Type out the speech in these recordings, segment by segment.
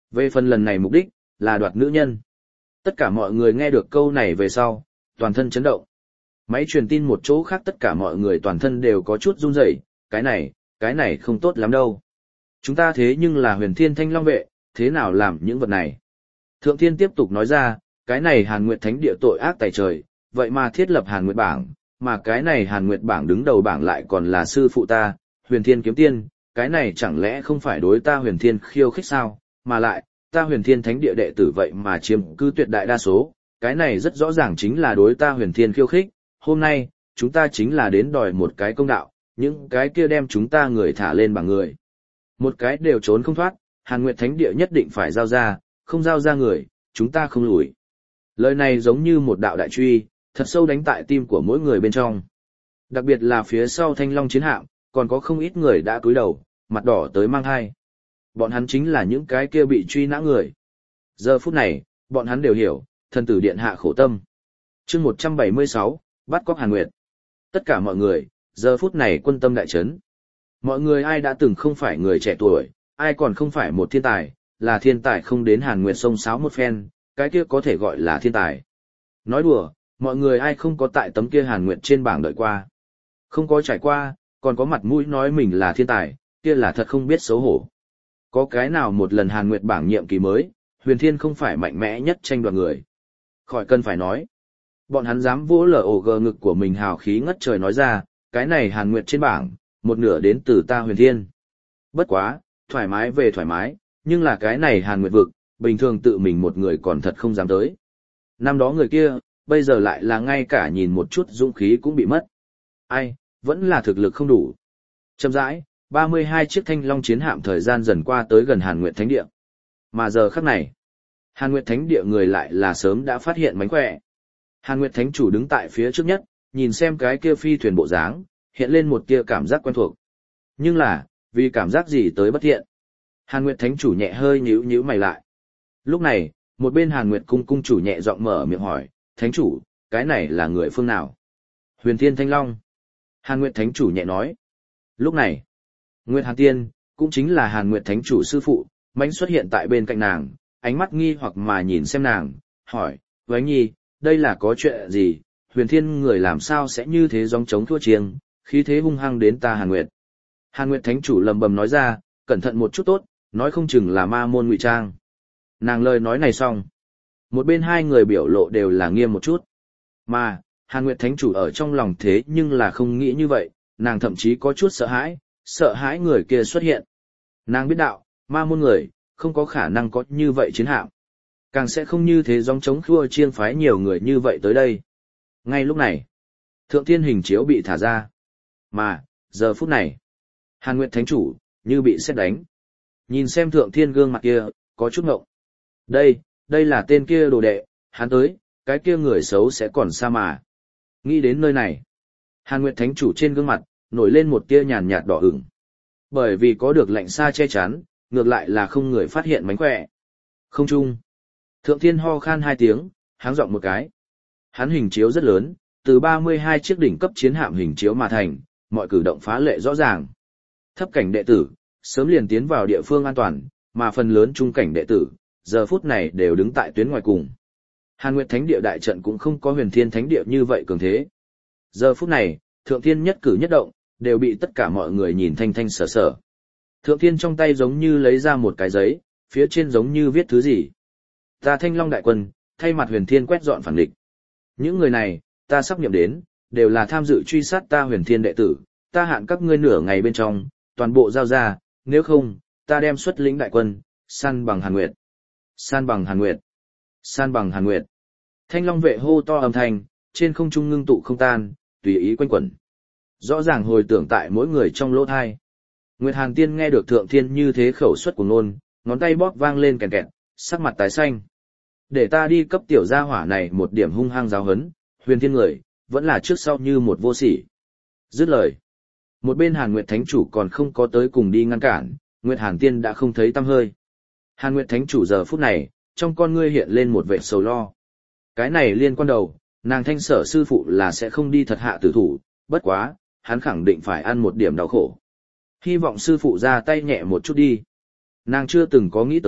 Về phần lần này mục đích, là đoạt nữ nhân. Tất cả mọi người nghe được câu này về sau, toàn thân chấn động. Máy truyền tin một chỗ khác tất cả mọi người toàn thân đều có chút run rẩy, cái này không tốt lắm đâu. Chúng ta thế nhưng là Huyền Thiên Thanh Long vệ, thế nào làm những vật này? Thượng Thiên tiếp tục nói ra, cái này Hàn Nguyệt Thánh địa tội ác tày trời, vậy mà thiết lập Hàn Nguyệt bảng, mà cái này Hàn Nguyệt bảng đứng đầu bảng lại còn là sư phụ ta, Huyền Thiên Kiếm Tiên, cái này chẳng lẽ không phải đối ta Huyền Thiên khiêu khích sao? Mà lại, ta Huyền Thiên Thánh địa đệ tử vậy mà chiếm cứ tuyệt đại đa số, cái này rất rõ ràng chính là đối ta Huyền Thiên khiêu khích. Hôm nay, chúng ta chính là đến đòi một cái công đạo, những cái kia đem chúng ta người thả lên bảng người. Một cái đều trốn không thoát, Hàn Nguyệt Thánh địa nhất định phải giao ra, không giao ra người, chúng ta không lùi. Lời này giống như một đạo đại truy, thật sâu đánh tại tim của mỗi người bên trong. Đặc biệt là phía sau Thanh Long chiến hạm, còn có không ít người đã cúi đầu, mặt đỏ tới mang hai. Bọn hắn chính là những cái kia bị truy nã người. Giờ phút này, bọn hắn đều hiểu, thần tử điện hạ khổ tâm. Chương 176, bắt cóc Hàn Nguyệt. Tất cả mọi người, giờ phút này quân tâm đại chấn. Mọi người ai đã từng không phải người trẻ tuổi, ai còn không phải một thiên tài, là thiên tài không đến Hàn Nguyệt sông sáo một phen, cái kia có thể gọi là thiên tài. Nói đùa, mọi người ai không có tại tấm kia Hàn Nguyệt trên bảng đợi qua. Không có trải qua, còn có mặt mũi nói mình là thiên tài, kia là thật không biết xấu hổ. Có cái nào một lần Hàn Nguyệt bảng nhiệm kỳ mới, Huyền Thiên không phải mạnh mẽ nhất tranh đoạt người. Khỏi cần phải nói. Bọn hắn dám vỗ LOG ngực của mình hào khí ngất trời nói ra, cái này Hàn Nguyệt trên bảng, một nửa đến từ ta Huyền Thiên. Bất quá, thoải mái về thoải mái, nhưng là cái này Hàn Nguyệt vực, bình thường tự mình một người còn thật không dám tới. Năm đó người kia, bây giờ lại là ngay cả nhìn một chút dũng khí cũng bị mất. Ai, vẫn là thực lực không đủ. Chậm rãi, 32 chiếc Thanh Long chiến hạm thời gian dần qua tới gần Hàn Nguyệt Thánh địa. Mà giờ khắc này, Hàn Nguyệt Thánh địa người lại là sớm đã phát hiện mánh khỏe. Hàn Nguyệt Thánh chủ đứng tại phía trước nhất, nhìn xem cái kia phi thuyền bộ dáng, hiện lên một tia cảm giác quen thuộc. Nhưng là, vì cảm giác gì tới bất thiện. Hàn Nguyệt Thánh chủ nhẹ hơi nhíu nhíu mày lại. Lúc này, một bên Hàn Nguyệt cung cung chủ nhẹ giọng mở miệng hỏi, Thánh chủ, cái này là người phương nào? Huyền Thiên Thanh Long. Hàn Nguyệt Thánh chủ nhẹ nói. Lúc này, Nguyệt Hàn Tiên, cũng chính là Hàn Nguyệt Thánh chủ sư phụ, mãnh xuất hiện tại bên cạnh nàng, ánh mắt nghi hoặc mà nhìn xem nàng, hỏi, Vánh Nhi, đây là có chuyện gì? Huyền Thiên người làm sao sẽ như thế gióng trống thua chiêng, khí thế hung hăng đến ta Hàn Nguyệt. Hàn Nguyệt Thánh chủ lầm bầm nói ra, cẩn thận một chút tốt, nói không chừng là ma môn ngụy trang. Nàng lời nói này xong, một bên hai người biểu lộ đều là nghiêm một chút. Mà, Hàn Nguyệt Thánh chủ ở trong lòng thế nhưng là không nghĩ như vậy, nàng thậm chí có chút sợ hãi người kia xuất hiện. Nàng biết đạo, ma môn người, không có khả năng có như vậy chiến hạm. Càng sẽ không như thế gióng trống khua chiên phái nhiều người như vậy tới đây. Ngay lúc này, Thượng Thiên hình chiếu bị thả ra. Mà, giờ phút này, Hàn Nguyệt Thánh chủ, như bị sét đánh. Nhìn xem Thượng Thiên gương mặt kia, có chút ngộng. Đây là tên kia đồ đệ, hắn tới, cái kia người xấu sẽ còn xa mà. Nghĩ đến nơi này, Hàn Nguyệt Thánh chủ trên gương mặt, nổi lên một tia nhàn nhạt đỏ ửng. Bởi vì có được lạnh xa che chắn, ngược lại là không người phát hiện mánh khỏe. Không chung. Thượng Thiên ho khan hai tiếng, háng giọng một cái. Hắn hình chiếu rất lớn, từ 32 chiếc đỉnh cấp chiến hạm hình chiếu mà thành, mọi cử động phá lệ rõ ràng. Thấp cảnh đệ tử, sớm liền tiến vào địa phương an toàn, mà phần lớn trung cảnh đệ tử, giờ phút này đều đứng tại tuyến ngoài cùng. Hàn Nguyệt Thánh địa đại trận cũng không có Huyền Thiên Thánh địa như vậy cường thế. Giờ phút này, Thượng Thiên nhất cử nhất động, đều bị tất cả mọi người nhìn thanh thanh sở sở. Thượng Thiên trong tay giống như lấy ra một cái giấy, phía trên giống như viết thứ gì. Ta Thanh Long đại quân, thay mặt Huyền Thiên quét dọn phản địch. Những người này, ta sắp nhậm đến, đều là tham dự truy sát ta Huyền Thiên đệ tử, ta hạn các ngươi nửa ngày bên trong, toàn bộ giao ra, nếu không, ta đem xuất lĩnh đại quân, săn bằng Hàn Nguyệt. San bằng Hàn Nguyệt. San bằng Hàn Nguyệt. Thanh Long vệ hô to âm thanh, trên không trung ngưng tụ không tan, tùy ý quanh quẩn. Rõ ràng hồi tưởng tại mỗi người trong lỗ thai. Nguyệt Hàn Tiên nghe được Thượng Thiên như thế khẩu suất của nôn, ngón tay bóp vang lên kẹt kẹt, sắc mặt tái xanh. Để ta đi cấp tiểu gia hỏa này một điểm hung hăng giáo hấn, Huyền Thiên người, vẫn là trước sau như một vô sỉ. Dứt lời. Một bên Hàn Nguyệt Thánh chủ còn không có tới cùng đi ngăn cản, Nguyệt Hàn Tiên đã không thấy tăm hơi. Hàn Nguyệt Thánh chủ giờ phút này, trong con ngươi hiện lên một vẻ sầu lo. Cái này liên quan đầu, nàng Thanh Sở sư phụ là sẽ không đi thật hạ tử thủ, bất quá, hắn khẳng định phải ăn một điểm đau khổ. Hy vọng sư phụ ra tay nhẹ một chút đi. Nàng chưa từng có nghĩ tới,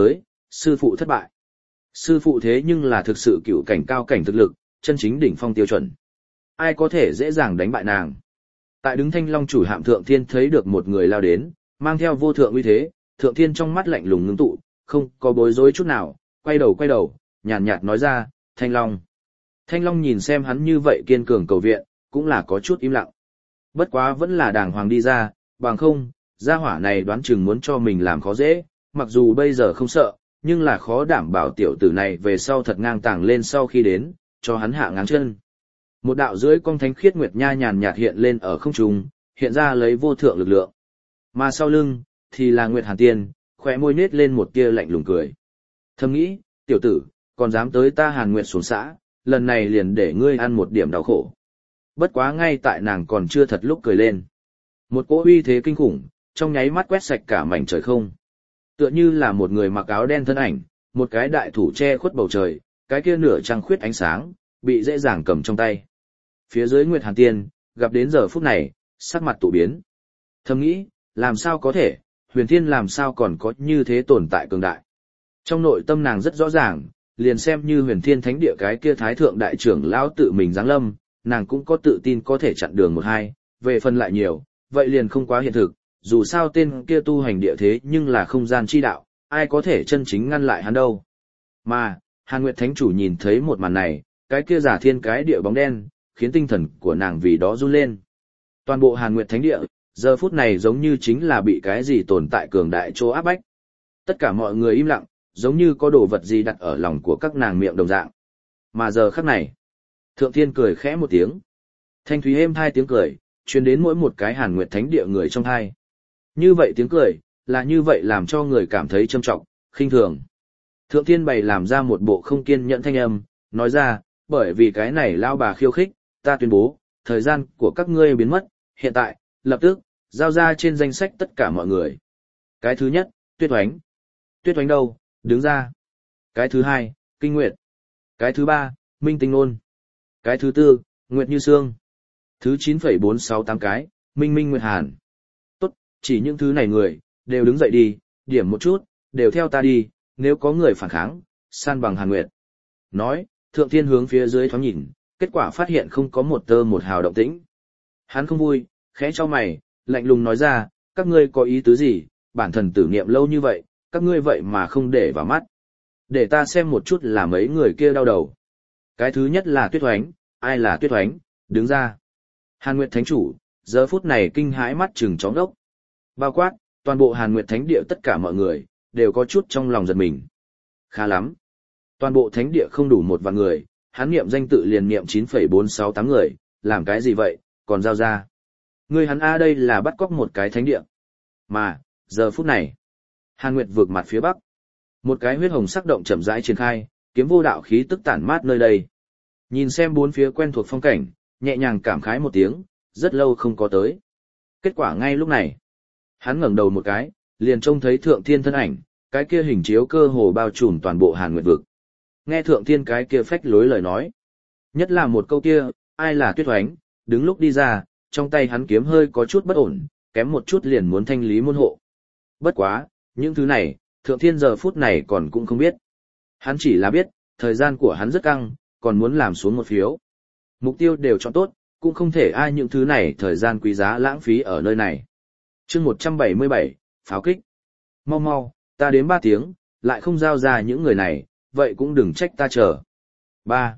sư phụ thất bại. Sư phụ thế nhưng là thực sự cựu cảnh cao cảnh thực lực, chân chính đỉnh phong tiêu chuẩn. Ai có thể dễ dàng đánh bại nàng? Tại đứng Thanh Long chủ hạm Thượng Thiên thấy được một người lao đến, mang theo vô thượng uy thế, Thượng Thiên trong mắt lạnh lùng ngưng tụ, không có bối rối chút nào, quay đầu, nhàn nhạt nói ra, Thanh Long. Thanh Long nhìn xem hắn như vậy kiên cường cầu viện, cũng là có chút im lặng. Bất quá vẫn là đàng hoàng đi ra, bằng không, gia hỏa này đoán chừng muốn cho mình làm khó dễ, mặc dù bây giờ không sợ, nhưng là khó đảm bảo tiểu tử này về sau thật ngang tàng lên sau khi đến, cho hắn hạ ngáng chân. Một đạo dưới cong thánh khiết nguyệt nha nhàn nhạt hiện lên ở không trung, hiện ra lấy vô thượng lực lượng. Mà sau lưng, thì là Nguyệt Hàn Tiên, khóe môi nết lên một tia lạnh lùng cười. Thầm nghĩ, tiểu tử, còn dám tới ta Hàn Nguyệt xuống xã, lần này liền để ngươi ăn một điểm đau khổ. Bất quá ngay tại nàng còn chưa thật lúc cười lên. Một cỗ uy thế kinh khủng, trong nháy mắt quét sạch cả mảnh trời không. Tựa như là một người mặc áo đen thân ảnh, một cái đại thủ che khuất bầu trời, cái kia nửa trăng khuyết ánh sáng, bị dễ dàng cầm trong tay. Phía dưới Nguyệt Hàn Tiên, gặp đến giờ phút này, sắc mặt tụ biến. Thầm nghĩ, làm sao có thể, huyền thiên làm sao còn có như thế tồn tại cường đại. Trong nội tâm nàng rất rõ ràng, liền xem như huyền thiên thánh địa cái kia thái thượng đại trưởng lão tự mình giáng lâm, nàng cũng có tự tin có thể chặn đường một hai, về phần lại nhiều, vậy liền không quá hiện thực, dù sao tên kia tu hành địa thế nhưng là không gian chi đạo, ai có thể chân chính ngăn lại hắn đâu. Mà, Hàn Nguyệt Thánh Chủ nhìn thấy một màn này, cái kia giả thiên cái địa bóng đen, khiến tinh thần của nàng vì đó run lên. Toàn bộ Hàn Nguyệt Thánh địa, giờ phút này giống như chính là bị cái gì tồn tại cường đại chỗ áp bách. Tất cả mọi người im lặng, giống như có đồ vật gì đặt ở lòng của các nàng miệng đồng dạng. Mà giờ khắc này, Thượng Thiên cười khẽ một tiếng. Thanh thúy êm thai tiếng cười, truyền đến mỗi một cái Hàn Nguyệt Thánh địa người trong thai. Như vậy tiếng cười, là như vậy làm cho người cảm thấy trâm trọng, khinh thường. Thượng Thiên bày làm ra một bộ không kiên nhẫn thanh âm, nói ra, bởi vì cái này lao bà khiêu khích, ta tuyên bố, thời gian của các ngươi biến mất, hiện tại, lập tức, giao ra trên danh sách tất cả mọi người. Cái thứ nhất, Tuyết Oánh. Tuyết Oánh đâu, đứng ra. Cái thứ hai, Kinh Nguyệt. Cái thứ ba, Minh Tinh Nôn. Cái thứ tư, Nguyệt Như Sương. Thứ 9,468 cái, Minh Minh Nguyệt Hàn. Tốt, chỉ những thứ này người, đều đứng dậy đi, điểm một chút, đều theo ta đi, nếu có người phản kháng, san bằng Hàn Nguyệt. Nói, Thượng Thiên hướng phía dưới thoáng nhìn, kết quả phát hiện không có một tơ một hào động tĩnh. Hắn không vui, khẽ cho mày, lạnh lùng nói ra, các ngươi có ý tứ gì, bản thần tử niệm lâu như vậy, các ngươi vậy mà không để vào mắt. Để ta xem một chút là mấy người kia đau đầu. Cái thứ nhất là Tuyết Oánh, ai là Tuyết Oánh, đứng ra. Hàn Nguyệt Thánh Chủ, giờ phút này kinh hãi mắt trừng chóng đốc. Bao quát, toàn bộ Hàn Nguyệt Thánh địa tất cả mọi người, đều có chút trong lòng giật mình. Khá lắm. Toàn bộ Thánh địa không đủ 1 vạn người, hắn niệm danh tự liền niệm 9,468 người, làm cái gì vậy, còn giao ra. Người hắn A đây là bắt cóc một cái Thánh địa. Mà, giờ phút này, Hàn Nguyệt vượt mặt phía bắc. Một cái huyết hồng sắc động chậm rãi triển khai, kiếm vô đạo khí tức tản mát nơi đây. Nhìn xem bốn phía quen thuộc phong cảnh, nhẹ nhàng cảm khái một tiếng, rất lâu không có tới. Kết quả ngay lúc này, hắn ngẩng đầu một cái, liền trông thấy Thượng Thiên thân ảnh, cái kia hình chiếu cơ hồ bao trùm toàn bộ Hàn Nguyệt vực. Nghe Thượng Thiên cái kia phách lối lời nói, nhất là một câu kia, ai là Tuyết Oánh, đứng lúc đi ra, trong tay hắn kiếm hơi có chút bất ổn, kém một chút liền muốn thanh lý môn hộ. Bất quá, những thứ này, Thượng Thiên giờ phút này còn cũng không biết. Hắn chỉ là biết, thời gian của hắn rất căng, còn muốn làm xuống một phiếu. Mục tiêu đều chọn tốt, cũng không thể ai những thứ này thời gian quý giá lãng phí ở nơi này. Chương 177, pháo kích. Mau mau, ta đếm 3 tiếng, lại không giao ra những người này, vậy cũng đừng trách ta chờ. 3,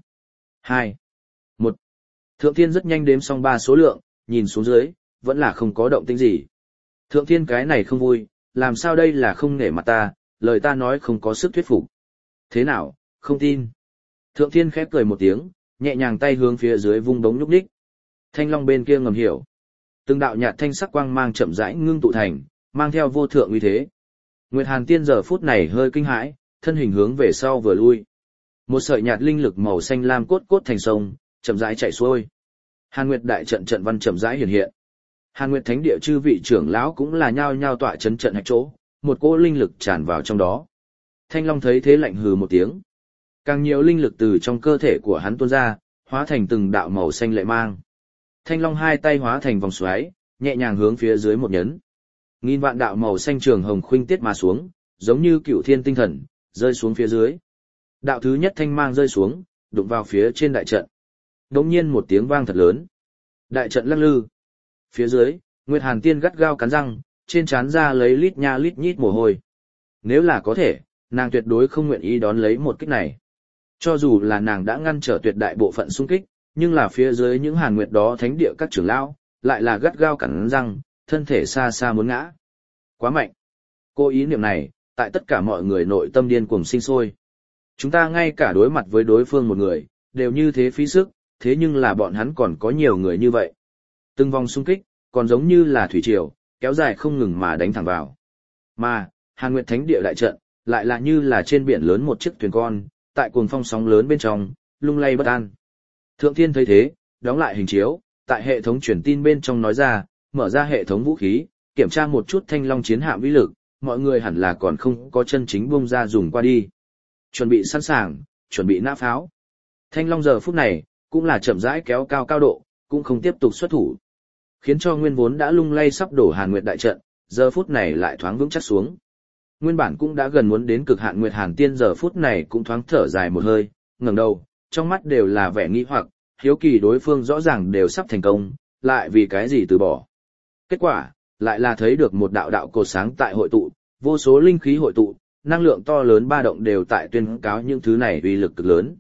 2, 1. Thượng Thiên rất nhanh đếm xong 3 số lượng, nhìn xuống dưới, vẫn là không có động tĩnh gì. Thượng Thiên cái này không vui, làm sao đây là không nể mặt ta, lời ta nói không có sức thuyết phục. Thế nào, không tin. Thượng Thiên khép cười một tiếng, nhẹ nhàng tay hướng phía dưới vung đống nhúc nhích. Thanh long bên kia ngầm hiểu. Từng đạo nhạt thanh sắc quang mang chậm rãi ngưng tụ thành, mang theo vô thượng uy thế. Nguyệt Hàn Tiên giờ phút này hơi kinh hãi, thân hình hướng về sau vừa lui. Một sợi nhạt linh lực màu xanh lam cốt cốt thành sông, chậm rãi chạy xuôi. Hàn Nguyệt đại trận trận văn chậm rãi hiện hiện. Hàn Nguyệt Thánh địa chư vị trưởng lão cũng là nhao nhao tọa chấn trận hạch chỗ, một cỗ linh lực tràn vào trong đó. Thanh Long thấy thế lạnh hừ một tiếng. Càng nhiều linh lực từ trong cơ thể của hắn tuôn ra, hóa thành từng đạo màu xanh lệ mang. Thanh Long hai tay hóa thành vòng xoáy, nhẹ nhàng hướng phía dưới một nhấn. Nghìn vạn đạo màu xanh trường hồng khuynh tiết mà xuống, giống như cựu thiên tinh thần, rơi xuống phía dưới. Đạo thứ nhất thanh mang rơi xuống, đụng vào phía trên đại trận. Đột nhiên một tiếng vang thật lớn. Đại trận lắc lư. Phía dưới, Nguyệt Hàn Tiên gắt gao cắn răng, trên trán ra lấy lít nha lít nhít mồ hôi. Nếu là có thể, nàng tuyệt đối không nguyện ý đón lấy một kích này. Cho dù là nàng đã ngăn trở tuyệt đại bộ phận xung kích, nhưng là phía dưới những Hàn Nguyệt đó thánh địa các trưởng lão, lại là gắt gao cắn răng, thân thể xa xa muốn ngã. Quá mạnh. Cô ý niệm này, tại tất cả mọi người nội tâm điên cuồng sinh sôi. Chúng ta ngay cả đối mặt với đối phương một người, đều như thế phí sức, thế nhưng là bọn hắn còn có nhiều người như vậy. Từng vòng xung kích, còn giống như là thủy triều, kéo dài không ngừng mà đánh thẳng vào. Mà, Hàn Nguyệt Thánh địa đại trận, lại là như là trên biển lớn một chiếc thuyền con, tại cuồng phong sóng lớn bên trong, lung lay bất an. Thượng Thiên thấy thế, đóng lại hình chiếu, tại hệ thống truyền tin bên trong nói ra, mở ra hệ thống vũ khí, kiểm tra một chút Thanh Long chiến hạm uy lực, mọi người hẳn là còn không có chân chính bung ra dùng qua đi. Chuẩn bị sẵn sàng, chuẩn bị nã pháo. Thanh Long giờ phút này, cũng là chậm rãi kéo cao cao độ, cũng không tiếp tục xuất thủ. Khiến cho nguyên vốn đã lung lay sắp đổ Hàn Nguyệt đại trận, giờ phút này lại thoáng vững chắc xuống. Nguyên bản cũng đã gần muốn đến cực hạn Nguyệt Hàn Tiên giờ phút này cũng thoáng thở dài một hơi, ngẩng đầu, trong mắt đều là vẻ nghi hoặc, hiếu kỳ đối phương rõ ràng đều sắp thành công, lại vì cái gì từ bỏ. Kết quả, lại là thấy được một đạo đạo cột sáng tại hội tụ, vô số linh khí hội tụ, năng lượng to lớn ba động đều tại tuyên cáo những thứ này uy lực cực lớn.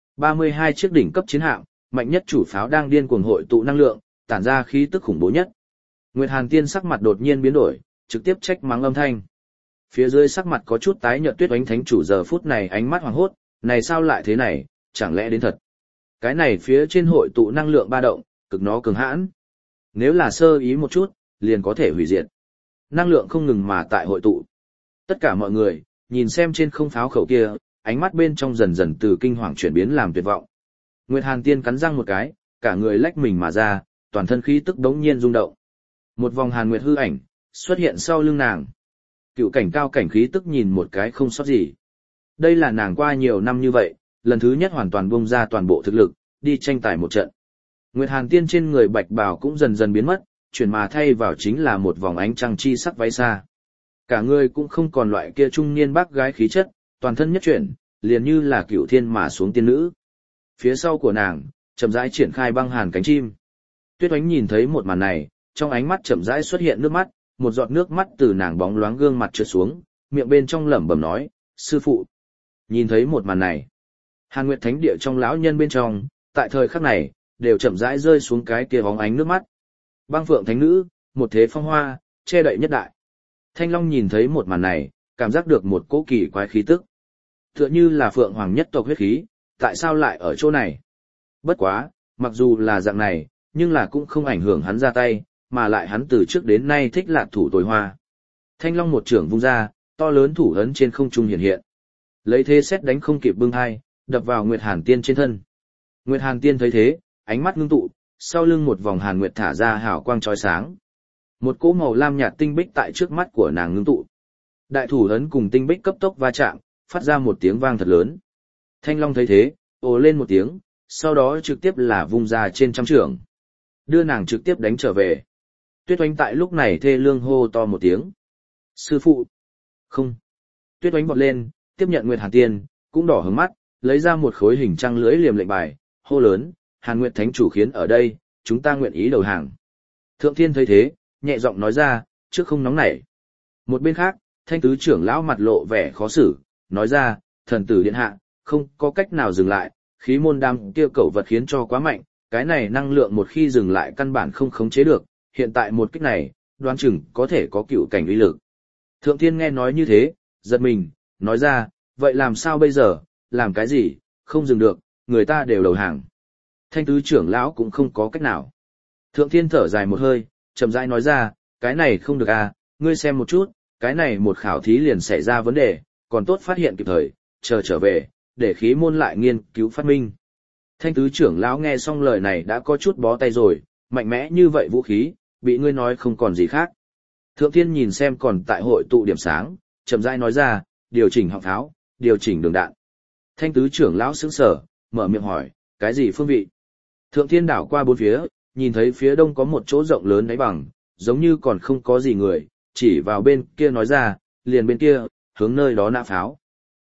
32 chiếc đỉnh cấp chiến hạm, mạnh nhất chủ pháo đang điên cuồng hội tụ năng lượng, tản ra khí tức khủng bố nhất. Nguyệt Hàn Tiên sắc mặt đột nhiên biến đổi, trực tiếp trách mắng âm thanh. Phía dưới sắc mặt có chút tái nhợt Tuyết Oánh thánh chủ giờ phút này ánh mắt hoảng hốt, này sao lại thế này, chẳng lẽ đến thật. Cái này phía trên hội tụ năng lượng ba động, cực nó cường hãn. Nếu là sơ ý một chút, liền có thể hủy diệt. Năng lượng không ngừng mà tại hội tụ. Tất cả mọi người, nhìn xem trên không pháo khẩu kia, ánh mắt bên trong dần dần từ kinh hoàng chuyển biến làm tuyệt vọng. Nguyệt Hàn Tiên cắn răng một cái, cả người lách mình mà ra, toàn thân khí tức đống nhiên rung động. Một vòng Hàn Nguyệt hư ảnh, xuất hiện sau lưng nàng. Cựu cảnh cao cảnh khí tức nhìn một cái không sót gì. Đây là nàng qua nhiều năm như vậy, lần thứ nhất hoàn toàn bung ra toàn bộ thực lực, đi tranh tài một trận. Nguyệt Hàn Tiên trên người bạch bào cũng dần dần biến mất, chuyển mà thay vào chính là một vòng ánh trăng chi sắc váy xa. Cả người cũng không còn loại kia trung niên bác gái khí chất, toàn thân nhất chuyển, liền như là cựu thiên mà xuống tiên nữ. Phía sau của nàng, chậm rãi triển khai băng hàn cánh chim. Tuyết Oánh nhìn thấy một màn này, trong ánh mắt chậm rãi xuất hiện nước mắt, một giọt nước mắt từ nàng bóng loáng gương mặt trượt xuống, miệng bên trong lẩm bẩm nói, sư phụ. Nhìn thấy một màn này, Hàn Nguyệt Thánh địa trong lão nhân bên trong, tại thời khắc này, đều chậm rãi rơi xuống cái kia bóng ánh nước mắt. Băng Phượng Thánh Nữ, một thế phong hoa, che đậy nhất đại. Thanh Long nhìn thấy một màn này, cảm giác được một cỗ kỳ quái khí tức. Tựa như là Phượng Hoàng nhất tộc huyết khí, tại sao lại ở chỗ này? Bất quá, mặc dù là dạng này, nhưng là cũng không ảnh hưởng hắn ra tay, mà lại hắn từ trước đến nay thích lạc thủ tối hoa. Thanh Long một trưởng vung ra, to lớn thủ ấn trên không trung hiện hiện. Lấy thế xét đánh không kịp bưng hai, đập vào Nguyệt Hàn Tiên trên thân. Nguyệt Hàn Tiên thấy thế, ánh mắt ngưng tụ, sau lưng một vòng hàn nguyệt thả ra hào quang chói sáng. Một cỗ màu lam nhạt tinh bích tại trước mắt của nàng ngưng tụ. Đại thủ ấn cùng tinh bích cấp tốc va chạm, phát ra một tiếng vang thật lớn. Thanh Long thấy thế, ồ lên một tiếng, sau đó trực tiếp là vung ra trên trăm trượng, đưa nàng trực tiếp đánh trở về. Tuyết Oánh tại lúc này thê lương hô to một tiếng. Sư phụ! Không! Tuyết Oánh vọt lên, tiếp nhận Nguyệt Hàn Tiên, cũng đỏ hứng mắt, lấy ra một khối hình trăng lưỡi liềm lệnh bài, hô lớn, Hàn Nguyệt Thánh chủ khiến ở đây, chúng ta nguyện ý đầu hàng. Thượng Thiên thấy thế, nhẹ giọng nói ra, trước không nóng nảy. Một bên khác, Thanh tứ trưởng lão mặt lộ vẻ khó xử, nói ra, thần tử điện hạ, không có cách nào dừng lại, khí môn đam kia cẩu vật khiến cho quá mạnh, cái này năng lượng một khi dừng lại căn bản không khống chế được, hiện tại một kích này, đoán chừng có thể có cựu cảnh uy lực. Thượng Thiên nghe nói như thế, giật mình, nói ra, vậy làm sao bây giờ, làm cái gì, không dừng được, người ta đều đầu hàng. Thanh tứ trưởng lão cũng không có cách nào. Thượng Thiên thở dài một hơi, chậm rãi nói ra, cái này không được à, ngươi xem một chút, cái này một khảo thí liền xảy ra vấn đề, còn tốt phát hiện kịp thời, chờ trở về, để khí môn lại nghiên cứu phát minh. Thanh tứ trưởng lão nghe xong lời này đã có chút bó tay rồi, mạnh mẽ như vậy vũ khí, bị ngươi nói không còn gì khác. Thượng Thiên nhìn xem còn tại hội tụ điểm sáng, chậm rãi nói ra, điều chỉnh họng pháo, điều chỉnh đường đạn. Thanh tứ trưởng lão sững sờ, mở miệng hỏi, cái gì phương vị? Thượng Thiên đảo qua bốn phía, nhìn thấy phía đông có một chỗ rộng lớn đáy bằng, giống như còn không có gì người, chỉ vào bên kia nói ra, liền bên kia, hướng nơi đó nã pháo.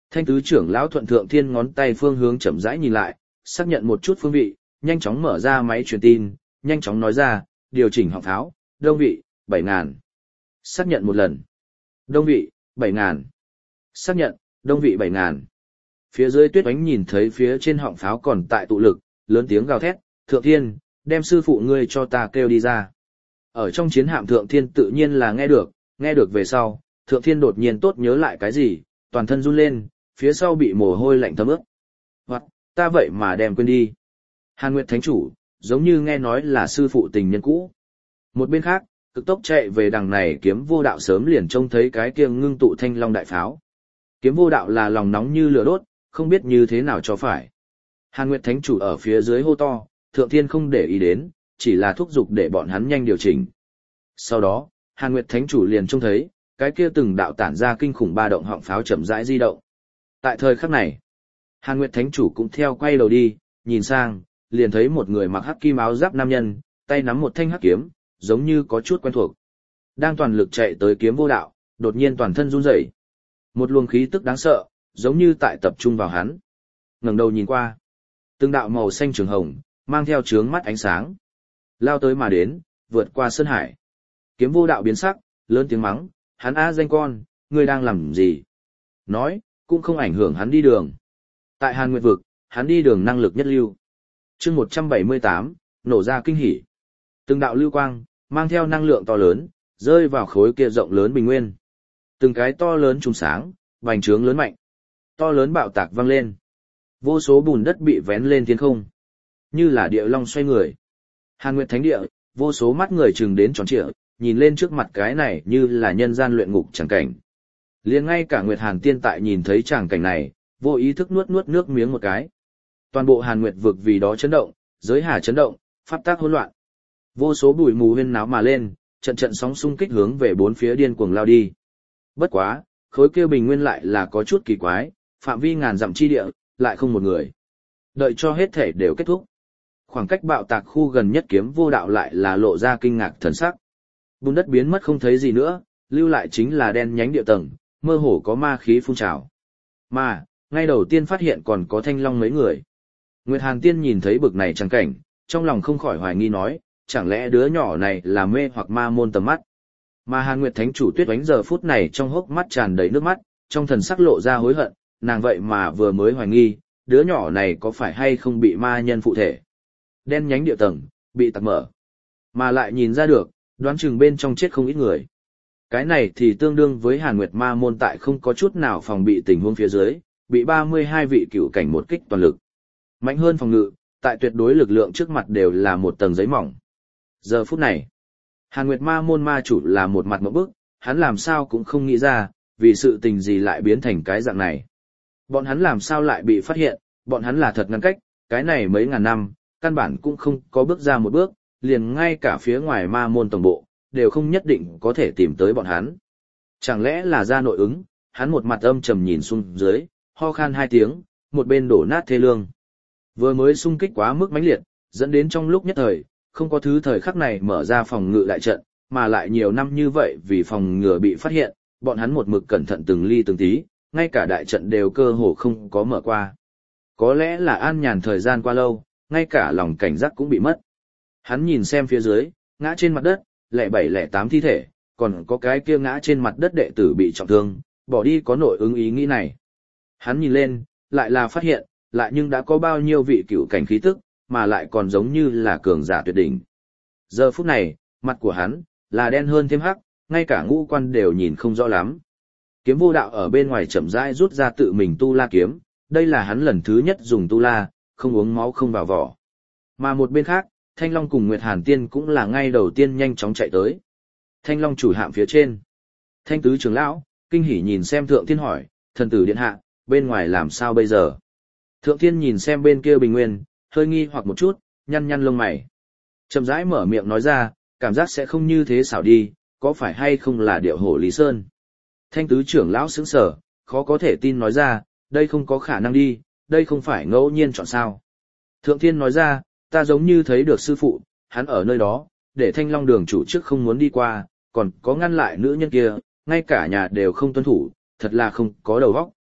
Thanh tứ trưởng lão thuận Thượng Thiên ngón tay phương hướng chậm rãi nhìn lại, xác nhận một chút phương vị, nhanh chóng mở ra máy truyền tin, nhanh chóng nói ra, điều chỉnh họng pháo, đông vị, 7.000. Xác nhận một lần. Đông vị, 7.000. Xác nhận, đông vị 7.000. Phía dưới Tuyết Oánh nhìn thấy phía trên họng pháo còn tại tụ lực, lớn tiếng gào thét, Thượng Thiên, đem sư phụ ngươi cho ta kêu đi ra. Ở trong chiến hạm Thượng Thiên tự nhiên là nghe được về sau, Thượng Thiên đột nhiên tốt nhớ lại cái gì, toàn thân run lên, phía sau bị mồ hôi lạnh thấm ướt. Hoặc, ta vậy mà đem quên đi. Hàn Nguyệt Thánh Chủ, giống như nghe nói là sư phụ tình nhân cũ. Một bên khác, cực tốc chạy về đằng này Kiếm Vô Đạo sớm liền trông thấy cái kia ngưng tụ thanh long đại pháo. Kiếm Vô Đạo là lòng nóng như lửa đốt, không biết như thế nào cho phải. Hàn Nguyệt Thánh Chủ ở phía dưới hô to, Thượng Thiên không để ý đến, chỉ là thúc giục để bọn hắn nhanh điều chỉnh. Sau đó, Hàn Nguyệt Thánh Chủ liền trông thấy, cái kia từng đạo tản ra kinh khủng ba động họng pháo chậm rãi di động. Tại thời khắc này, Hàn Nguyệt Thánh Chủ cũng theo quay đầu đi, nhìn sang, liền thấy một người mặc hắc kim áo giáp nam nhân, tay nắm một thanh hắc kiếm, giống như có chút quen thuộc. Đang toàn lực chạy tới Kiếm Vô Đạo, đột nhiên toàn thân run rẩy. Một luồng khí tức đáng sợ, giống như tại tập trung vào hắn. Ngẩng đầu nhìn qua, từng đạo màu xanh trường hồng, mang theo chướng mắt ánh sáng. Lao tới mà đến, vượt qua sơn hải. Kiếm Vô Đạo biến sắc, lớn tiếng mắng, hắn á danh con, ngươi đang làm gì? Nói, cũng không ảnh hưởng hắn đi đường. Tại Hàn Nguyệt Vực, hắn đi đường năng lực nhất lưu. chương 178, nổ ra kinh hỉ. Từng đạo lưu quang, mang theo năng lượng to lớn, rơi vào khối kia rộng lớn bình nguyên. Từng cái to lớn trùng sáng, vành trướng lớn mạnh. To lớn bạo tạc vang lên. Vô số bùn đất bị vén lên thiên không. Như là địa long xoay người. Hàn Nguyệt Thánh Địa, vô số mắt người chừng đến tròn trịa, nhìn lên trước mặt cái này như là nhân gian luyện ngục chẳng cảnh. Liền ngay cả Nguyệt Hàn Tiên tại nhìn thấy tràng cảnh này, vô ý thức nuốt nước miếng một cái. Toàn bộ Hàn Nguyệt vực vì đó chấn động, giới hà chấn động, pháp tác hỗn loạn. Vô số bụi mù huyên náo mà lên, trận trận sóng xung kích hướng về bốn phía điên cuồng lao đi. Bất quá, khối kia bình nguyên lại là có chút kỳ quái, phạm vi ngàn dặm chi địa, lại không một người. Đợi cho hết thể đều kết thúc. Khoảng cách bạo tạc khu gần nhất Kiếm Vô Đạo lại là lộ ra kinh ngạc thần sắc. Bùn đất biến mất không thấy gì nữa, lưu lại chính là đen nhánh địa tầng, mơ hồ có ma khí phun trào. Mà, ngay đầu tiên phát hiện còn có Thanh Long mấy người. Nguyệt Hàn Tiên nhìn thấy bực này chẳng cảnh, trong lòng không khỏi hoài nghi nói, chẳng lẽ đứa nhỏ này là mê hoặc ma môn tầm mắt. Mà Hàn Nguyệt Thánh Chủ Tuyết Oánh giờ phút này trong hốc mắt tràn đầy nước mắt, trong thần sắc lộ ra hối hận, nàng vậy mà vừa mới hoài nghi, đứa nhỏ này có phải hay không bị ma nhân phụ thể. Đen nhánh địa tầng, bị tạc mở. Mà lại nhìn ra được, đoán chừng bên trong chết không ít người. Cái này thì tương đương với Hàn Nguyệt Ma môn tại không có chút nào phòng bị tình huống phía dưới, bị 32 vị cựu cảnh một kích toàn lực. Mạnh hơn phòng ngự, tại tuyệt đối lực lượng trước mặt đều là một tầng giấy mỏng. Giờ phút này, Hàn Nguyệt Ma môn ma chủ là một mặt ngộp bức, hắn làm sao cũng không nghĩ ra, vì sự tình gì lại biến thành cái dạng này. Bọn hắn làm sao lại bị phát hiện, bọn hắn là thật ngăn cách, cái này mấy ngàn năm, căn bản cũng không có bước ra một bước, liền ngay cả phía ngoài ma môn tổng bộ, đều không nhất định có thể tìm tới bọn hắn. Chẳng lẽ là ra nội ứng, hắn một mặt âm trầm nhìn xuống dưới, ho khan hai tiếng, một bên đổ nát thê lương. Vừa mới xung kích quá mức mãnh liệt, dẫn đến trong lúc nhất thời, không có thứ thời khắc này mở ra phòng ngự đại trận, mà lại nhiều năm như vậy vì phòng ngừa bị phát hiện, bọn hắn một mực cẩn thận từng ly từng tí, ngay cả đại trận đều cơ hồ không có mở qua. Có lẽ là an nhàn thời gian qua lâu, ngay cả lòng cảnh giác cũng bị mất. Hắn nhìn xem phía dưới, ngã trên mặt đất, lẻ 7 lẻ 8 thi thể, còn có cái kia ngã trên mặt đất đệ tử bị trọng thương, bỏ đi có nội ứng ý nghĩ này. Hắn nhìn lên, lại là phát hiện, lại nhưng đã có bao nhiêu vị cựu cảnh khí tức, mà lại còn giống như là cường giả tuyệt đỉnh. Giờ phút này, mặt của hắn, là đen hơn thêm hắc, ngay cả ngũ quan đều nhìn không rõ lắm. Kiếm Vô Đạo ở bên ngoài chậm rãi rút ra tự mình tu la kiếm, đây là hắn lần thứ nhất dùng tu la, không uống máu không vào vỏ. Mà một bên khác, Thanh Long cùng Nguyệt Hàn Tiên cũng là ngay đầu tiên nhanh chóng chạy tới. Thanh Long chủ hạm phía trên. Thanh tứ trưởng lão, kinh hỉ nhìn xem Thượng Thiên hỏi, thần tử điện hạ, bên ngoài làm sao bây giờ? Thượng Thiên nhìn xem bên kia bình nguyên, hơi nghi hoặc một chút, nhăn nhăn lông mày. Chậm rãi mở miệng nói ra, cảm giác sẽ không như thế xảo đi, có phải hay không là điệu hổ Lý Sơn? Thanh tứ trưởng lão sững sờ, khó có thể tin nói ra, đây không có khả năng đi, đây không phải ngẫu nhiên chọn sao. Thượng Thiên nói ra, ta giống như thấy được sư phụ, hắn ở nơi đó, để Thanh Long đường chủ trước không muốn đi qua, còn có ngăn lại nữ nhân kia, ngay cả nhà đều không tuân thủ, thật là không có đầu óc.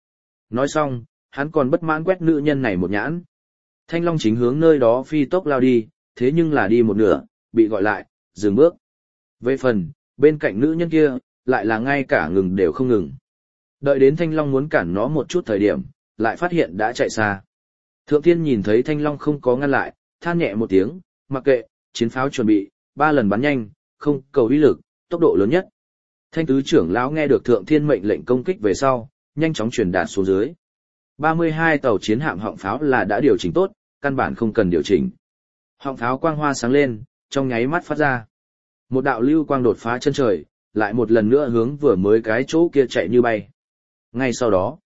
Nói xong, hắn còn bất mãn quét nữ nhân này một nhãn. Thanh Long chính hướng nơi đó phi tốc lao đi, thế nhưng là đi một nửa, bị gọi lại, dừng bước. Về phần, bên cạnh nữ nhân kia, lại là ngay cả ngừng đều không ngừng. Đợi đến Thanh Long muốn cản nó một chút thời điểm, lại phát hiện đã chạy xa. Thượng Thiên nhìn thấy Thanh Long không có ngăn lại, than nhẹ một tiếng, mặc kệ, chiến pháo chuẩn bị, 3 lần bắn nhanh, không cầu uy lực, tốc độ lớn nhất. Thanh tứ trưởng lão nghe được Thượng Thiên mệnh lệnh công kích về sau, nhanh chóng truyền đạt xuống dưới. 32 tàu chiến hạm họng pháo là đã điều chỉnh tốt, căn bản không cần điều chỉnh. Họng pháo quang hoa sáng lên, trong nháy mắt phát ra. Một đạo lưu quang đột phá chân trời, lại một lần nữa hướng vừa mới cái chỗ kia chạy như bay. Ngay sau đó,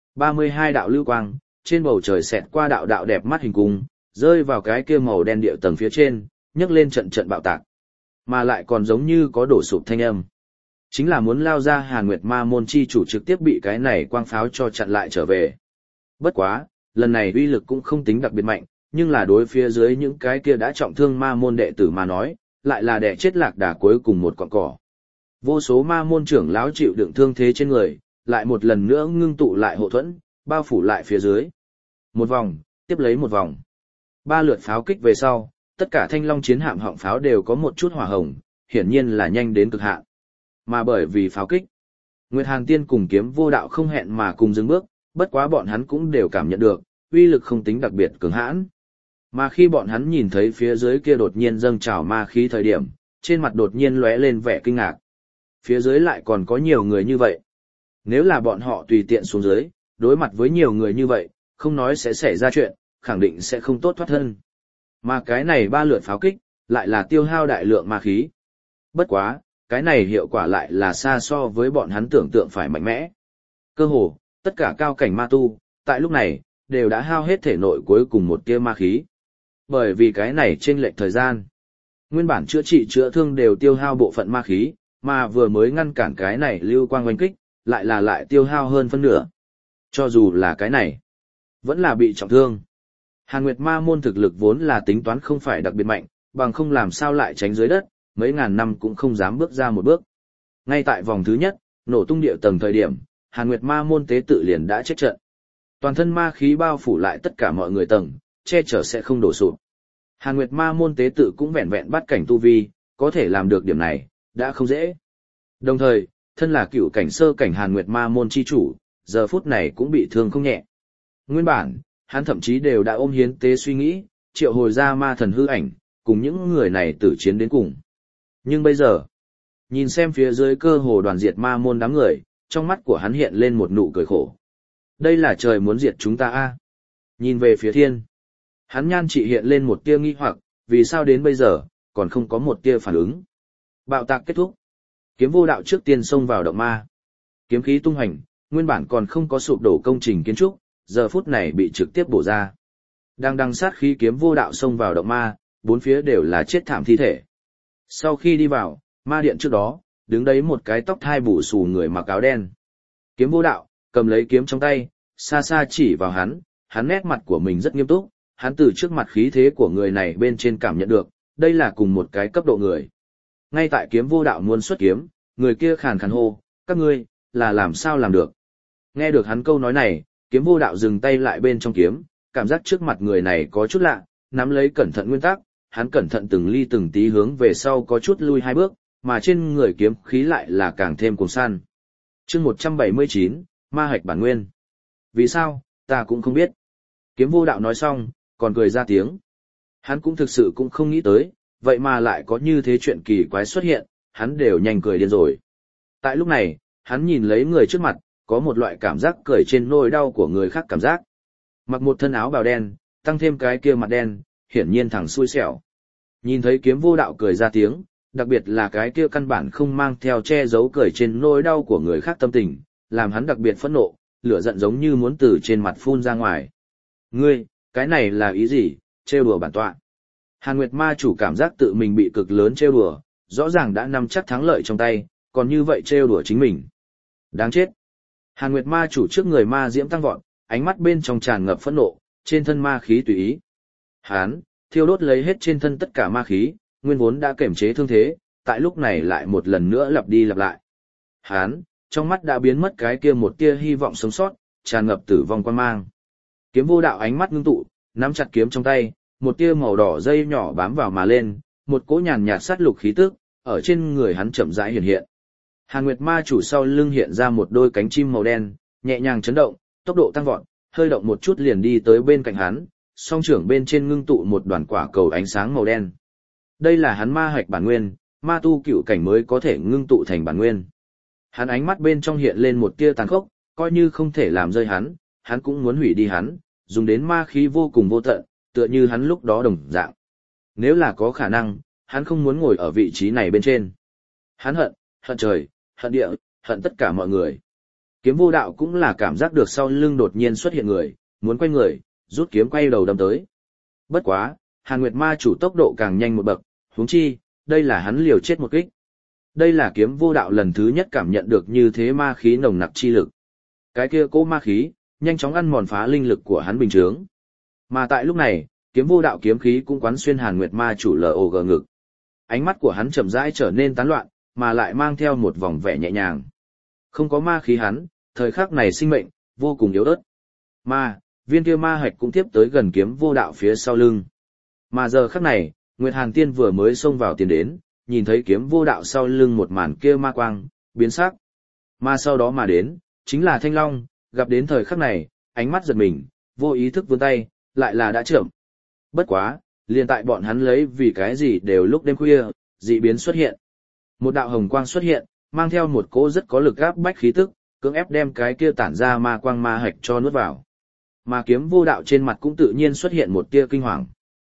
32 đạo lưu quang, trên bầu trời xẹt qua đạo đạo đẹp mắt hình cung, rơi vào cái kia màu đen địa tầng phía trên, nhấc lên trận trận bạo tạc. Mà lại còn giống như có đổ sụp thanh âm. Chính là muốn lao ra Hàn Nguyệt Ma môn chi chủ trực tiếp bị cái này quang pháo cho chặn lại trở về. Bất quá, lần này uy lực cũng không tính đặc biệt mạnh, nhưng là đối phía dưới những cái kia đã trọng thương ma môn đệ tử mà nói, lại là đẻ chết lạc đà cuối cùng một cọng cỏ. Vô số ma môn trưởng lão chịu đựng thương thế trên người, lại một lần nữa ngưng tụ lại hộ thuẫn, bao phủ lại phía dưới. Một vòng, tiếp lấy một vòng. 3 lượt pháo kích về sau, tất cả Thanh Long chiến hạm họng pháo đều có một chút hỏa hồng, hiển nhiên là nhanh đến cực hạn. Mà bởi vì pháo kích, Nguyệt Hàn Tiên cùng Kiếm Vô Đạo không hẹn mà cùng dừng bước, bất quá bọn hắn cũng đều cảm nhận được, uy lực không tính đặc biệt cường hãn. Mà khi bọn hắn nhìn thấy phía dưới kia đột nhiên dâng trào ma khí thời điểm, trên mặt đột nhiên lóe lên vẻ kinh ngạc. Phía dưới lại còn có nhiều người như vậy. Nếu là bọn họ tùy tiện xuống dưới, đối mặt với nhiều người như vậy, không nói sẽ xảy ra chuyện, khẳng định sẽ không tốt thoát thân. Mà cái này 3 lượt pháo kích, lại là tiêu hao đại lượng ma khí. Bất quá, cái này hiệu quả lại là xa so với bọn hắn tưởng tượng phải mạnh mẽ. Cơ hồ, tất cả cao cảnh ma tu, tại lúc này, đều đã hao hết thể nội cuối cùng một tia ma khí. Bởi vì cái này chênh lệch thời gian. Nguyên bản chữa trị chữa thương đều tiêu hao bộ phận ma khí, mà vừa mới ngăn cản cái này lưu quang oanh kích, lại tiêu hao hơn phân nửa. Cho dù là cái này, vẫn là bị trọng thương. Hàn Nguyệt Ma môn thực lực vốn là tính toán không phải đặc biệt mạnh, bằng không làm sao lại tránh dưới đất, mấy ngàn năm cũng không dám bước ra một bước. Ngay tại vòng thứ nhất, nổ tung địa tầng thời điểm, Hàn Nguyệt Ma môn tế tự liền đã chết trận. Toàn thân ma khí bao phủ lại tất cả mọi người tầng, che chở sẽ không đổ sụp. Hàn Nguyệt Ma môn tế tự cũng vẹn vẹn bắt cảnh tu vi, có thể làm được điểm này, đã không dễ. Đồng thời, thân là cựu cảnh sơ cảnh Hàn Nguyệt Ma môn chi chủ, giờ phút này cũng bị thương không nhẹ. Nguyên bản, hắn thậm chí đều đã ôm hiến tế suy nghĩ, triệu hồi ra ma thần hư ảnh, cùng những người này tử chiến đến cùng. Nhưng bây giờ, nhìn xem phía dưới cơ hồ đoàn diệt ma môn đám người, trong mắt của hắn hiện lên một nụ cười khổ. Đây là trời muốn diệt chúng ta a. Nhìn về phía thiên, hắn nhan trị hiện lên một tia nghi hoặc, vì sao đến bây giờ, còn không có một tia phản ứng. Bạo tạc kết thúc. Kiếm Vô Đạo trước tiên xông vào động ma. Kiếm khí tung hành, nguyên bản còn không có sụp đổ công trình kiến trúc, giờ phút này bị trực tiếp bổ ra. Đang sát khí Kiếm Vô Đạo xông vào động ma, bốn phía đều là chết thảm thi thể. Sau khi đi vào, ma điện trước đó, đứng đấy một cái tóc thai bù xù người mặc áo đen. Kiếm Vô Đạo, cầm lấy kiếm trong tay, xa xa chỉ vào hắn nét mặt của mình rất nghiêm túc, hắn từ trước mặt khí thế của người này bên trên cảm nhận được, đây là cùng một cái cấp độ người. Ngay tại Kiếm Vô Đạo muốn xuất kiếm, người kia khàn khàn hô, các ngươi, là làm sao làm được. Nghe được hắn câu nói này, Kiếm Vô Đạo dừng tay lại bên trong kiếm, cảm giác trước mặt người này có chút lạ, nắm lấy cẩn thận nguyên tắc, hắn cẩn thận từng ly từng tí hướng về sau có chút lui 2 bước, mà trên người kiếm khí lại là càng thêm cuồng san. Chương 179, Ma Hạch bản nguyên. Vì sao, ta cũng không biết. Kiếm Vô Đạo nói xong, còn cười ra tiếng. Hắn cũng thực sự cũng không nghĩ tới, vậy mà lại có như thế chuyện kỳ quái xuất hiện, hắn đều nhanh cười điên rồi. Tại lúc này, hắn nhìn lấy người trước mặt, có một loại cảm giác cười trên nỗi đau của người khác cảm giác. Mặc một thân áo bào đen, tăng thêm cái kia mặt đen, hiển nhiên thằng xui xẻo. Nhìn thấy Kiếm Vô Đạo cười ra tiếng, đặc biệt là cái kia căn bản không mang theo che giấu cười trên nỗi đau của người khác tâm tình, làm hắn đặc biệt phẫn nộ, lửa giận giống như muốn từ trên mặt phun ra ngoài. Ngươi, cái này là ý gì, trêu đùa bản tọa. Hàn Nguyệt Ma chủ cảm giác tự mình bị cực lớn trêu đùa, rõ ràng đã nắm chắc thắng lợi trong tay, còn như vậy trêu đùa chính mình. Đáng chết. Hàn Nguyệt Ma chủ trước người ma diễm tăng vọt, ánh mắt bên trong tràn ngập phẫn nộ, trên thân ma khí tùy ý. Hán, thiêu đốt lấy hết trên thân tất cả ma khí, nguyên vốn đã kềm chế thương thế, tại lúc này lại một lần nữa lặp đi lặp lại. Hán, trong mắt đã biến mất cái kia một tia hy vọng sống sót, tràn ngập tử vong quan mang. Kiếm vô đạo ánh mắt ngưng tụ, nắm chặt kiếm trong tay, một tia màu đỏ dây nhỏ bám vào mà lên, một cỗ nhàn nhạt sát lục khí tức ở trên người hắn chậm rãi hiện hiện. Hàn Nguyệt Ma chủ sau lưng hiện ra một đôi cánh chim màu đen, nhẹ nhàng chấn động, tốc độ tăng vọt, hơi động một chút liền đi tới bên cạnh hắn, song trưởng bên trên ngưng tụ một đoàn quả cầu ánh sáng màu đen. Đây là hắn ma hạch bản nguyên, ma tu cựu cảnh mới có thể ngưng tụ thành bản nguyên. Hắn ánh mắt bên trong hiện lên một tia tàn khốc, coi như không thể làm rơi hắn cũng muốn hủy đi hắn, dùng đến ma khí vô cùng vô tận, tựa như hắn lúc đó đồng dạng. Nếu là có khả năng, hắn không muốn ngồi ở vị trí này bên trên. Hắn hận trời, hận địa, hận tất cả mọi người. Kiếm vô đạo cũng là cảm giác được sau lưng đột nhiên xuất hiện người, muốn quay người, rút kiếm quay đầu đâm tới. Bất quá, Hàn Nguyệt Ma chủ tốc độ càng nhanh một bậc, huống chi, đây là hắn liều chết một kích. Đây là kiếm vô đạo lần thứ nhất cảm nhận được như thế ma khí nồng nặc chi lực. Cái kia cỗ ma khí, nhanh chóng ăn mòn phá linh lực của hắn bình trướng. Mà tại lúc này, kiếm vô đạo kiếm khí cũng quán xuyên Hàn Nguyệt Ma chủ LOG ngực. Ánh mắt của hắn chậm rãi trở nên tán loạn, mà lại mang theo một vòng vẻ nhẹ nhàng. Không có ma khí hắn, thời khắc này sinh mệnh vô cùng yếu ớt. Mà, viên kia ma hạch cũng tiếp tới gần kiếm vô đạo phía sau lưng. Mà giờ khắc này, Nguyệt Hàn Tiên vừa mới xông vào tiền đến, nhìn thấy kiếm vô đạo sau lưng một màn kia ma quang, biến sắc. Mà sau đó mà đến, chính là Thanh Long, gặp đến thời khắc này, ánh mắt giật mình, vô ý thức vươn tay, lại là đã chậm. Bất quá, liền tại bọn hắn lấy vì cái gì đều lúc đêm khuya, dị biến xuất hiện. Một đạo hồng quang xuất hiện, mang theo một cỗ rất có lực áp bách khí tức, cưỡng ép đem cái kia tản ra ma quang ma hạch cho nuốt vào. Mà kiếm vô đạo trên mặt cũng tự nhiên xuất hiện một tia kinh hoàng.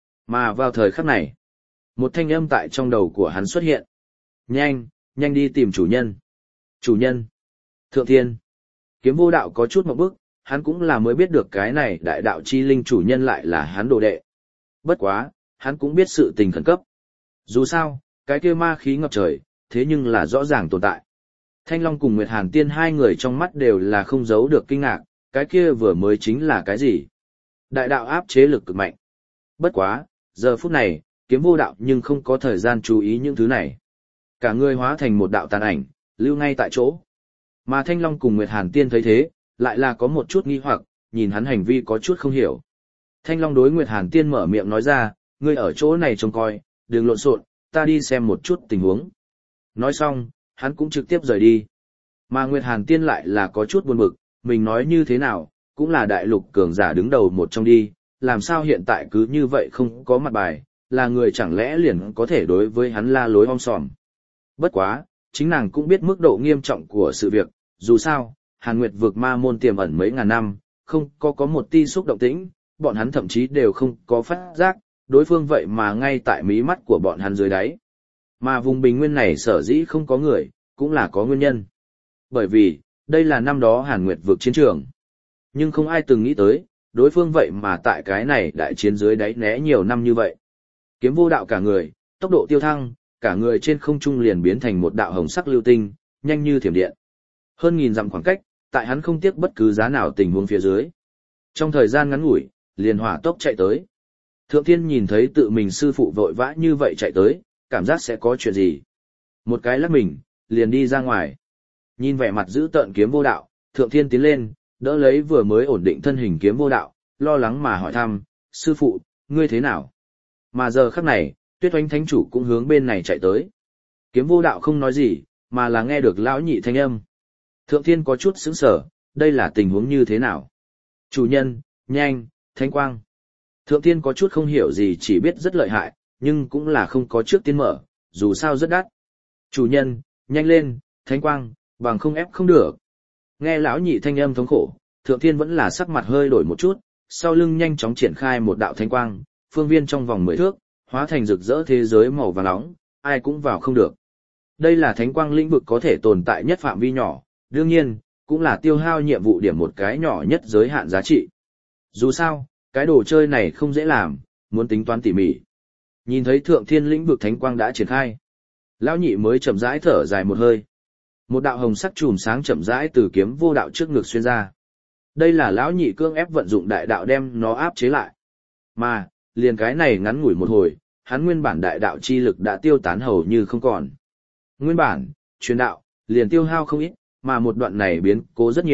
Mà vào thời khắc này, một thanh âm tại trong đầu của hắn xuất hiện. Nhanh, nhanh đi tìm chủ nhân. Chủ nhân. Thượng Thiên. Kiếm vô đạo có chút một bước, hắn cũng là mới biết được cái này đại đạo chi linh chủ nhân lại là hắn đồ đệ. Bất quá, hắn cũng biết sự tình khẩn cấp. Dù sao, cái kia ma khí ngập trời, thế nhưng là rõ ràng tồn tại. Thanh Long cùng Nguyệt Hàn Tiên hai người trong mắt đều là không giấu được kinh ngạc, cái kia vừa mới chính là cái gì? Đại đạo áp chế lực cực mạnh. Bất quá, giờ phút này, kiếm vô đạo nhưng không có thời gian chú ý những thứ này. Cả người hóa thành một đạo tàn ảnh, lưu ngay tại chỗ. Mà Thanh Long cùng Nguyệt Hàn Tiên thấy thế, lại là có một chút nghi hoặc, nhìn hắn hành vi có chút không hiểu. Thanh Long đối Nguyệt Hàn Tiên mở miệng nói ra, ngươi ở chỗ này trông coi, đừng lộn xộn, ta đi xem một chút tình huống. Nói xong, hắn cũng trực tiếp rời đi. Mà Nguyệt Hàn Tiên lại là có chút buồn bực, mình nói như thế nào, cũng là đại lục cường giả đứng đầu một trong đi, làm sao hiện tại cứ như vậy không có mặt bài, là người chẳng lẽ liền có thể đối với hắn la lối om sòm. Bất quá, chính nàng cũng biết mức độ nghiêm trọng của sự việc, dù sao, Hàn Nguyệt vực ma môn tiềm ẩn mấy ngàn năm, không có một ti xúc động tĩnh, bọn hắn thậm chí đều không có phát giác, đối phương vậy mà ngay tại mí mắt của bọn hắn dưới đáy. Mà vùng bình nguyên này sở dĩ không có người, cũng là có nguyên nhân. Bởi vì, đây là năm đó Hàn Nguyệt vực chiến trường. Nhưng không ai từng nghĩ tới, đối phương vậy mà tại cái này đại chiến dưới đáy né nhiều năm như vậy. Kiếm vô đạo cả người, tốc độ tiêu thăng, cả người trên không trung liền biến thành một đạo hồng sắc lưu tinh, nhanh như thiểm điện. Hơn nghìn dặm khoảng cách, tại hắn không tiếc bất cứ giá nào tình huống phía dưới. Trong thời gian ngắn ngủi, liền hỏa tốc chạy tới. Thượng Thiên nhìn thấy tự mình sư phụ vội vã như vậy chạy tới, cảm giác sẽ có chuyện gì. Một cái lắc mình, liền đi ra ngoài. Nhìn vẻ mặt dữ tợn kiếm vô đạo, Thượng Thiên tiến lên, đỡ lấy vừa mới ổn định thân hình kiếm vô đạo, lo lắng mà hỏi thăm, sư phụ, ngươi thế nào? Mà giờ khắc này, Tuyết Oánh Thánh Chủ cũng hướng bên này chạy tới. Kiếm vô đạo không nói gì, mà là nghe được lão nhị thanh âm. Thượng Thiên có chút sững sờ, đây là tình huống như thế nào? Chủ nhân, nhanh, Thánh Quang. Thượng Thiên có chút không hiểu gì, chỉ biết rất lợi hại, nhưng cũng là không có trước tiên mở, dù sao rất đắt. Chủ nhân, nhanh lên, Thánh Quang, bằng không ép không được. Nghe lão nhị thanh âm thống khổ, Thượng Thiên vẫn là sắc mặt hơi đổi một chút, sau lưng nhanh chóng triển khai một đạo thánh quang, phương viên trong vòng 10 thước, hóa thành rực rỡ thế giới màu vàng nóng, ai cũng vào không được. Đây là thánh quang lĩnh vực có thể tồn tại nhất phạm vi nhỏ, đương nhiên, cũng là tiêu hao nhiệm vụ điểm một cái nhỏ nhất giới hạn giá trị. Dù sao, cái đồ chơi này không dễ làm, muốn tính toán tỉ mỉ. Nhìn thấy Thượng Thiên lĩnh vực thánh quang đã triển khai, lão nhị mới chậm rãi thở dài một hơi. Một đạo hồng sắc chùm sáng chậm rãi từ kiếm vô đạo trước ngực xuyên ra. Đây là lão nhị cương ép vận dụng đại đạo đem nó áp chế lại. Mà, liền cái này ngắn ngủi một hồi, hắn nguyên bản đại đạo chi lực đã tiêu tán hầu như không còn. Nguyên bản, truyền đạo, liền tiêu hao không ít, mà một đoạn này biến cố rất nhiều,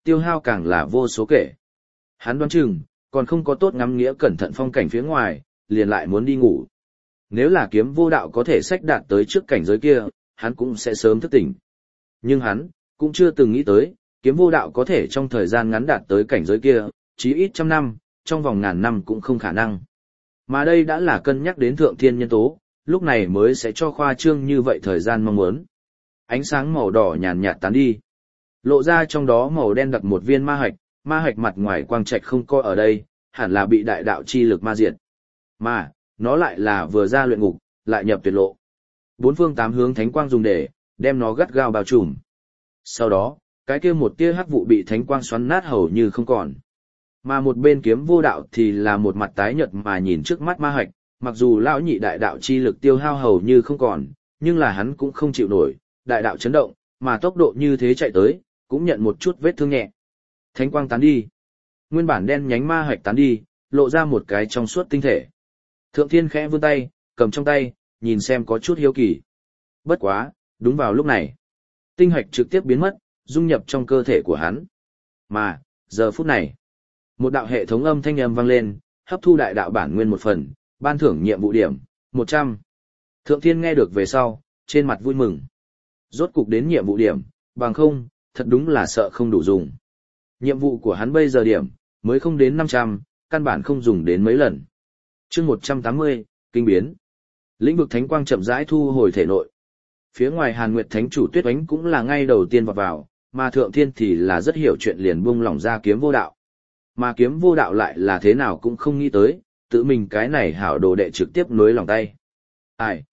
tiêu hao càng là vô số kể. Hắn đoán chừng, còn không có tốt ngắm nghĩa cẩn thận phong cảnh phía ngoài, liền lại muốn đi ngủ. Nếu là kiếm vô đạo có thể xách đạt tới trước cảnh giới kia, hắn cũng sẽ sớm thức tỉnh. Nhưng hắn, cũng chưa từng nghĩ tới, kiếm vô đạo có thể trong thời gian ngắn đạt tới cảnh giới kia, chí ít trăm năm, trong vòng ngàn năm cũng không khả năng. Mà đây đã là cân nhắc đến thượng thiên nhân tố, lúc này mới sẽ cho khoa trương như vậy thời gian mong muốn. Ánh sáng màu đỏ nhàn nhạt tán đi. Lộ ra trong đó màu đen đặc một viên ma hạch mặt ngoài quang trạch không coi ở đây, hẳn là bị đại đạo chi lực ma diệt. Mà, nó lại là vừa ra luyện ngục, lại nhập tuyệt lộ. Bốn phương tám hướng thánh quang dùng để đem nó gắt gao bao trùm. Sau đó, cái kia một tia hắc vụ bị thánh quang xoắn nát hầu như không còn. Mà một bên kiếm vô đạo thì là một mặt tái nhợt mà nhìn trước mắt ma hạch, mặc dù lão nhị đại đạo chi lực tiêu hao hầu như không còn, nhưng là hắn cũng không chịu nổi, đại đạo chấn động, mà tốc độ như thế chạy tới, cũng nhận một chút vết thương nhẹ. Thánh quang tán đi. Nguyên bản đen nhánh ma hạch tán đi, lộ ra một cái trong suốt tinh thể. Thượng Thiên khẽ vươn tay, cầm trong tay, nhìn xem có chút hiếu kỳ. Bất quá, đúng vào lúc này, tinh hạch trực tiếp biến mất, dung nhập trong cơ thể của hắn. Mà, giờ phút này, một đạo hệ thống âm thanh vang lên, hấp thu đại đạo bản nguyên một phần, ban thưởng nhiệm vụ điểm, 100. Thượng Thiên nghe được về sau, trên mặt vui mừng. Rốt cục đến nhiệm vụ điểm, bằng không, thật đúng là sợ không đủ dùng. Nhiệm vụ của hắn bây giờ điểm, mới không đến 500, căn bản không dùng đến mấy lần. Chương 180, kinh biến. Lĩnh vực thánh quang chậm rãi thu hồi thể nội. Phía ngoài Hàn Nguyệt Thánh chủ Tuyết Oánh cũng là ngay đầu tiên vào, mà Thượng Thiên thì là rất hiểu chuyện liền buông lỏng ra kiếm vô đạo. Mà kiếm vô đạo lại là thế nào cũng không nghĩ tới, tự mình cái này hảo đồ đệ trực tiếp nối lòng tay. Ai.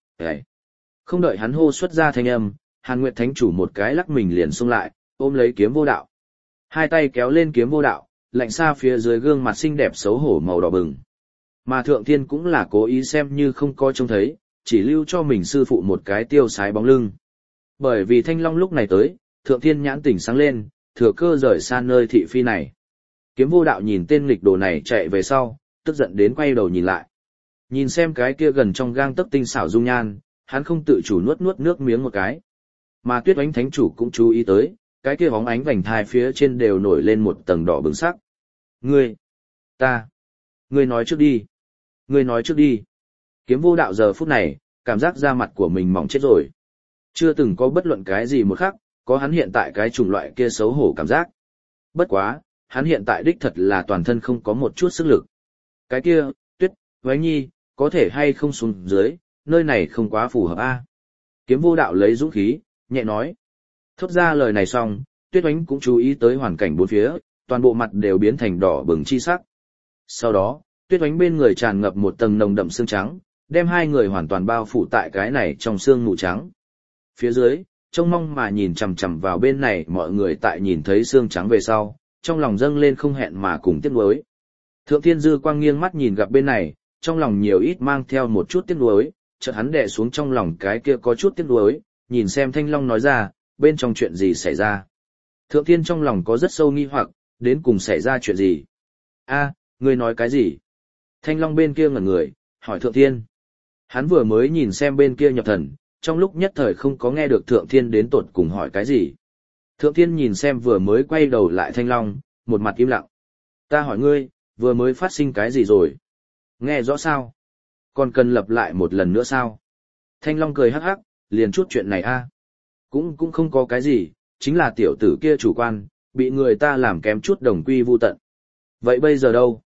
Không đợi hắn hô xuất ra thanh âm, Hàn Nguyệt Thánh chủ một cái lắc mình liền xông lại, ôm lấy kiếm vô đạo. Hai tay kéo lên kiếm vô đạo, lạnh xa phía dưới gương mặt xinh đẹp xấu hổ màu đỏ bừng. Mà Thượng Thiên cũng là cố ý xem như không coi trông thấy, chỉ lưu cho mình sư phụ một cái tiêu sái bóng lưng. Bởi vì Thanh Long lúc này tới, Thượng Thiên nhãn tỉnh sáng lên, thừa cơ rời xa nơi thị phi này. Kiếm vô đạo nhìn tên nghịch đồ này chạy về sau, tức giận đến quay đầu nhìn lại. Nhìn xem cái kia gần trong gang tấc tinh xảo dung nhan, hắn không tự chủ nuốt nước miếng một cái. Mà Tuyết Oánh Thánh chủ cũng chú ý tới, cái kia bóng ánh vành thai phía trên đều nổi lên một tầng đỏ bừng sắc. Ngươi nói trước đi. Ngươi nói trước đi. Kiếm vô đạo giờ phút này, cảm giác da mặt của mình mỏng chết rồi. Chưa từng có bất luận cái gì một khắc, có hắn hiện tại cái chủng loại kia xấu hổ cảm giác. Bất quá, hắn hiện tại đích thật là toàn thân không có một chút sức lực. Cái kia, Tuyết Oánh nhi, có thể hay không xuống dưới, nơi này không quá phù hợp a. Kiếm vô đạo lấy dũng khí, nhẹ nói. Thốt ra lời này xong, Tuyết Oánh cũng chú ý tới hoàn cảnh bốn phía, toàn bộ mặt đều biến thành đỏ bừng chi sắc. Sau đó, Tuyết Oánh bên người tràn ngập một tầng nồng đậm sương trắng, đem hai người hoàn toàn bao phủ tại cái này trong sương mù trắng. Phía dưới, trông mong mà nhìn chằm chằm vào bên này mọi người tại nhìn thấy sương trắng về sau, trong lòng dâng lên không hẹn mà cùng tiếc nuối. Thượng Thiên dư quang nghiêng mắt nhìn gặp bên này, trong lòng nhiều ít mang theo một chút tiếc nuối, chợt hắn đè xuống trong lòng cái kia có chút tiếc nuối, nhìn xem Thanh Long nói ra, bên trong chuyện gì xảy ra. Thượng Thiên trong lòng có rất sâu nghi hoặc, đến cùng xảy ra chuyện gì. Ngươi nói cái gì? Thanh Long bên kia ngẩn người, hỏi Thượng Thiên. Hắn vừa mới nhìn xem bên kia nhập thần, trong lúc nhất thời không có nghe được Thượng Thiên đến tột cùng hỏi cái gì. Thượng Thiên nhìn xem vừa mới quay đầu lại Thanh Long, một mặt im lặng. Ta hỏi ngươi, vừa mới phát sinh cái gì rồi? Nghe rõ sao? Còn cần lặp lại một lần nữa sao? Thanh Long cười hắc hắc, liền chút chuyện này Cũng không có cái gì, chính là tiểu tử kia chủ quan, bị người ta làm kém chút đồng quy vu tận. Vậy bây giờ đâu?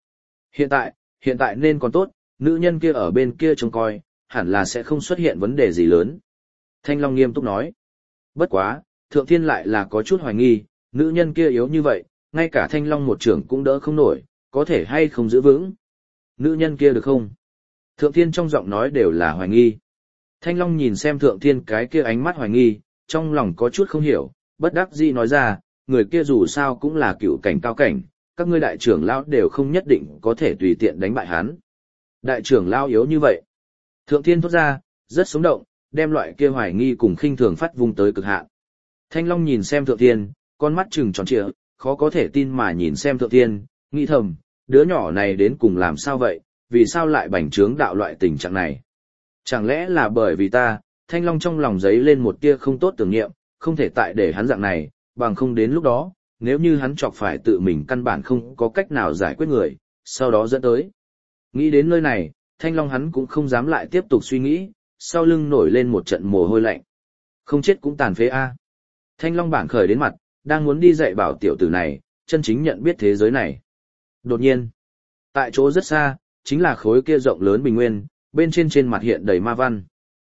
Hiện tại nên còn tốt, nữ nhân kia ở bên kia trông coi, hẳn là sẽ không xuất hiện vấn đề gì lớn. Thanh Long nghiêm túc nói. Bất quá, Thượng Thiên lại là có chút hoài nghi, nữ nhân kia yếu như vậy, ngay cả Thanh Long một trưởng cũng đỡ không nổi, có thể hay không giữ vững. Nữ nhân kia được không? Thượng Thiên trong giọng nói đều là hoài nghi. Thanh Long nhìn xem Thượng Thiên cái kia ánh mắt hoài nghi, trong lòng có chút không hiểu, bất đắc dĩ nói ra, người kia dù sao cũng là cựu cảnh cao cảnh, các ngươi đại trưởng lão đều không nhất định có thể tùy tiện đánh bại hắn. Đại trưởng lão yếu như vậy. Thượng Thiên thốt ra, rất sống động, đem loại kia hoài nghi cùng khinh thường phát vung tới cực hạn. Thanh Long nhìn xem Thượng Thiên, con mắt trừng tròn trịa, khó có thể tin mà nhìn xem Thượng Thiên, nghĩ thầm, đứa nhỏ này đến cùng làm sao vậy, vì sao lại bành trướng đạo loại tình trạng này. Chẳng lẽ là bởi vì ta, Thanh Long trong lòng giấy lên một tia không tốt tưởng niệm, không thể tại để hắn dạng này, bằng không đến lúc đó, nếu như hắn chọc phải tự mình căn bản không có cách nào giải quyết người, sau đó dẫn tới. Nghĩ đến nơi này, Thanh Long hắn cũng không dám lại tiếp tục suy nghĩ, sau lưng nổi lên một trận mồ hôi lạnh. Không chết cũng tàn phế a. Thanh Long bản khởi đến mặt, đang muốn đi dạy bảo tiểu tử này, chân chính nhận biết thế giới này. Đột nhiên, tại chỗ rất xa, chính là khối kia rộng lớn bình nguyên, bên trên mặt hiện đầy ma văn.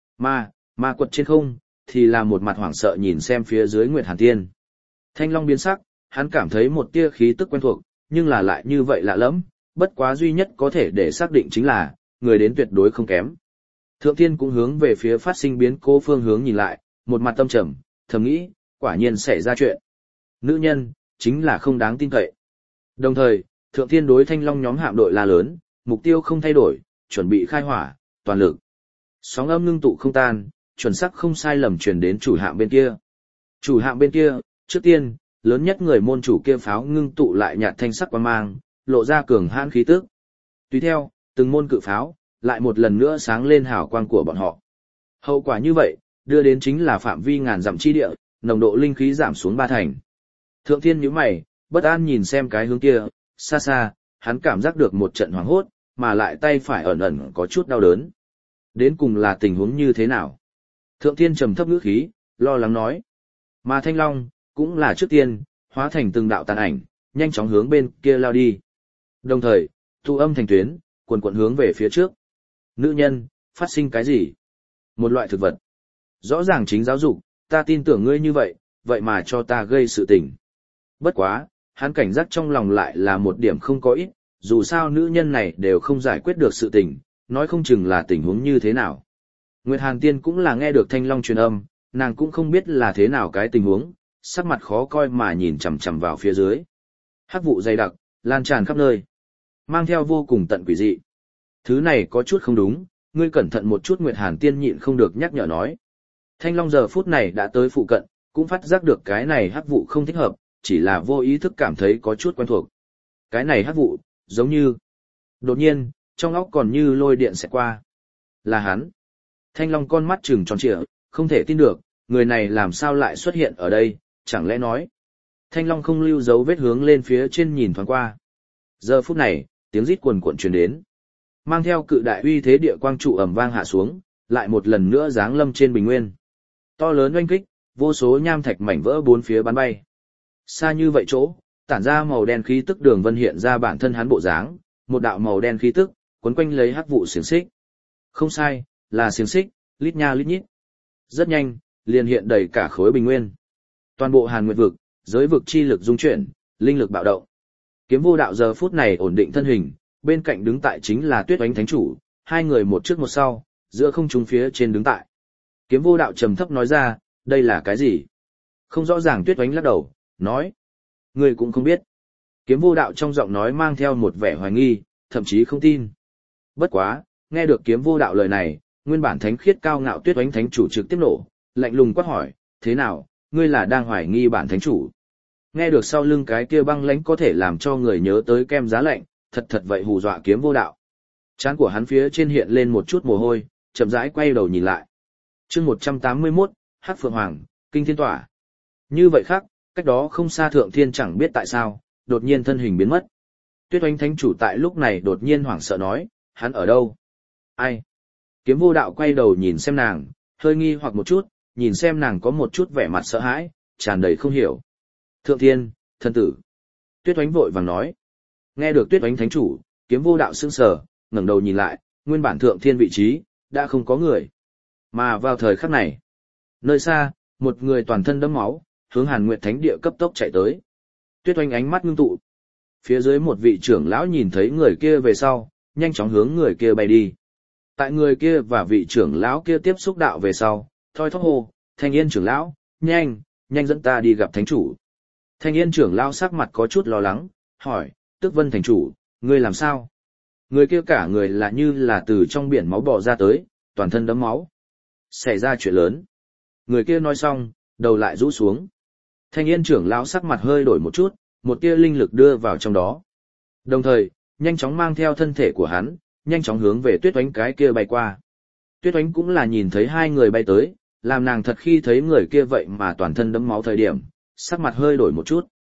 Ma quật trên không, thì là một mặt hoảng sợ nhìn xem phía dưới Nguyệt Hàn Tiên. Thanh Long biến sắc, hắn cảm thấy một tia khí tức quen thuộc, nhưng là lại như vậy lạ lẫm, bất quá duy nhất có thể để xác định chính là, người đến tuyệt đối không kém. Thượng Thiên cũng hướng về phía phát sinh biến cố phương hướng nhìn lại, một mặt tâm trầm, thầm nghĩ, quả nhiên xảy ra chuyện. Nữ nhân, chính là không đáng tin cậy. Đồng thời, Thượng Thiên đối Thanh Long nhóm hạm đội la lớn, mục tiêu không thay đổi, chuẩn bị khai hỏa, toàn lực. Sóng âm ngưng tụ không tan, chuẩn xác không sai lầm truyền đến chủ hạm bên kia. Chủ hạm bên kia, trước tiên, lớn nhất người môn chủ kia pháo ngưng tụ lại nhạt thanh sắc quang mang, lộ ra cường hãn khí tức. Tùy theo, từng môn cự pháo, lại một lần nữa sáng lên hào quang của bọn họ. Hậu quả như vậy, đưa đến chính là phạm vi ngàn dặm chi địa, nồng độ linh khí giảm xuống 3 thành. Thượng Thiên nhíu mày, bất an nhìn xem cái hướng kia, xa xa, hắn cảm giác được một trận hoảng hốt, mà lại tay phải ẩn ẩn có chút đau đớn. Đến cùng là tình huống như thế nào? Thượng Thiên trầm thấp ngữ khí, lo lắng nói. Mà Thanh Long, cũng là trước tiên, hóa thành từng đạo tàn ảnh, nhanh chóng hướng bên kia lao đi. Đồng thời, tụ âm thành tuyến, quần quần hướng về phía trước. Nữ nhân, phát sinh cái gì? Một loại thực vật. Rõ ràng chính giáo dục, ta tin tưởng ngươi như vậy, vậy mà cho ta gây sự tình. Bất quá, hắn cảnh giác trong lòng lại là một điểm không có ít, dù sao nữ nhân này đều không giải quyết được sự tình, nói không chừng là tình huống như thế nào. Nguyệt Hàn Tiên cũng là nghe được Thanh Long truyền âm, nàng cũng không biết là thế nào cái tình huống, sắc mặt khó coi mà nhìn chằm chằm vào phía dưới. Hắc vụ dày đặc, lan tràn khắp nơi, mang theo vô cùng tận quỷ dị. Thứ này có chút không đúng, ngươi cẩn thận một chút. Nguyệt Hàn Tiên nhịn không được nhắc nhở nói. Thanh Long giờ phút này đã tới phụ cận, cũng phát giác được cái này hắc vụ không thích hợp, chỉ là vô ý thức cảm thấy có chút quen thuộc. Cái này hắc vụ, giống như... Đột nhiên, trong óc còn như lôi điện xẹt qua. Là hắn. Thanh Long con mắt trừng tròn trịa, không thể tin được, người này làm sao lại xuất hiện ở đây, chẳng lẽ nói. Thanh Long không lưu dấu vết hướng lên phía trên nhìn thoáng qua. Giờ phút này, tiếng rít cuồn cuộn truyền đến. Mang theo cự đại uy thế địa quang trụ ầm vang hạ xuống, lại một lần nữa giáng lâm trên bình nguyên. To lớn oanh kích, vô số nham thạch mảnh vỡ bốn phía bắn bay. Xa như vậy chỗ, tản ra màu đen khí tức đường vân hiện ra bản thân hắn bộ dáng, một đạo màu đen khí tức, quấn quanh lấy hắc vụ xiềng xích. Không sai, là xiềng xích, lít nha lít nhít. Rất nhanh, liền hiện đầy cả khối bình nguyên. Toàn bộ Hàn Nguyệt vực, giới vực chi lực dung chuyển, linh lực bạo động. Kiếm Vô Đạo giờ phút này ổn định thân hình, bên cạnh đứng tại chính là Tuyết Oánh Thánh Chủ, hai người một trước một sau, giữa không trung phía trên đứng tại. Kiếm Vô Đạo trầm thấp nói ra, đây là cái gì? Không rõ ràng. Tuyết Oánh lắc đầu, nói. Người cũng không biết. Kiếm Vô Đạo trong giọng nói mang theo một vẻ hoài nghi, thậm chí không tin. Bất quá, nghe được Kiếm Vô Đạo lời này, nguyên bản thánh khiết cao ngạo Tuyết Oánh Thánh Chủ trực tiếp nổ, lạnh lùng quát hỏi, thế nào, ngươi là đang hoài nghi bản thánh chủ? Nghe được sau lưng cái kia băng lãnh có thể làm cho người nhớ tới kem giá lạnh, thật vậy hù dọa Kiếm Vô Đạo. Trán của hắn phía trên hiện lên một chút mồ hôi, chậm rãi quay đầu nhìn lại. Chương 181, Hắc Phượng Hoàng, Kinh Thiên Tỏa. Như vậy khác, cách đó không xa Thượng Thiên chẳng biết tại sao, đột nhiên thân hình biến mất. Tuyết Oánh Thánh Chủ tại lúc này đột nhiên hoảng sợ nói, hắn ở đâu? Ai? Kiếm Vô Đạo quay đầu nhìn xem nàng, hơi nghi hoặc một chút, nhìn xem nàng có một chút vẻ mặt sợ hãi, tràn đầy không hiểu. Thượng Thiên, thân tử. Tuyết Oánh vội vàng nói. Nghe được Tuyết Oánh Thánh Chủ, Kiếm Vô Đạo sững sờ, ngẩng đầu nhìn lại, nguyên bản Thượng Thiên vị trí đã không có người. Mà vào thời khắc này, nơi xa, một người toàn thân đẫm máu, hướng Hàn Nguyệt Thánh Địa cấp tốc chạy tới. Tuyết Oánh ánh mắt ngưng tụ. Phía dưới một vị trưởng lão nhìn thấy người kia về sau, nhanh chóng hướng người kia bay đi. Tại người kia và vị trưởng lão kia tiếp xúc đạo về sau, thoi thóp hô, Thanh Yên trưởng lão, nhanh dẫn ta đi gặp thánh chủ. Thanh Yên trưởng lão sắc mặt có chút lo lắng, hỏi, Tức Vân thành chủ, ngươi làm sao? Người kia cả người là như là từ trong biển máu bò ra tới, toàn thân đẫm máu. Xảy ra chuyện lớn. Người kia nói xong, đầu lại rũ xuống. Thanh Yên trưởng lão sắc mặt hơi đổi một chút, một tia linh lực đưa vào trong đó. Đồng thời, nhanh chóng mang theo thân thể của hắn, nhanh chóng hướng về Tuyết Oánh cái kia bay qua. Tuyết Oánh cũng là nhìn thấy hai người bay tới, làm nàng thật khi thấy người kia vậy mà toàn thân đẫm máu thời điểm, sắc mặt hơi đổi một chút.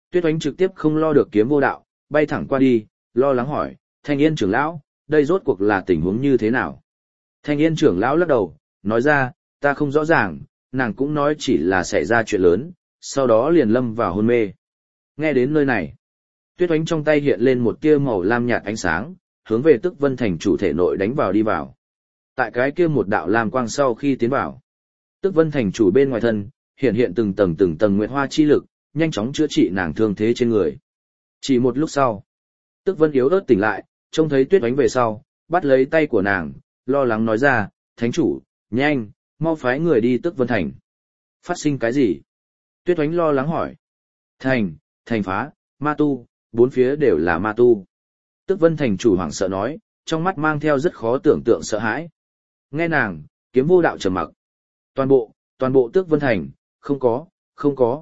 Tuyết Oánh trực tiếp không lo được kiếm vô đạo, bay thẳng qua đi, lo lắng hỏi, Thanh Yên trưởng lão, đây rốt cuộc là tình huống như thế nào? Thanh Yên trưởng lão lắc đầu, nói ra, ta không rõ ràng, nàng cũng nói chỉ là xảy ra chuyện lớn, sau đó liền lâm vào hôn mê. Nghe đến nơi này, Tuyết Oánh trong tay hiện lên một tia màu lam nhạt ánh sáng, hướng về Tức Vân Thành chủ thể nội đánh vào đi vào. Tại cái kia một đạo lam quang sau khi tiến vào, Tức Vân Thành chủ bên ngoài thân, hiện từng tầng nguyệt hoa chi lực, nhanh chóng chữa trị nàng thương thế trên người. Chỉ một lúc sau, Tức Vân yếu ớt tỉnh lại, trông thấy Tuyết Oánh về sau, bắt lấy tay của nàng, lo lắng nói ra, Thánh chủ, nhanh, mau phái người đi Tức Vân Thành. Phát sinh cái gì? Tuyết Oánh lo lắng hỏi. Thành phá, ma tu, bốn phía đều là ma tu. Tức Vân Thành chủ hoảng sợ nói, trong mắt mang theo rất khó tưởng tượng sợ hãi. Nghe nàng, kiếm vô đạo trầm mặc. Toàn bộ Tước Vân Thành, không có.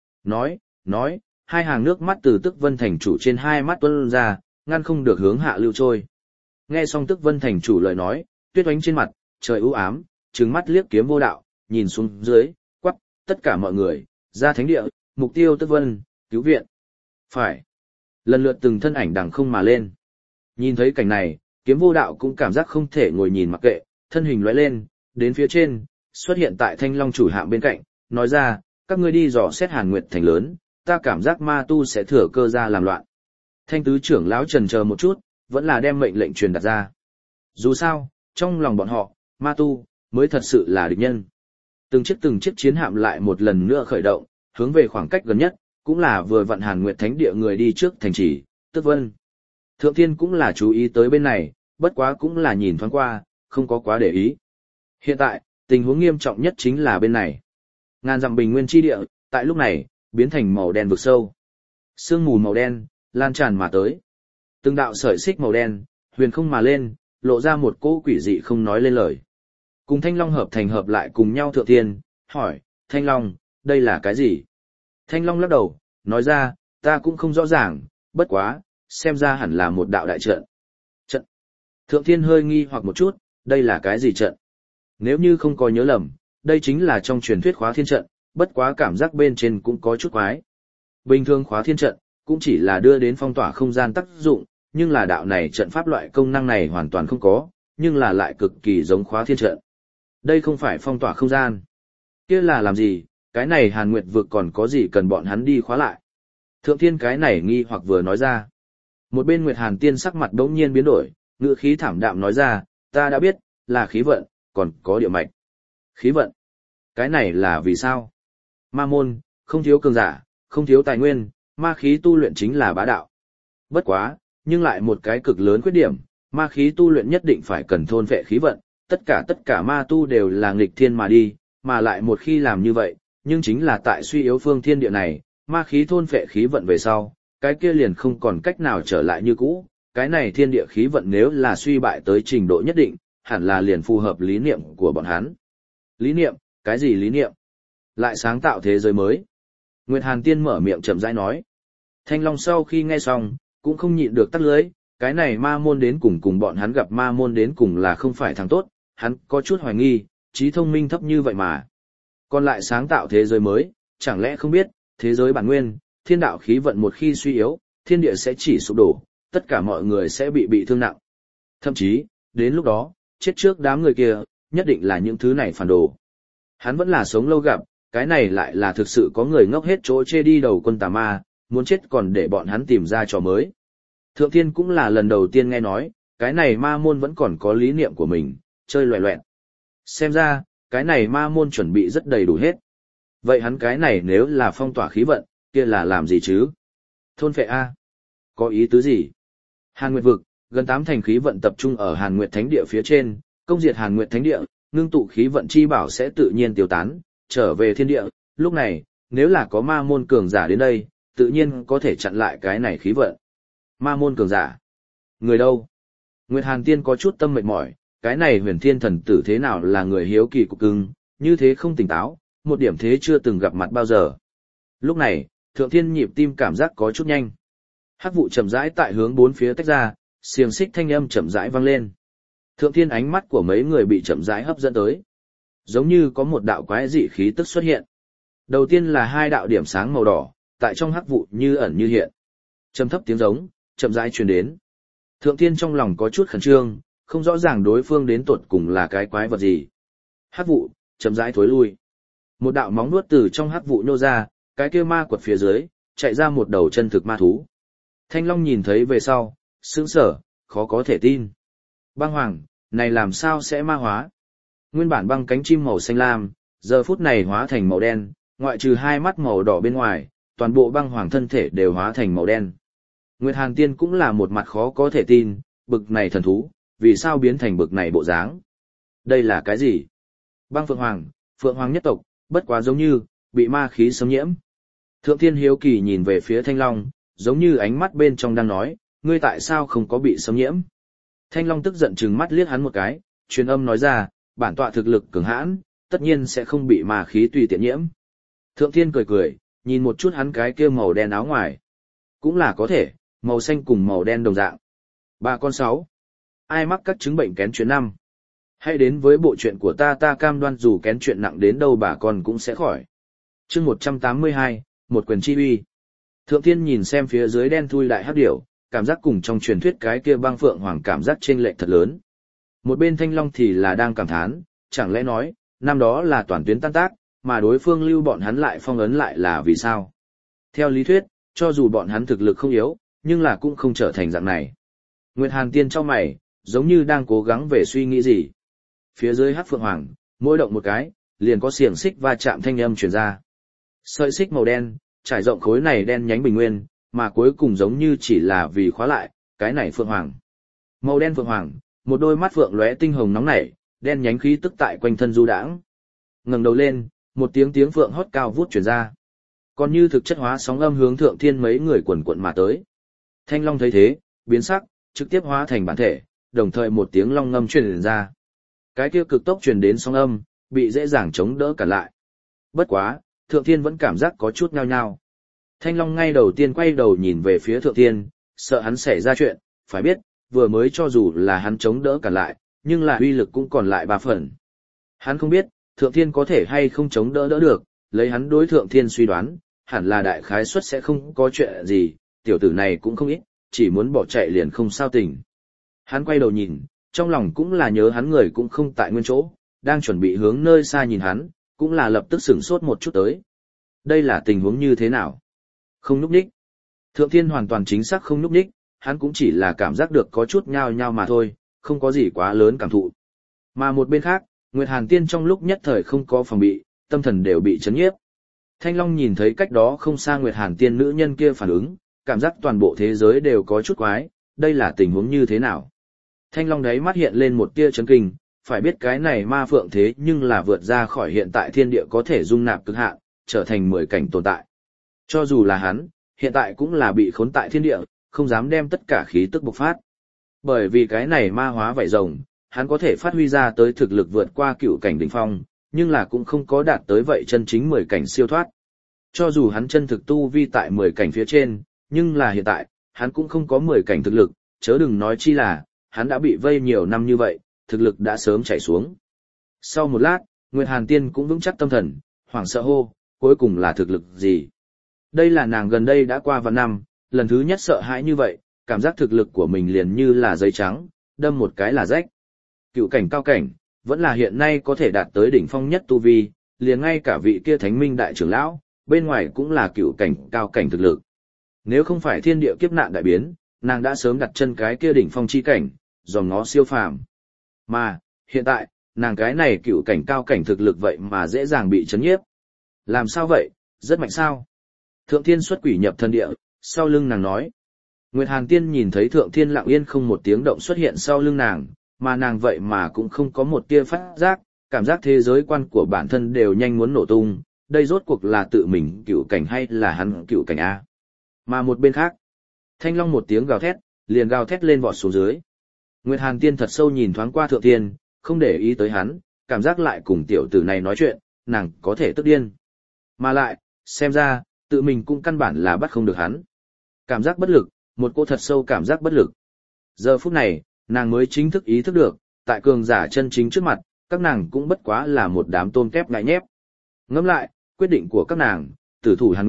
Nói, hai hàng nước mắt từ Tước Vân Thành chủ trên hai mắt tuôn ra, ngăn không được hướng hạ lưu trôi. Nghe xong Tước Vân Thành chủ lời nói, Tuyết Oánh trên mặt, trời u ám, trừng mắt liếc kiếm vô đạo, nhìn xuống dưới, quắc, tất cả mọi người, ra thánh địa, mục tiêu Tước Vân, cứu viện. Phải. Lần lượt từng thân ảnh đằng không mà lên. Nhìn thấy cảnh này, kiếm vô đạo cũng cảm giác không thể ngồi nhìn mặc kệ, thân hình lóe lên, đến phía trên, xuất hiện tại Thanh Long chủ hạm bên cạnh, nói ra, các ngươi đi dò xét Hàn Nguyệt thành lớn, ta cảm giác ma tu sẽ thừa cơ ra làm loạn. Thanh tứ trưởng lão trần chờ một chút, vẫn là đem mệnh lệnh truyền đặt ra. Dù sao, trong lòng bọn họ, ma tu mới thật sự là địch nhân. Từng chiếc chiến hạm lại một lần nữa khởi động, hướng về khoảng cách gần nhất, cũng là vừa vặn Hàn Nguyệt thánh địa người đi trước thành trì, Tức Vân. Thượng Thiên cũng là chú ý tới bên này, bất quá cũng là nhìn thoáng qua, không có quá để ý. Hiện tại, tình huống nghiêm trọng nhất chính là bên này. Ngàn dặm bình nguyên chi địa, tại lúc này, biến thành màu đen vực sâu. Sương mù màu đen, lan tràn mà tới. Từng đạo sợi xích màu đen, huyền không mà lên, lộ ra một cỗ quỷ dị không nói lên lời. Cùng Thanh Long hợp thành hợp lại cùng nhau Thượng Thiên, hỏi, Thanh Long, đây là cái gì? Thanh Long lắc đầu, nói ra, ta cũng không rõ ràng, bất quá, xem ra hẳn là một đạo đại trận. Trận. Thượng Thiên hơi nghi hoặc một chút, đây là cái gì trận? Nếu như không có nhớ lầm, đây chính là trong truyền thuyết khóa thiên trận, bất quá cảm giác bên trên cũng có chút quái. Bình thường khóa thiên trận, cũng chỉ là đưa đến phong tỏa không gian tác dụng, nhưng là đạo này trận pháp loại công năng này hoàn toàn không có, nhưng là lại cực kỳ giống khóa thiên trận. Đây không phải phong tỏa không gian. Kia là làm gì, cái này Hàn Nguyệt vực còn có gì cần bọn hắn đi khóa lại. Thượng Thiên cái này nghi hoặc vừa nói ra. Một bên Nguyệt Hàn Tiên sắc mặt đống nhiên biến đổi, ngữ khí thảm đạm nói ra, ta đã biết, là khí vận, còn có địa mạch. Khí vận? Cái này là vì sao? Ma môn, không thiếu cường giả, không thiếu tài nguyên, ma khí tu luyện chính là bá đạo. Bất quá, nhưng lại một cái cực lớn khuyết điểm, ma khí tu luyện nhất định phải cần thôn phệ khí vận, tất cả ma tu đều là nghịch thiên mà đi, mà lại một khi làm như vậy, nhưng chính là tại suy yếu phương thiên địa này, ma khí thôn phệ khí vận về sau, cái kia liền không còn cách nào trở lại như cũ, cái này thiên địa khí vận nếu là suy bại tới trình độ nhất định, hẳn là liền phù hợp lý niệm của bọn hắn. Lý niệm, cái gì lý niệm? Lại sáng tạo thế giới mới. Nguyệt Hàn Tiên mở miệng chậm rãi nói. Thanh Long sau khi nghe xong, cũng không nhịn được tắt lưới, cái này ma môn đến cùng bọn hắn gặp ma môn đến cùng là không phải thằng tốt, hắn có chút hoài nghi, trí thông minh thấp như vậy mà. Còn lại sáng tạo thế giới mới, chẳng lẽ không biết, thế giới bản nguyên, thiên đạo khí vận một khi suy yếu, thiên địa sẽ chỉ sụp đổ, tất cả mọi người sẽ bị thương nặng. Thậm chí, đến lúc đó, chết trước đám người kia, nhất định là những thứ này phản đồ. Hắn vẫn là sống lâu gặp, cái này lại là thực sự có người ngốc hết chỗ chê đi đầu quân tà ma, muốn chết còn để bọn hắn tìm ra trò mới. Thượng Thiên cũng là lần đầu tiên nghe nói, cái này ma môn vẫn còn có lý niệm của mình, chơi loẹ loẹt. Xem ra, cái này ma môn chuẩn bị rất đầy đủ hết. Vậy hắn cái này nếu là phong tỏa khí vận, kia là làm gì chứ? Thôn phệ A. Có ý tứ gì? Hàn Nguyệt vực, gần 8 thành khí vận tập trung ở Hàn Nguyệt Thánh địa phía trên, công diệt Hàn Nguyệt Thánh địa, ngưng tụ khí vận chi bảo sẽ tự nhiên tiêu tán, trở về thiên địa. Lúc này, nếu là có ma môn cường giả đến đây, tự nhiên có thể chặn lại cái này khí vận. Ma môn cường giả? Người đâu? Nguyệt Hàn Tiên có chút tâm mệt mỏi, cái này Huyền Thiên thần tử thế nào là người hiếu kỳ cục cưng, như thế không tỉnh táo, một điểm thế chưa từng gặp mặt bao giờ. Lúc này, Thượng Thiên nhịp tim cảm giác có chút nhanh. Hắc vụ chậm rãi tại hướng bốn phía tách ra, xiềng xích thanh âm chậm rãi vang lên. Thượng Thiên ánh mắt của mấy người bị chậm rãi hấp dẫn tới. Giống như có một đạo quái dị khí tức xuất hiện. Đầu tiên là hai đạo điểm sáng màu đỏ, tại trong hắc vụ như ẩn như hiện. Trầm thấp tiếng giống, chậm rãi truyền đến. Thượng Thiên trong lòng có chút khẩn trương, không rõ ràng đối phương đến tột cùng là cái quái vật gì. Hắc vụ, chậm rãi thối lui. Một đạo móng vuốt từ trong hắc vụ nhô ra, cái kia ma quật phía dưới, chạy ra một đầu chân thực ma thú. Thanh Long nhìn thấy về sau, sững sờ, khó có thể tin. Băng hoàng, này làm sao sẽ ma hóa? Nguyên bản băng cánh chim màu xanh lam, giờ phút này hóa thành màu đen, ngoại trừ hai mắt màu đỏ bên ngoài, toàn bộ băng hoàng thân thể đều hóa thành màu đen. Nguyệt Hàn Tiên cũng là một mặt khó có thể tin, bực này thần thú, vì sao biến thành bực này bộ dáng? Đây là cái gì? Băng Phượng Hoàng nhất tộc, bất quá giống như, bị ma khí xâm nhiễm. Thượng Thiên hiếu kỳ nhìn về phía Thanh Long, giống như ánh mắt bên trong đang nói, ngươi tại sao không có bị xâm nhiễm? Thanh Long tức giận trừng mắt liếc hắn một cái, truyền âm nói ra, bản tọa thực lực cường hãn, tất nhiên sẽ không bị ma khí tùy tiện nhiễm. Thượng Thiên cười cười, nhìn một chút hắn cái kia màu đen áo ngoài. Cũng là có thể, màu xanh cùng màu đen đồng dạng. Bà con 6. Ai mắc các chứng bệnh kén chuyện 5? Hãy đến với bộ chuyện của ta cam đoan dù kén chuyện nặng đến đâu bà con cũng sẽ khỏi. Chương 182, một quyền chi uy. Thượng Thiên nhìn xem phía dưới đen thui đại hắc điểu, cảm giác cùng trong truyền thuyết cái kia băng phượng hoàng cảm giác chênh lệch thật lớn. Một bên Thanh Long thì là đang cảm thán, chẳng lẽ nói, năm đó là toàn tuyến tan tác, mà đối phương lưu bọn hắn lại phong ấn lại là vì sao? Theo lý thuyết, cho dù bọn hắn thực lực không yếu, nhưng là cũng không trở thành dạng này. Nguyệt Hàn Tiên trong mày, giống như đang cố gắng về suy nghĩ gì. Phía dưới hắc phượng hoàng, mỗi động một cái, liền có xiềng xích va chạm thanh âm truyền ra. Sợi xích màu đen, trải rộng khối này đen nhánh bình nguyên, mà cuối cùng giống như chỉ là vì khóa lại, cái này phượng hoàng. Màu đen phượng hoàng, một đôi mắt phượng lóe tinh hồng nóng nảy, đen nhánh khí tức tại quanh thân du đãng. Ngẩng đầu lên, một tiếng phượng hót cao vút truyền ra. Còn như thực chất hóa sóng âm hướng Thượng Thiên mấy người quần quận mà tới. Thanh Long thấy thế, biến sắc, trực tiếp hóa thành bản thể, đồng thời một tiếng long ngâm truyền ra. Cái kia cực tốc truyền đến sóng âm, bị dễ dàng chống đỡ cả lại. Bất quá, Thượng Thiên vẫn cảm giác có chút nhao nhao. Thanh Long ngay đầu tiên quay đầu nhìn về phía Thượng Thiên, sợ hắn xảy ra chuyện, phải biết, vừa mới cho dù là hắn chống đỡ cả lại, nhưng là uy lực cũng còn lại 3 phần. Hắn không biết, Thượng Thiên có thể hay không chống đỡ được, lấy hắn đối Thượng Thiên suy đoán, hẳn là đại khái suất sẽ không có chuyện gì, tiểu tử này cũng không ít, chỉ muốn bỏ chạy liền không sao tình. Hắn quay đầu nhìn, trong lòng cũng là nhớ hắn người cũng không tại nguyên chỗ, đang chuẩn bị hướng nơi xa nhìn hắn, cũng là lập tức sửng sốt một chút tới. Đây là tình huống như thế nào? Không núp đích. Thượng Thiên hoàn toàn chính xác không núp đích, hắn cũng chỉ là cảm giác được có chút nhao nhao mà thôi, không có gì quá lớn cảm thụ. Mà một bên khác, Nguyệt Hàn Tiên trong lúc nhất thời không có phòng bị, tâm thần đều bị chấn nhiếp. Thanh Long nhìn thấy cách đó không xa Nguyệt Hàn Tiên nữ nhân kia phản ứng, cảm giác toàn bộ thế giới đều có chút quái, đây là tình huống như thế nào? Thanh Long đấy mắt hiện lên một tia chấn kinh, phải biết cái này ma phượng thế nhưng là vượt ra khỏi hiện tại thiên địa có thể dung nạp cực hạn, trở thành 10 cảnh tồn tại. Cho dù là hắn, hiện tại cũng là bị khốn tại thiên địa, không dám đem tất cả khí tức bộc phát. Bởi vì cái này ma hóa vảy rồng, hắn có thể phát huy ra tới thực lực vượt qua cựu cảnh đỉnh phong, nhưng là cũng không có đạt tới vậy chân chính 10 cảnh siêu thoát. Cho dù hắn chân thực tu vi tại 10 cảnh phía trên, nhưng là hiện tại, hắn cũng không có 10 cảnh thực lực, chớ đừng nói chi là, hắn đã bị vây nhiều năm như vậy, thực lực đã sớm chảy xuống. Sau một lát, Nguyệt Hàn Tiên cũng vững chắc tâm thần, hoảng sợ hô, cuối cùng là thực lực gì? Đây là nàng gần đây đã qua vạn năm, lần thứ nhất sợ hãi như vậy, cảm giác thực lực của mình liền như là giấy trắng, đâm một cái là rách. Cựu cảnh cao cảnh, vẫn là hiện nay có thể đạt tới đỉnh phong nhất tu vi, liền ngay cả vị kia thánh minh đại trưởng lão, bên ngoài cũng là cựu cảnh cao cảnh thực lực. Nếu không phải thiên địa kiếp nạn đại biến, nàng đã sớm đặt chân cái kia đỉnh phong chi cảnh, dòm ngó siêu phàm. Mà, hiện tại, nàng cái này cựu cảnh cao cảnh thực lực vậy mà dễ dàng bị chấn nhiếp. Làm sao vậy, rất mạnh sao? Thượng Thiên xuất quỷ nhập thần địa, sau lưng nàng nói. Nguyệt Hàn Tiên nhìn thấy Thượng Thiên lặng yên không một tiếng động xuất hiện sau lưng nàng, mà nàng vậy mà cũng không có một tia phát giác, cảm giác thế giới quan của bản thân đều nhanh muốn nổ tung, đây rốt cuộc là tự mình cựu cảnh hay là hắn cựu cảnh A. Mà một bên khác, Thanh Long một tiếng gào thét, liền gào thét lên vọt xuống dưới. Nguyệt Hàn Tiên thật sâu nhìn thoáng qua Thượng Thiên, không để ý tới hắn, cảm giác lại cùng tiểu tử này nói chuyện, nàng có thể tức điên. Mà lại, xem ra, tự mình cũng căn bản là bắt không được hắn. Cảm giác bất lực, một cô thật sâu cảm giác bất lực. Giờ phút này, nàng mới chính thức ý thức được, tại cường giả chân chính trước mặt, các nàng cũng bất quá là một đám tôm kép ngại nhép. Ngẫm lại, quyết định của các nàng, tử thủ Hàn Nguyệt,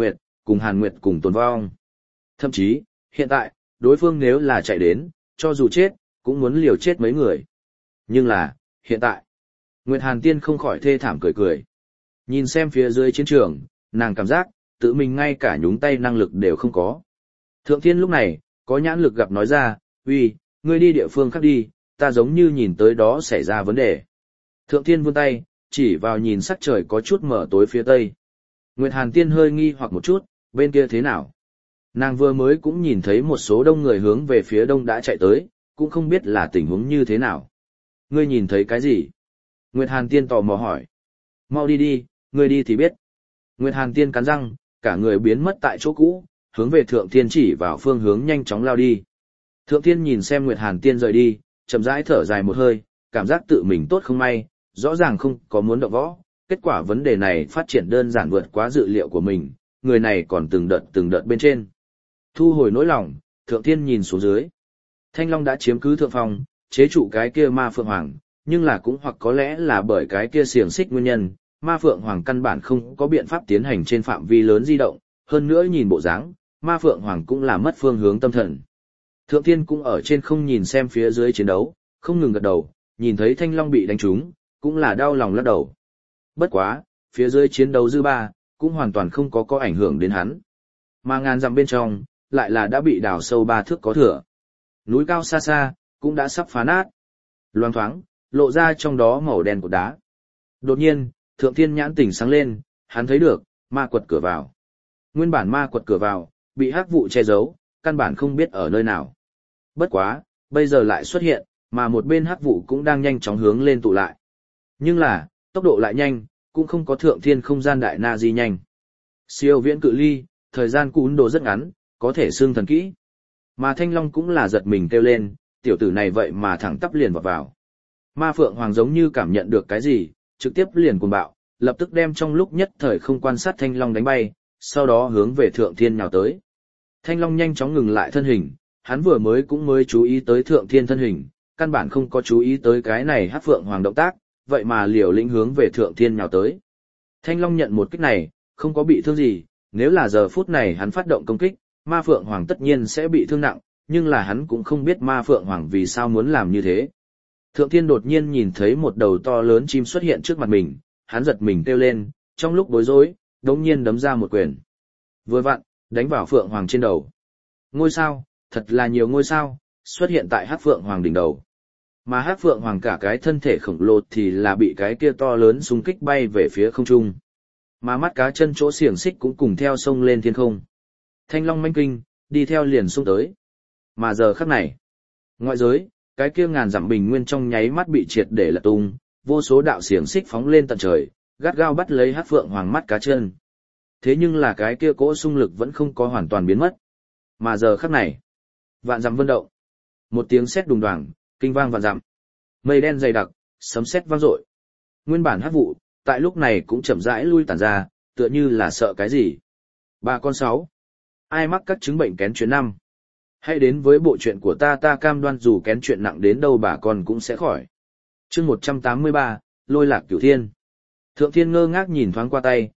cùng Hàn Nguyệt cùng tồn vong. Thậm chí, hiện tại, đối phương nếu là chạy đến, cho dù chết, cũng muốn liều chết mấy người. Nhưng là, hiện tại, Nguyệt Hàn Tiên không khỏi thê thảm cười cười. Nhìn xem phía dưới chiến trường, nàng cảm giác, tự mình ngay cả nhúng tay năng lực đều không có. Thượng Thiên lúc này, có nhãn lực gặp nói ra, uy, ngươi đi địa phương khác đi, ta giống như nhìn tới đó xảy ra vấn đề. Thượng Thiên vươn tay, chỉ vào nhìn sắc trời có chút mở tối phía tây. Nguyệt Hàn Tiên hơi nghi hoặc một chút, bên kia thế nào? Nàng vừa mới cũng nhìn thấy một số đông người hướng về phía đông đã chạy tới, cũng không biết là tình huống như thế nào. Ngươi nhìn thấy cái gì? Nguyệt Hàn Tiên tò mò hỏi. Mau đi đi, ngươi đi thì biết. Nguyệt Hàn Tiên cắn răng, cả người biến mất tại chỗ cũ, hướng về Thượng Thiên chỉ vào phương hướng nhanh chóng lao đi. Thượng Thiên nhìn xem Nguyệt Hàn Tiên rời đi, chậm rãi thở dài một hơi, cảm giác tự mình tốt không may, rõ ràng không có muốn động võ, kết quả vấn đề này phát triển đơn giản vượt quá dự liệu của mình, người này còn từng đợt bên trên. Thu hồi nỗi lòng, Thượng Thiên nhìn xuống dưới. Thanh Long đã chiếm cứ thượng phong, chế trụ cái kia ma phượng hoàng, nhưng là cũng hoặc có lẽ là bởi cái kia xiềng xích nguyên nhân, ma phượng hoàng căn bản không có biện pháp tiến hành trên phạm vi lớn di động, hơn nữa nhìn bộ dáng, ma phượng hoàng cũng là mất phương hướng tâm thần. Thượng Thiên cũng ở trên không nhìn xem phía dưới chiến đấu, không ngừng gật đầu, nhìn thấy Thanh Long bị đánh trúng, cũng là đau lòng lắc đầu. Bất quá, phía dưới chiến đấu dư ba, cũng hoàn toàn không có ảnh hưởng đến hắn. Mà ngàn dặm bên trong, lại là đã bị đào sâu 3 thước có thừa. Núi cao xa xa, cũng đã sắp phá nát. Loang thoáng, lộ ra trong đó màu đen của đá. Đột nhiên, Thượng Thiên nhãn tỉnh sáng lên, hắn thấy được, ma quật cửa vào. Nguyên bản ma quật cửa vào, bị hắc vụ che giấu, căn bản không biết ở nơi nào. Bất quá, bây giờ lại xuất hiện, mà một bên hắc vụ cũng đang nhanh chóng hướng lên tụ lại. Nhưng là, tốc độ lại nhanh, cũng không có Thượng Thiên không gian đại na di nhanh. Siêu viễn cự ly, thời gian cún đồ rất ngắn, có thể xương thần kỹ. Mà Thanh Long cũng là giật mình kêu lên, tiểu tử này vậy mà thẳng tắp liền vào. Ma Phượng Hoàng giống như cảm nhận được cái gì, trực tiếp liền cuồng bạo, lập tức đem trong lúc nhất thời không quan sát Thanh Long đánh bay, sau đó hướng về Thượng Thiên nhào tới. Thanh Long nhanh chóng ngừng lại thân hình, hắn vừa mới chú ý tới Thượng Thiên thân hình, căn bản không có chú ý tới cái này Hắc Phượng Hoàng động tác, vậy mà liều lĩnh hướng về Thượng Thiên nhào tới. Thanh Long nhận một kích này, không có bị thương gì, nếu là giờ phút này hắn phát động công kích, Ma Phượng Hoàng tất nhiên sẽ bị thương nặng, nhưng là hắn cũng không biết Ma Phượng Hoàng vì sao muốn làm như thế. Thượng Thiên đột nhiên nhìn thấy một đầu to lớn chim xuất hiện trước mặt mình, hắn giật mình kêu lên, trong lúc bối rối, đột nhiên đấm ra một quyền. Vừa vặn, đánh vào Phượng Hoàng trên đầu. Ngôi sao, thật là nhiều ngôi sao, xuất hiện tại Hắc Phượng Hoàng đỉnh đầu. Mà Hắc Phượng Hoàng cả cái thân thể khổng lồ thì là bị cái kia to lớn xung kích bay về phía không trung. Mà mắt cá chân chỗ xiềng xích cũng cùng theo sông lên thiên không. Thanh Long manh kinh, đi theo liền xung tới. Mà giờ khắc này, ngoại giới, cái kia ngàn dặm bình nguyên trong nháy mắt bị triệt để lật tung, vô số đạo xiềng xích phóng lên tận trời, gắt gao bắt lấy Hắc Phượng Hoàng mắt cá chân. Thế nhưng là cái kia cỗ xung lực vẫn không có hoàn toàn biến mất. Mà giờ khắc này, vạn dặm vân động. Một tiếng sét đùng đoàng, kinh vang vạn dặm. Mây đen dày đặc, sấm sét vang dội. Nguyên bản hắc vụ, tại lúc này cũng chậm rãi lui tản ra, tựa như là sợ cái gì. Bà con 6. Ai mắc các chứng bệnh kén chuyện 5. Hãy đến với bộ chuyện của ta cam đoan dù kén chuyện nặng đến đâu bà con cũng sẽ khỏi. Chương 183, Lôi Lạc Cửu Thiên. Thượng Thiên ngơ ngác nhìn thoáng qua tay,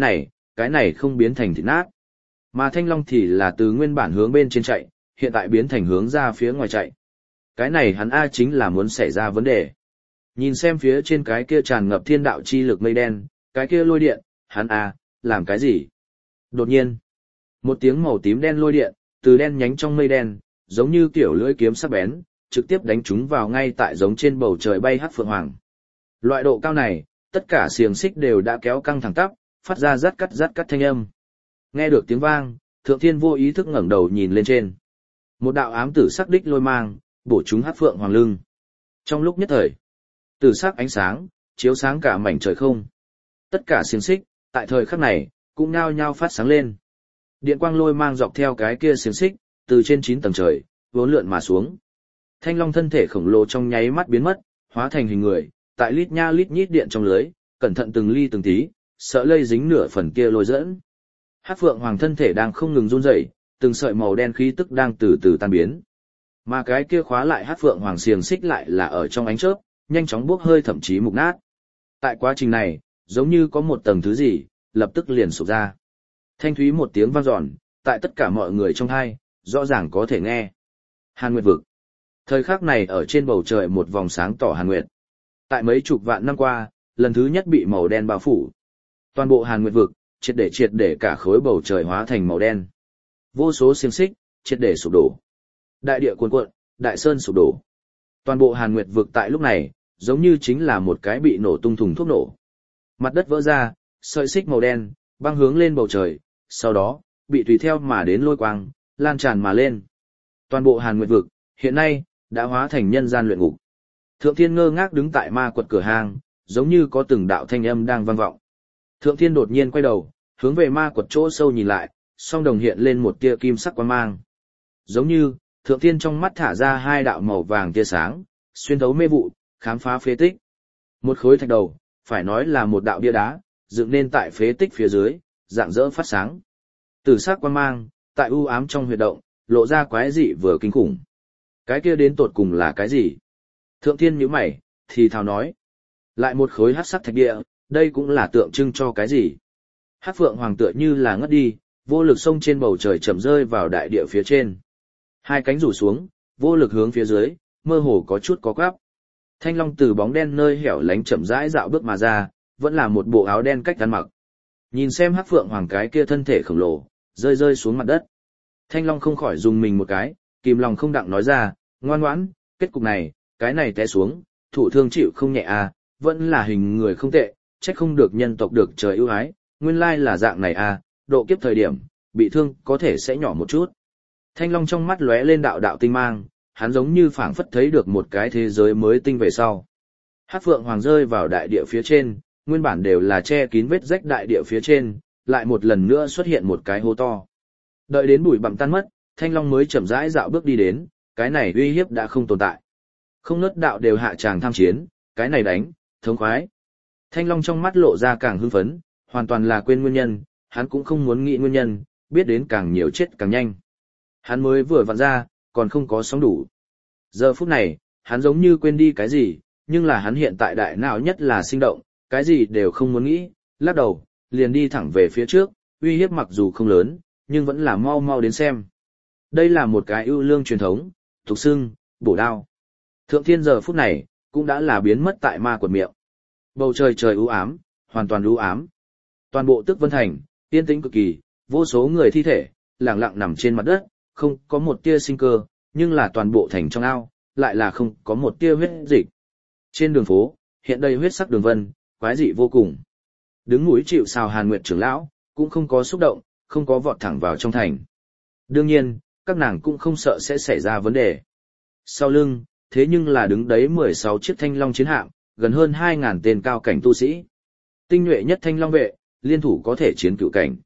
cái này không biến thành thịt nát. Mà Thanh Long thì là từ nguyên bản hướng bên trên chạy, hiện tại biến thành hướng ra phía ngoài chạy. Cái này hắn A chính là muốn xảy ra vấn đề. Nhìn xem phía trên cái kia tràn ngập thiên đạo chi lực mây đen, cái kia lôi điện, hắn A, làm cái gì? Đột nhiên, một tiếng màu tím đen lôi điện, từ đen nhánh trong mây đen, giống như kiểu lưỡi kiếm sắc bén, trực tiếp đánh trúng vào ngay tại giống trên bầu trời bay Hắc Phượng Hoàng. Loại độ cao này, tất cả xiềng xích đều đã kéo căng thẳng tắp, phát ra rát cắt thanh âm. Nghe được tiếng vang, Thượng Thiên vô ý thức ngẩng đầu nhìn lên trên. Một đạo ám tử sắc đích lôi mang, bổ trúng Hắc Phượng Hoàng lưng. Trong lúc nhất thời, tử sắc ánh sáng, chiếu sáng cả mảnh trời không. Tất cả xiềng xích, tại thời khắc này, cũng nhao nhao phát sáng lên. Điện quang lôi mang dọc theo cái kia xiềng xích, từ trên 9 tầng trời, vốn lượn mà xuống. Thanh Long thân thể khổng lồ trong nháy mắt biến mất, hóa thành hình người, tại lít nha lít nhít điện trong lưới, cẩn thận từng ly từng tí, sợ lây dính nửa phần kia lôi dẫn. Hắc Phượng Hoàng thân thể đang không ngừng run rẩy, từng sợi màu đen khí tức đang từ từ tan biến. Mà cái kia khóa lại Hắc Phượng Hoàng xiềng xích lại là ở trong ánh chớp, nhanh chóng bốc hơi thậm chí mục nát. Tại quá trình này, giống như có một tầng thứ gì, lập tức liền sụp ra. Thanh thúy một tiếng vang dọn, tại tất cả mọi người trong hai, rõ ràng có thể nghe. Hàn Nguyệt vực. Thời khắc này ở trên bầu trời một vòng sáng tỏ Hàn Nguyệt. Tại mấy chục vạn năm qua, lần thứ nhất bị màu đen bao phủ. Toàn bộ Hàn Nguyệt vực, triệt để cả khối bầu trời hóa thành màu đen. Vô số xiềng xích, triệt để sụp đổ. Đại địa cuồn cuộn, đại sơn sụp đổ. Toàn bộ Hàn Nguyệt vực tại lúc này, giống như chính là một cái bị nổ tung thùng thuốc nổ. Mặt đất vỡ ra, sợi xích màu đen, băng hướng lên bầu trời, sau đó, bị tùy theo mà đến lôi quang, lan tràn mà lên. Toàn bộ Hàn Nguyệt vực, hiện nay, đã hóa thành nhân gian luyện ngục. Thượng Thiên ngơ ngác đứng tại ma quật cửa hang, giống như có từng đạo thanh âm đang vang vọng. Thượng Thiên đột nhiên quay đầu, hướng về ma quật chỗ sâu nhìn lại, song đồng hiện lên một tia kim sắc quang mang. Giống như, Thượng Thiên trong mắt thả ra hai đạo màu vàng tia sáng, xuyên thấu mê vụ, khám phá phế tích. Một khối thạch đầu, phải nói là một đạo bia đá, dựng nên tại phế tích phía dưới, rạng rỡ phát sáng. Tử sắc quang mang, tại u ám trong huyệt động, lộ ra quái dị vừa kinh khủng. Cái kia đến tột cùng là cái gì? Thượng Thiên nhíu mày, thì thào nói. Lại một khối hắc sắc thạch địa, đây cũng là tượng trưng cho cái gì? Hắc Phượng Hoàng tựa như là ngất đi, vô lực xông trên bầu trời chậm rơi vào đại địa phía trên. Hai cánh rủ xuống, vô lực hướng phía dưới, mơ hồ có chút có quắp. Thanh Long từ bóng đen nơi hẻo lánh chậm rãi dạo bước mà ra, vẫn là một bộ áo đen cách ăn mặc. Nhìn xem Hắc Phượng Hoàng cái kia thân thể khổng lồ, rơi xuống mặt đất. Thanh Long không khỏi dùng mình một cái, kìm lòng không đặng nói ra, ngoan ngoãn, kết cục này, cái này té xuống, thụ thương chịu không nhẹ à, vẫn là hình người không tệ, trách không được nhân tộc được trời ưu ái, nguyên lai là dạng này à, độ kiếp thời điểm, bị thương có thể sẽ nhỏ một chút. Thanh Long trong mắt lóe lên đạo đạo tinh mang, hắn giống như phảng phất thấy được một cái thế giới mới tinh về sau. Hắc Phượng Hoàng rơi vào đại địa phía trên, nguyên bản đều là che kín vết rách đại địa phía trên, lại một lần nữa xuất hiện một cái hố to. Đợi đến bụi bặm tan mất, Thanh Long mới chậm rãi dạo bước đi đến, cái này uy hiếp đã không tồn tại. Không nớt đạo đều hạ tràng tham chiến, cái này đánh, thống khoái. Thanh Long trong mắt lộ ra càng hưng phấn, hoàn toàn là quên nguyên nhân, hắn cũng không muốn nghĩ nguyên nhân, biết đến càng nhiều chết càng nhanh. Hắn mới vừa vặn ra, còn không có sóng đủ. Giờ phút này, hắn giống như quên đi cái gì, nhưng là hắn hiện tại đại não nhất là sinh động, cái gì đều không muốn nghĩ, lắc đầu, liền đi thẳng về phía trước, uy hiếp mặc dù không lớn, nhưng vẫn là mau mau đến xem. Đây là một cái ưu lương truyền thống, tục xưng, bổ đao. Thượng Thiên giờ phút này, cũng đã là biến mất tại ma quật miệng. Bầu trời trời u ám, hoàn toàn u ám. Toàn bộ Tức Vân Thành, yên tĩnh cực kỳ, vô số người thi thể, lặng lặng nằm trên mặt đất, không có một tia sinh cơ, nhưng là toàn bộ thành trong ao, lại là không có một tia huyết dịch. Trên đường phố, hiện đầy huyết sắc đường vân, quái dị vô cùng. Đứng núi chịu sào Hàn Nguyệt trưởng lão, cũng không có xúc động, không có vọt thẳng vào trong thành. Đương nhiên, các nàng cũng không sợ sẽ xảy ra vấn đề. Sau lưng, thế nhưng là đứng đấy 16 chiếc thanh long chiến hạm, gần hơn 2.000 tên cao cảnh tu sĩ. Tinh nhuệ nhất thanh long vệ, liên thủ có thể chiến cựu cảnh.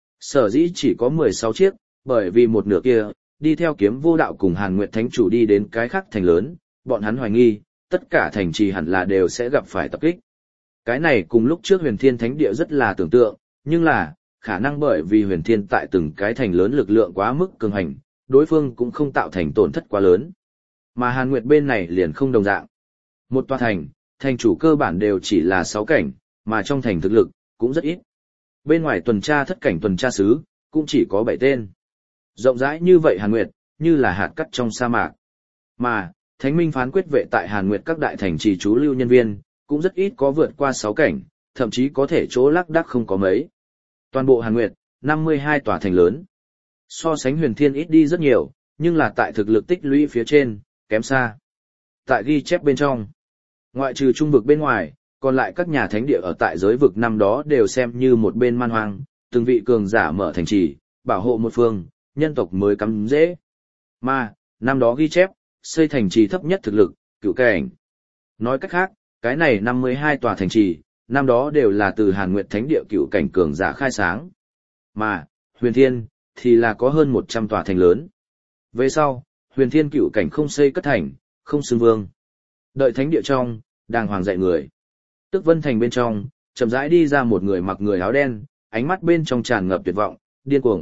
Sở dĩ chỉ có 16 chiếc, bởi vì một nửa kia, đi theo Kiếm Vô Đạo cùng Hàn Nguyệt Thánh Chủ đi đến cái khác thành lớn, bọn hắn hoài nghi, tất cả thành trì hẳn là đều sẽ gặp phải tập kích. Cái này cùng lúc trước Huyền Thiên Thánh Địa rất là tưởng tượng, nhưng là, khả năng bởi vì Huyền Thiên tại từng cái thành lớn lực lượng quá mức cường hành, đối phương cũng không tạo thành tổn thất quá lớn. Mà Hàn Nguyệt bên này liền không đồng dạng. Một tòa thành, thành chủ cơ bản đều chỉ là 6 cảnh, mà trong thành thực lực, cũng rất ít. Bên ngoài tuần tra thất cảnh tuần tra sứ, cũng chỉ có 7 tên. Rộng rãi như vậy Hàn Nguyệt, như là hạt cát trong sa mạc. Mà, Thánh Minh phán quyết vệ tại Hàn Nguyệt các đại thành trì trú lưu nhân viên, cũng rất ít có vượt qua 6 cảnh, thậm chí có thể chỗ lác đác không có mấy. Toàn bộ Hàn Nguyệt, 52 tòa thành lớn. So sánh Huyền Thiên ít đi rất nhiều, nhưng là tại thực lực tích lũy phía trên, kém xa. Tại ghi chép bên trong, ngoại trừ trung vực bên ngoài, còn lại các nhà thánh địa ở tại giới vực năm đó đều xem như một bên man hoang, từng vị cường giả mở thành trì, bảo hộ một phương, nhân tộc mới cắm dễ. Mà, năm đó ghi chép, xây thành trì thấp nhất thực lực, cựu cảnh. Nói cách khác, cái này 52 tòa thành trì, năm đó đều là từ Hàn Nguyệt Thánh Địa cựu cảnh cường giả khai sáng. Mà, Huyền Thiên, thì là có hơn 100 tòa thành lớn. Về sau, Huyền Thiên cựu cảnh không xây cất thành, không xưng vương. Đợi Thánh Địa trong, đàng hoàng dạy người. Tức Vân Thành bên trong, chậm rãi đi ra một người mặc người áo đen, ánh mắt bên trong tràn ngập tuyệt vọng, điên cuồng.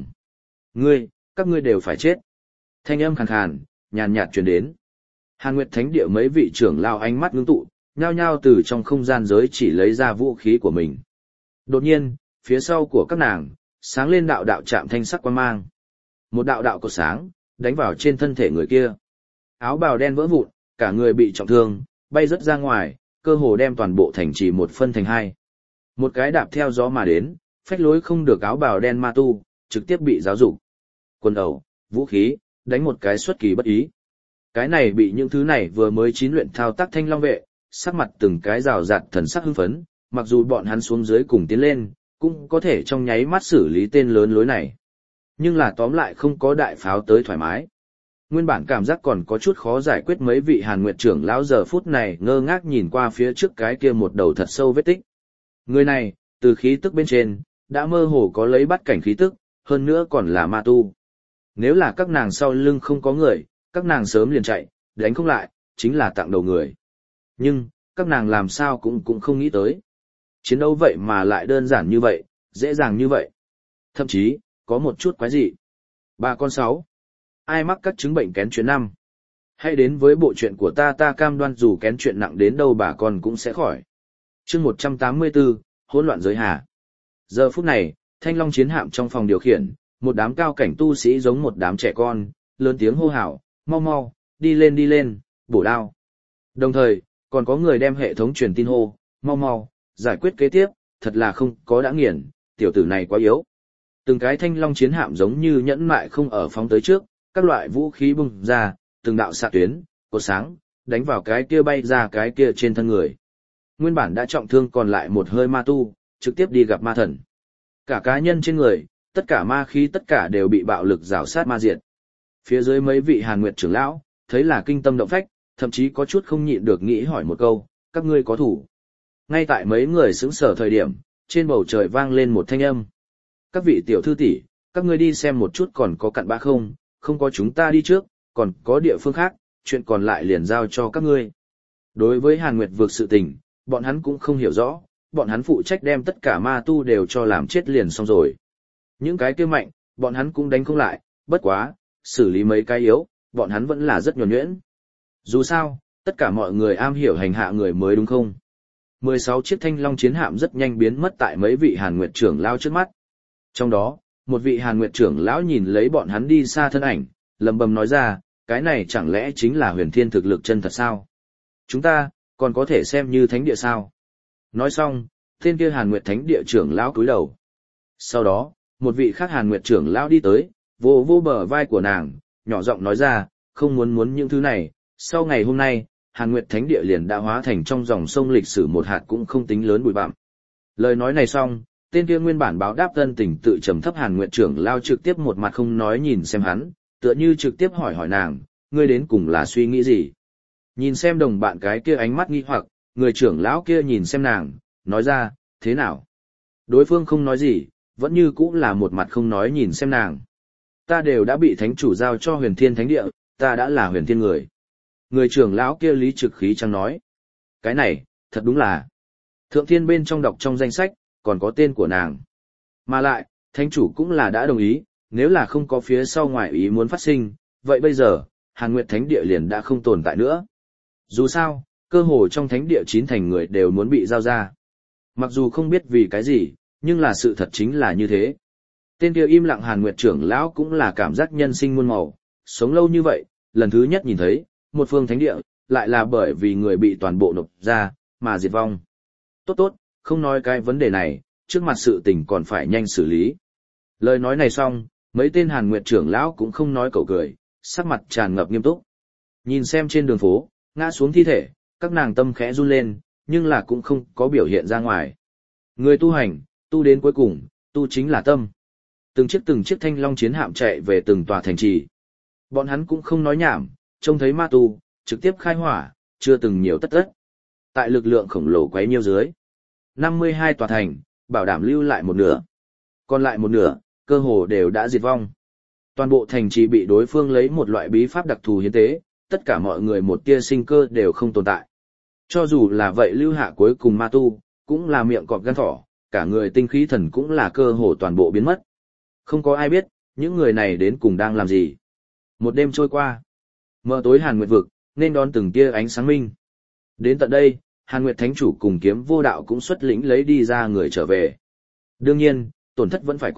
Các ngươi đều phải chết. Thanh âm khàn khàn, nhàn nhạt truyền đến. Hàn Nguyệt Thánh Địa mấy vị trưởng lao ánh mắt ngưng tụ, nhao nhao từ trong không gian giới chỉ lấy ra vũ khí của mình. Đột nhiên, phía sau của các nàng, sáng lên đạo đạo chạm thanh sắc quang mang. Một đạo đạo cột sáng, đánh vào trên thân thể người kia. Áo bào đen vỡ vụn, cả người bị trọng thương, bay rớt ra ngoài, cơ hồ đem toàn bộ thành trì một phân thành hai. Một cái đạp theo gió mà đến, phách lối không được áo bào đen ma tu, trực tiếp bị giáo dục. Quân ẩu, vũ khí, đánh một cái xuất kỳ bất ý. Cái này bị những thứ này vừa mới chín luyện thao tác thanh long vệ, sắc mặt từng cái rào rạt thần sắc hưng phấn, mặc dù bọn hắn xuống dưới cùng tiến lên, cũng có thể trong nháy mắt xử lý tên lớn lối này. Nhưng là tóm lại không có đại pháo tới thoải mái. Nguyên bản cảm giác còn có chút khó giải quyết mấy vị Hàn Nguyệt trưởng lão giờ phút này ngơ ngác nhìn qua phía trước cái kia một đầu thật sâu vết tích. Người này, từ khí tức bên trên, đã mơ hồ có lấy bắt cảnh khí tức, hơn nữa còn là ma tu. Nếu là các nàng sau lưng không có người, các nàng sớm liền chạy, đánh không lại, chính là tặng đầu người. Nhưng, các nàng làm sao cũng không nghĩ tới. Chiến đấu vậy mà lại đơn giản như vậy, dễ dàng như vậy. Thậm chí, có một chút quái dị. Bà con 6. Ai mắc các chứng bệnh kén chuyện 5? Hãy đến với bộ chuyện của ta cam đoan dù kén chuyện nặng đến đâu bà con cũng sẽ khỏi. Chương 184, hỗn loạn giới hà. Giờ phút này, Thanh Long chiến hạm trong phòng điều khiển, một đám cao cảnh tu sĩ giống một đám trẻ con, lớn tiếng hô hào, mau mau, đi lên, bổ đao. Đồng thời, còn có người đem hệ thống truyền tin hô, mau mau, giải quyết kế tiếp, thật là không có đã nghiền, tiểu tử này quá yếu. Từng cái Thanh Long chiến hạm giống như nhẫn mại không ở phóng tới trước, các loại vũ khí bung ra, từng đạo xạ tuyến, cột sáng, đánh vào cái kia bay ra cái kia trên thân người. Nguyên bản đã trọng thương còn lại một hơi ma tu, trực tiếp đi gặp ma thần. Cả cá nhân trên người, tất cả ma khí tất cả đều bị bạo lực rào sát ma diệt. Phía dưới mấy vị Hàn Nguyệt trưởng lão, thấy là kinh tâm động phách, thậm chí có chút không nhịn được nghĩ hỏi một câu, các ngươi có thủ. Ngay tại mấy người sững sờ thời điểm, trên bầu trời vang lên một thanh âm. Các vị tiểu thư tỷ, các ngươi đi xem một chút còn có cặn bã không, không có chúng ta đi trước, còn có địa phương khác, chuyện còn lại liền giao cho các ngươi. Đối với Hàn Nguyệt vực sự tình, bọn hắn cũng không hiểu rõ, bọn hắn phụ trách đem tất cả ma tu đều cho làm chết liền xong rồi. Những cái kia mạnh, bọn hắn cũng đánh không lại, bất quá, xử lý mấy cái yếu, bọn hắn vẫn là rất nhuần nhuyễn. Dù sao, tất cả mọi người am hiểu hành hạ người mới đúng không? 16 chiếc Thanh Long chiến hạm rất nhanh biến mất tại mấy vị Hàn Nguyệt trưởng lão trước mắt. Trong đó, một vị Hàn Nguyệt trưởng lão nhìn lấy bọn hắn đi xa thân ảnh, lẩm bẩm nói ra, cái này chẳng lẽ chính là Huyền Thiên thực lực chân thật sao? Chúng ta, còn có thể xem như thánh địa sao? Nói xong, tên kia Hàn Nguyệt thánh địa trưởng lão cúi đầu. Sau đó, một vị khác Hàn Nguyệt trưởng lão đi tới, vô vô bờ vai của nàng, nhỏ giọng nói ra, không muốn những thứ này, sau ngày hôm nay, Hàn Nguyệt thánh địa liền đã hóa thành trong dòng sông lịch sử một hạt cũng không tính lớn bụi bặm. Lời nói này xong, tên kia nguyên bản báo đáp thân tình tự trầm thấp Hàn Nguyệt trưởng lão trực tiếp một mặt không nói nhìn xem hắn, tựa như trực tiếp hỏi nàng, ngươi đến cùng là suy nghĩ gì? Nhìn xem đồng bạn cái kia ánh mắt nghi hoặc, người trưởng lão kia nhìn xem nàng, nói ra, thế nào? Đối phương không nói gì, vẫn như cũng là một mặt không nói nhìn xem nàng. Ta đều đã bị thánh chủ giao cho Huyền Thiên thánh địa, ta đã là Huyền Thiên người. Người trưởng lão kia lý trực khí trắng nói. Cái này, thật đúng là. Thượng Thiên bên trong đọc trong danh sách, còn có tên của nàng. Mà lại, thánh chủ cũng là đã đồng ý, nếu là không có phía sau ngoại ý muốn phát sinh, vậy bây giờ, Hàn Nguyệt thánh địa liền đã không tồn tại nữa. Dù sao, cơ hồ trong thánh địa 9 thành người đều muốn bị giao ra. Mặc dù không biết vì cái gì, nhưng là sự thật chính là như thế. Tên kia im lặng Hàn Nguyệt trưởng lão cũng là cảm giác nhân sinh muôn màu, sống lâu như vậy, lần thứ nhất nhìn thấy, một phương thánh địa, lại là bởi vì người bị toàn bộ nộp ra, mà diệt vong. Tốt, không nói cái vấn đề này, trước mặt sự tình còn phải nhanh xử lý. Lời nói này xong, mấy tên Hàn Nguyệt trưởng lão cũng không nói cẩu cười, sắc mặt tràn ngập nghiêm túc. Nhìn xem trên đường phố, ngã xuống thi thể, các nàng tâm khẽ run lên, nhưng là cũng không có biểu hiện ra ngoài. Người tu hành, tu đến cuối cùng, tu chính là tâm. Từng chiếc Thanh Long chiến hạm chạy về từng tòa thành trì. Bọn hắn cũng không nói nhảm, trông thấy ma tu, trực tiếp khai hỏa, chưa từng nhiều tất. Tại lực lượng khổng lồ quấy nhiêu dưới. 52 tòa thành, bảo đảm lưu lại một nửa. Còn lại một nửa, cơ hồ đều đã diệt vong. Toàn bộ thành trì bị đối phương lấy một loại bí pháp đặc thù hiến tế, tất cả mọi người một tia sinh cơ đều không tồn tại. Cho dù là vậy lưu hạ cuối cùng ma tu, cũng là miệng cọp gan thỏ, cả người tinh khí thần cũng là cơ hồ toàn bộ biến mất. Không có ai biết, những người này đến cùng đang làm gì. Một đêm trôi qua, mờ tối Hàn Nguyệt vực, nên đón từng tia ánh sáng minh. Đến tận đây, Hàn Nguyệt Thánh Chủ cùng Kiếm Vô Đạo cũng xuất lĩnh lấy đi ra người trở về. Đương nhiên, tổn thất vẫn phải có,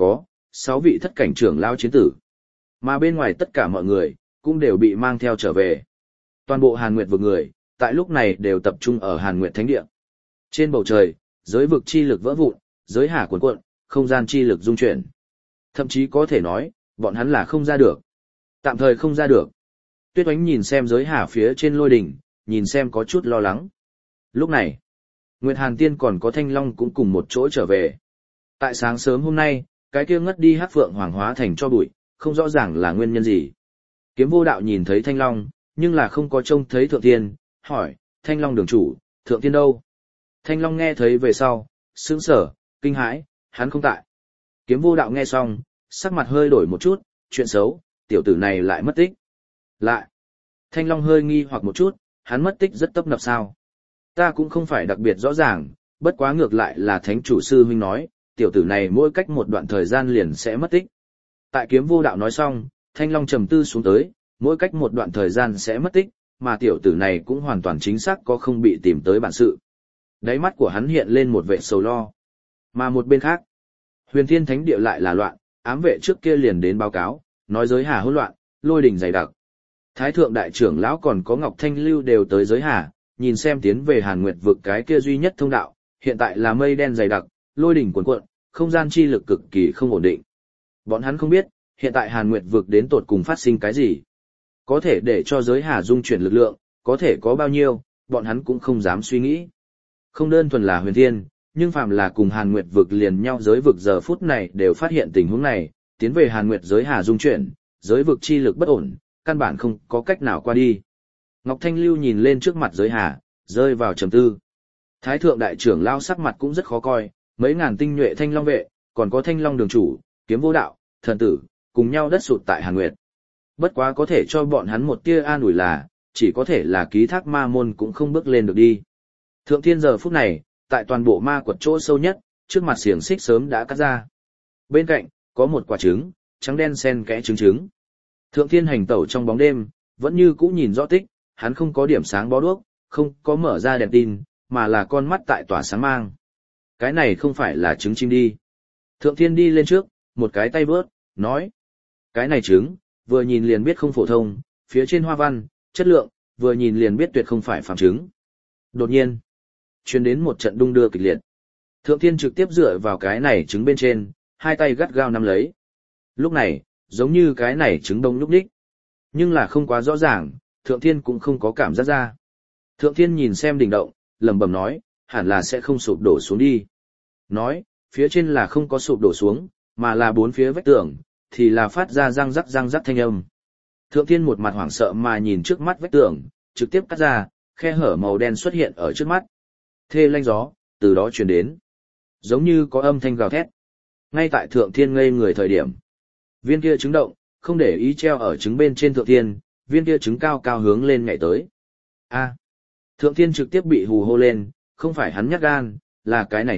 6 vị thất cảnh trưởng lao chiến tử. Mà bên ngoài tất cả mọi người, cũng đều bị mang theo trở về. Toàn bộ Hàn Nguyệt vực người, tại lúc này đều tập trung ở Hàn Nguyệt Thánh Địa. Trên bầu trời, giới vực chi lực vỡ vụn, giới hà cuồn cuộn, không gian chi lực dung chuyển. Thậm chí có thể nói, bọn hắn là không ra được. Tạm thời không ra được. Tuyết Oánh nhìn xem giới hà phía trên lôi đỉnh, nhìn xem có chút lo lắng. Lúc này, Nguyệt Hàn Tiên còn có Thanh Long cũng cùng một chỗ trở về. Tại sáng sớm hôm nay, cái kia ngất đi Hắc Phượng Hoàng hóa thành cho bụi, không rõ ràng là nguyên nhân gì. Kiếm Vô Đạo nhìn thấy Thanh Long, nhưng là không có trông thấy Thượng Tiên, hỏi, Thanh Long đường chủ, Thượng Tiên đâu? Thanh Long nghe thấy về sau, sững sờ, kinh hãi, hắn không tại. Kiếm Vô Đạo nghe xong, sắc mặt hơi đổi một chút, chuyện xấu, tiểu tử này lại mất tích. Lại. Thanh Long hơi nghi hoặc một chút, hắn mất tích rất tấp nập sao? Ta cũng không phải đặc biệt rõ ràng, bất quá ngược lại là Thánh chủ sư huynh nói, tiểu tử này mỗi cách một đoạn thời gian liền sẽ mất tích. Tại Kiếm Vô Đạo nói xong, Thanh Long trầm tư xuống tới, mỗi cách một đoạn thời gian sẽ mất tích, mà tiểu tử này cũng hoàn toàn chính xác có không bị tìm tới bản sự. Đáy mắt của hắn hiện lên một vẻ sầu lo. Mà một bên khác, Huyền Thiên Thánh Địa lại là loạn, ám vệ trước kia liền đến báo cáo, nói giới hà hỗn loạn, lôi đình dày đặc. Thái thượng đại trưởng lão còn có Ngọc Thanh Lưu đều tới giới hà, nhìn xem tiến về Hàn Nguyệt vực cái kia duy nhất thông đạo, hiện tại là mây đen dày đặc, lôi đỉnh cuồn cuộn, không gian chi lực cực kỳ không ổn định. Bọn hắn không biết, hiện tại Hàn Nguyệt vực đến tột cùng phát sinh cái gì. Có thể để cho giới hà dung chuyển lực lượng, có thể có bao nhiêu, bọn hắn cũng không dám suy nghĩ. Không đơn thuần là Huyền Thiên, nhưng phàm là cùng Hàn Nguyệt vực liền nhau giới vực giờ phút này đều phát hiện tình huống này, tiến về Hàn Nguyệt giới hà dung chuyển, giới vực chi lực bất ổn, căn bản không có cách nào qua đi. Ngọc Thanh Lưu nhìn lên trước mặt giới hà, rơi vào trầm tư. Thái thượng đại trưởng lao sắc mặt cũng rất khó coi, mấy ngàn tinh nhuệ Thanh Long vệ, còn có Thanh Long đường chủ, Kiếm Vô Đạo, thần tử, cùng nhau đất sụt tại Hàn Nguyệt. Bất quá có thể cho bọn hắn một tia an ủi là, chỉ có thể là ký thác ma môn cũng không bước lên được đi. Thượng Thiên giờ phút này, tại toàn bộ ma quật chỗ sâu nhất, trước mặt xiềng xích sớm đã cắt ra. Bên cạnh, có một quả trứng, trắng đen xen kẽ trứng trứng. Thượng Thiên hành tẩu trong bóng đêm, vẫn như cũ nhìn rõ tích, hắn không có điểm sáng bó đuốc, không có mở ra đèn tin, mà là con mắt tại tỏa sáng mang. Cái này không phải là trứng chim đi. Thượng Thiên đi lên trước, một cái tay vớt, nói. Cái này trứng, vừa nhìn liền biết không phổ thông, phía trên hoa văn, chất lượng, vừa nhìn liền biết tuyệt không phải phàm trứng. Đột nhiên, truyền đến một trận đung đưa kịch liệt. Thượng Thiên trực tiếp dựa vào cái này trứng bên trên, hai tay gắt gao nắm lấy. Lúc này, giống như cái này trứng đông lúc đích. Nhưng là không quá rõ ràng, Thượng Thiên cũng không có cảm giác ra. Thượng Thiên nhìn xem đỉnh động, lẩm bẩm nói, hẳn là sẽ không sụp đổ xuống đi. Nói, phía trên là không có sụp đổ xuống, mà là bốn phía vách tường, thì là phát ra răng rắc thanh âm. Thượng Thiên một mặt hoảng sợ mà nhìn trước mắt vách tường, trực tiếp cắt ra, khe hở màu đen xuất hiện ở trước mắt. Thê lanh gió, từ đó truyền đến. Giống như có âm thanh gào thét. Ngay tại Thượng Thiên ngây người thời điểm. Viên kia trứng động, không để ý treo ở trứng bên trên Thượng Thiên, viên kia trứng cao cao hướng lên nhảy tới. A. Thượng Thiên trực tiếp bị hù hô lên, không phải hắn nhát gan, là cái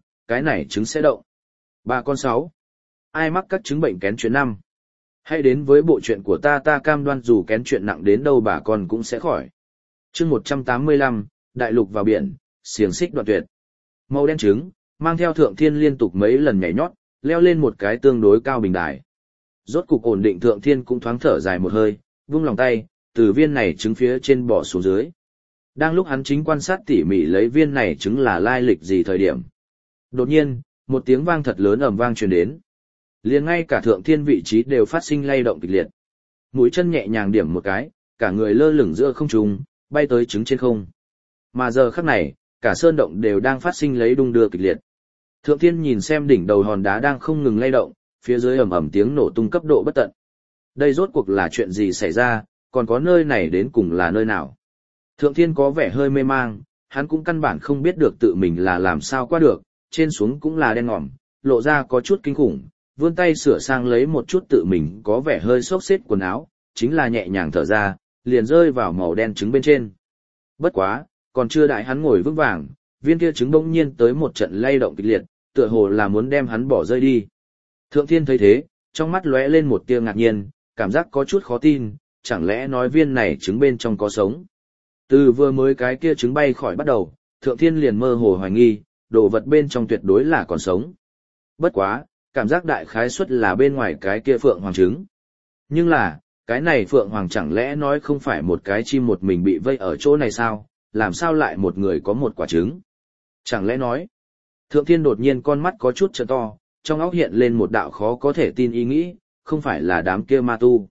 này trứng sẽ động. Bà con 6. Ai mắc các chứng bệnh kén chuyện 5. Hãy đến với bộ chuyện của ta cam đoan dù kén chuyện nặng đến đâu bà con cũng sẽ khỏi. Chương 185, Đại lục vào biển, xiềng xích đoạn tuyệt. Màu đen trứng, mang theo Thượng Thiên liên tục mấy lần nhảy nhót, leo lên một cái tương đối cao bình đài. Rốt cục ổn định Thượng Thiên cũng thoáng thở dài một hơi, vung lòng tay, từ viên này trứng phía trên bỏ xuống dưới. Đang lúc hắn chính quan sát tỉ mỉ lấy viên này trứng là lai lịch gì thời điểm. Đột nhiên, một tiếng vang thật lớn ầm vang truyền đến. Liền ngay cả Thượng Thiên vị trí đều phát sinh lay động kịch liệt. Mũi chân nhẹ nhàng điểm một cái, cả người lơ lửng giữa không trung, bay tới trứng trên không. Mà giờ khắc này, cả sơn động đều đang phát sinh lấy đung đưa kịch liệt. Thượng Thiên nhìn xem đỉnh đầu hòn đá đang không ngừng lay động, phía dưới ầm ầm tiếng nổ tung cấp độ bất tận. Đây rốt cuộc là chuyện gì xảy ra, còn có nơi này đến cùng là nơi nào? Thượng Thiên có vẻ hơi mê mang, hắn cũng căn bản không biết được tự mình là làm sao qua được, trên xuống cũng là đen ngòm, lộ ra có chút kinh khủng, vươn tay sửa sang lấy một chút tự mình có vẻ hơi xốc xếp quần áo, chính là nhẹ nhàng thở ra, liền rơi vào màu đen trứng bên trên. Bất quá, còn chưa đãi hắn ngồi vững vàng, viên kia trứng bỗng nhiên tới một trận lay động kịch liệt, tựa hồ là muốn đem hắn bỏ rơi đi. Thượng Thiên thấy thế, trong mắt lóe lên một tia ngạc nhiên, cảm giác có chút khó tin, chẳng lẽ nói viên này trứng bên trong có sống. Từ vừa mới cái kia trứng bay khỏi bắt đầu, Thượng Thiên liền mơ hồ hoài nghi, đồ vật bên trong tuyệt đối là còn sống. Bất quá, cảm giác đại khái suất là bên ngoài cái kia phượng hoàng trứng. Nhưng là, cái này phượng hoàng chẳng lẽ nói không phải một cái chim một mình bị vây ở chỗ này sao, làm sao lại một người có một quả trứng? Chẳng lẽ nói, Thượng Thiên đột nhiên con mắt có chút trợ to, trong óc hiện lên một đạo khó có thể tin ý nghĩ, không phải là đám kia ma tu.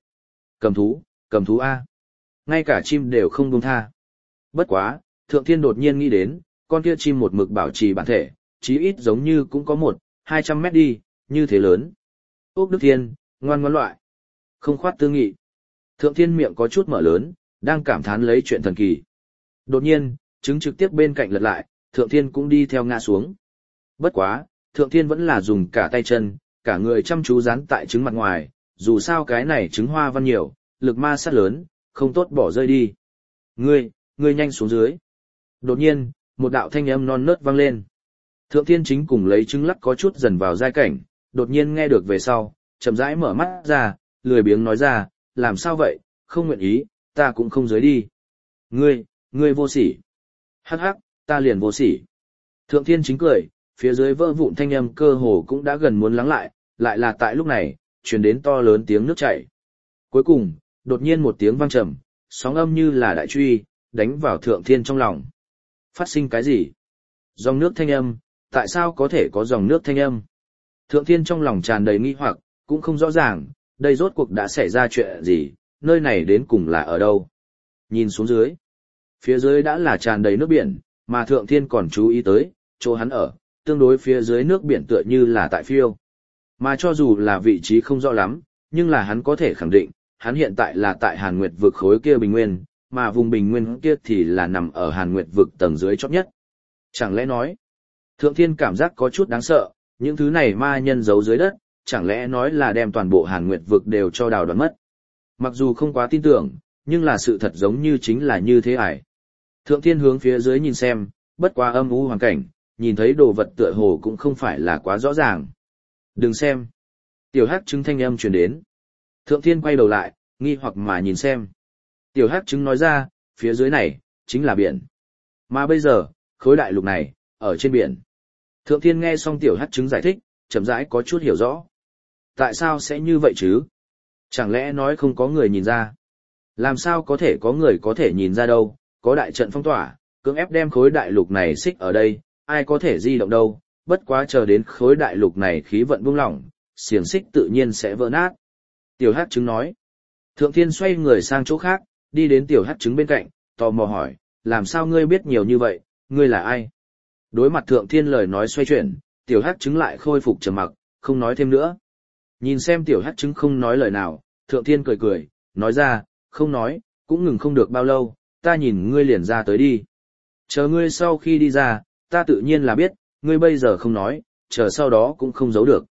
Cầm thú A. Ngay cả chim đều không buông tha. Bất quá, Thượng Thiên đột nhiên nghĩ đến, con kia chim một mực bảo trì bản thể, chí ít giống như cũng có 100-200 mét đi, như thế lớn. Úc Đức Thiên, ngoan ngoãn loại. Không khoát tư nghị. Thượng Thiên miệng có chút mở lớn, đang cảm thán lấy chuyện thần kỳ. Đột nhiên, trứng trực tiếp bên cạnh lật lại, Thượng Thiên cũng đi theo ngã xuống. Bất quá, Thượng Thiên vẫn là dùng cả tay chân, cả người chăm chú dán tại trứng mặt ngoài, dù sao cái này trứng hoa văn nhiều, lực ma sát lớn, không tốt bỏ rơi đi. Ngươi nhanh xuống dưới. Đột nhiên, một đạo thanh âm non nớt vang lên. Thượng Thiên chính cùng lấy trứng lắc có chút dần vào giai cảnh, đột nhiên nghe được về sau, chậm rãi mở mắt ra, lười biếng nói ra, làm sao vậy, không nguyện ý, ta cũng không dưới đi. Ngươi vô sỉ. Hắc hắc, ta liền vô sỉ. Thượng Thiên chính cười, phía dưới vỡ vụn thanh âm cơ hồ cũng đã gần muốn lắng lại là tại lúc này, truyền đến to lớn tiếng nước chảy. Cuối cùng, đột nhiên một tiếng vang trầm, sóng âm như là đại truy, đánh vào Thượng Thiên trong lòng. Phát sinh cái gì? Dòng nước thanh âm, tại sao có thể có dòng nước thanh âm? Thượng Thiên trong lòng tràn đầy nghi hoặc, cũng không rõ ràng, đây rốt cuộc đã xảy ra chuyện gì, nơi này đến cùng là ở đâu? Nhìn xuống dưới, phía dưới đã là tràn đầy nước biển, mà Thượng Thiên còn chú ý tới, chỗ hắn ở, tương đối phía dưới nước biển tựa như là tại phiêu. Mà cho dù là vị trí không rõ lắm, nhưng là hắn có thể khẳng định, hắn hiện tại là tại Hàn Nguyệt vực khối kia bình nguyên, mà vùng bình nguyên kia thì là nằm ở Hàn Nguyệt vực tầng dưới chót nhất. Chẳng lẽ nói, Thượng Thiên cảm giác có chút đáng sợ, những thứ này ma nhân giấu dưới đất, chẳng lẽ nói là đem toàn bộ Hàn Nguyệt vực đều cho đào đoán mất. Mặc dù không quá tin tưởng, nhưng là sự thật giống như chính là như thế ải. Thượng Thiên hướng phía dưới nhìn xem, bất quá âm u hoàn cảnh, nhìn thấy đồ vật tựa hồ cũng không phải là quá rõ ràng. Đừng xem. Tiểu Hắc trứng thanh âm truyền đến. Thượng Thiên quay đầu lại, nghi hoặc mà nhìn xem. Tiểu Hắc trứng nói ra, phía dưới này, chính là biển. Mà bây giờ, khối đại lục này, ở trên biển. Thượng Thiên nghe xong Tiểu Hắc trứng giải thích, chậm rãi có chút hiểu rõ. Tại sao sẽ như vậy chứ? Chẳng lẽ nói không có người nhìn ra? Làm sao có thể có người có thể nhìn ra đâu, có đại trận phong tỏa, cưỡng ép đem khối đại lục này xích ở đây, ai có thể di động đâu, bất quá chờ đến khối đại lục này khí vận buông lỏng, xiềng xích tự nhiên sẽ vỡ nát. Tiểu Hắc trứng nói. Thượng Thiên xoay người sang chỗ khác, đi đến Tiểu Hắc trứng bên cạnh, tò mò hỏi, làm sao ngươi biết nhiều như vậy, ngươi là ai? Đối mặt Thượng Thiên lời nói xoay chuyển, Tiểu Hắc trứng lại khôi phục trầm mặc, không nói thêm nữa. Nhìn xem Tiểu Hắc trứng không nói lời nào, Thượng Thiên cười cười, nói ra, không nói, cũng ngừng không được bao lâu, ta nhìn ngươi liền ra tới đi. Chờ ngươi sau khi đi ra, ta tự nhiên là biết, ngươi bây giờ không nói, chờ sau đó cũng không giấu được.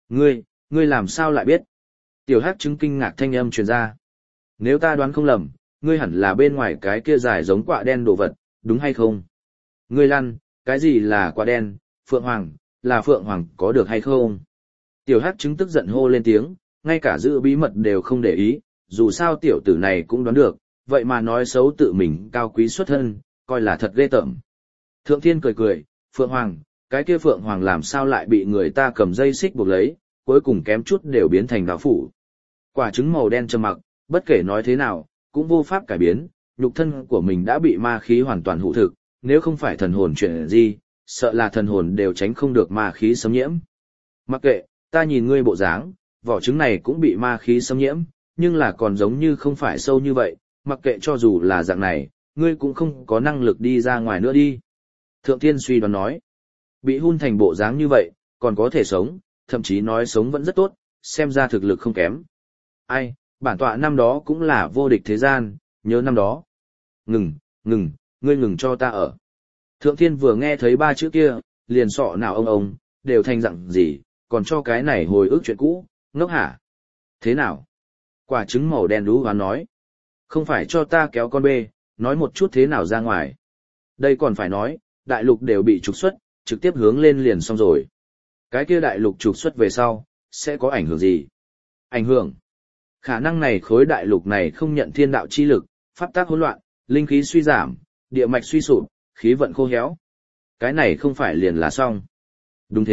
Ngươi làm sao lại biết? Tiểu Hắc trứng kinh ngạc thanh âm truyền ra. Nếu ta đoán không lầm, ngươi hẳn là bên ngoài cái kia dài giống quạ đen đồ vật, đúng hay không? Ngươi lăn, cái gì là quạ đen, Phượng Hoàng, là Phượng Hoàng có được hay không? Tiểu Hắc trứng tức giận hô lên tiếng, ngay cả giữ bí mật đều không để ý, dù sao tiểu tử này cũng đoán được, vậy mà nói xấu tự mình cao quý xuất thân, coi là thật ghê tởm. Thượng Thiên cười cười, Phượng Hoàng, cái kia Phượng Hoàng làm sao lại bị người ta cầm dây xích buộc lấy, cuối cùng kém chút đều biến thành đạo phủ. Quả trứng màu đen trầm mặc, bất kể nói thế nào, cũng vô pháp cải biến, nhục thân của mình đã bị ma khí hoàn toàn hụ thực, nếu không phải thần hồn chuyện gì, sợ là thần hồn đều tránh không được ma khí xâm nhiễm. Mặc kệ, ta nhìn ngươi bộ dáng, vỏ trứng này cũng bị ma khí xâm nhiễm, nhưng là còn giống như không phải sâu như vậy, mặc kệ cho dù là dạng này, ngươi cũng không có năng lực đi ra ngoài nữa đi. Thượng Thiên suy đoán nói, bị hun thành bộ dáng như vậy, còn có thể sống, thậm chí nói sống vẫn rất tốt, xem ra thực lực không kém. Ai, bản tọa năm đó cũng là vô địch thế gian, nhớ năm đó. Ngừng, ngươi ngừng cho ta ở. Thượng Thiên vừa nghe thấy ba chữ kia, liền sọ nào ông, đều thành dặn gì, còn cho cái này hồi ức chuyện cũ, ngốc hả? Thế nào? Quả trứng màu đen đú hoán nói. Không phải cho ta kéo con bê, nói một chút thế nào ra ngoài. Đây còn phải nói, đại lục đều bị trục xuất, trực tiếp hướng lên liền xong rồi. Cái kia đại lục trục xuất về sau, sẽ có ảnh hưởng gì? Ảnh hưởng. Khả năng này khối đại lục này không nhận thiên đạo chi lực, pháp tác hỗn loạn, linh khí suy giảm, địa mạch suy sụp, khí vận khô héo. Cái này không phải liền là xong. Đúng thế,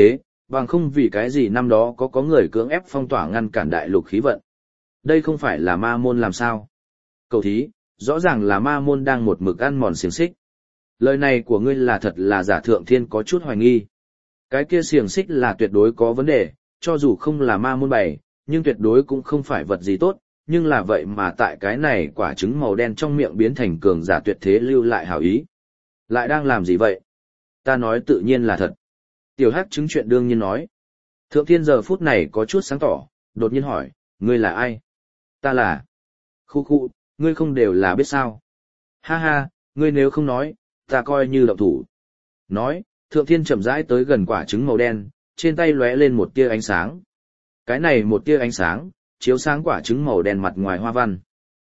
bằng không vì cái gì năm đó có người cưỡng ép phong tỏa ngăn cản đại lục khí vận. Đây không phải là ma môn làm sao? Cầu thí, rõ ràng là ma môn đang một mực ăn mòn xiềng xích. Lời này của ngươi là thật là giả? Thượng Thiên có chút hoài nghi. Cái kia xiềng xích là tuyệt đối có vấn đề, cho dù không là ma môn bày, nhưng tuyệt đối cũng không phải vật gì tốt, nhưng là vậy mà tại cái này quả trứng màu đen trong miệng biến thành cường giả tuyệt thế lưu lại hảo ý. Lại đang làm gì vậy? Ta nói tự nhiên là thật. Tiểu Hắc chứng chuyện đương nhiên nói. Thượng Thiên giờ phút này có chút sáng tỏ, đột nhiên hỏi, ngươi là ai? Ta là... Khu khu, ngươi không đều là biết sao? Ha ha, ngươi nếu không nói, ta coi như động thủ. Nói, Thượng Thiên chậm rãi tới gần quả trứng màu đen, trên tay lóe lên một tia ánh sáng. Cái này một tia ánh sáng, chiếu sáng quả trứng màu đen mặt ngoài hoa văn.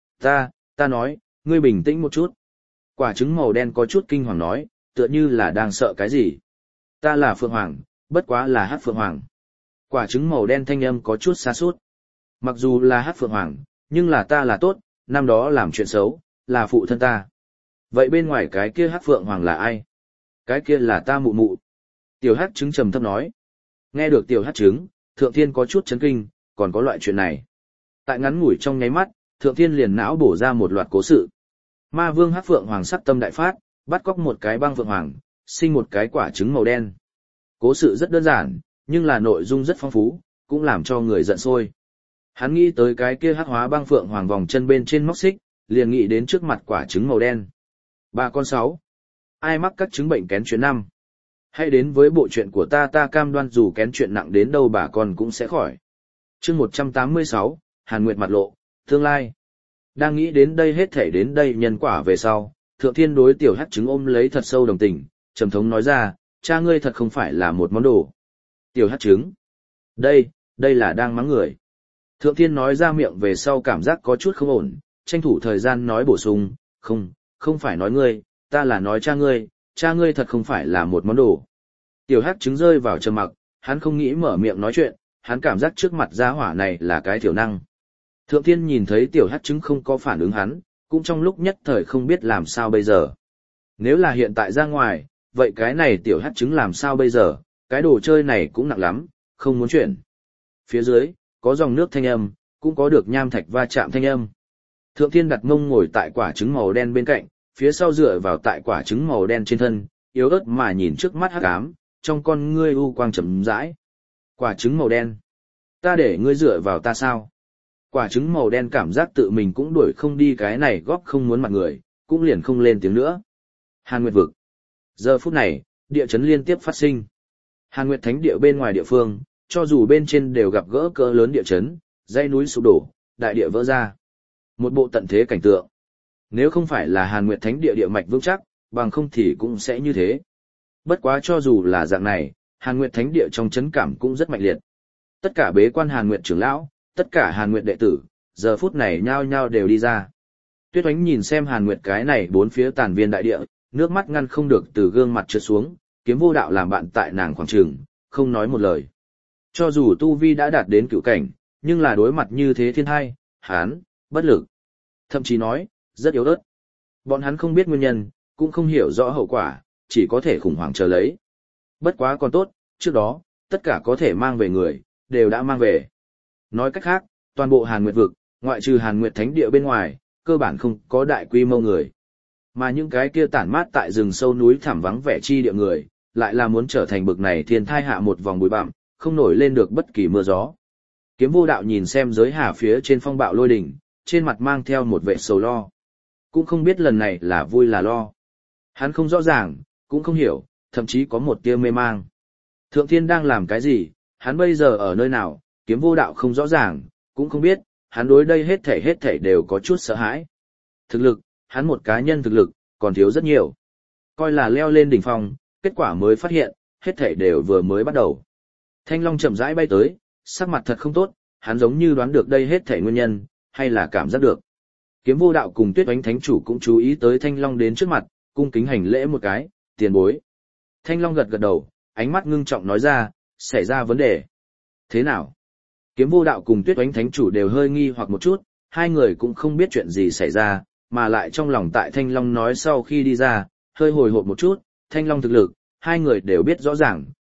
Ta nói, ngươi bình tĩnh một chút. Quả trứng màu đen có chút kinh hoàng nói, tựa như là đang sợ cái gì. Ta là Phượng Hoàng, bất quá là Hắc Phượng Hoàng. Quả trứng màu đen thanh âm có chút xa sút. Mặc dù là Hắc Phượng Hoàng, nhưng là ta là tốt, năm đó làm chuyện xấu, là phụ thân ta. Vậy bên ngoài cái kia Hắc Phượng Hoàng là ai? Cái kia là ta mụ mụ. Tiểu Hắc trứng trầm thấp nói. Nghe được Tiểu Hắc trứng, Thượng Thiên có chút chấn kinh, còn có loại chuyện này. Tại ngắn ngủi trong nháy mắt, Thượng Thiên liền não bổ ra một loạt cố sự. Ma Vương Hắc Phượng Hoàng sắc tâm đại phát, bắt cóc một cái băng phượng hoàng, sinh một cái quả trứng màu đen. Cố sự rất đơn giản, nhưng là nội dung rất phong phú, cũng làm cho người giận sôi. Hắn nghĩ tới cái kia hắc hóa băng phượng hoàng vòng chân bên trên móc xích, liền nghĩ đến trước mặt quả trứng màu đen. Ba con 6. Ai mắc các chứng bệnh kén chuyện 5? Hãy đến với bộ chuyện của ta cam đoan dù kén chuyện nặng đến đâu bà con cũng sẽ khỏi. Chương 186, Hàn Nguyệt mặt lộ, tương lai. Đang nghĩ đến đây hết thể đến đây nhân quả về sau, Thượng Thiên đối Tiểu Hắc trứng ôm lấy thật sâu đồng tình, trầm thống nói ra, cha ngươi thật không phải là một món đồ. Tiểu Hắc trứng. Đây là đang mắng người. Thượng Thiên nói ra miệng về sau cảm giác có chút không ổn, tranh thủ thời gian nói bổ sung, không phải nói ngươi, ta là nói cha ngươi thật không phải là một món đồ. Tiểu Hắc trứng rơi vào trầm mặc, hắn không nghĩ mở miệng nói chuyện, hắn cảm giác trước mặt gia hỏa này là cái thiểu năng. Thượng Thiên nhìn thấy Tiểu Hắc trứng không có phản ứng hắn, cũng trong lúc nhất thời không biết làm sao bây giờ. Nếu là hiện tại ra ngoài, vậy cái này Tiểu Hắc trứng làm sao bây giờ, cái đồ chơi này cũng nặng lắm, không muốn chuyển. Phía dưới, có dòng nước thanh âm, cũng có được nham thạch va chạm thanh âm. Thượng Thiên đặt mông ngồi tại quả trứng màu đen bên cạnh, phía sau dựa vào tại quả trứng màu đen trên thân, yếu ớt mà nhìn trước mắt hắc ám, trong con ngươi u quang chậm rãi. Quả trứng màu đen, ta để ngươi dựa vào ta sao? Quả trứng màu đen cảm giác tự mình cũng đuổi không đi cái này góp không muốn mặt người, cũng liền không lên tiếng nữa. Hàn Nguyệt vực. Giờ phút này, địa chấn liên tiếp phát sinh. Hàn Nguyệt thánh địa bên ngoài địa phương, cho dù bên trên đều gặp gỡ cỡ lớn địa chấn, dãy núi sụp đổ, đại địa vỡ ra. Một bộ tận thế cảnh tượng. Nếu không phải là Hàn Nguyệt thánh địa địa mạch vững chắc, bằng không thì cũng sẽ như thế. Bất quá cho dù là dạng này, Hàn Nguyệt thánh địa trong chấn cảm cũng rất mạnh liệt. Tất cả bế quan Hàn Nguyệt trưởng lão, tất cả Hàn Nguyệt đệ tử, giờ phút này nhao nhao đều đi ra. Tuyết Oánh nhìn xem Hàn Nguyệt cái này bốn phía tàn viên đại địa, nước mắt ngăn không được từ gương mặt trượt xuống, Kiếm Vô Đạo làm bạn tại nàng khoảng trường, không nói một lời. Cho dù tu vi đã đạt đến cửu cảnh, nhưng là đối mặt như thế thiên hai, hắn bất lực. Thậm chí nói, rất yếu ớt. Bọn hắn không biết nguyên nhân, cũng không hiểu rõ hậu quả, chỉ có thể khủng hoảng chờ lấy. Bất quá còn tốt, trước đó, tất cả có thể mang về người, đều đã mang về. Nói cách khác, toàn bộ Hàn Nguyệt vực, ngoại trừ Hàn Nguyệt thánh địa bên ngoài, cơ bản không có đại quy mô người. Mà những cái kia tản mát tại rừng sâu núi thẳm vắng vẻ chi địa người, lại là muốn trở thành bực này thiên thai hạ một vòng bụi bặm, không nổi lên được bất kỳ mưa gió. Kiếm Vô Đạo nhìn xem giới hà phía trên phong bạo lôi đỉnh, trên mặt mang theo một vẻ sầu lo. Cũng không biết lần này là vui là lo. Hắn không rõ ràng, cũng không hiểu, thậm chí có một tia mê mang. Thượng Thiên đang làm cái gì, hắn bây giờ ở nơi nào, Kiếm Vô Đạo không rõ ràng, cũng không biết, hắn đối đây hết thảy đều có chút sợ hãi. Thực lực, hắn một cá nhân thực lực, còn thiếu rất nhiều. Coi là leo lên đỉnh phong, kết quả mới phát hiện, hết thảy đều vừa mới bắt đầu. Thanh Long chậm rãi bay tới, sắc mặt thật không tốt, hắn giống như đoán được đây hết thảy nguyên nhân, hay là cảm giác được. Kiếm Vô Đạo cùng Tuyết Oánh thánh chủ cũng chú ý tới Thanh Long đến trước mặt, cung kính hành lễ một cái, tiền bối. Thanh Long gật gật đầu, ánh mắt ngưng trọng nói ra, xảy ra vấn đề. Thế nào? Kiếm Vô Đạo cùng Tuyết Oánh thánh chủ đều hơi nghi hoặc một chút, hai người cũng không biết chuyện gì xảy ra, mà lại trong lòng tại Thanh Long nói sau khi đi ra, hơi hồi hộp một chút, Thanh Long thực lực, hai người đều biết rõ ràng,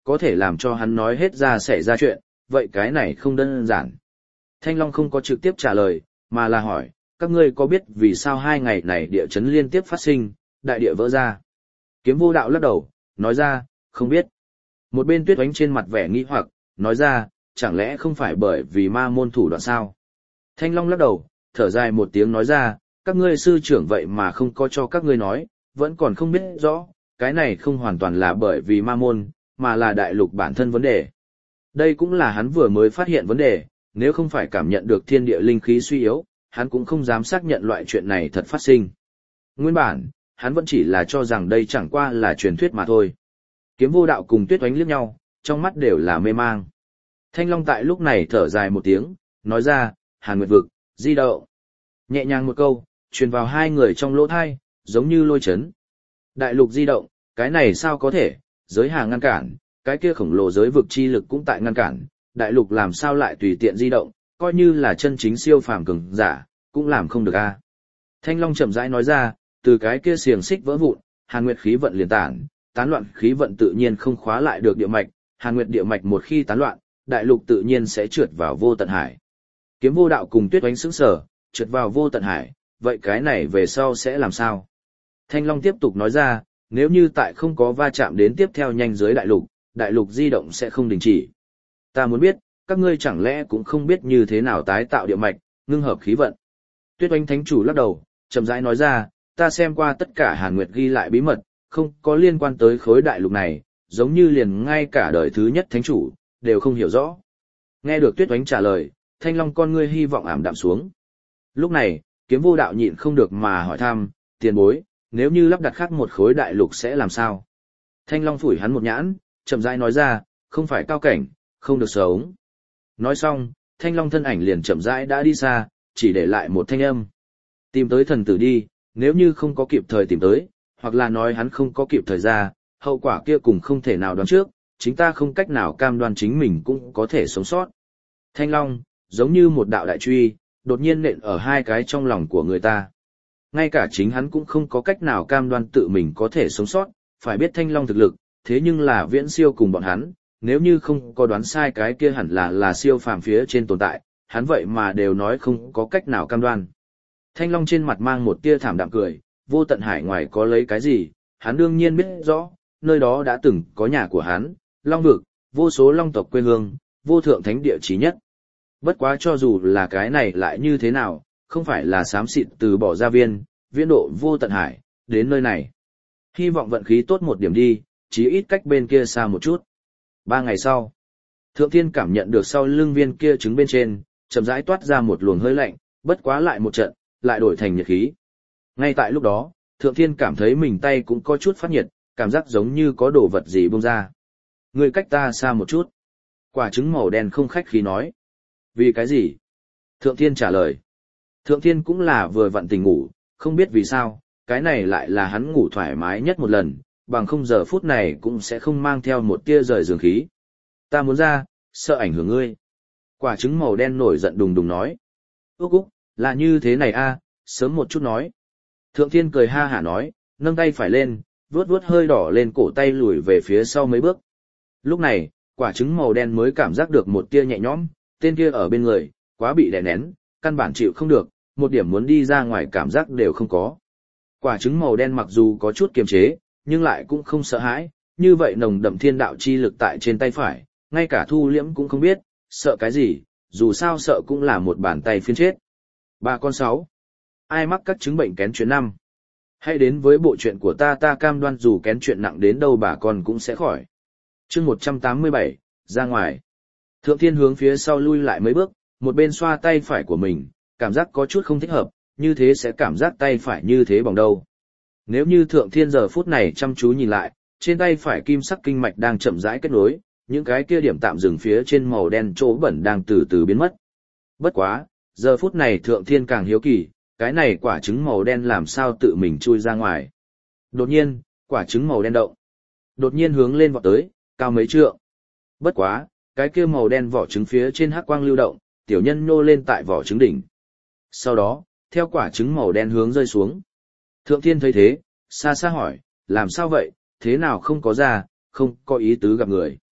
có thể làm cho hắn nói hết ra xảy ra chuyện, vậy cái này không đơn giản. Thanh Long không có trực tiếp trả lời, mà là hỏi, các ngươi có biết vì sao 2 ngày này địa chấn liên tiếp phát sinh, đại địa vỡ ra? Kiếm Vô Đạo lắc đầu, nói ra, không biết. Một bên Tuyết Oánh trên mặt vẻ nghi hoặc, nói ra, chẳng lẽ không phải bởi vì ma môn thủ đoạn sao? Thanh Long lắc đầu, thở dài một tiếng nói ra, các ngươi sư trưởng vậy mà không có cho các ngươi nói, vẫn còn không biết rõ, cái này không hoàn toàn là bởi vì ma môn, mà là đại lục bản thân vấn đề. Đây cũng là hắn vừa mới phát hiện vấn đề, nếu không phải cảm nhận được thiên địa linh khí suy yếu, hắn cũng không dám xác nhận loại chuyện này thật phát sinh. Nguyên bản, hắn vẫn chỉ là cho rằng đây chẳng qua là truyền thuyết mà thôi. Kiếm Vô Đạo cùng Tuyết Oánh liếc nhau, trong mắt đều là mê mang. Thanh Long tại lúc này thở dài một tiếng, nói ra, Hàn Nguyệt Vực, di động. Nhẹ nhàng một câu, truyền vào hai người trong lỗ thai, giống như lôi chấn. Đại lục di động, cái này sao có thể, giới hàng ngăn cản, cái kia khổng lồ giới vực chi lực cũng tại ngăn cản, đại lục làm sao lại tùy tiện di động, coi như là chân chính siêu phàm cường giả, cũng làm không được a. Thanh Long chậm rãi nói ra, từ cái kia xiềng xích vỡ vụn, Hàn Nguyệt khí vận liền tán loạn khí vận tự nhiên không khóa lại được địa mạch, Hàn Nguyệt địa mạch một khi tán loạn, đại lục tự nhiên sẽ trượt vào vô tận hải. Kiếm Vô Đạo cùng Tuyết Oánh sững sờ, trượt vào vô tận hải, vậy cái này về sau sẽ làm sao? Thanh Long tiếp tục nói ra, nếu như tại không có va chạm đến tiếp theo nhanh dưới đại lục di động sẽ không đình chỉ. Ta muốn biết, các ngươi chẳng lẽ cũng không biết như thế nào tái tạo địa mạch, ngưng hợp khí vận. Tuyết Oánh thánh chủ lắc đầu, chậm rãi nói ra, ta xem qua tất cả Hàn Nguyệt ghi lại bí mật, không có liên quan tới khối đại lục này, giống như liền ngay cả đời thứ nhất thánh chủ, đều không hiểu rõ. Nghe được Tuyết Oánh trả lời, Thanh Long con ngươi hy vọng ảm đạm xuống. Lúc này, Kiếm Vô Đạo nhịn không được mà hỏi thăm, tiền bối, nếu như lắp đặt khác một khối đại lục sẽ làm sao? Thanh Long phủi hắn một nhãn, chậm rãi nói ra, không phải cao cảnh, không được sống. Nói xong, Thanh Long thân ảnh liền chậm rãi đã đi xa, chỉ để lại một thanh âm. Tìm tới thần tử đi, nếu như không có kịp thời tìm tới, hoặc là nói hắn không có kịp thời ra, hậu quả kia cùng không thể nào đoán trước, chính ta không cách nào cam đoan chính mình cũng có thể sống sót. Thanh Long, giống như một đạo đại truy, đột nhiên nện ở hai cái trong lòng của người ta. Ngay cả chính hắn cũng không có cách nào cam đoan tự mình có thể sống sót, phải biết Thanh Long thực lực, thế nhưng là viễn siêu cùng bọn hắn, nếu như không có đoán sai cái kia hẳn là siêu phàm phía trên tồn tại, hắn vậy mà đều nói không có cách nào cam đoan. Thanh Long trên mặt mang một tia thảm đạm cười, vô tận hải ngoài có lấy cái gì, hắn đương nhiên biết rõ, nơi đó đã từng có nhà của hắn, Long vực, vô số long tộc quê hương, vô thượng thánh địa chí nhất. Bất quá cho dù là cái này lại như thế nào, không phải là xám xịt từ bỏ gia viên, viễn độ vô tận hải, đến nơi này. Hy vọng vận khí tốt một điểm đi, chí ít cách bên kia xa một chút. 3 ngày sau, Thượng Thiên cảm nhận được sau lưng viên kia trứng bên trên, chậm rãi toát ra một luồng hơi lạnh, bất quá lại một trận, lại đổi thành nhiệt khí. Ngay tại lúc đó, Thượng Thiên cảm thấy mình tay cũng có chút phát nhiệt, cảm giác giống như có đồ vật gì bung ra. Người cách ta xa một chút. Quả trứng màu đen không khách khí nói. Vì cái gì? Thượng Thiên trả lời. Thượng Thiên cũng là vừa vặn tỉnh ngủ, không biết vì sao, cái này lại là hắn ngủ thoải mái nhất một lần, bằng không giờ phút này cũng sẽ không mang theo một tia rời giường khí. Ta muốn ra, sợ ảnh hưởng ngươi. Quả trứng màu đen nổi giận đùng đùng nói. Úc úc, là như thế này a, sớm một chút nói. Thượng Thiên cười ha hả nói, nâng tay phải lên, vuốt vuốt hơi đỏ lên cổ tay lùi về phía sau mấy bước. Lúc này, quả trứng màu đen mới cảm giác được một tia nhẹ nhõm, tên kia ở bên người, quá bị đè nén, căn bản chịu không được, một điểm muốn đi ra ngoài cảm giác đều không có. Quả trứng màu đen mặc dù có chút kiềm chế, nhưng lại cũng không sợ hãi, như vậy nồng đậm thiên đạo chi lực tại trên tay phải, ngay cả thu liễm cũng không biết, sợ cái gì, dù sao sợ cũng là một bàn tay phiến chết. 3 con 6. Ai mắc các chứng bệnh kén chuyện 5. Hãy đến với bộ chuyện của ta cam đoan dù kén chuyện nặng đến đâu bà con cũng sẽ khỏi. Chương 187, ra ngoài. Thượng Thiên hướng phía sau lui lại mấy bước, một bên xoa tay phải của mình, cảm giác có chút không thích hợp, như thế sẽ cảm giác tay phải như thế bỏng đâu. Nếu như Thượng Thiên giờ phút này chăm chú nhìn lại, trên tay phải kim sắc kinh mạch đang chậm rãi kết nối, những cái kia điểm tạm dừng phía trên màu đen chỗ bẩn đang từ từ biến mất. Bất quá, giờ phút này Thượng Thiên càng hiếu kỳ, cái này quả trứng màu đen làm sao tự mình chui ra ngoài. Đột nhiên, quả trứng màu đen động. Đột nhiên hướng lên vọt tới, cao mấy trượng. Bất quá, cái kia màu đen vỏ trứng phía trên hắc quang lưu động, tiểu nhân nhô lên tại vỏ trứng đỉnh. Sau đó, theo quả trứng màu đen hướng rơi xuống. Thượng Thiên thấy thế, xa xa hỏi, làm sao vậy, thế nào không có ra, không có ý tứ gặp người.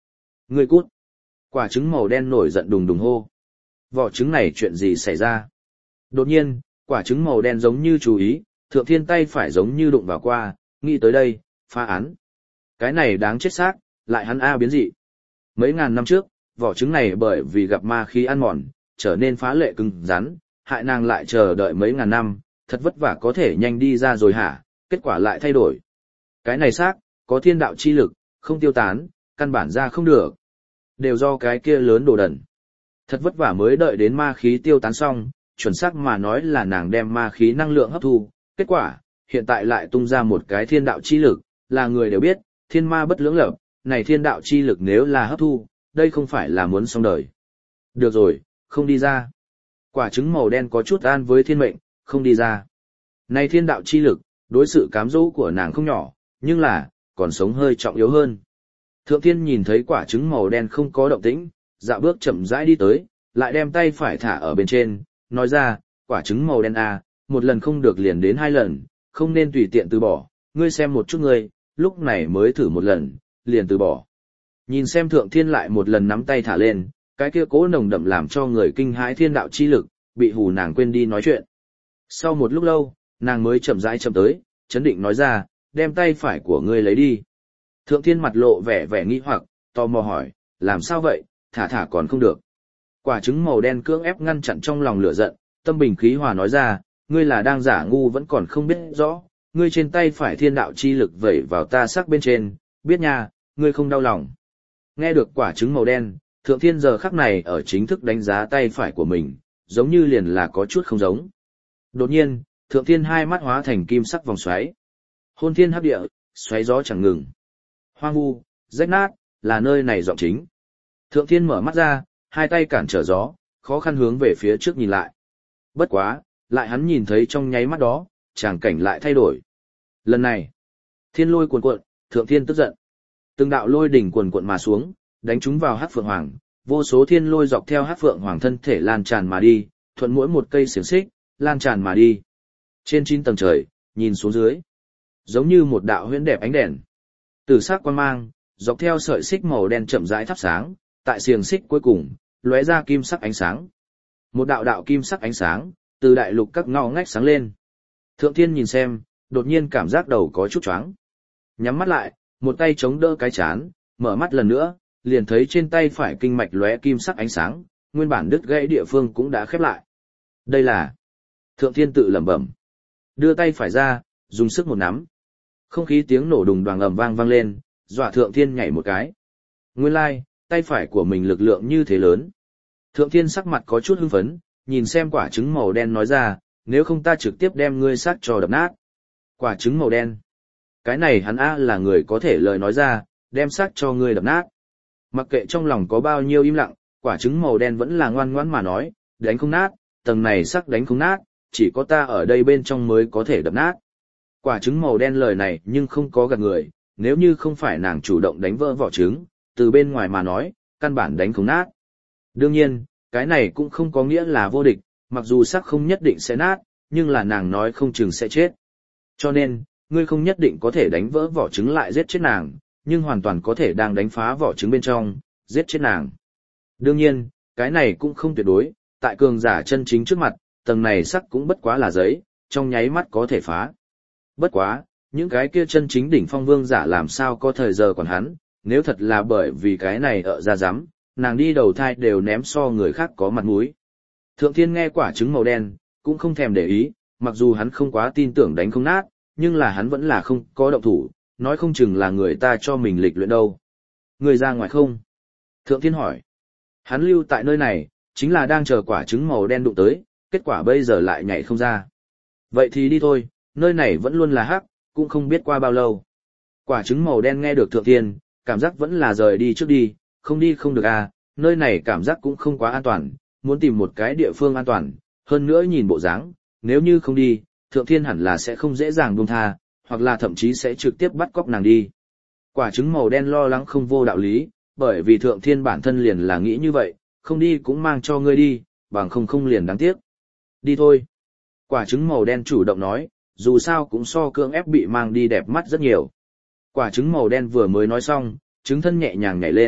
Ngươi cút. Quả trứng màu đen nổi giận đùng đùng hô. Vỏ trứng này chuyện gì xảy ra? Đột nhiên, quả trứng màu đen giống như chú ý, Thượng Thiên tay phải giống như đụng vào qua, nghĩ tới đây, phá án. Cái này đáng chết xác, lại hắn A biến dị. Mấy ngàn năm trước, vỏ trứng này bởi vì gặp ma khí ăn mòn, trở nên phá lệ cứng rắn, hại nàng lại chờ đợi mấy ngàn năm, thật vất vả có thể nhanh đi ra rồi hả, kết quả lại thay đổi. Cái này xác, có thiên đạo chi lực, không tiêu tán, căn bản ra không được. Đều do cái kia lớn đồ đần. Thật vất vả mới đợi đến ma khí tiêu tán xong, chuẩn xác mà nói là nàng đem ma khí năng lượng hấp thu, kết quả, hiện tại lại tung ra một cái thiên đạo chi lực, là người đều biết, thiên ma bất lưỡng lập, này thiên đạo chi lực nếu là hấp thu, đây không phải là muốn xong đời. Được rồi, không đi ra. Quả trứng màu đen có chút an với thiên mệnh, không đi ra. Này thiên đạo chi lực, đối sự cám dỗ của nàng không nhỏ, nhưng là, còn sống hơi trọng yếu hơn. Thượng Thiên nhìn thấy quả trứng màu đen không có động tĩnh, dạo bước chậm rãi đi tới, lại đem tay phải thả ở bên trên, nói ra, quả trứng màu đen à, một lần không được liền đến 2 lần, không nên tùy tiện từ bỏ, ngươi xem một chút ngươi, lúc này mới thử một lần, liền từ bỏ. Nhìn xem Thượng Thiên lại một lần nắm tay thả lên, cái kia cố nồng đậm làm cho người kinh hãi thiên đạo chi lực, bị hù nàng quên đi nói chuyện. Sau một lúc lâu, nàng mới chậm rãi chậm tới, chấn định nói ra, đem tay phải của ngươi lấy đi. Thượng Thiên mặt lộ vẻ nghi hoặc, tò mò hỏi, làm sao vậy, thả còn không được. Quả trứng màu đen cưỡng ép ngăn chặn trong lòng lửa giận, tâm bình khí hòa nói ra, ngươi là đang giả ngu vẫn còn không biết rõ, ngươi trên tay phải thiên đạo chi lực vẩy vào ta sắc bên trên, biết nha, ngươi không đau lòng. Nghe được quả trứng màu đen, Thượng Thiên giờ khắc này ở chính thức đánh giá tay phải của mình, giống như liền là có chút không giống. Đột nhiên, Thượng Thiên hai mắt hóa thành kim sắc vòng xoáy. Hôn thiên hấp địa, xoáy gió chẳng ngừng. Hoang vu, rách nát, là nơi này giọng chính. Thượng Thiên mở mắt ra, hai tay cản trở gió, khó khăn hướng về phía trước nhìn lại. Bất quá, lại hắn nhìn thấy trong nháy mắt đó, tràng cảnh lại thay đổi. Lần này, thiên lôi cuồn cuộn, Thượng Thiên tức giận. Từng đạo lôi đỉnh cuồn cuộn mà xuống, đánh chúng vào Hắc Phượng Hoàng, vô số thiên lôi dọc theo Hắc Phượng Hoàng thân thể lan tràn mà đi, thuận mỗi một cây xiềng xích, lan tràn mà đi. Trên 9 tầng trời, nhìn xuống dưới, giống như một đạo huyễn đẹp ánh đèn. Tử sắc quang mang, dọc theo sợi xích màu đen chậm rãi thắp sáng, tại xiềng xích cuối cùng, lóe ra kim sắc ánh sáng. Một đạo đạo kim sắc ánh sáng, từ đại lục các ngõ ngách sáng lên. Thượng Thiên nhìn xem, đột nhiên cảm giác đầu có chút choáng. Nhắm mắt lại, một tay chống đỡ cái chán, mở mắt lần nữa, liền thấy trên tay phải kinh mạch lóe kim sắc ánh sáng, nguyên bản đứt gãy địa phương cũng đã khép lại. Đây là... Thượng Thiên tự lẩm bẩm. Đưa tay phải ra, dùng sức một nắm. Không khí tiếng nổ đùng đoàng ầm vang lên, dọa Thượng Thiên nhảy một cái. Nguyên lai, tay phải của mình lực lượng như thế lớn. Thượng Thiên sắc mặt có chút hưng phấn, nhìn xem quả trứng màu đen nói ra, nếu không ta trực tiếp đem ngươi xác cho đập nát. Quả trứng màu đen. Cái này hắn là người có thể lời nói ra, đem xác cho ngươi đập nát. Mặc kệ trong lòng có bao nhiêu im lặng, quả trứng màu đen vẫn là ngoan ngoãn mà nói, đánh không nát, tầng này xác đánh không nát, chỉ có ta ở đây bên trong mới có thể đập nát. Quả trứng màu đen lời này nhưng không có gạt người, nếu như không phải nàng chủ động đánh vỡ vỏ trứng, từ bên ngoài mà nói, căn bản đánh không nát. Đương nhiên, cái này cũng không có nghĩa là vô địch, mặc dù xác không nhất định sẽ nát, nhưng là nàng nói không chừng sẽ chết. Cho nên, ngươi không nhất định có thể đánh vỡ vỏ trứng lại giết chết nàng, nhưng hoàn toàn có thể đang đánh phá vỏ trứng bên trong, giết chết nàng. Đương nhiên, cái này cũng không tuyệt đối, tại cường giả chân chính trước mặt, tầng này sắc cũng bất quá là giấy, trong nháy mắt có thể phá. Bất quá, những cái kia chân chính đỉnh phong vương giả làm sao có thời giờ còn hắn, nếu thật là bởi vì cái này ở ra dám, nàng đi đầu thai đều ném so người khác có mặt mũi. Thượng Thiên nghe quả trứng màu đen, cũng không thèm để ý, mặc dù hắn không quá tin tưởng đánh không nát, nhưng là hắn vẫn là không có động thủ, nói không chừng là người ta cho mình lịch luyện đâu. Người ra ngoài không? Thượng Thiên hỏi. Hắn lưu tại nơi này, chính là đang chờ quả trứng màu đen đụng tới, kết quả bây giờ lại nhảy không ra. Vậy thì đi thôi, nơi này vẫn luôn là hắc, cũng không biết qua bao lâu. Quả trứng màu đen nghe được Thượng Thiên, cảm giác vẫn là rời đi trước đi, không đi không được à, nơi này cảm giác cũng không quá an toàn, muốn tìm một cái địa phương an toàn, hơn nữa nhìn bộ dáng, nếu như không đi, Thượng Thiên hẳn là sẽ không dễ dàng buông tha, hoặc là thậm chí sẽ trực tiếp bắt cóc nàng đi. Quả trứng màu đen lo lắng không vô đạo lý, bởi vì Thượng Thiên bản thân liền là nghĩ như vậy, không đi cũng mang cho ngươi đi, bằng không liền đáng tiếc. Đi thôi. Quả trứng màu đen chủ động nói, dù sao cũng so cưỡng ép bị mang đi đẹp mắt rất nhiều. Quả trứng màu đen vừa mới nói xong, trứng thân nhẹ nhàng nhảy lên,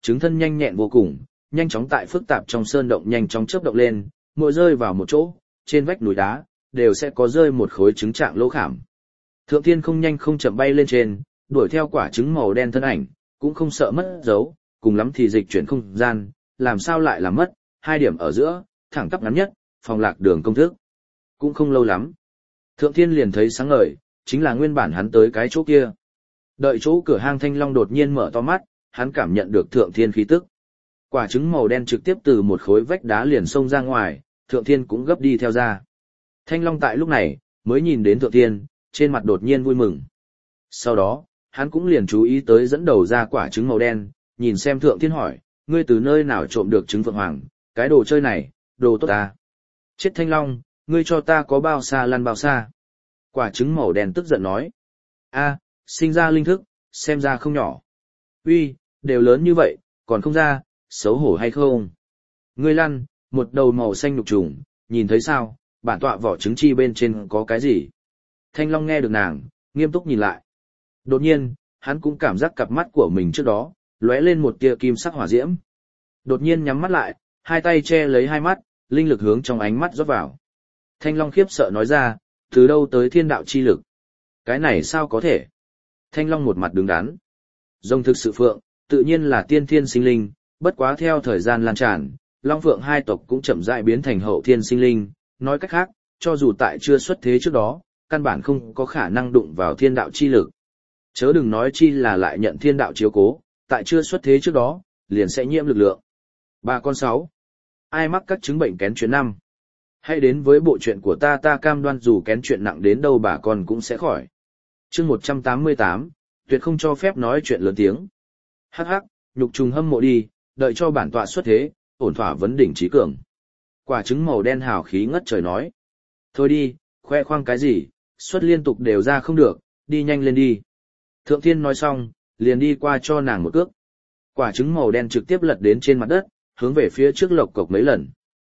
Trứng thân nhanh nhẹn vô cùng, nhanh chóng tại phức tạp trong sơn động nhanh chóng chớp động lên, mỗi rơi vào một chỗ, trên vách núi đá, đều sẽ có rơi một khối trứng trạng lỗ khảm. Thượng Thiên không nhanh không chậm bay lên trên, đuổi theo quả trứng màu đen thân ảnh, cũng không sợ mất dấu, cùng lắm thì dịch chuyển không gian, làm sao lại làm mất, 2 điểm ở giữa, thẳng tắp ngắn nhất, phòng lạc đường công thức. Cũng không lâu lắm. Thượng Thiên liền thấy sáng ngời, chính là nguyên bản hắn tới cái chỗ kia. Đợi chỗ cửa hang Thanh Long đột nhiên mở to mắt, hắn cảm nhận được Thượng Thiên khí tức. Quả trứng màu đen trực tiếp từ một khối vách đá liền xông ra ngoài, Thượng Thiên cũng gấp đi theo ra. Thanh Long tại lúc này, mới nhìn đến Thượng Thiên, trên mặt đột nhiên vui mừng. Sau đó, hắn cũng liền chú ý tới dẫn đầu ra quả trứng màu đen, nhìn xem Thượng Thiên hỏi, ngươi từ nơi nào trộm được trứng Phượng Hoàng, cái đồ chơi này, đồ tốt ta. Chết Thanh Long, ngươi cho ta có bao xa lăn bao xa. Quả trứng màu đen tức giận nói. A, sinh ra linh thức, xem ra không nhỏ. Uy, đều lớn như vậy, còn không ra, xấu hổ hay không? Ngươi lăn, một đầu màu xanh nhục trùng, nhìn thấy sao, bản tọa vỏ trứng chi bên trên có cái gì? Thanh Long nghe được nàng, nghiêm túc nhìn lại. Đột nhiên, hắn cũng cảm giác cặp mắt của mình trước đó, lóe lên một tia kim sắc hỏa diễm. Đột nhiên nhắm mắt lại, hai tay che lấy hai mắt, linh lực hướng trong ánh mắt rót vào. Thanh Long khiếp sợ nói ra, từ đâu tới thiên đạo chi lực? Cái này sao có thể? Thanh Long một mặt đứng đắn. Rồng thực sự phượng, tự nhiên là tiên thiên sinh linh, bất quá theo thời gian lan tràn, Long Phượng hai tộc cũng chậm rãi biến thành hậu thiên sinh linh, nói cách khác, cho dù tại chưa xuất thế trước đó, căn bản không có khả năng đụng vào thiên đạo chi lực. Chớ đừng nói chi là lại nhận thiên đạo chiếu cố, tại chưa xuất thế trước đó, liền sẽ nhiễm lực lượng. Bà con 6. Ai mắc các chứng bệnh kén chuyện 5? Hãy đến với bộ chuyện của ta cam đoan dù kén chuyện nặng đến đâu bà con cũng sẽ khỏi. Chương 188, tuyệt không cho phép nói chuyện lớn tiếng. Hắc hắc, nhục trùng hâm mộ đi, đợi cho bản tọa xuất thế, ổn thỏa vấn đỉnh trí cường. Quả trứng màu đen hào khí ngất trời nói. Thôi đi, khoe khoang cái gì, xuất liên tục đều ra không được, đi nhanh lên đi. Thượng Thiên nói xong, liền đi qua cho nàng một cước. Quả trứng màu đen trực tiếp lật đến trên mặt đất, hướng về phía trước lộc cộc mấy lần.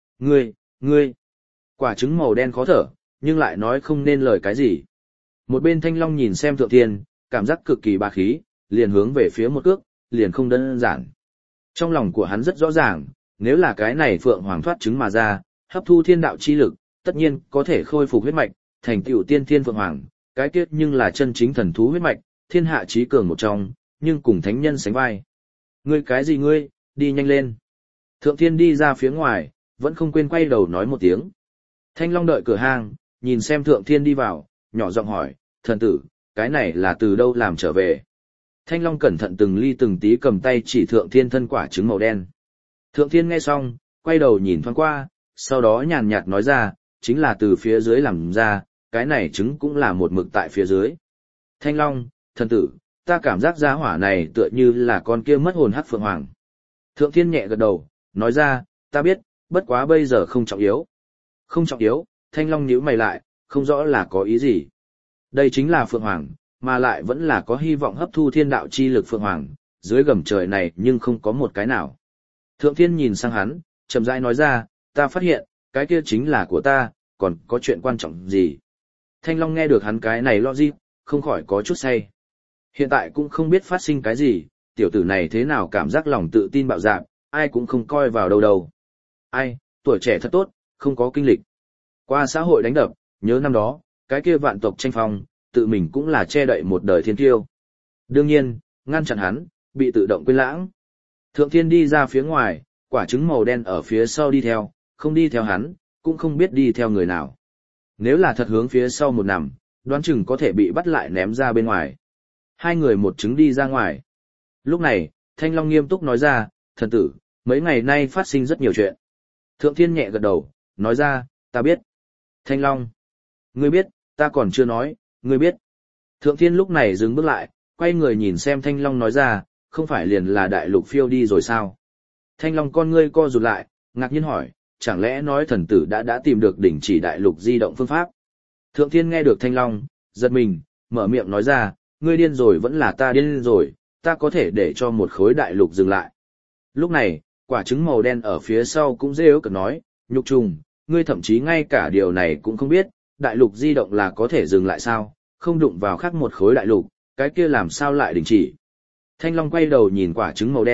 Ngươi. Quả trứng màu đen khó thở, nhưng lại nói không nên lời cái gì. Một bên Thanh Long nhìn xem Thượng Thiên, cảm giác cực kỳ bá khí, liền hướng về phía một cước, liền không đơn giản. Trong lòng của hắn rất rõ ràng, nếu là cái này Phượng Hoàng thoát trứng mà ra, hấp thu thiên đạo chi lực, tất nhiên có thể khôi phục huyết mạch, thành tựu tiên thiên Phượng Hoàng, cái kết nhưng là chân chính thần thú huyết mạch, thiên hạ chí cường một trong, nhưng cùng thánh nhân sánh vai. Ngươi cái gì ngươi, đi nhanh lên. Thượng Thiên đi ra phía ngoài, vẫn không quên quay đầu nói một tiếng. Thanh Long đợi cửa hang, nhìn xem Thượng Thiên đi vào, nhỏ giọng hỏi, thần tử, cái này là từ đâu làm trở về? Thanh Long cẩn thận từng ly từng tí cầm tay chỉ Thượng Thiên thân quả trứng màu đen. Thượng Thiên nghe xong, quay đầu nhìn thoáng qua, sau đó nhàn nhạt nói ra, chính là từ phía dưới làm ra, cái này trứng cũng là một mực tại phía dưới. Thanh Long, thần tử, ta cảm giác giá hỏa này tựa như là con kia mất hồn hắc phượng hoàng. Thượng Thiên nhẹ gật đầu, nói ra, ta biết, bất quá bây giờ không trọng yếu. Không trọng yếu, Thanh Long nhíu mày lại, không rõ là có ý gì. Đây chính là phượng hoàng, mà lại vẫn là có hy vọng hấp thu thiên đạo chi lực phượng hoàng, dưới gầm trời này nhưng không có một cái nào. Thượng Thiên nhìn sang hắn, chậm rãi nói ra, ta phát hiện, cái kia chính là của ta, còn có chuyện quan trọng gì. Thanh Long nghe được hắn cái này logic, không khỏi có chút say. Hiện tại cũng không biết phát sinh cái gì, tiểu tử này thế nào cảm giác lòng tự tin bạo dạn, ai cũng không coi vào đâu đâu. Ai, tuổi trẻ thật tốt, không có kinh lịch. Qua xã hội đánh đập, nhớ năm đó, cái kia vạn tộc tranh phong, tự mình cũng là che đậy một đời thiên kiêu. Đương nhiên, ngăn chặn hắn, bị tự động quên lãng. Thượng Thiên đi ra phía ngoài, quả trứng màu đen ở phía sau đi theo, không đi theo hắn, cũng không biết đi theo người nào. Nếu là thật hướng phía sau một nằm, đoán chừng có thể bị bắt lại ném ra bên ngoài. Hai người một trứng đi ra ngoài. Lúc này, Thanh Long nghiêm túc nói ra, thần tử, mấy ngày nay phát sinh rất nhiều chuyện. Thượng Thiên nhẹ gật đầu, nói ra, ta biết. Thanh Long, ngươi biết, ta còn chưa nói, ngươi biết. Thượng Thiên lúc này dừng bước lại, quay người nhìn xem Thanh Long nói ra, không phải liền là đại lục phiêu đi rồi sao? Thanh Long con ngươi co rụt lại, ngạc nhiên hỏi, chẳng lẽ nói thần tử đã tìm được đỉnh chỉ đại lục di động phương pháp? Thượng Thiên nghe được Thanh Long, giật mình, mở miệng nói ra, ngươi điên rồi vẫn là ta điên rồi, ta có thể để cho một khối đại lục dừng lại. Lúc này, quả trứng màu đen ở phía sau cũng rêu cực nói, nhục trùng, ngươi thậm chí ngay cả điều này cũng không biết, đại lục di động là có thể dừng lại sao, không đụng vào khác một khối đại lục, cái kia làm sao lại đình chỉ. Thanh Long quay đầu nhìn quả trứng màu đen,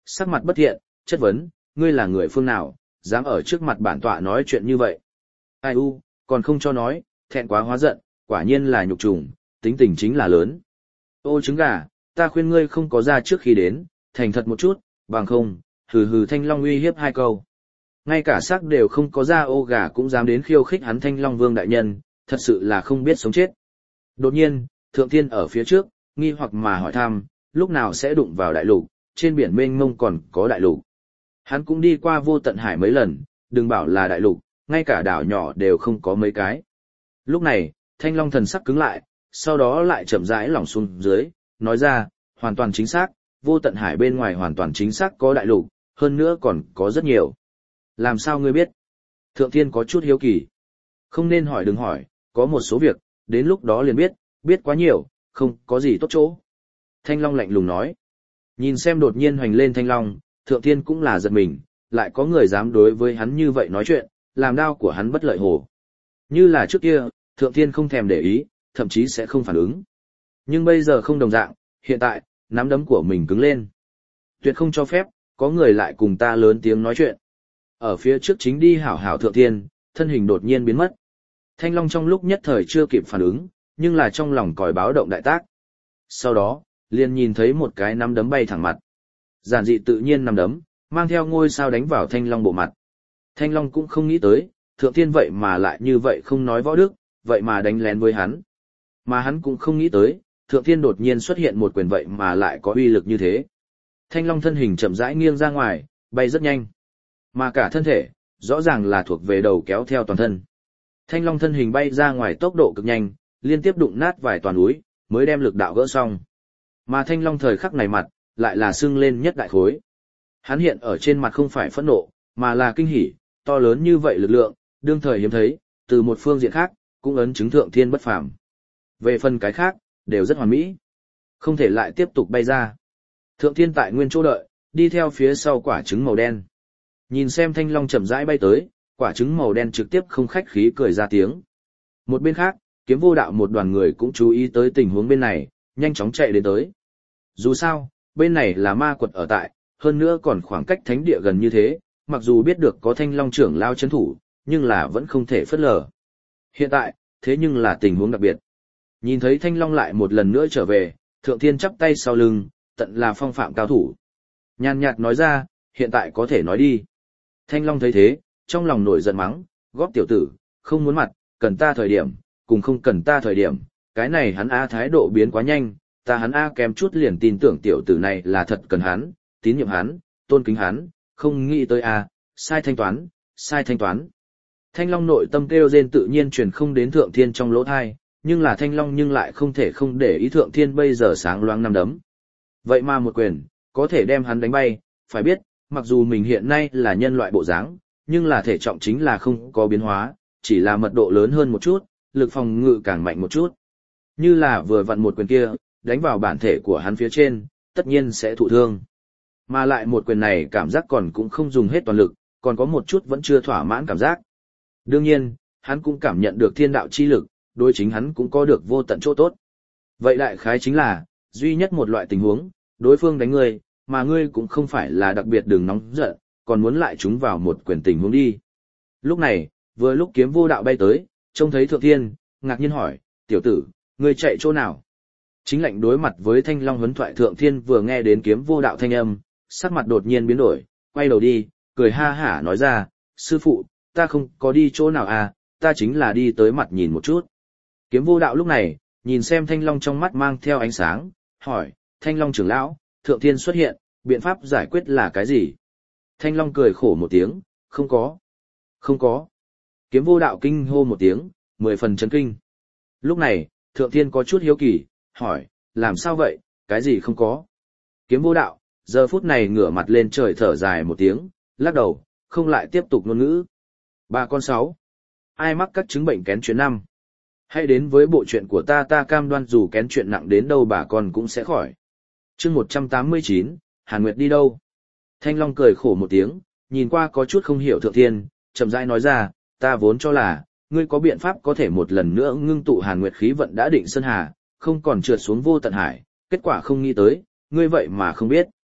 Sắc mặt bất thiện, chất vấn, ngươi là người phương nào, dám ở trước mặt bản tọa nói chuyện như vậy. Ai u, còn không cho nói, thẹn quá hóa giận, quả nhiên là nhục trùng, tính tình chính là lớn. Ô trứng gà, ta khuyên ngươi không có ra trước khi đến, thành thật một chút, bằng không, hừ hừ Thanh Long uy hiếp 2 câu. Ngay cả xác đều không có ra ô gà cũng dám đến khiêu khích hắn Thanh Long Vương đại nhân, thật sự là không biết sống chết. Đột nhiên, Thượng Thiên ở phía trước, nghi hoặc mà hỏi thăm, lúc nào sẽ đụng vào đại lục, trên biển mênh mông còn có đại lục. Hắn cũng đi qua vô tận hải mấy lần, đừng bảo là đại lục, ngay cả đảo nhỏ đều không có mấy cái. Lúc này, Thanh Long thần sắc cứng lại, sau đó lại chậm rãi lỏng xuống dưới, nói ra, hoàn toàn chính xác, vô tận hải bên ngoài hoàn toàn chính xác có đại lục, hơn nữa còn có rất nhiều. Làm sao ngươi biết? Thượng Thiên có chút hiếu kỳ. Không nên hỏi đừng hỏi, có một số việc, đến lúc đó liền biết, biết quá nhiều, không có gì tốt chỗ. Thanh Long lạnh lùng nói. Nhìn xem đột nhiên hoành lên Thanh Long, Thượng Thiên cũng là giật mình, lại có người dám đối với hắn như vậy nói chuyện, làm đao của hắn bất lợi hồ. Như là trước kia, Thượng Thiên không thèm để ý, thậm chí sẽ không phản ứng. Nhưng bây giờ không đồng dạng, hiện tại, nắm đấm của mình cứng lên. Tuyệt không cho phép, có người lại cùng ta lớn tiếng nói chuyện. Ở phía trước chính đi hảo hảo Thượng Thiên, thân hình đột nhiên biến mất. Thanh Long trong lúc nhất thời chưa kịp phản ứng, nhưng là trong lòng còi báo động đại tác. Sau đó, liền nhìn thấy một cái nắm đấm bay thẳng mặt. Giản dị tự nhiên nắm đấm, mang theo ngôi sao đánh vào Thanh Long bộ mặt. Thanh Long cũng không nghĩ tới, Thượng Thiên vậy mà lại như vậy không nói võ đức, vậy mà đánh lén với hắn. Mà hắn cũng không nghĩ tới, Thượng Thiên đột nhiên xuất hiện một quyền vậy mà lại có uy lực như thế. Thanh Long thân hình chậm rãi nghiêng ra ngoài, bay rất nhanh. Mà cả thân thể, rõ ràng là thuộc về đầu kéo theo toàn thân. Thanh Long thân hình bay ra ngoài tốc độ cực nhanh, liên tiếp đụng nát vài toàn núi, mới đem lực đạo gỡ xong. Mà Thanh Long thời khắc này mặt, lại là sưng lên nhất đại khối. Hắn hiện ở trên mặt không phải phẫn nộ, mà là kinh hỉ, to lớn như vậy lực lượng, đương thời hiếm thấy, từ một phương diện khác, cũng ấn chứng Thượng Thiên bất phàm. Về phần cái khác, đều rất hoàn mỹ. Không thể lại tiếp tục bay ra. Thượng Thiên tại nguyên chỗ đợi, đi theo phía sau quả trứng màu đen. Nhìn xem Thanh Long chậm rãi bay tới, quả trứng màu đen trực tiếp không khách khí cười ra tiếng. Một bên khác, Kiếm Vô Đạo một đoàn người cũng chú ý tới tình huống bên này, nhanh chóng chạy đến tới. Dù sao, bên này là ma quật ở tại, hơn nữa còn khoảng cách thánh địa gần như thế, mặc dù biết được có Thanh Long trưởng lao chấn thủ, nhưng là vẫn không thể phớt lờ. Hiện tại, thế nhưng là tình huống đặc biệt. Nhìn thấy Thanh Long lại một lần nữa trở về, Thượng Thiên chắp tay sau lưng, tận là phong phạm cao thủ. Nhàn nhạt nói ra, hiện tại có thể nói đi. Thanh Long thấy thế, trong lòng nổi giận mắng, góp tiểu tử, không muốn mặt, cần ta thời điểm, cùng không cần ta thời điểm, cái này hắn A thái độ biến quá nhanh, ta hắn A kém chút liền tin tưởng tiểu tử này là thật cần hắn, tín nhiệm hắn, tôn kính hắn, không nghĩ tới A, sai thanh toán, sai thanh toán. Thanh Long nội tâm kêu rên tự nhiên truyền không đến Thượng Thiên trong lỗ thai, nhưng là Thanh Long nhưng lại không thể không để ý Thượng Thiên bây giờ sáng loáng năm đấm. Vậy mà một quyền, có thể đem hắn đánh bay, phải biết, mặc dù mình hiện nay là nhân loại bộ dáng, nhưng là thể trọng chính là không có biến hóa, chỉ là mật độ lớn hơn một chút, lực phòng ngự càng mạnh một chút. Như là vừa vặn một quyền kia, đánh vào bản thể của hắn phía trên, tất nhiên sẽ thụ thương. Mà lại một quyền này cảm giác còn cũng không dùng hết toàn lực, còn có một chút vẫn chưa thỏa mãn cảm giác. Đương nhiên, hắn cũng cảm nhận được thiên đạo chi lực, đối chính hắn cũng có được vô tận chỗ tốt. Vậy đại khái chính là, duy nhất một loại tình huống, đối phương đánh ngươi, mà ngươi cũng không phải là đặc biệt đừng nóng giận, còn muốn lại chúng vào một quyền tình huống đi. Lúc này, vừa lúc Kiếm Vô Đạo bay tới, trông thấy Thượng Thiên, ngạc nhiên hỏi, tiểu tử, ngươi chạy chỗ nào? Chính lệnh đối mặt với Thanh Long huấn thoại Thượng Thiên vừa nghe đến Kiếm Vô Đạo thanh âm, sắc mặt đột nhiên biến đổi, quay đầu đi, cười ha hả nói ra, sư phụ, ta không có đi chỗ nào à, ta chính là đi tới mặt nhìn một chút. Kiếm Vô Đạo lúc này, nhìn xem Thanh Long trong mắt mang theo ánh sáng, hỏi, Thanh Long trưởng lão, Thượng Thiên xuất hiện, biện pháp giải quyết là cái gì? Thanh Long cười khổ một tiếng, không có. Không có. Kiếm Vô Đạo kinh hô một tiếng, 10 phần chấn kinh. Lúc này, Thượng Thiên có chút hiếu kỳ, hỏi, làm sao vậy, cái gì không có? Kiếm Vô Đạo, giờ phút này ngửa mặt lên trời thở dài một tiếng, lắc đầu, không lại tiếp tục ngôn ngữ. Bà con 6. Ai mắc các chứng bệnh kén chuyện 5? Hãy đến với bộ chuyện của ta cam đoan dù kén chuyện nặng đến đâu bà con cũng sẽ khỏi. Chương 189, Hàn Nguyệt đi đâu? Thanh Long cười khổ một tiếng, nhìn qua có chút không hiểu Thượng Thiên, chậm rãi nói ra, ta vốn cho là, ngươi có biện pháp có thể một lần nữa ngưng tụ Hàn Nguyệt khí vận đã định sơn hà, không còn trượt xuống vô tận hải, kết quả không nghĩ tới, ngươi vậy mà không biết.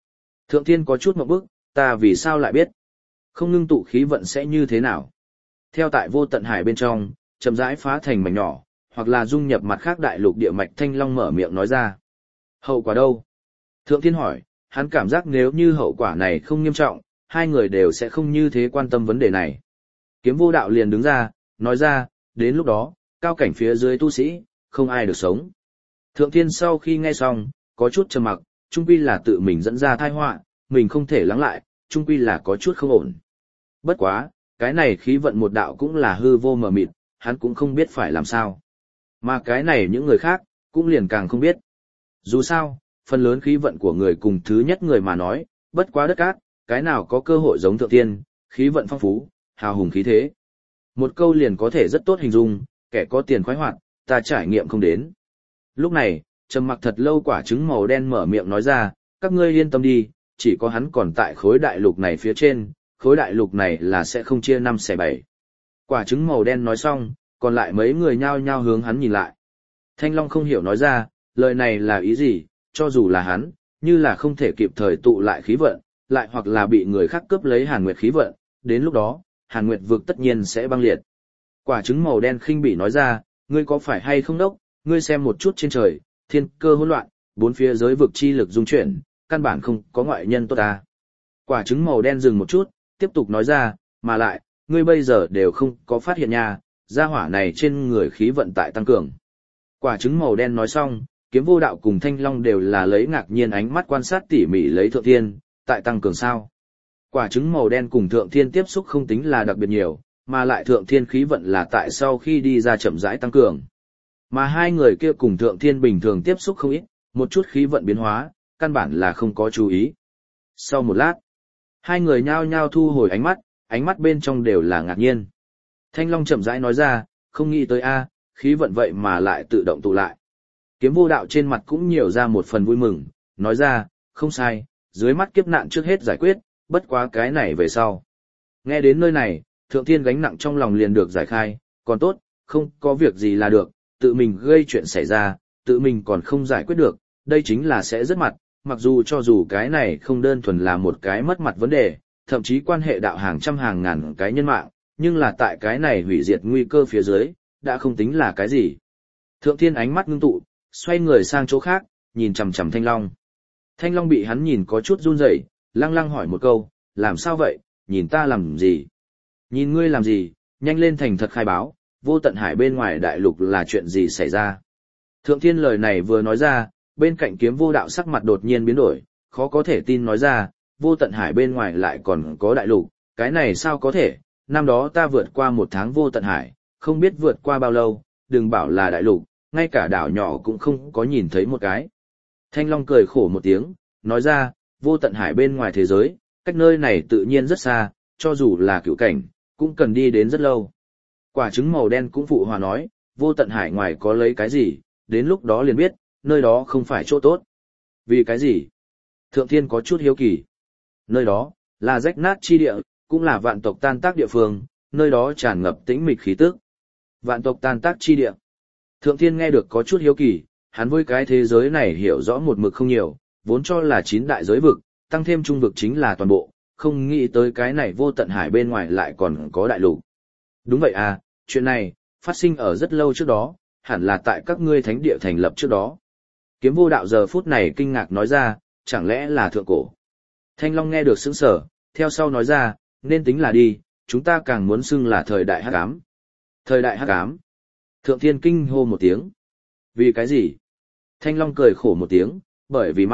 Thượng Thiên có chút ngộp bức, ta vì sao lại biết? Không ngưng tụ khí vận sẽ như thế nào? Theo tại vô tận hải bên trong, chậm rãi phá thành mảnh nhỏ, hoặc là dung nhập mặt khác đại lục địa mạch Thanh Long mở miệng nói ra. Hậu quả đâu? Thượng Thiên hỏi, hắn cảm giác nếu như hậu quả này không nghiêm trọng, hai người đều sẽ không như thế quan tâm vấn đề này. Kiếm vô đạo liền đứng ra, nói ra, đến lúc đó, cao cảnh phía dưới tu sĩ, không ai được sống. Thượng Thiên sau khi nghe xong, có chút trầm mặc, chung quy là tự mình dẫn ra tai họa, mình không thể lắng lại, chung quy là có chút không ổn. Bất quá, cái này khí vận một đạo cũng là hư vô mờ mịt, hắn cũng không biết phải làm sao. Mà cái này những người khác, cũng liền càng không biết. Dù sao, phần lớn khí vận của người cùng thứ nhất người mà nói, bất quá đất cát, cái nào có cơ hội giống Thượng Thiên, khí vận phong phú, hào hùng khí thế. Một câu liền có thể rất tốt hình dung, kẻ có tiền khoái hoạt, ta trải nghiệm không đến. Lúc này, trầm mặc thật lâu quả trứng màu đen mở miệng nói ra, các ngươi yên tâm đi, chỉ có hắn còn tại khối đại lục này phía trên, khối đại lục này là sẽ không chia 5 xẻ 7. Quả trứng màu đen nói xong, còn lại mấy người nhao nhao hướng hắn nhìn lại. Thanh Long không hiểu nói ra, lời này là ý gì, cho dù là hắn, như là không thể kịp thời tụ lại khí vận, lại hoặc là bị người khác cướp lấy Hàn Nguyệt khí vận, đến lúc đó, Hàn Nguyệt vực tất nhiên sẽ băng liệt. Quả trứng màu đen khinh bỉ nói ra, ngươi có phải hay không đốc, ngươi xem một chút trên trời, thiên cơ hỗn loạn, bốn phía giới vực chi lực dung chuyển, căn bản không có ngoại nhân tốt ta. Quả trứng màu đen dừng một chút, tiếp tục nói ra, mà lại, ngươi bây giờ đều không có phát hiện nha, gia hỏa này trên người khí vận tại tăng cường. Quả trứng màu đen nói xong, Kiếm Vô Đạo cùng Thanh Long đều là lấy ngạc nhiên ánh mắt quan sát tỉ mỉ lấy Thượng Thiên, tại tăng cường sao. Quả trứng màu đen cùng Thượng Thiên tiếp xúc không tính là đặc biệt nhiều, mà lại Thượng Thiên khí vận là tại sau khi đi ra chậm rãi tăng cường. Mà hai người kia cùng Thượng Thiên bình thường tiếp xúc không ít, một chút khí vận biến hóa, căn bản là không có chú ý. Sau một lát, hai người nhao nhao thu hồi ánh mắt bên trong đều là ngạc nhiên. Thanh Long chậm rãi nói ra, không nghĩ tới a, khí vận vậy mà lại tự động tụ lại. Kiếm Vô Đạo trên mặt cũng nhiều ra một phần vui mừng, nói ra, không sai, dưới mắt kiếp nạn trước hết giải quyết, bất quá cái này về sau. Nghe đến nơi này, Thượng Thiên gánh nặng trong lòng liền được giải khai, còn tốt, không có việc gì là được, tự mình gây chuyện xảy ra, tự mình còn không giải quyết được, đây chính là sẽ rất mặt, mặc dù cho dù cái này không đơn thuần là một cái mất mặt vấn đề, thậm chí quan hệ đạo hàng trăm hàng ngàn cái nhân mạng, nhưng là tại cái này hủy diệt nguy cơ phía dưới, đã không tính là cái gì. Thượng Thiên ánh mắt ngưng tụ, xoay người sang chỗ khác, nhìn chằm chằm Thanh Long. Thanh Long bị hắn nhìn có chút run rẩy, lăng lăng hỏi một câu, làm sao vậy, nhìn ta làm gì? Nhìn ngươi làm gì, nhanh lên thành thật khai báo, vô tận hải bên ngoài đại lục là chuyện gì xảy ra? Thượng Thiên lời này vừa nói ra, bên cạnh Kiếm Vô Đạo sắc mặt đột nhiên biến đổi, khó có thể tin nói ra, vô tận hải bên ngoài lại còn có đại lục, cái này sao có thể, năm đó ta vượt qua 1 tháng vô tận hải, không biết vượt qua bao lâu, đừng bảo là đại lục, ngay cả đảo nhỏ cũng không có nhìn thấy một cái. Thanh Long cười khổ một tiếng, nói ra, vô tận hải bên ngoài thế giới, cách nơi này tự nhiên rất xa, cho dù là cựu cảnh, cũng cần đi đến rất lâu. Quả trứng màu đen cũng phụ hòa nói, vô tận hải ngoài có lấy cái gì, đến lúc đó liền biết, nơi đó không phải chỗ tốt. Vì cái gì? Thượng Thiên có chút hiếu kỳ. Nơi đó, là rách nát chi địa, cũng là vạn tộc tan tác địa phương, nơi đó tràn ngập tĩnh mịch khí tức. Vạn tộc tan tác chi địa. Thượng Thiên nghe được có chút hiếu kỳ, hắn với cái thế giới này hiểu rõ một mực không nhiều, vốn cho là 9 đại giới vực, tăng thêm trung vực chính là toàn bộ, không nghĩ tới cái này vô tận hải bên ngoài lại còn có đại lục. Đúng vậy à, chuyện này, phát sinh ở rất lâu trước đó, hẳn là tại các ngươi thánh địa thành lập trước đó. Kiếm Vô Đạo giờ phút này kinh ngạc nói ra, chẳng lẽ là thượng cổ. Thanh Long nghe được sững sờ, theo sau nói ra, nên tính là đi, chúng ta càng muốn xưng là thời đại hắc ám. Thời đại hắc ám. Thượng Thiên kinh hô một tiếng. Vì cái gì? Thanh Long cười khổ một tiếng, bởi vì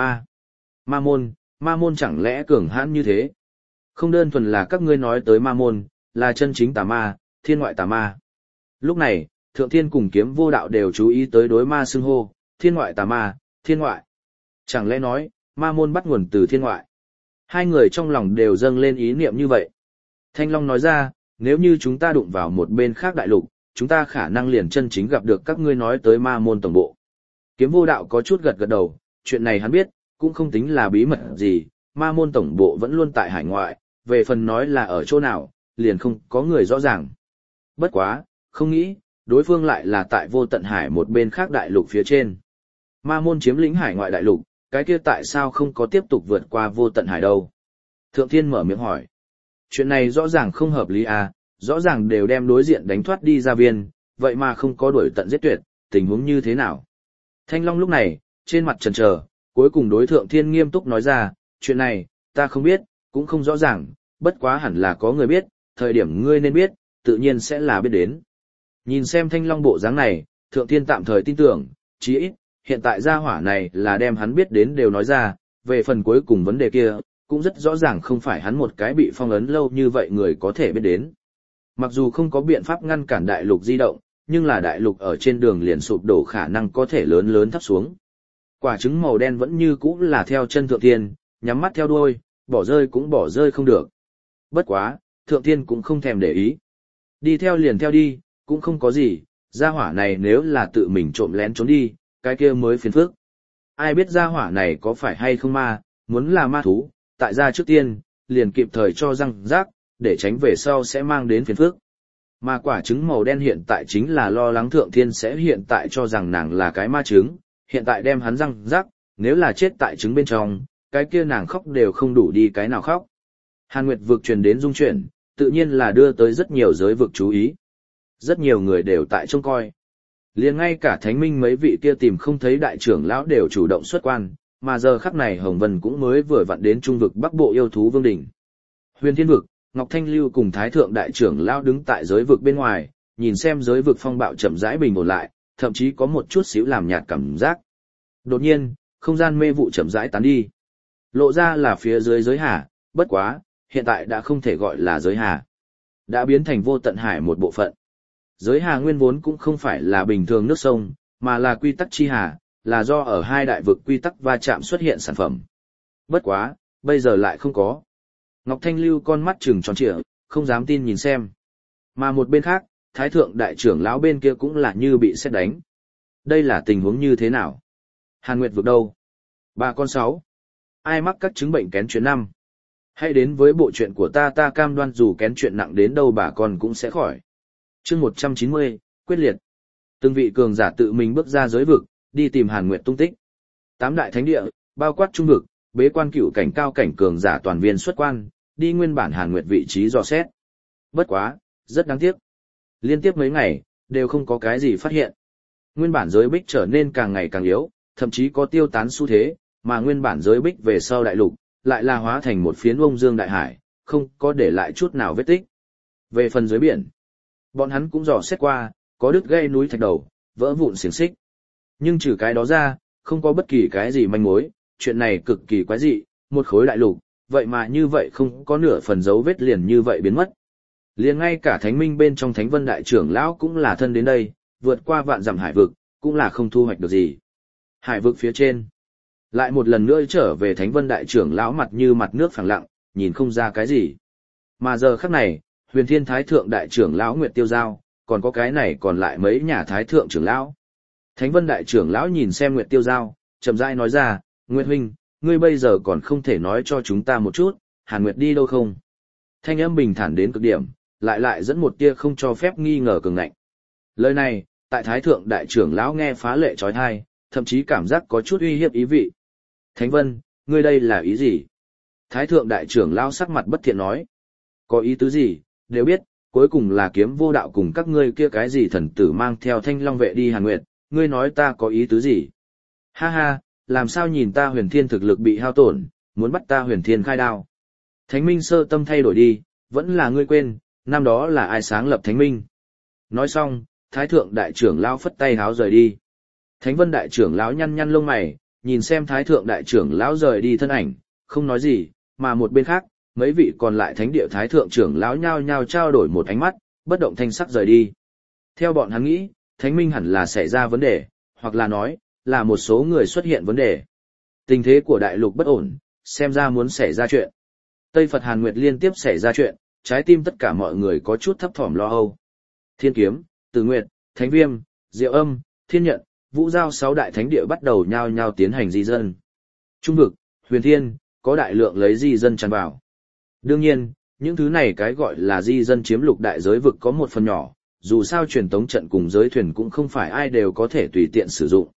ma môn chẳng lẽ cường hãn như thế? Không đơn thuần là các ngươi nói tới ma môn, là chân chính tà ma, thiên ngoại tà ma. Lúc này, Thượng Thiên cùng Kiếm Vô Đạo đều chú ý tới đối ma xưng hô, thiên ngoại tà ma, thiên ngoại. Chẳng lẽ nói, ma môn bắt nguồn từ thiên ngoại? Hai người trong lòng đều dâng lên ý niệm như vậy. Thanh Long nói ra, nếu như chúng ta đụng vào một bên khác đại lục, chúng ta khả năng liền chân chính gặp được các ngươi nói tới ma môn tổng bộ. Kiếm Vô Đạo có chút gật gật đầu, chuyện này hắn biết, cũng không tính là bí mật gì, ma môn tổng bộ vẫn luôn tại hải ngoại, về phần nói là ở chỗ nào, liền không có người rõ ràng. Bất quá, không nghĩ, đối phương lại là tại vô tận hải một bên khác đại lục phía trên. Ma môn chiếm lĩnh hải ngoại đại lục, cái kia tại sao không có tiếp tục vượt qua vô tận hải đâu? Thượng Thiên mở miệng hỏi. Chuyện này rõ ràng không hợp lý à, rõ ràng đều đem đối diện đánh thoát đi ra viên, vậy mà không có đuổi tận giết tuyệt, tình huống như thế nào? Thanh Long lúc này, trên mặt chần chờ, cuối cùng đối Thượng Thiên nghiêm túc nói ra, chuyện này, ta không biết, cũng không rõ ràng, bất quá hẳn là có người biết, thời điểm ngươi nên biết, tự nhiên sẽ là biết đến. Nhìn xem Thanh Long bộ dáng này, Thượng Thiên tạm thời tin tưởng, chí ít, hiện tại gia hỏa này là đem hắn biết đến đều nói ra, về phần cuối cùng vấn đề kia, cũng rất rõ ràng không phải hắn một cái bị phong ấn lâu như vậy người có thể biết đến. Mặc dù không có biện pháp ngăn cản đại lục di động, nhưng là đại lục ở trên đường liền sụp đổ khả năng có thể lớn lớn thấp xuống. Quả trứng màu đen vẫn như cũ là theo chân Thượng Thiên, nhắm mắt theo đuôi, bỏ rơi cũng bỏ rơi không được. Bất quá, Thượng Thiên cũng không thèm để ý. Đi theo liền theo đi, cũng không có gì, gia hỏa này nếu là tự mình trộm lén trốn đi, cái kia mới phiền phức. Ai biết gia hỏa này có phải hay không ma, muốn là ma thú, tại gia trước tiên, liền kịp thời cho răng rác, để tránh về sau sẽ mang đến phiền phức. Mà quả trứng màu đen hiện tại chính là lo lắng Thượng Thiên sẽ hiện tại cho rằng nàng là cái ma trứng, hiện tại đem hắn răng rác, nếu là chết tại trứng bên trong, cái kia nàng khóc đều không đủ đi cái nào khóc. Hàn Nguyệt vực truyền đến dung chuyển, tự nhiên là đưa tới rất nhiều giới vực chú ý. Rất nhiều người đều tại trông coi. Liền ngay cả thánh minh mấy vị kia tìm không thấy đại trưởng lão đều chủ động xuất quan, mà giờ khắc này Hồng Vân cũng mới vừa vặn đến trung vực Bắc Bộ yêu thú vương đỉnh. Huyền Thiên vực, Ngọc Thanh Lưu cùng Thái thượng đại trưởng lão đứng tại giới vực bên ngoài, nhìn xem giới vực phong bạo chậm rãi bình ổn lại, thậm chí có một chút xíu làm nhạt cảm giác. Đột nhiên, không gian mê vụ chậm rãi tán đi. Lộ ra là phía dưới giới hà, bất quá, hiện tại đã không thể gọi là giới hà. Đã biến thành vô tận hải một bộ phận. Giới hà nguyên vốn cũng không phải là bình thường nước sông, mà là quy tắc chi hà, là do ở hai đại vực quy tắc va chạm xuất hiện sản phẩm. Bất quá, bây giờ lại không có. Ngọc Thanh Lưu con mắt trừng tròn trịa, không dám tin nhìn xem. Mà một bên khác, Thái thượng đại trưởng lão bên kia cũng là như bị sét đánh. Đây là tình huống như thế nào? Hàn Nguyệt vực đâu? Bà con 6. Ai mắc các chứng bệnh kén chuyện 5? Hãy đến với bộ chuyện của ta cam đoan dù kén chuyện nặng đến đâu bà con cũng sẽ khỏi. Chương 190, quyết liệt. Từng vị cường giả tự mình bước ra giới vực, đi tìm Hàn Nguyệt tung tích. 8 đại thánh địa, bao quát trung vực, bế quan cửu cảnh cao cảnh cường giả toàn viên xuất quan, đi nguyên bản Hàn Nguyệt vị trí dò xét. Bất quá, rất đáng tiếc. Liên tiếp mấy ngày, đều không có cái gì phát hiện. Nguyên bản giới bích trở nên càng ngày càng yếu, thậm chí có tiêu tán xu thế, mà nguyên bản giới bích về sau đại lục, lại là hóa thành một phiến Ông Dương đại hải, không có để lại chút nào vết tích. Về phần dưới biển, bọn hắn cũng dò xét qua, có đứt gây núi thạch đầu, vỡ vụn xiềng xích. Nhưng trừ cái đó ra, không có bất kỳ cái gì manh mối, chuyện này cực kỳ quái dị, một khối đại lục, vậy mà như vậy không có nửa phần dấu vết liền như vậy biến mất. Liền ngay cả Thánh Minh bên trong Thánh Vân đại trưởng lão cũng là thân đến đây, vượt qua vạn dặm hải vực, cũng là không thu hoạch được gì. Hải vực phía trên, lại một lần nữa trở về Thánh Vân đại trưởng lão mặt như mặt nước phẳng lặng, nhìn không ra cái gì. Mà giờ khắc này, Huyền Thiên Thái thượng đại trưởng lão Nguyệt Tiêu Giao, còn có cái này còn lại mấy nhà Thái thượng trưởng lão. Thánh Vân đại trưởng lão nhìn xem Nguyệt Tiêu Giao, chậm rãi nói ra, Nguyệt huynh, ngươi bây giờ còn không thể nói cho chúng ta một chút, Hàn Nguyệt đi đâu không? Thanh âm bình thản đến cực điểm, lại dẫn một tia không cho phép nghi ngờ cường ngạnh. Lời này, tại Thái thượng đại trưởng lão nghe phá lệ trói tai, thậm chí cảm giác có chút uy hiếp ý vị. Thánh Vân, ngươi đây là ý gì? Thái thượng đại trưởng lão sắc mặt bất thiện nói. Có ý tứ gì, đều biết, cuối cùng là Kiếm Vô Đạo cùng các ngươi kia cái gì thần tử mang theo Thanh Long vệ đi Hàn Nguyệt, ngươi nói ta có ý tứ gì? Ha ha, làm sao nhìn ta Huyền Thiên thực lực bị hao tổn, muốn bắt ta Huyền Thiên khai đao. Thánh Minh sơ tâm thay đổi đi, vẫn là ngươi quên, năm đó là ai sáng lập Thánh Minh. Nói xong, Thái thượng đại trưởng lão phất tay háo rời đi. Thánh Vân đại trưởng lão nhăn nhăn lông mày, nhìn xem Thái thượng đại trưởng lão rời đi thân ảnh, không nói gì, mà một bên khác, mấy vị còn lại thánh địa Thái thượng trưởng lão nhao nhao trao đổi một ánh mắt, bất động thanh sắc rời đi. Theo bọn hắn nghĩ, Thánh Minh hẳn là xảy ra vấn đề, hoặc là nói, là một số người xuất hiện vấn đề. Tình thế của đại lục bất ổn, xem ra muốn xảy ra chuyện. Tây Phật Hàn Nguyệt liên tiếp xảy ra chuyện, trái tim tất cả mọi người có chút thấp thỏm lo âu. Thiên Kiếm, Từ Nguyệt, Thánh Viêm, Diệu Âm, Thiên Nhận, Vũ Giao 6 đại thánh địa bắt đầu nhao nhao tiến hành di dân. Trung vực, Huyền Thiên, có đại lượng lấy di dân tràn vào. Đương nhiên, những thứ này cái gọi là di dân chiếm lục đại giới vực có một phần nhỏ, dù sao truyền tống trận cùng giới thuyền cũng không phải ai đều có thể tùy tiện sử dụng.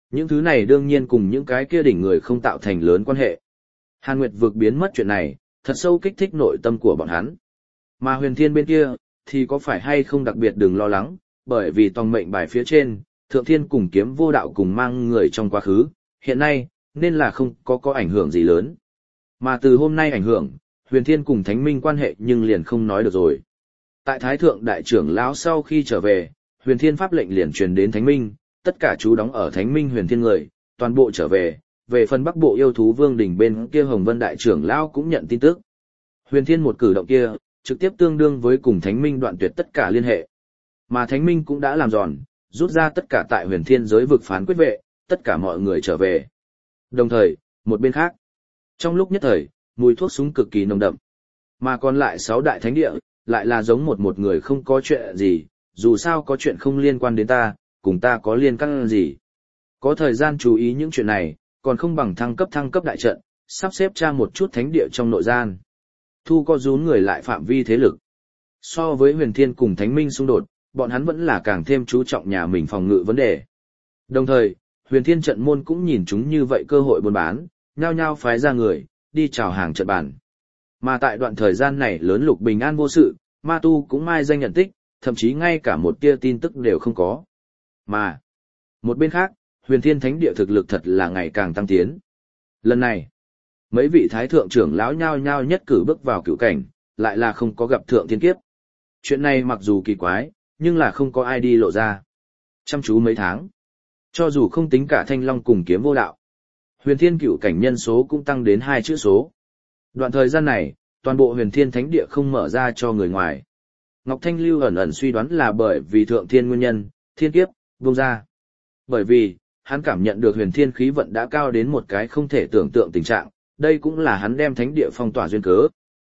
Những thứ này đương nhiên cùng những cái kia đỉnh người không tạo thành lớn quan hệ. Hàn Nguyệt vực biến mất chuyện này, thật sâu kích thích nội tâm của bọn hắn. Mà huyền thiên bên kia, thì có phải hay không đặc biệt đừng lo lắng, bởi vì tòng mệnh bài phía trên, thượng thiên cùng kiếm vô đạo cùng mang người trong quá khứ, hiện nay, nên là không có ảnh hưởng gì lớn. Mà từ hôm nay ảnh hưởng, huyền thiên cùng thánh minh quan hệ nhưng liền không nói được rồi. Tại Thái Thượng Đại trưởng lão sau khi trở về, huyền thiên pháp lệnh liền truyền đến thánh minh, tất cả chú đóng ở thánh minh huyền thiên người, toàn bộ trở về, về phần bắc bộ yêu thú vương đỉnh bên kia Hồng Vân Đại trưởng lão cũng nhận tin tức. Huyền thiên một cử động kia, trực tiếp tương đương với cùng thánh minh đoạn tuyệt tất cả liên hệ. Mà thánh minh cũng đã làm giòn, rút ra tất cả tại huyền thiên giới vực phán quyết vệ, tất cả mọi người trở về. Đồng thời, một bên khác, trong lúc nhất thời, mùi thuốc súng cực kỳ nồng đậm. Mà còn lại 6 đại thánh địa, lại là giống một người không có chuyện gì, dù sao có chuyện không liên quan đến ta, cùng ta có liên căn gì. Có thời gian chú ý những chuyện này, còn không bằng thăng cấp đại trận, sắp xếp tra một chút thánh địa trong nội gian. Thu co rún người lại phạm vi thế lực. So với huyền thiên cùng thánh minh xung đột, bọn hắn vẫn là càng thêm chú trọng nhà mình phòng ngự vấn đề. Đồng thời, huyền thiên trận môn cũng nhìn chúng như vậy cơ hội buôn bán, nhao nhao phái ra người, đi chào hàng trận bàn. Mà tại đoạn thời gian này lớn lục bình an vô sự, ma tu cũng mai danh nhận tích, thậm chí ngay cả một tia tin tức đều không có. Mà, một bên khác, huyền thiên thánh địa thực lực thật là ngày càng tăng tiến. Lần này, mấy vị thái thượng trưởng lão nhao nhao nhất cử bước vào cửu cảnh, lại là không có gặp thượng thiên kiếp. Chuyện này mặc dù kỳ quái, nhưng là không có ai đi lộ ra. Chăm chú mấy tháng, cho dù không tính cả thanh long cùng kiếm vô đạo, huyền thiên cửu cảnh nhân số cũng tăng đến 2 chữ số. Đoạn thời gian này, toàn bộ huyền thiên thánh địa không mở ra cho người ngoài. Ngọc Thanh Lưu ẩn suy đoán là bởi vì thượng thiên nguyên nhân, thiên kiếp, buông ra. Bởi vì, hắn cảm nhận được huyền thiên khí vận đã cao đến một cái không thể tưởng tượng tình trạng, đây cũng là hắn đem thánh địa phong tỏa duyên cớ.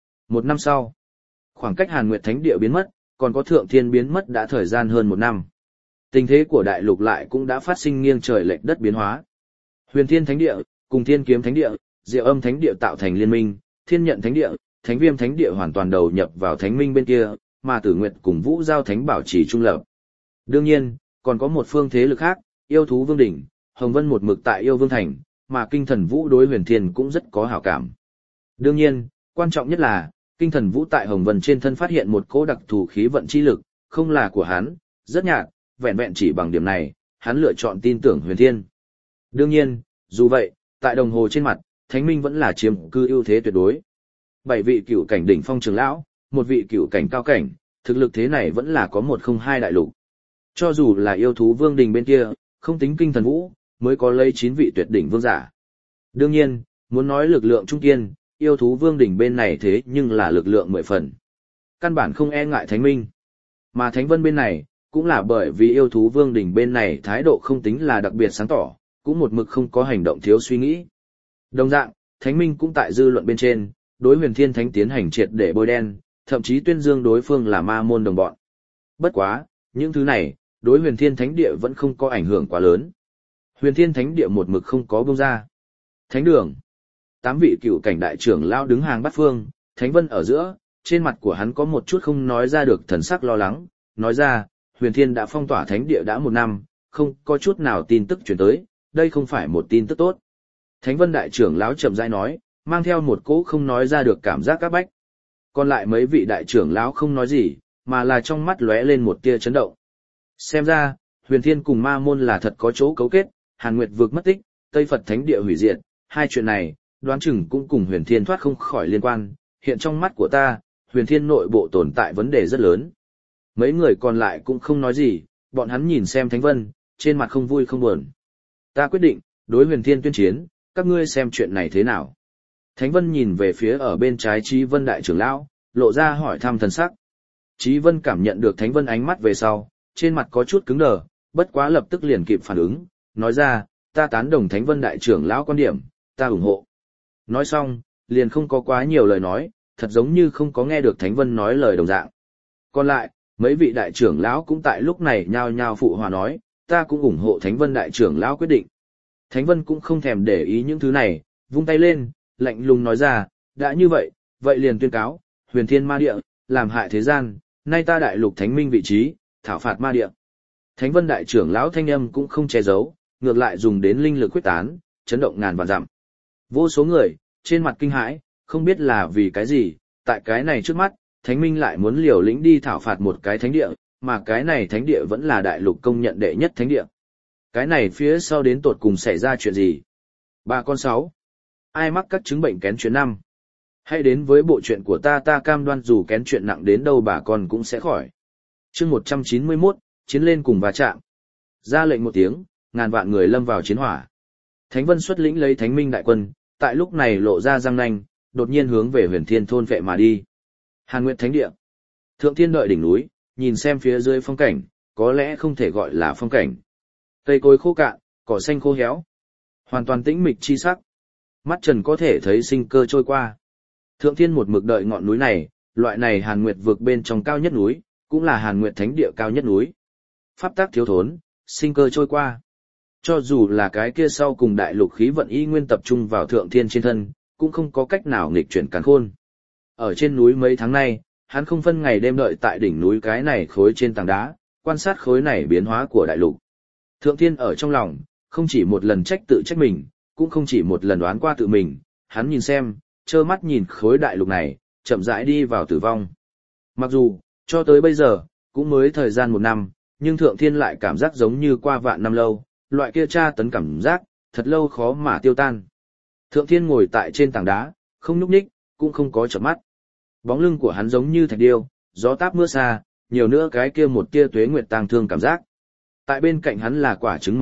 1 năm sau, khoảng cách Hàn Nguyệt thánh địa biến mất, còn có thượng thiên biến mất đã thời gian hơn 1 năm. Tình thế của đại lục lại cũng đã phát sinh nghiêng trời lệch đất biến hóa. Huyền thiên thánh địa, cùng thiên kiếm thánh địa, diệu âm thánh địa tạo thành liên minh, thiên nhận thánh địa, thánh viêm thánh địa hoàn toàn đầu nhập vào thánh minh bên kia, mà tử nguyệt cùng vũ giao thánh bảo trì trung lập. Đương nhiên, còn có một phương thế lực khác, yêu thú vương đỉnh, Hồng Vân một mực tại yêu vương thành, mà kinh thần vũ đối huyền thiên cũng rất có hảo cảm. Đương nhiên, quan trọng nhất là, kinh thần vũ tại Hồng Vân trên thân phát hiện một cỗ đặc thù khí vận chi lực, không là của hắn, rất nhạt, vẹn vẹn chỉ bằng điểm này, hắn lựa chọn tin tưởng huyền thiên. Đương nhiên, dù vậy, tại đồng hồ trên mặt, thánh minh vẫn là chiếm cư ưu thế tuyệt đối. 7 vị cửu cảnh đỉnh phong trưởng lão, 1 vị cửu cảnh cao cảnh, thực lực thế này vẫn là có 102 đại lục. Cho dù là yêu thú vương đình bên kia, không tính kinh thần vũ, mới có lấy 9 vị tuyệt đỉnh vương giả. Đương nhiên, muốn nói lực lượng trung kiên, yêu thú vương đỉnh bên này thế nhưng là lực lượng 10 phần. Căn bản không e ngại thánh minh. Mà thánh vân bên này, cũng là bởi vì yêu thú vương đỉnh bên này thái độ không tính là đặc biệt sáng tỏ, cũng một mực không có hành động thiếu suy nghĩ. Đồng dạng, thánh minh cũng tại dư luận bên trên, đối huyền thiên thánh tiến hành triệt để bôi đen, thậm chí tuyên dương đối phương là ma môn đồng bọn. Bất quá, những thứ này, đối huyền thiên thánh địa vẫn không có ảnh hưởng quá lớn. Huyền thiên thánh địa một mực không có buông ra. Thánh đường. 8 vị cựu cảnh đại trưởng lao đứng hàng bát phương, thánh vân ở giữa, trên mặt của hắn có một chút không nói ra được thần sắc lo lắng, nói ra, huyền thiên đã phong tỏa thánh địa đã 1 năm, không có chút nào tin tức truyền tới, đây không phải một tin tức tốt. Thánh vân đại trưởng lão chậm rãi nói, mang theo một cỗ không nói ra được cảm giác áp bách. Còn lại mấy vị đại trưởng lão không nói gì, mà là trong mắt lóe lên một tia chấn động. Xem ra, huyền thiên cùng ma môn là thật có chỗ cấu kết, Hàn Nguyệt vực mất tích, Tây Phật thánh địa hủy diệt, hai chuyện này, đoán chừng cũng cùng huyền thiên thoát không khỏi liên quan, hiện trong mắt của ta, huyền thiên nội bộ tồn tại vấn đề rất lớn. Mấy người còn lại cũng không nói gì, bọn hắn nhìn xem Thánh Vân, trên mặt không vui không buồn. Ta quyết định, đối huyền thiên tuyên chiến, các ngươi xem chuyện này thế nào. Thánh Vân nhìn về phía ở bên trái Chí Vân đại trưởng lão, lộ ra hỏi thăm thần sắc. Chí Vân cảm nhận được Thánh Vân ánh mắt về sau, trên mặt có chút cứng đờ, bất quá lập tức liền kịp phản ứng, nói ra, ta tán đồng Thánh Vân đại trưởng lão quan điểm, ta ủng hộ. Nói xong, liền không có quá nhiều lời nói, thật giống như không có nghe được Thánh Vân nói lời đồng dạng. Còn lại, mấy vị đại trưởng lão cũng tại lúc này nhao nhao phụ hòa nói, ta cũng ủng hộ Thánh Vân đại trưởng lão quyết định. Thánh Vân cũng không thèm để ý những thứ này, vung tay lên, lạnh lùng nói ra, đã như vậy, vậy liền tuyên cáo, huyền thiên ma địa, làm hại thế gian, nay ta đại lục thánh minh vị trí, thảo phạt ma địa. Thánh Vân đại trưởng lão thanh âm cũng không che giấu, ngược lại dùng đến linh lực quyết tán, chấn động ngàn vạn dặm. Vô số người, trên mặt kinh hãi, không biết là vì cái gì, tại cái này trước mắt, Thánh Minh lại muốn liều lĩnh đi thảo phạt một cái thánh địa, mà cái này thánh địa vẫn là đại lục công nhận đệ nhất thánh địa. Cái này phía sau đến tột cùng xảy ra chuyện gì? Bà con 6. Ai mắc các chứng bệnh kén chuyện 5? Hãy đến với bộ chuyện của ta cam đoan dù kén chuyện nặng đến đâu bà con cũng sẽ khỏi. Chương 191, chiến lên cùng va chạm. Ra lệnh một tiếng, ngàn vạn người lâm vào chiến hỏa. Thánh Vân xuất lĩnh lấy Thánh Minh đại quân, tại lúc này lộ ra răng nanh, đột nhiên hướng về Huyền Thiên thôn vệ mà đi. Hàn Nguyệt Thánh địa. Thượng Thiên đợi đỉnh núi, nhìn xem phía dưới phong cảnh, có lẽ không thể gọi là phong cảnh. Cây cối khô cạn, cỏ xanh khô héo, hoàn toàn tĩnh mịch chi sắc. Mắt trần có thể thấy sinh cơ trôi qua. Thượng Thiên một mực đợi ngọn núi này, loại này Hàn Nguyệt vực bên trong cao nhất núi, cũng là Hàn Nguyệt Thánh địa cao nhất núi. Pháp tắc thiếu thốn, sinh cơ trôi qua. Cho dù là cái kia sau cùng đại lục khí vận y nguyên tập trung vào Thượng Thiên trên thân, cũng không có cách nào nghịch chuyển càn khôn. Ở trên núi mấy tháng nay, hắn không phân ngày đêm đợi tại đỉnh núi cái này khối trên tảng đá, quan sát khối này biến hóa của đại lục. Thượng Thiên ở trong lòng, không chỉ một lần trách tự trách mình, cũng không chỉ một lần đoán qua tự mình, hắn nhìn xem, trơ mắt nhìn khối đại lục này, chậm rãi đi vào tử vong. Mặc dù, cho tới bây giờ, cũng mới thời gian 1 năm, nhưng Thượng Thiên lại cảm giác giống như qua vạn năm lâu, loại kia tra tấn cảm giác, thật lâu khó mà tiêu tan. Thượng Thiên ngồi tại trên tảng đá, không nhúc nhích, cũng không có chợp mắt. Bóng lưng của hắn giống như thạch điêu, gió táp mưa xa, nhiều nữa cái kia một tia tuế nguyệt tang thương cảm giác. Tại bên cạnh hắn là quả trứng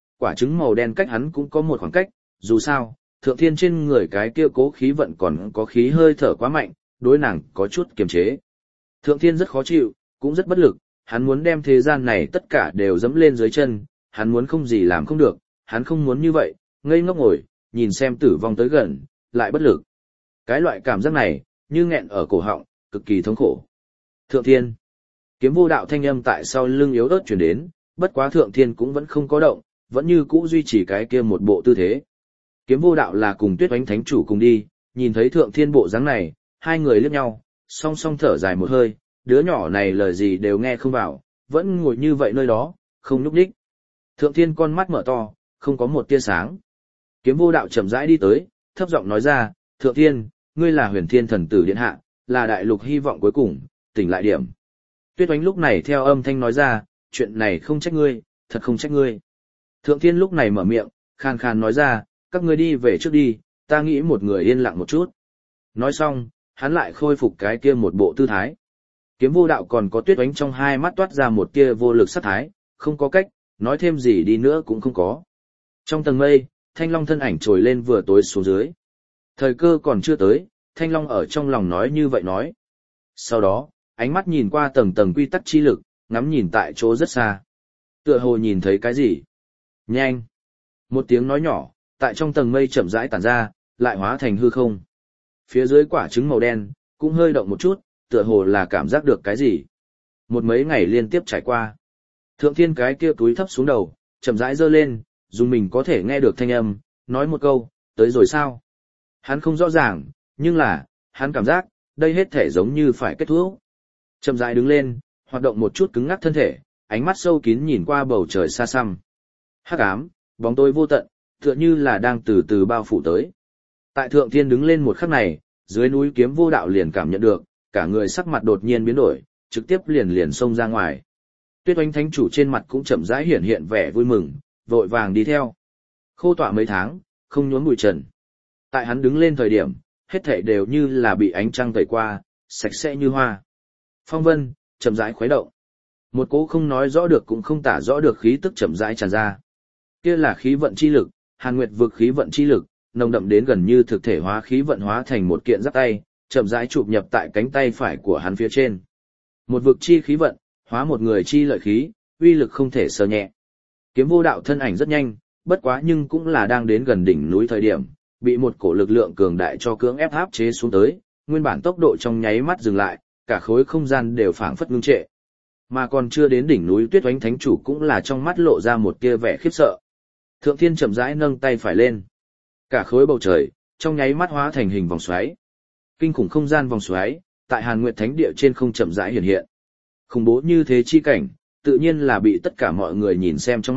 màu đen cách hắn cũng có một khoảng cách, dù sao, Thượng Thiên trên người cái kia cố khí vận còn có khí hơi thở quá mạnh, đối nàng có chút kiềm chế. Thượng Thiên rất khó chịu, cũng rất bất lực, hắn muốn đem thế gian này tất cả đều dẫm lên dưới chân, hắn muốn không gì làm không được, hắn không muốn như vậy, ngây ngốc ngồi, nhìn xem tử vong tới gần, lại bất lực. Cái loại cảm giác này, như nghẹn ở cổ họng, cực kỳ thống khổ. Thượng Thiên. Kiếm Vô Đạo thanh âm tại sau lưng yếu ớt truyền đến, bất quá Thượng Thiên cũng vẫn không có động, vẫn như cũ duy trì cái kia một bộ tư thế. Kiếm Vô Đạo là cùng Tuyết Oánh Thánh chủ cùng đi, nhìn thấy Thượng Thiên bộ dáng này, hai người liếc nhau, song song thở dài một hơi, đứa nhỏ này lời gì đều nghe không vào, vẫn ngồi như vậy nơi đó, không nhúc nhích. Thượng Thiên con mắt mở to, không có một tia sáng. Kiếm Vô Đạo chậm rãi đi tới, thấp giọng nói ra, Thượng Thiên, ngươi là Huyền Thiên thần tử điện hạ, là đại lục hy vọng cuối cùng, tỉnh lại điểm. Tuyết Oánh lúc này theo âm thanh nói ra, chuyện này không trách ngươi, thật không trách ngươi. Thượng Thiên lúc này mở miệng, khàn khàn nói ra, các ngươi đi về trước đi, ta nghĩ một người yên lặng một chút. Nói xong, hắn lại khôi phục cái kia một bộ tư thái. Kiếm Vô Đạo còn có Tuyết Oánh trong hai mắt toát ra một kia vô lực sát thái, không có cách, nói thêm gì đi nữa cũng không có. Trong tầng mây, Thanh Long thân ảnh trồi lên vừa tối xuống dưới. Thời cơ còn chưa tới, Thanh Long ở trong lòng nói như vậy nói. Sau đó, ánh mắt nhìn qua tầng tầng quy tắc chi lực, ngắm nhìn tại chỗ rất xa. Tựa hồ nhìn thấy cái gì? Nhanh! Một tiếng nói nhỏ, tại trong tầng mây chậm rãi tản ra, lại hóa thành hư không. Phía dưới quả trứng màu đen, cũng hơi động một chút, tựa hồ là cảm giác được cái gì. Một mấy ngày liên tiếp trải qua. Thượng Thiên cái kia túi thấp xuống đầu, chậm rãi giơ lên, dùng mình có thể nghe được thanh âm, nói một câu, tới rồi sao? Hắn không rõ ràng, nhưng là, hắn cảm giác, đây hết thể giống như phải kết thúc. Chậm rãi đứng lên, hoạt động một chút cứng ngắc thân thể, ánh mắt sâu kín nhìn qua bầu trời xa xăm. Hắc ám, bóng tối vô tận, tựa như là đang từ từ bao phủ tới. Tại Thượng Thiên đứng lên một khắc này, dưới núi Kiếm Vô Đạo liền cảm nhận được, cả người sắc mặt đột nhiên biến đổi, trực tiếp liền xông ra ngoài. Tuyết Oánh Thánh chủ trên mặt cũng chậm rãi hiện hiện vẻ vui mừng, vội vàng đi theo. Khô tọa mấy tháng, không nhuốm bụi trần. Tại hắn đứng lên thời điểm, hết thảy đều như là bị ánh trăng tẩy qua, sạch sẽ như hoa. Phong vân, chậm rãi khuấy động. Một cỗ không nói rõ được cũng không tả rõ được khí tức chậm rãi tràn ra. Kia là khí vận chi lực, Hàn Nguyệt vực khí vận chi lực, nồng đậm đến gần như thực thể hóa khí vận hóa thành một kiện giáp tay, chậm rãi chụp nhập tại cánh tay phải của hắn phía trên. Một vực chi khí vận, hóa một người chi lợi khí, uy lực không thể sờ nhẹ. Kiếm Vô Đạo thân ảnh rất nhanh, bất quá nhưng cũng là đang đến gần đỉnh núi thời điểm, bị một cổ lực lượng cường đại cho cưỡng ép áp chế xuống tới, nguyên bản tốc độ trong nháy mắt dừng lại, cả khối không gian đều phảng phất ngưng trệ. Mà còn chưa đến đỉnh núi Tuyết Oánh Thánh chủ cũng là trong mắt lộ ra một tia vẻ khiếp sợ. Thượng Thiên chậm rãi nâng tay phải lên. Cả khối bầu trời, trong nháy mắt hóa thành hình vòng xoáy. Kinh khủng không gian vòng xoáy, tại Hàn Nguyệt Thánh địa trên không chậm rãi hiện hiện. Khủng bố như thế chi cảnh, tự nhiên là bị tất cả mọi người nhìn xem trong mắt,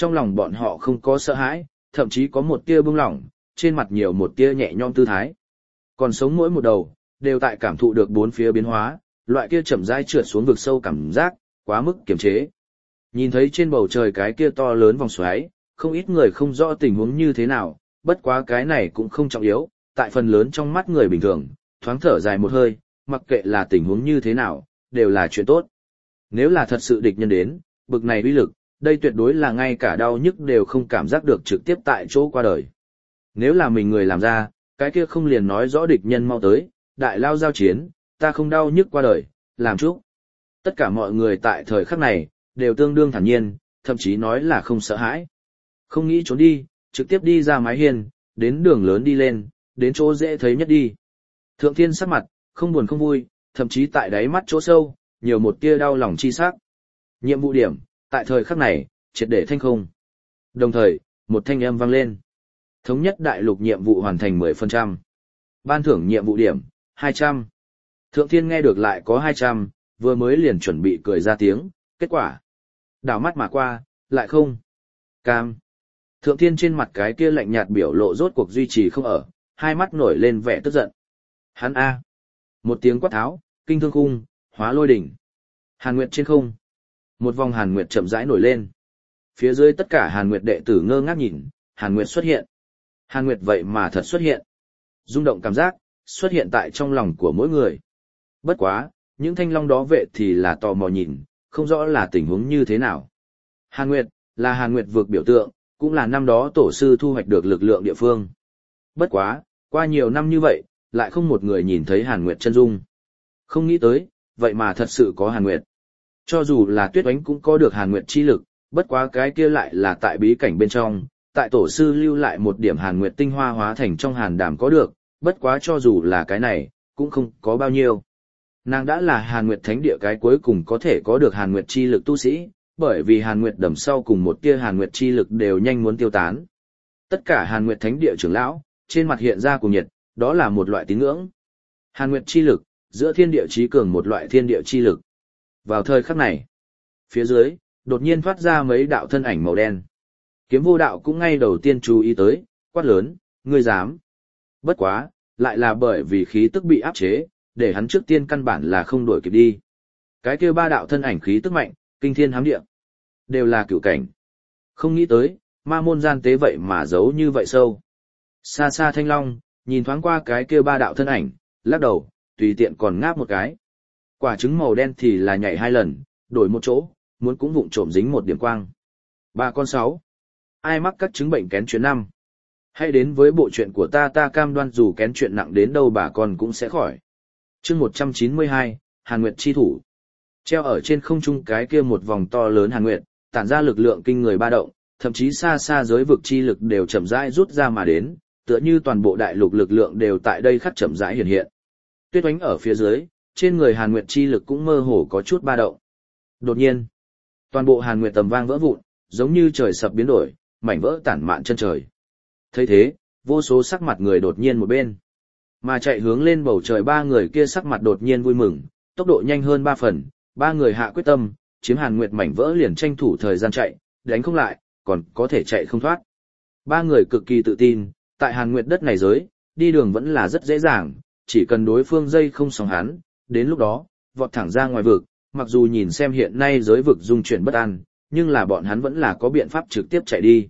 trong lòng bọn họ không có sợ hãi, thậm chí có một tia bưng lỏng, trên mặt nhiều một tia nhẹ nhõm tư thái. Còn sống mỗi một đầu, đều tại cảm thụ được bốn phía biến hóa, loại kia chậm rãi trượt xuống vực sâu cảm giác, quá mức kiềm chế. Nhìn thấy trên bầu trời cái kia to lớn vòng xoáy, không ít người không rõ tình huống như thế nào, bất quá cái này cũng không trọng yếu, tại phần lớn trong mắt người bình thường, thoáng thở dài một hơi, mặc kệ là tình huống như thế nào, đều là chuyện tốt. Nếu là thật sự địch nhân đến, bực này uy lực, đây tuyệt đối là ngay cả đau nhức đều không cảm giác được trực tiếp tại chỗ qua đời. Nếu là mình người làm ra, cái kia không liền nói rõ địch nhân mau tới, đại lao giao chiến, ta không đau nhức qua đời, làm chúc. Tất cả mọi người tại thời khắc này, đều tương đương thản nhiên, thậm chí nói là không sợ hãi. Không nghĩ trốn đi, trực tiếp đi ra mái hiên, đến đường lớn đi lên, đến chỗ dễ thấy nhất đi. Thượng Thiên sắc mặt, không buồn không vui, thậm chí tại đáy mắt chỗ sâu, nhiều một tia đau lòng chi sắc. Nhiệm vụ điểm, tại thời khắc này, triệt để thanh không. Đồng thời, một thanh âm vang lên. Thống nhất đại lục nhiệm vụ hoàn thành 10%. Ban thưởng nhiệm vụ điểm, 200. Thượng Thiên nghe được lại có 200, vừa mới liền chuẩn bị cười ra tiếng, kết quả. Đảo mắt mà qua, lại không. Cam. Thượng Thiên trên mặt cái kia lạnh nhạt biểu lộ rốt cuộc duy trì không ở, hai mắt nổi lên vẻ tức giận. Hắn A. Một tiếng quát tháo, kinh thương khung, hóa lôi đỉnh. Hàn Nguyệt trên không. Một vòng Hàn Nguyệt chậm rãi nổi lên. Phía dưới tất cả Hàn Nguyệt đệ tử ngơ ngác nhìn, Hàn Nguyệt xuất hiện. Hàn Nguyệt vậy mà thật xuất hiện. Rung động cảm giác, xuất hiện tại trong lòng của mỗi người. Bất quá, những thanh long đó vệ thì là tò mò nhìn, không rõ là tình huống như thế nào. Hàn Nguyệt, là Hàn Nguyệt vực biểu tượng, cũng là năm đó tổ sư thu hoạch được lực lượng địa phương. Bất quá, qua nhiều năm như vậy, lại không một người nhìn thấy Hàn Nguyệt chân dung. Không nghĩ tới, vậy mà thật sự có Hàn Nguyệt. Cho dù là Tuyết Oánh cũng có được Hàn Nguyệt chi lực, bất quá cái kia lại là tại bí cảnh bên trong, tại tổ sư lưu lại một điểm Hàn Nguyệt tinh hoa hóa thành trong hàn đàm có được, bất quá cho dù là cái này, cũng không có bao nhiêu. Nàng đã là Hàn Nguyệt thánh địa cái cuối cùng có thể có được Hàn Nguyệt chi lực tu sĩ, bởi vì Hàn Nguyệt đầm sau cùng một tia Hàn Nguyệt chi lực đều nhanh muốn tiêu tán. Tất cả Hàn Nguyệt thánh địa trưởng lão, trên mặt hiện ra cuồng nhiệt, đó là một loại tín ngưỡng. Hàn Nguyệt chi lực, giữa thiên địa chí cường một loại thiên địa chi lực. Vào thời khắc này, phía dưới, đột nhiên thoát ra mấy đạo thân ảnh màu đen. Kiếm Vô Đạo cũng ngay đầu tiên chú ý tới, quát lớn, ngươi dám. Bất quá, lại là bởi vì khí tức bị áp chế, để hắn trước tiên căn bản là không đuổi kịp đi. Cái kia ba đạo thân ảnh khí tức mạnh, kinh thiên hám địa, đều là cửu cảnh. Không nghĩ tới, ma môn gian tế vậy mà giấu như vậy sâu. Xa xa Thanh Long, nhìn thoáng qua cái kia ba đạo thân ảnh, lắc đầu, tùy tiện còn ngáp một cái. Quả trứng màu đen thì là nhảy 2 lần, đổi một chỗ, muốn cũng vụng trộm dính một điểm quang. Bà con 6. Ai mắc các chứng bệnh kén chuyện 5. Hãy đến với bộ chuyện của ta cam đoan dù kén chuyện nặng đến đâu bà con cũng sẽ khỏi. Chương 192, Hàn Nguyệt chi thủ. Treo ở trên không trung cái kia một vòng to lớn Hàn Nguyệt, tản ra lực lượng kinh người ba động, thậm chí xa xa giới vực chi lực đều chậm rãi rút ra mà đến, tựa như toàn bộ đại lục lực lượng đều tại đây khắc chậm rãi hiện hiện. Tuyết Oánh ở phía dưới, trên người Hàn Nguyệt chi lực cũng mơ hồ có chút ba động. Đột nhiên, toàn bộ Hàn Nguyệt tầm vang vỡ vụn, giống như trời sập biến đổi, mảnh vỡ tản mạn chân trời. Thấy thế, vô số sắc mặt người đột nhiên một bên. Mà chạy hướng lên bầu trời ba người kia sắc mặt đột nhiên vui mừng, tốc độ nhanh hơn 3 phần, ba người hạ quyết tâm, chiếm Hàn Nguyệt mảnh vỡ liền tranh thủ thời gian chạy, đánh không lại, còn có thể chạy không thoát. Ba người cực kỳ tự tin, tại Hàn Nguyệt đất này giới, đi đường vẫn là rất dễ dàng, chỉ cần đối phương dây không sóng hắn, đến lúc đó, vọt thẳng ra ngoài vực, mặc dù nhìn xem hiện nay giới vực dung chuyển bất an, nhưng là bọn hắn vẫn là có biện pháp trực tiếp chạy đi.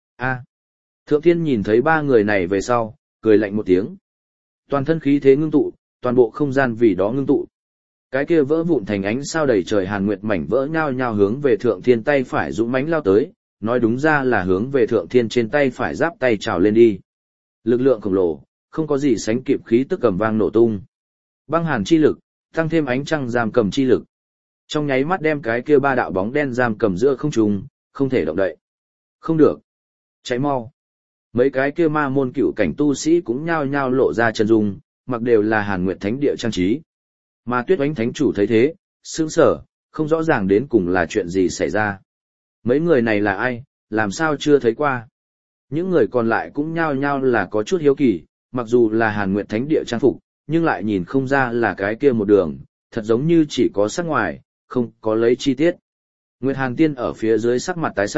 Thượng Thiên nhìn thấy ba người này về sau, cười lạnh một tiếng. Toàn thân khí thế ngưng tụ, toàn bộ không gian vì đó ngưng tụ. Cái kia vỡ vụn thành ánh sao đầy trời Hàn Nguyệt mảnh vỡ nhao nhao hướng về Thượng Thiên tay phải dũng mãnh lao tới, nói đúng ra là hướng về Thượng Thiên trên tay phải giáp tay trào lên đi. Lực lượng khổng lồ, không có gì sánh kịp khí tức cầm vang nổ tung. Băng hàn chi lực, tăng thêm ánh trăng giam cầm chi lực. Trong nháy mắt đem cái kia ba đạo bóng đen giam cầm giữa không trung, không thể động đậy. Không được. Cháy mau. Mấy cái kia ma môn cựu cảnh tu sĩ cũng nhao nhao lộ ra chân dung, mặc đều là Hàn Nguyệt thánh địa trang trí. Mà Tuyết Oánh thánh chủ thấy thế, sững sờ, không rõ ràng đến cùng là chuyện gì xảy ra. Mấy người này là ai, làm sao chưa thấy qua. Những người còn lại cũng nhao nhao là có chút hiếu kỳ, mặc dù là Hàn Nguyệt thánh địa trang phục, nhưng lại nhìn không ra là cái kia một đường, thật giống như chỉ có sắc ngoài, không có lấy chi tiết. Nguyệt Hàn Tiên ở phía dưới sắc mặt tái xanh,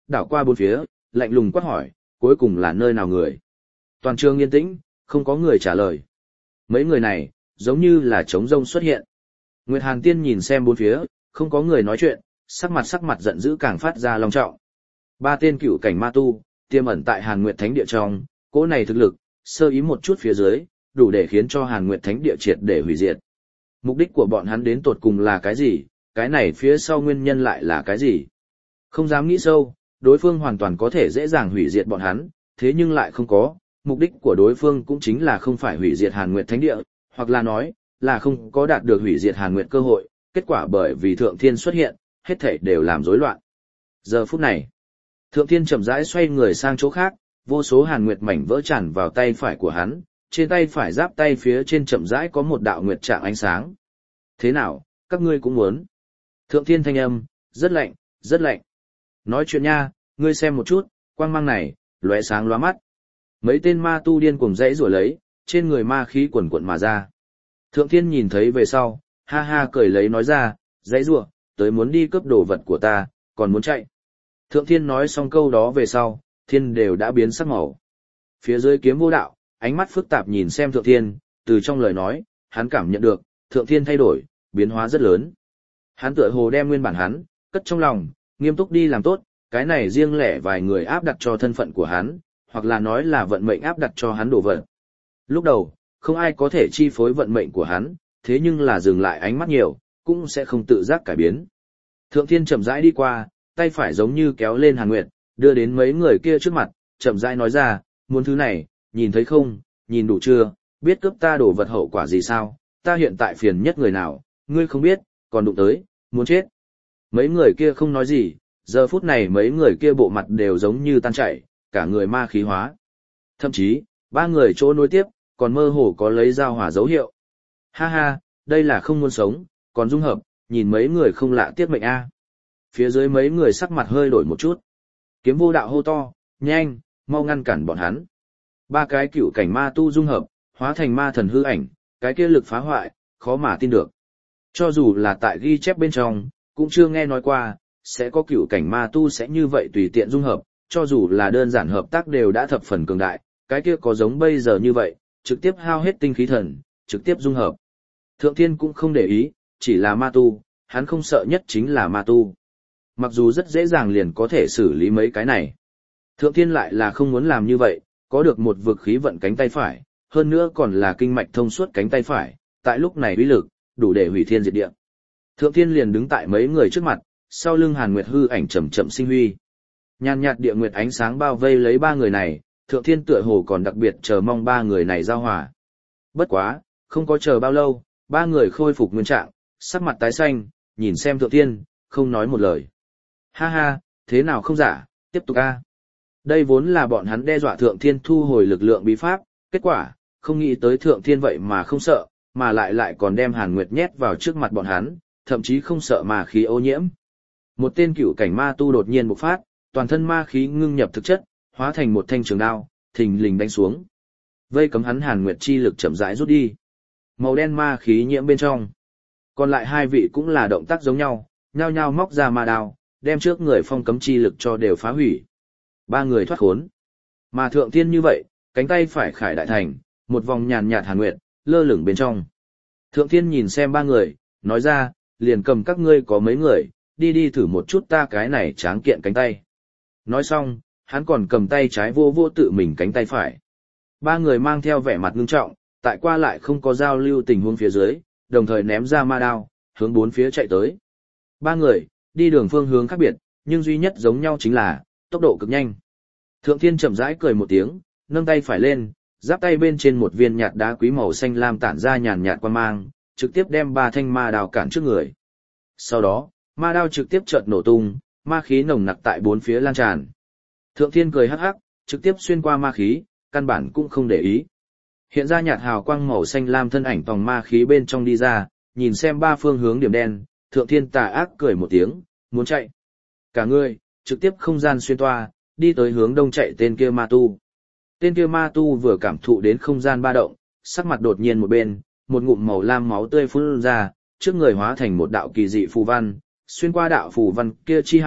đảo qua bốn phía, lạnh lùng quát hỏi, cuối cùng là nơi nào người. Toàn trường yên tĩnh, không có người trả lời. Mấy người này, giống như là trống rông xuất hiện. Nguyệt Hàn Tiên nhìn xem bốn phía, không có người nói chuyện, sắc mặt giận dữ càng phát ra long trọng. Ba tên cựu cảnh ma tu, tiềm ẩn tại Hàn Nguyệt Thánh Địa trong, cỗ này thực lực, sơ ý một chút phía dưới, đủ để khiến cho Hàn Nguyệt Thánh Địa triệt để hủy diệt. Mục đích của bọn hắn đến tột cùng là cái gì, cái này phía sau nguyên nhân lại là cái gì? Không dám nghĩ sâu, đối phương hoàn toàn có thể dễ dàng hủy diệt bọn hắn, thế nhưng lại không có, mục đích của đối phương cũng chính là không phải hủy diệt Hàn Nguyệt Thánh Địa, hoặc là nói, là không có đạt được hủy diệt Hàn Nguyệt cơ hội, kết quả bởi vì Thượng Thiên xuất hiện, hết thảy đều làm rối loạn. Giờ phút này, Thượng Thiên chậm rãi xoay người sang chỗ khác, vô số Hàn Nguyệt mảnh vỡ tràn vào tay phải của hắn, trên tay phải giáp tay phía trên chậm rãi có một đạo nguyệt trạng ánh sáng. Thế nào, các ngươi cũng muốn? Thượng Thiên thanh âm, rất lạnh, rất lạnh. Nói chuyện nha, ngươi xem một chút, quang mang này, lóe sáng lóa mắt. Mấy tên ma tu điên cuồng dãy rủa lấy, trên người ma khí quần quận mà ra. Thượng Thiên nhìn thấy về sau, ha ha cười lấy nói ra, dãy rủa, tới muốn đi cướp đồ vật của ta, còn muốn chạy. Thượng Thiên nói xong câu đó về sau, thiên đều đã biến sắc màu. Phía dưới Kiếm Vô Đạo, ánh mắt phức tạp nhìn xem Thượng Thiên, từ trong lời nói, hắn cảm nhận được, Thượng Thiên thay đổi, biến hóa rất lớn. Hắn tựa hồ đem nguyên bản hắn, cất trong lòng, nghiêm túc đi làm tốt, cái này riêng lẻ vài người áp đặt cho thân phận của hắn, hoặc là nói là vận mệnh áp đặt cho hắn đồ vật. Lúc đầu, không ai có thể chi phối vận mệnh của hắn, thế nhưng là dừng lại ánh mắt nhiều, cũng sẽ không tự giác cải biến. Thượng Thiên chậm rãi đi qua, tay phải giống như kéo lên Hàn Nguyệt, đưa đến mấy người kia trước mặt, chậm rãi nói ra, muốn thứ này, nhìn thấy không, nhìn đủ chưa, biết cướp ta đồ vật hậu quả gì sao, ta hiện tại phiền nhất người nào, ngươi không biết, còn đụng tới, muốn chết. Mấy người kia không nói gì, giờ phút này mấy người kia bộ mặt đều giống như tan chảy, cả người ma khí hóa. Thậm chí, ba người chỗ nối tiếp, còn mơ hồ có lấy giao hỏa dấu hiệu. Ha ha, đây là không muốn sống, còn dung hợp, nhìn mấy người không lạ tiếc mệnh a. Phía dưới mấy người sắc mặt hơi đổi một chút. Kiếm Vô Đạo hô to, nhanh, mau ngăn cản bọn hắn. Ba cái cựu cảnh ma tu dung hợp, hóa thành ma thần hư ảnh, cái kia lực phá hoại, khó mà tin được. Cho dù là tại ghi chép bên trong, cũng chưa nghe nói qua, sẽ có cựu cảnh ma tu sẽ như vậy tùy tiện dung hợp, cho dù là đơn giản hợp tác đều đã thập phần cường đại, cái kia có giống bây giờ như vậy, trực tiếp hao hết tinh khí thần, trực tiếp dung hợp. Thượng Thiên cũng không để ý, chỉ là ma tu, hắn không sợ nhất chính là ma tu. Mặc dù rất dễ dàng liền có thể xử lý mấy cái này. Thượng Thiên lại là không muốn làm như vậy, có được một vực khí vận cánh tay phải, hơn nữa còn là kinh mạch thông suốt cánh tay phải, tại lúc này uy lực, đủ để hủy thiên diệt địa. Thượng Thiên liền đứng tại mấy người trước mặt, sau lưng Hàn Nguyệt hư ảnh chậm chậm sinh huy. Nhàn nhạt địa nguyệt ánh sáng bao vây lấy ba người này, Thượng Thiên tựa hồ còn đặc biệt chờ mong ba người này giao hòa. Bất quá, không có chờ bao lâu, ba người khôi phục nguyên trạng, sắc mặt tái xanh, nhìn xem Thượng Thiên, không nói một lời. Ha ha, thế nào không giả, tiếp tục a. Đây vốn là bọn hắn đe dọa Thượng Thiên thu hồi lực lượng bí pháp, kết quả, không nghĩ tới Thượng Thiên vậy mà không sợ, mà lại còn đem Hàn Nguyệt nhét vào trước mặt bọn hắn, thậm chí không sợ ma khí ô nhiễm. Một tên cựu cảnh ma tu đột nhiên bộc phát, toàn thân ma khí ngưng nhập thực chất, hóa thành một thanh trường đao, thình lình đánh xuống. Vây cấm hắn Hàn Nguyệt chi lực chậm rãi rút đi. Màu đen ma khí nhiễm bên trong. Còn lại hai vị cũng là động tác giống nhau, nhao nhao móc ra ma đao, đem trước người phong cấm chi lực cho đều phá hủy. Ba người thoát khốn. Mà Thượng Thiên như vậy, cánh tay phải khải đại thành, một vòng nhàn nhạt Hàn Nguyệt, lơ lửng bên trong. Thượng Thiên nhìn xem ba người, nói ra, liền cầm các ngươi có mấy người, đi thử một chút ta cái này tráng kiện cánh tay. Nói xong, hắn còn cầm tay trái vô vô tự mình cánh tay phải. Ba người mang theo vẻ mặt ngưng trọng, tại qua lại không có giao lưu tình huống phía dưới, đồng thời ném ra ma đao, hướng bốn phía chạy tới. Ba người, đi đường phương hướng khác biệt, nhưng duy nhất giống nhau chính là, tốc độ cực nhanh. Thượng Thiên chậm rãi cười một tiếng, nâng tay phải lên, giáp tay bên trên một viên nhạt đá quý màu xanh lam tản ra nhàn nhạt quang mang, trực tiếp đem ba thanh ma đao cản trước người. Sau đó, ma đao trực tiếp chợt nổ tung, ma khí nồng nặc tại bốn phía lan tràn. Thượng Thiên cười hắc hắc, trực tiếp xuyên qua ma khí, căn bản cũng không để ý. Hiện ra nhạt hào quang màu xanh lam thân ảnh tòng ma khí bên trong đi ra, nhìn xem ba phương hướng điểm đen, Thượng Thiên tà ác cười một tiếng, muốn chạy. Cả người, trực tiếp không gian xuyên toa, đi tới hướng đông chạy tên kia ma tu. Tên kia ma tu vừa cảm thụ đến không gian ba động, sắc mặt đột nhiên một bên, một ngụm màu lam máu tươi phun ra, trước người hóa thành một đạo kỳ dị phù văn, xuyên qua đạo phù văn kia chi hải,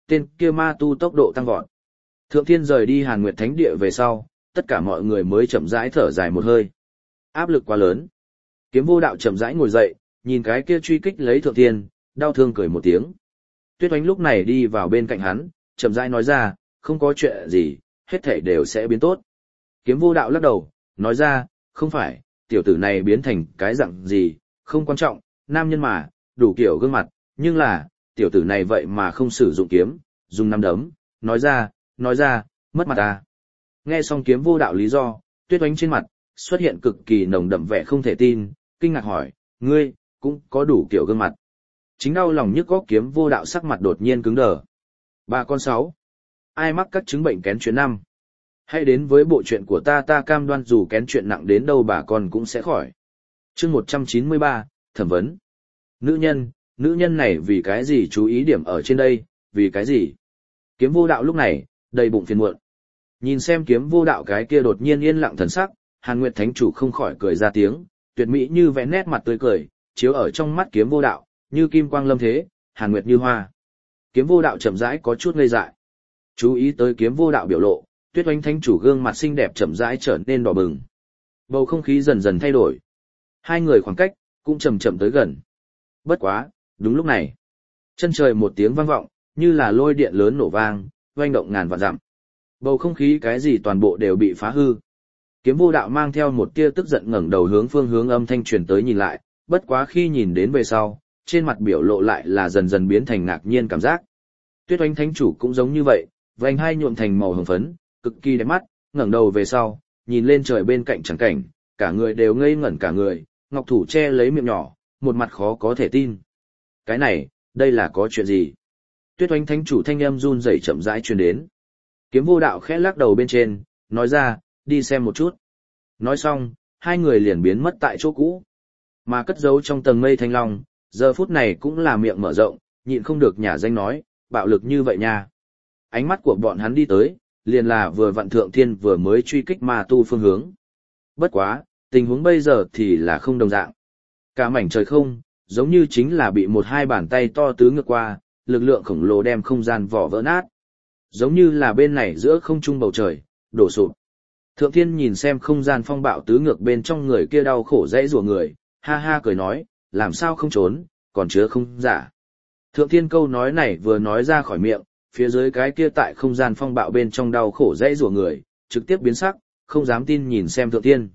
tên kia ma tu tốc độ tăng vọt. Thượng Thiên rời đi Hàn Nguyệt Thánh Địa về sau, tất cả mọi người mới chậm rãi thở dài một hơi. Áp lực quá lớn. Kiếm Vô Đạo chậm rãi ngồi dậy, nhìn cái kia truy kích lấy Thượng Thiên, đau thương cười một tiếng. Tuyết Oánh lúc này đi vào bên cạnh hắn, chậm rãi nói ra, không có chuyện gì, hết thảy đều sẽ biến tốt. Kiếm Vô Đạo lắc đầu, nói ra, không phải, tiểu tử này biến thành cái dạng gì, không quan trọng, nam nhân mà, đủ kiểu gương mặt, nhưng là, tiểu tử này vậy mà không sử dụng kiếm, dùng nắm đấm, nói ra, mất mặt ta. Nghe xong Kiếm Vô Đạo lý do, Tuyết Oánh trên mặt xuất hiện cực kỳ nồng đậm vẻ không thể tin, kinh ngạc hỏi, ngươi cũng có đủ kiểu gương mặt. Chính đau lòng nhức góc Kiếm Vô Đạo sắc mặt đột nhiên cứng đờ. Bà con 6. Ai mắc các chứng bệnh kén chuyện 5? Hãy đến với bộ chuyện của ta cam đoan dù kén chuyện nặng đến đâu bà con cũng sẽ khỏi. Chương 193, thẩm vấn. Nữ nhân này vì cái gì chú ý điểm ở trên đây, vì cái gì? Kiếm Vô Đạo lúc này, đầy bụng phiền muộn. Nhìn xem Kiếm Vô Đạo cái kia đột nhiên yên lặng thần sắc, Hàn Nguyệt Thánh Chủ không khỏi cười ra tiếng, tuyệt mỹ như vẽ nét mặt tươi cười, chiếu ở trong mắt Kiếm Vô Đạo, như kim quang lâm thế, Hàn Nguyệt như hoa. Kiếm Vô Đạo chậm rãi có chút ngây dại. Chú ý tới Kiếm Vô Đạo biểu lộ, Tuyết Oánh Thánh Chủ gương mặt xinh đẹp chậm rãi trở nên đỏ bừng. Bầu không khí dần dần thay đổi. Hai người khoảng cách cũng chậm chậm tới gần. Bất quá, đúng lúc này, chân trời một tiếng vang vọng, như là lôi điện lớn nổ vang, oanh động ngàn vạn dặm. Bầu không khí cái gì toàn bộ đều bị phá hư. Kiếm Vô Đạo mang theo một tia tức giận ngẩng đầu hướng phương hướng âm thanh truyền tới nhìn lại, bất quá khi nhìn đến về sau, trên mặt biểu lộ lại là dần dần biến thành ngạc nhiên cảm giác. Tuyết Oánh Thánh Chủ cũng giống như vậy, vành hai nhuộm thành màu hồng phấn, cực kỳ đẹp mắt, ngẩng đầu về sau, nhìn lên trời bên cạnh chẳng cảnh, cả người đều ngây ngẩn cả người, ngọc thủ che lấy miệng nhỏ, một mặt khó có thể tin. Cái này, đây là có chuyện gì? Tuyết Oánh Thánh Chủ thanh âm run rẩy chậm rãi truyền đến. Kiếm Vô Đạo khẽ lắc đầu bên trên, nói ra, đi xem một chút. Nói xong, hai người liền biến mất tại chỗ cũ. Mà cất giấu trong tầng mây thanh long, giờ phút này cũng là miệng mở rộng, nhịn không được nhả danh nói, bạo lực như vậy nha. Ánh mắt của bọn hắn đi tới, liền là vừa vặn Thượng Thiên vừa mới truy kích ma tu phương hướng. Bất quá, tình huống bây giờ thì là không đồng dạng. Cả mảnh trời không, giống như chính là bị một hai bàn tay to tứ ngược qua, lực lượng khổng lồ đem không gian vỏ vỡ nát. Giống như là bên này giữa không trung bầu trời, đổ sụp. Thượng Thiên nhìn xem không gian phong bạo tứ ngược bên trong người kia đau khổ dãy rủa người, ha ha cười nói, làm sao không trốn, còn chứa không giả. Thượng Thiên câu nói này vừa nói ra khỏi miệng, phía dưới cái kia tại không gian phong bạo bên trong đau khổ dãy rủa người, trực tiếp biến sắc, không dám tin nhìn xem Thượng Thiên.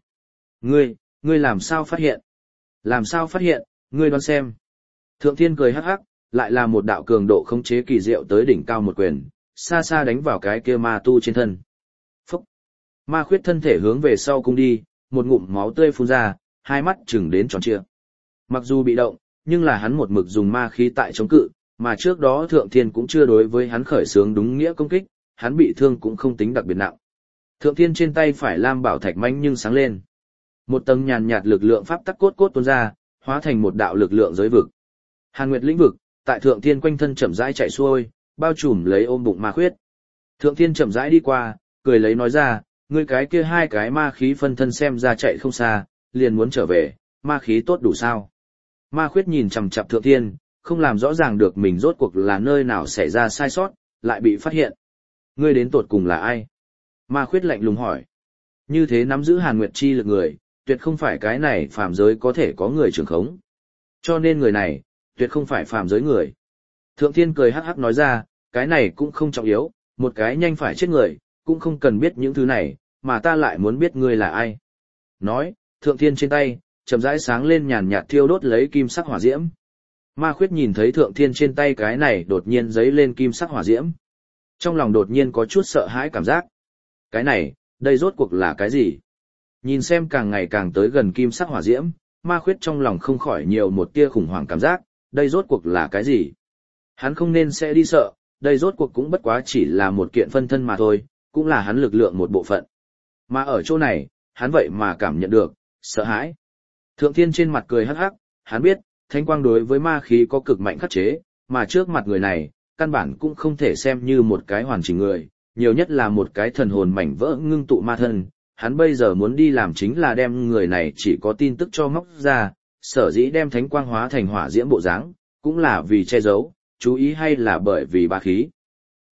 Ngươi làm sao phát hiện? Làm sao phát hiện, ngươi đoán xem. Thượng Thiên cười hắc hắc, lại là một đạo cường độ khống chế kỳ diệu tới đỉnh cao một quyền, xa xa đánh vào cái kia ma tu trên thân. Phúc! Ma khuyết thân thể hướng về sau cung đi, một ngụm máu tươi phun ra, hai mắt chừng đến tròn trịa. Mặc dù bị động, nhưng là hắn một mực dùng ma khí tại chống cự, mà trước đó Thượng Thiên cũng chưa đối với hắn khởi xướng đúng nghĩa công kích, hắn bị thương cũng không tính đặc biệt nặng. Thượng Thiên trên tay phải lam bảo thạch manh nhưng sáng lên. Một tầng nhàn nhạt lực lượng pháp tắc cốt cốt tuôn ra, hóa thành một đạo lực lượng giới vực. Hàn Nguyệt lĩnh vực, tại Thượng Thiên quanh thân chậm rãi chạy xuôi, bao trùm lấy ôm bụng ma khuyết. Thượng Thiên chậm rãi đi qua, cười lấy nói ra, ngươi cái kia hai cái ma khí phân thân xem ra chạy không xa, liền muốn trở về, ma khí tốt đủ sao? Ma khuyết nhìn chằm chằm Thượng Thiên, không làm rõ ràng được mình rốt cuộc là nơi nào xảy ra sai sót, lại bị phát hiện. Ngươi đến tột cùng là ai? Ma khuyết lạnh lùng hỏi. Như thế nắm giữ Hàn Nguyệt chi lực người, tuyệt không phải cái này phàm giới có thể có người trưởng khống. Cho nên người này, tuyệt không phải phàm giới người. Thượng Thiên cười hắc hắc nói ra, cái này cũng không trọng yếu, một cái nhanh phải chết người, cũng không cần biết những thứ này, mà ta lại muốn biết ngươi là ai. Nói, Thượng Thiên trên tay, chậm rãi sáng lên nhàn nhạt thiêu đốt lấy kim sắc hỏa diễm. Ma khuyết nhìn thấy Thượng Thiên trên tay cái này đột nhiên giấy lên kim sắc hỏa diễm. Trong lòng đột nhiên có chút sợ hãi cảm giác. Cái này, đây rốt cuộc là cái gì? Nhìn xem càng ngày càng tới gần kim sắc hỏa diễm, ma khuyết trong lòng không khỏi nhiều một tia khủng hoảng cảm giác, đây rốt cuộc là cái gì? Hắn không nên sẽ đi sợ, đây rốt cuộc cũng bất quá chỉ là một kiện phân thân mà thôi, cũng là hắn lực lượng một bộ phận. Mà ở chỗ này, hắn vậy mà cảm nhận được, sợ hãi. Thượng Thiên trên mặt cười hắc hắc, hắn biết, thánh quang đối với ma khí có cực mạnh khắc chế, mà trước mặt người này, căn bản cũng không thể xem như một cái hoàn chỉnh người, nhiều nhất là một cái thần hồn mảnh vỡ ngưng tụ ma thân. Hắn bây giờ muốn đi làm chính là đem người này chỉ có tin tức cho móc ra, sở dĩ đem thánh quang hóa thành hỏa diễm bộ dáng, cũng là vì che giấu, chú ý hay là bởi vì bá khí.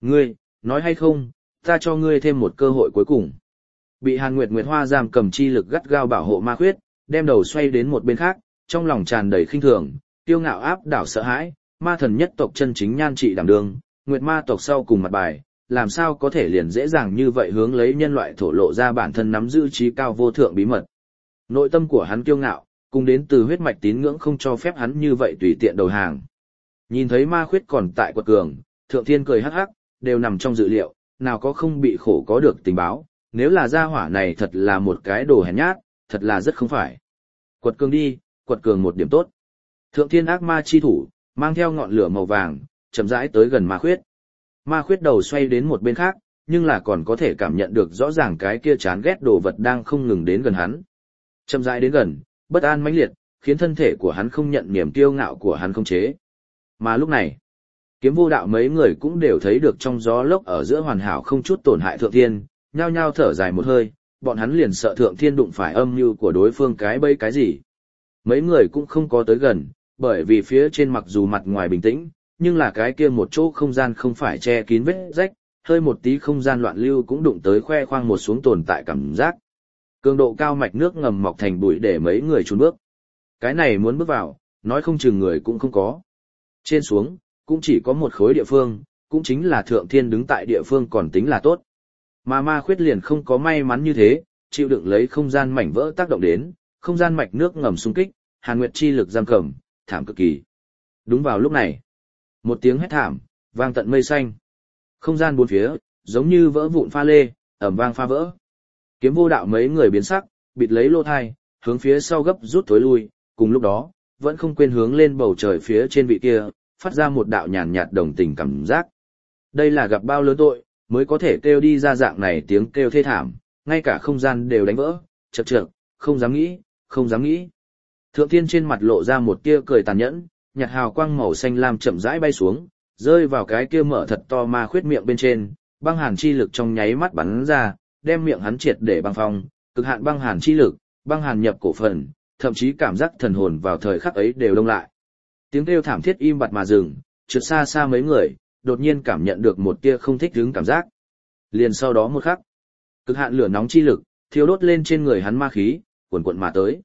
Ngươi, nói hay không, ta cho ngươi thêm một cơ hội cuối cùng. Bị Hàn Nguyệt Nguyệt Hoa giam cầm chi lực gắt gao bảo hộ ma khuyết, đem đầu xoay đến một bên khác, trong lòng tràn đầy khinh thường, kiêu ngạo áp đảo sợ hãi, ma thần nhất tộc chân chính nhan trị đảm đương, Nguyệt ma tộc sau cùng mặt bài, làm sao có thể liền dễ dàng như vậy hướng lấy nhân loại thổ lộ ra bản thân nắm giữ trí cao vô thượng bí mật. Nội tâm của hắn kiêu ngạo, cùng đến từ huyết mạch tín ngưỡng không cho phép hắn như vậy tùy tiện đầu hàng. Nhìn thấy ma khuyết còn tại quật cường, Thượng Thiên cười hắc hắc, đều nằm trong dự liệu, nào có không bị khổ có được tình báo, nếu là gia hỏa này thật là một cái đồ hèn nhát, thật là rất không phải. Quật cường đi, quật cường một điểm tốt. Thượng Thiên ác ma chi thủ, mang theo ngọn lửa màu vàng, chậm rãi tới gần ma khuyết. Ma khuyết đầu xoay đến một bên khác, nhưng là còn có thể cảm nhận được rõ ràng cái kia chán ghét đồ vật đang không ngừng đến gần hắn. Chậm rãi đến gần, bất an mãnh liệt, khiến thân thể của hắn không nhận niềm kiêu ngạo của hắn không chế. Mà lúc này, Kiếm Vô Đạo mấy người cũng đều thấy được trong gió lốc ở giữa hoàn hảo không chút tổn hại Thượng Thiên, nhao nhao thở dài một hơi, bọn hắn liền sợ Thượng Thiên đụng phải âm mưu của đối phương cái bẫy cái gì. Mấy người cũng không có tới gần, bởi vì phía trên mặc dù mặt ngoài bình tĩnh, nhưng là cái kia một chỗ không gian không phải che kín vết rách, hơi một tí không gian loạn lưu cũng đụng tới khoe khoang một xuống tồn tại cảm giác. Cường độ cao mạch nước ngầm mọc thành bụi để mấy người trốn bước. Cái này muốn bước vào, nói không chừng người cũng không có. Trên xuống, cũng chỉ có một khối địa phương, cũng chính là Thượng Thiên đứng tại địa phương còn tính là tốt. Mà ma khuyết liền không có may mắn như thế, chịu đựng lấy không gian mảnh vỡ tác động đến, không gian mạch nước ngầm xung kích, Hàn Nguyệt chi lực giam cầm, thảm cực kỳ. Đúng vào lúc này, một tiếng hét thảm, vang tận mây xanh. Không gian bốn phía, giống như vỡ vụn pha lê, ầm vang pha vỡ. Kiếm Vô Đạo mấy người biến sắc, bịt lấy lỗ thai, hướng phía sau gấp rút tối lui, cùng lúc đó, vẫn không quên hướng lên bầu trời phía trên vị kia, phát ra một đạo nhàn nhạt đồng tình cảm giác. Đây là gặp bao lớn tội, mới có thể kêu đi ra dạng này tiếng kêu thê thảm, ngay cả không gian đều đánh vỡ, chậc chậc, không dám nghĩ, không dám nghĩ. Thượng Thiên trên mặt lộ ra một tia cười tàn nhẫn, nhạt hào quang màu xanh lam chậm rãi bay xuống, rơi vào cái kia mở thật to ma khuyết miệng bên trên, băng hàn chi lực trong nháy mắt bắn ra, đem miệng hắn triệt để băng phong, cực hạn băng hàn chi lực, băng hàn nhập cổ phần, thậm chí cảm giác thần hồn vào thời khắc ấy đều đông lại. Tiếng kêu thảm thiết im bặt mà dừng, trượt xa xa mấy người, đột nhiên cảm nhận được một tia không thích hứng cảm giác. Liền sau đó một khắc, cực hạn lửa nóng chi lực, thiêu đốt lên trên người hắn ma khí, cuồn cuộn mà tới.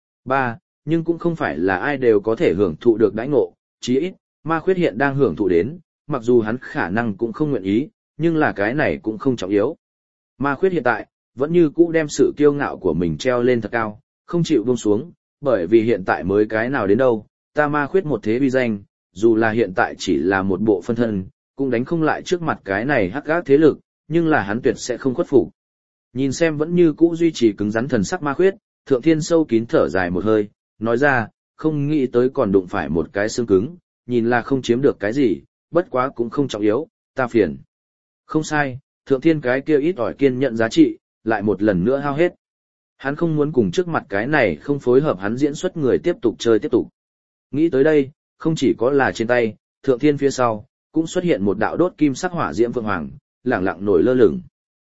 Nhưng cũng không phải là ai đều có thể hưởng thụ được đãi ngộ, chí ít, ma khuyết hiện đang hưởng thụ đến, mặc dù hắn khả năng cũng không nguyện ý, nhưng là cái này cũng không trọng yếu. Ma khuyết hiện tại, vẫn như cũ đem sự kiêu ngạo của mình treo lên thật cao, không chịu buông xuống, bởi vì hiện tại mới cái nào đến đâu, ta ma khuyết một thế uy danh, dù là hiện tại chỉ là một bộ phân thân, cũng đánh không lại trước mặt cái này hắc ác thế lực, nhưng là hắn tuyệt sẽ không khuất phục. Nhìn xem vẫn như cũ duy trì cứng rắn thần sắc ma khuyết, Thượng Thiên sâu kín thở dài một hơi, nói ra, không nghĩ tới còn đụng phải một cái xương cứng, nhìn là không chiếm được cái gì, bất quá cũng không trọng yếu, ta phiền. Không sai, Thượng Thiên cái kia ít ỏi kiên nhận giá trị, lại một lần nữa hao hết. Hắn không muốn cùng trước mặt cái này không phối hợp hắn diễn xuất người tiếp tục chơi tiếp tục. Nghĩ tới đây, không chỉ có là trên tay, Thượng Thiên phía sau, cũng xuất hiện một đạo đốt kim sắc hỏa diễm vượng hoàng, lẳng lặng nổi lơ lửng.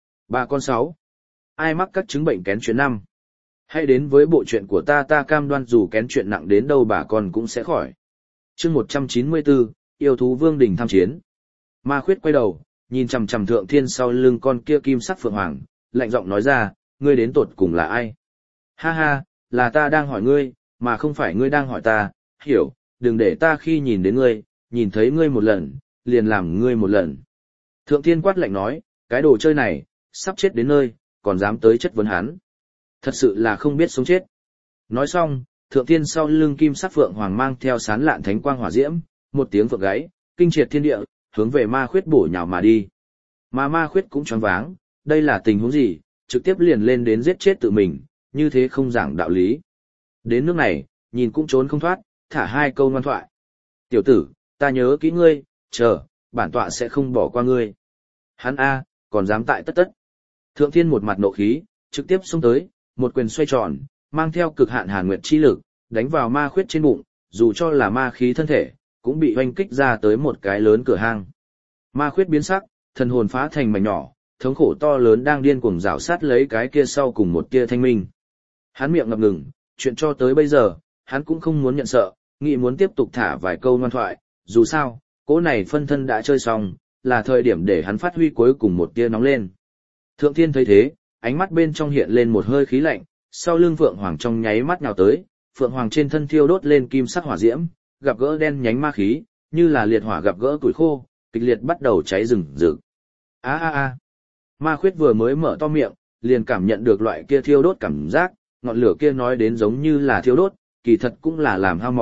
3/6. Ai mắc các chứng bệnh kén chuyện 5? Hãy đến với bộ truyện của ta cam đoan dù kén chuyện nặng đến đâu bà con cũng sẽ khỏi. Chương 194, yêu thú vương đỉnh tham chiến. Ma khuyết quay đầu, nhìn chằm chằm Thượng Thiên sau lưng con kia kim sắc phượng hoàng, lạnh giọng nói ra, ngươi đến tột cùng là ai? Ha ha, là ta đang hỏi ngươi, mà không phải ngươi đang hỏi ta, hiểu, đừng để ta khi nhìn đến ngươi, nhìn thấy ngươi một lần, liền làm ngươi một lần. Thượng Thiên quát lạnh nói, cái đồ chơi này, sắp chết đến nơi, còn dám tới chất vấn hắn. Thật sự là không biết sống chết. Nói xong, Thượng Thiên sau lưng kim sắc phượng hoàng mang theo sán lạn thánh quang hỏa diễm, một tiếng phượng gáy, kinh triệt thiên địa, hướng về ma khuyết bổ nhào mà đi. Mà ma khuyết cũng choáng váng, đây là tình huống gì, trực tiếp liền lên đến giết chết tự mình, như thế không giảng đạo lý. Đến nước này, nhìn cũng trốn không thoát, thả hai câu ngoan thoại. Tiểu tử, ta nhớ kỹ ngươi, chờ, bản tọa sẽ không bỏ qua ngươi. Hắn A, còn dám tại tất tất. Thượng Thiên một mặt nộ khí, trực tiếp xông tới, một quyền xoay tròn, mang theo cực hạn hàn nguyệt chi lực, đánh vào ma khuyết trên bụng, dù cho là ma khí thân thể, cũng bị hoanh kích ra tới một cái lớn cửa hang. Ma khuyết biến sắc, thần hồn phá thành mảnh nhỏ, thống khổ to lớn đang điên cuồng rảo sát lấy cái kia sau cùng một tia thanh minh. Hắn miệng ngập ngừng, chuyện cho tới bây giờ, hắn cũng không muốn nhận sợ, nghĩ muốn tiếp tục thả vài câu ngoan thoại, dù sao, cỗ này phân thân đã chơi xong, là thời điểm để hắn phát huy cuối cùng một tia nóng lên. Thượng Thiên thấy thế, ánh mắt bên trong hiện lên một hơi khí lạnh, sau lưng Phượng Hoàng trong nháy mắt nhào tới, Phượng Hoàng trên thân thiêu đốt lên kim sắc hỏa diễm, gặp gỡ đen nhánh ma khí, như là liệt hỏa gặp gỡ củi khô, kịch liệt bắt đầu cháy rừng rực. A a a. Ma Khuyết vừa mới mở to miệng, liền cảm nhận được loại kia thiêu đốt cảm giác, ngọn lửa kia nói đến giống như là thiêu đốt, kỳ thật cũng là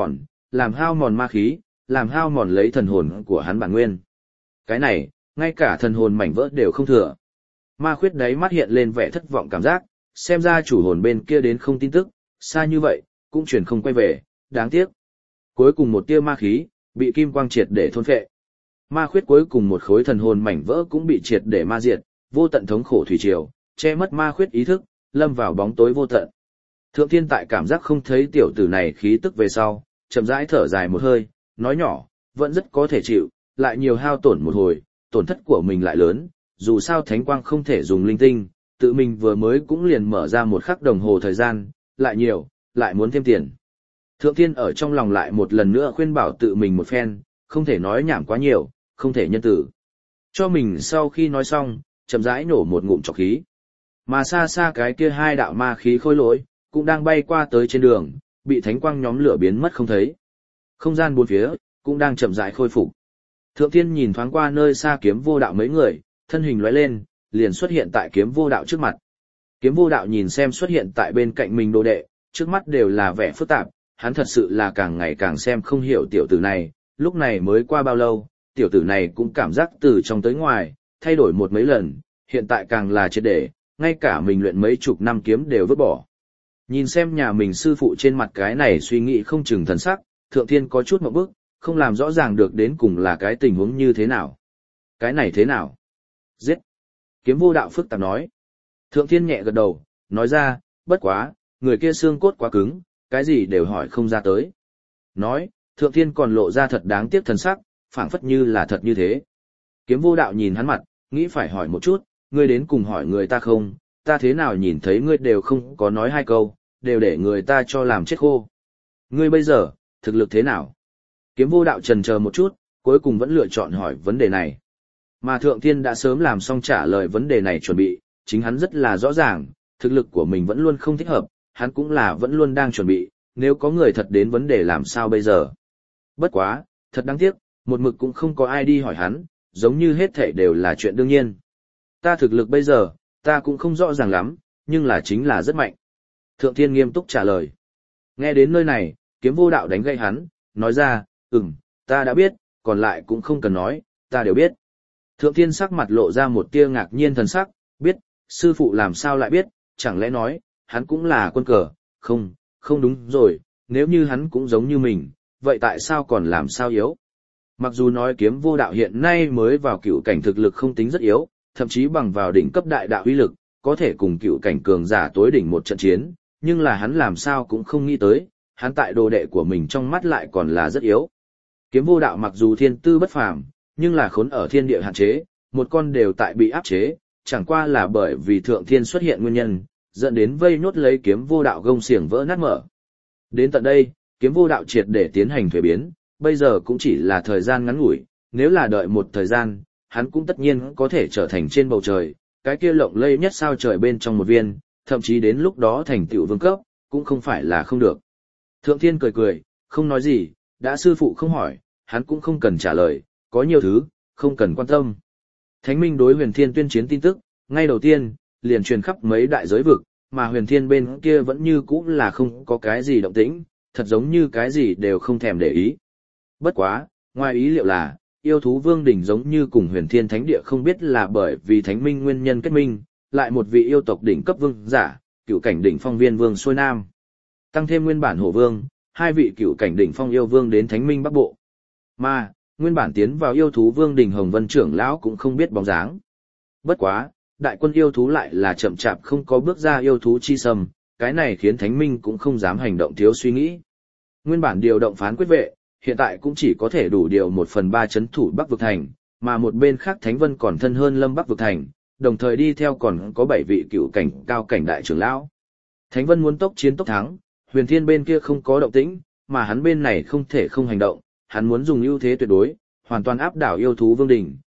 làm hao mòn ma khí, làm hao mòn lấy thần hồn của hắn bản nguyên. Cái này, ngay cả thần hồn mảnh vỡ đều không thừa. Ma Khuyết đáy mắt hiện lên vẻ thất vọng cảm giác, xem ra chủ hồn bên kia đến không tin tức, xa như vậy, cũng chuyển không quay về, đáng tiếc. Cuối cùng một tia ma khí, bị kim quang triệt để thôn phệ. Ma Khuyết cuối cùng một khối thần hồn mảnh vỡ cũng bị triệt để ma diệt, vô tận thống khổ thủy triều, che mất Ma Khuyết ý thức, lâm vào bóng tối vô tận. Thượng Thiên tại cảm giác không thấy tiểu tử này khí tức về sau, chậm rãi thở dài một hơi, nói nhỏ, vẫn rất có thể chịu, lại nhiều hao tổn một hồi, tổn thất của mình lại lớn, dù sao thánh quang không thể dùng linh tinh, tự mình vừa mới cũng liền mở ra một khắc đồng hồ thời gian, lại nhiều, lại muốn thêm tiền. Thượng Thiên ở trong lòng lại một lần nữa khuyên bảo tự mình một phen, không thể nói nhảm quá nhiều, không thể nhân tử. Cho mình sau khi nói xong, chậm rãi nổ một ngụm trọc khí. Mà xa xa cái kia hai đạo ma khí khôi lỗi, cũng đang bay qua tới trên đường, bị thánh quang nhóm lửa biến mất không thấy. Không gian bốn phía, cũng đang chậm rãi khôi phục. Thượng Thiên nhìn thoáng qua nơi xa kiếm vô đạo mấy người, thân hình lóe lên, liền xuất hiện tại kiếm vô đạo trước mặt. Kiếm vô đạo nhìn xem xuất hiện tại bên cạnh mình đồ đệ, trước mắt đều là vẻ phức tạp, hắn thật sự là càng ngày càng xem không hiểu tiểu tử này, lúc này mới qua bao lâu, tiểu tử này cũng cảm giác từ trong tới ngoài, thay đổi một mấy lần, hiện tại càng là triệt để, ngay cả mình luyện mấy chục năm kiếm đều vứt bỏ. Nhìn xem nhà mình sư phụ trên mặt cái này suy nghĩ không chừng thần sắc, Thượng Thiên có chút ngượng bức, không làm rõ ràng được đến cùng là cái tình huống như thế nào. Cái này thế nào? Giết! Kiếm vô đạo phức tạp nói. Thượng Thiên nhẹ gật đầu, nói ra, bất quá, người kia xương cốt quá cứng, cái gì đều hỏi không ra tới. Nói, Thượng Thiên còn lộ ra thật đáng tiếc thần sắc, phảng phất như là thật như thế. Kiếm vô đạo nhìn hắn mặt, nghĩ phải hỏi một chút, ngươi đến cùng hỏi người ta không, ta thế nào nhìn thấy ngươi đều không có nói hai câu, đều để người ta cho làm chết khô. Ngươi bây giờ, thực lực thế nào? Kiếm vô đạo chần chờ một chút, cuối cùng vẫn lựa chọn hỏi vấn đề này. Mà Thượng Thiên đã sớm làm xong trả lời vấn đề này chuẩn bị, chính hắn rất là rõ ràng, thực lực của mình vẫn luôn không thích hợp, hắn cũng là vẫn luôn đang chuẩn bị, nếu có người thật đến vấn đề làm sao bây giờ. Bất quá, thật đáng tiếc, một mực cũng không có ai đi hỏi hắn, giống như hết thảy đều là chuyện đương nhiên. Ta thực lực bây giờ, ta cũng không rõ ràng lắm, nhưng là chính là rất mạnh. Thượng Thiên nghiêm túc trả lời. Nghe đến nơi này, kiếm vô đạo đánh gậy hắn, nói ra, ta đã biết, còn lại cũng không cần nói, ta đều biết. Thượng Thiên sắc mặt lộ ra một tia ngạc nhiên thần sắc, biết, sư phụ làm sao lại biết, chẳng lẽ nói, hắn cũng là quân cờ, không đúng rồi, nếu như hắn cũng giống như mình, vậy tại sao còn làm sao yếu? Mặc dù nói kiếm vô đạo hiện nay mới vào cựu cảnh thực lực không tính rất yếu, thậm chí bằng vào đỉnh cấp đại đạo uy lực, có thể cùng cựu cảnh cường giả tối đỉnh một trận chiến, nhưng là hắn làm sao cũng không nghĩ tới, hắn tại đồ đệ của mình trong mắt lại còn là rất yếu. Kiếm vô đạo mặc dù thiên tư bất phàm, nhưng là khốn ở thiên địa hạn chế, một con đều tại bị áp chế, chẳng qua là bởi vì Thượng Thiên xuất hiện nguyên nhân, dẫn đến vây nhốt lấy kiếm vô đạo gông xiềng vỡ nát mở. Đến tận đây, kiếm vô đạo triệt để tiến hành thuế biến, bây giờ cũng chỉ là thời gian ngắn ngủi, nếu là đợi một thời gian, hắn cũng tất nhiên có thể trở thành trên bầu trời, cái kia lộng lẫy nhất sao trời bên trong một viên, thậm chí đến lúc đó thành tựu vương cấp, cũng không phải là không được. Thượng Thiên cười cười, không nói gì, đã sư phụ không hỏi, hắn cũng không cần trả lời, có nhiều thứ, không cần quan tâm. Thánh Minh đối Huyền Thiên tuyên chiến tin tức, ngay đầu tiên, liền truyền khắp mấy đại giới vực, mà Huyền Thiên bên kia vẫn như cũ là không có cái gì động tĩnh, thật giống như cái gì đều không thèm để ý. Bất quá, ngoài ý liệu là, yêu thú vương đỉnh giống như cùng Huyền Thiên Thánh Địa không biết là bởi vì Thánh Minh nguyên nhân kết minh, lại một vị yêu tộc đỉnh cấp vương giả, cựu cảnh đỉnh phong viên vương xuôi nam. Tăng thêm nguyên bản hổ vương, hai vị cựu cảnh đỉnh phong yêu vương đến Thánh Minh Bắc Bộ. Mà, nguyên bản tiến vào yêu thú vương đỉnh Hồng Vân trưởng lão cũng không biết bóng dáng. Bất quá, đại quân yêu thú lại là chậm chạp không có bước ra yêu thú chi sâm, cái này khiến Thánh Minh cũng không dám hành động thiếu suy nghĩ. Nguyên bản điều động phán quyết vệ, hiện tại cũng chỉ có thể đủ điều 1/3 chấn thủ Bắc Vực Thành, mà một bên khác Thánh Vân còn thân hơn Lâm Bắc Vực Thành, đồng thời đi theo còn có 7 vị cựu cảnh cao cảnh đại trưởng lão. Thánh Vân muốn tốc chiến tốc thắng, Huyền Thiên bên kia không có động tĩnh, mà hắn bên này không thể không hành động, hắn muốn dùng ưu thế tuyệt đối, hoàn toàn áp đảo yêu thú vương đỉnh,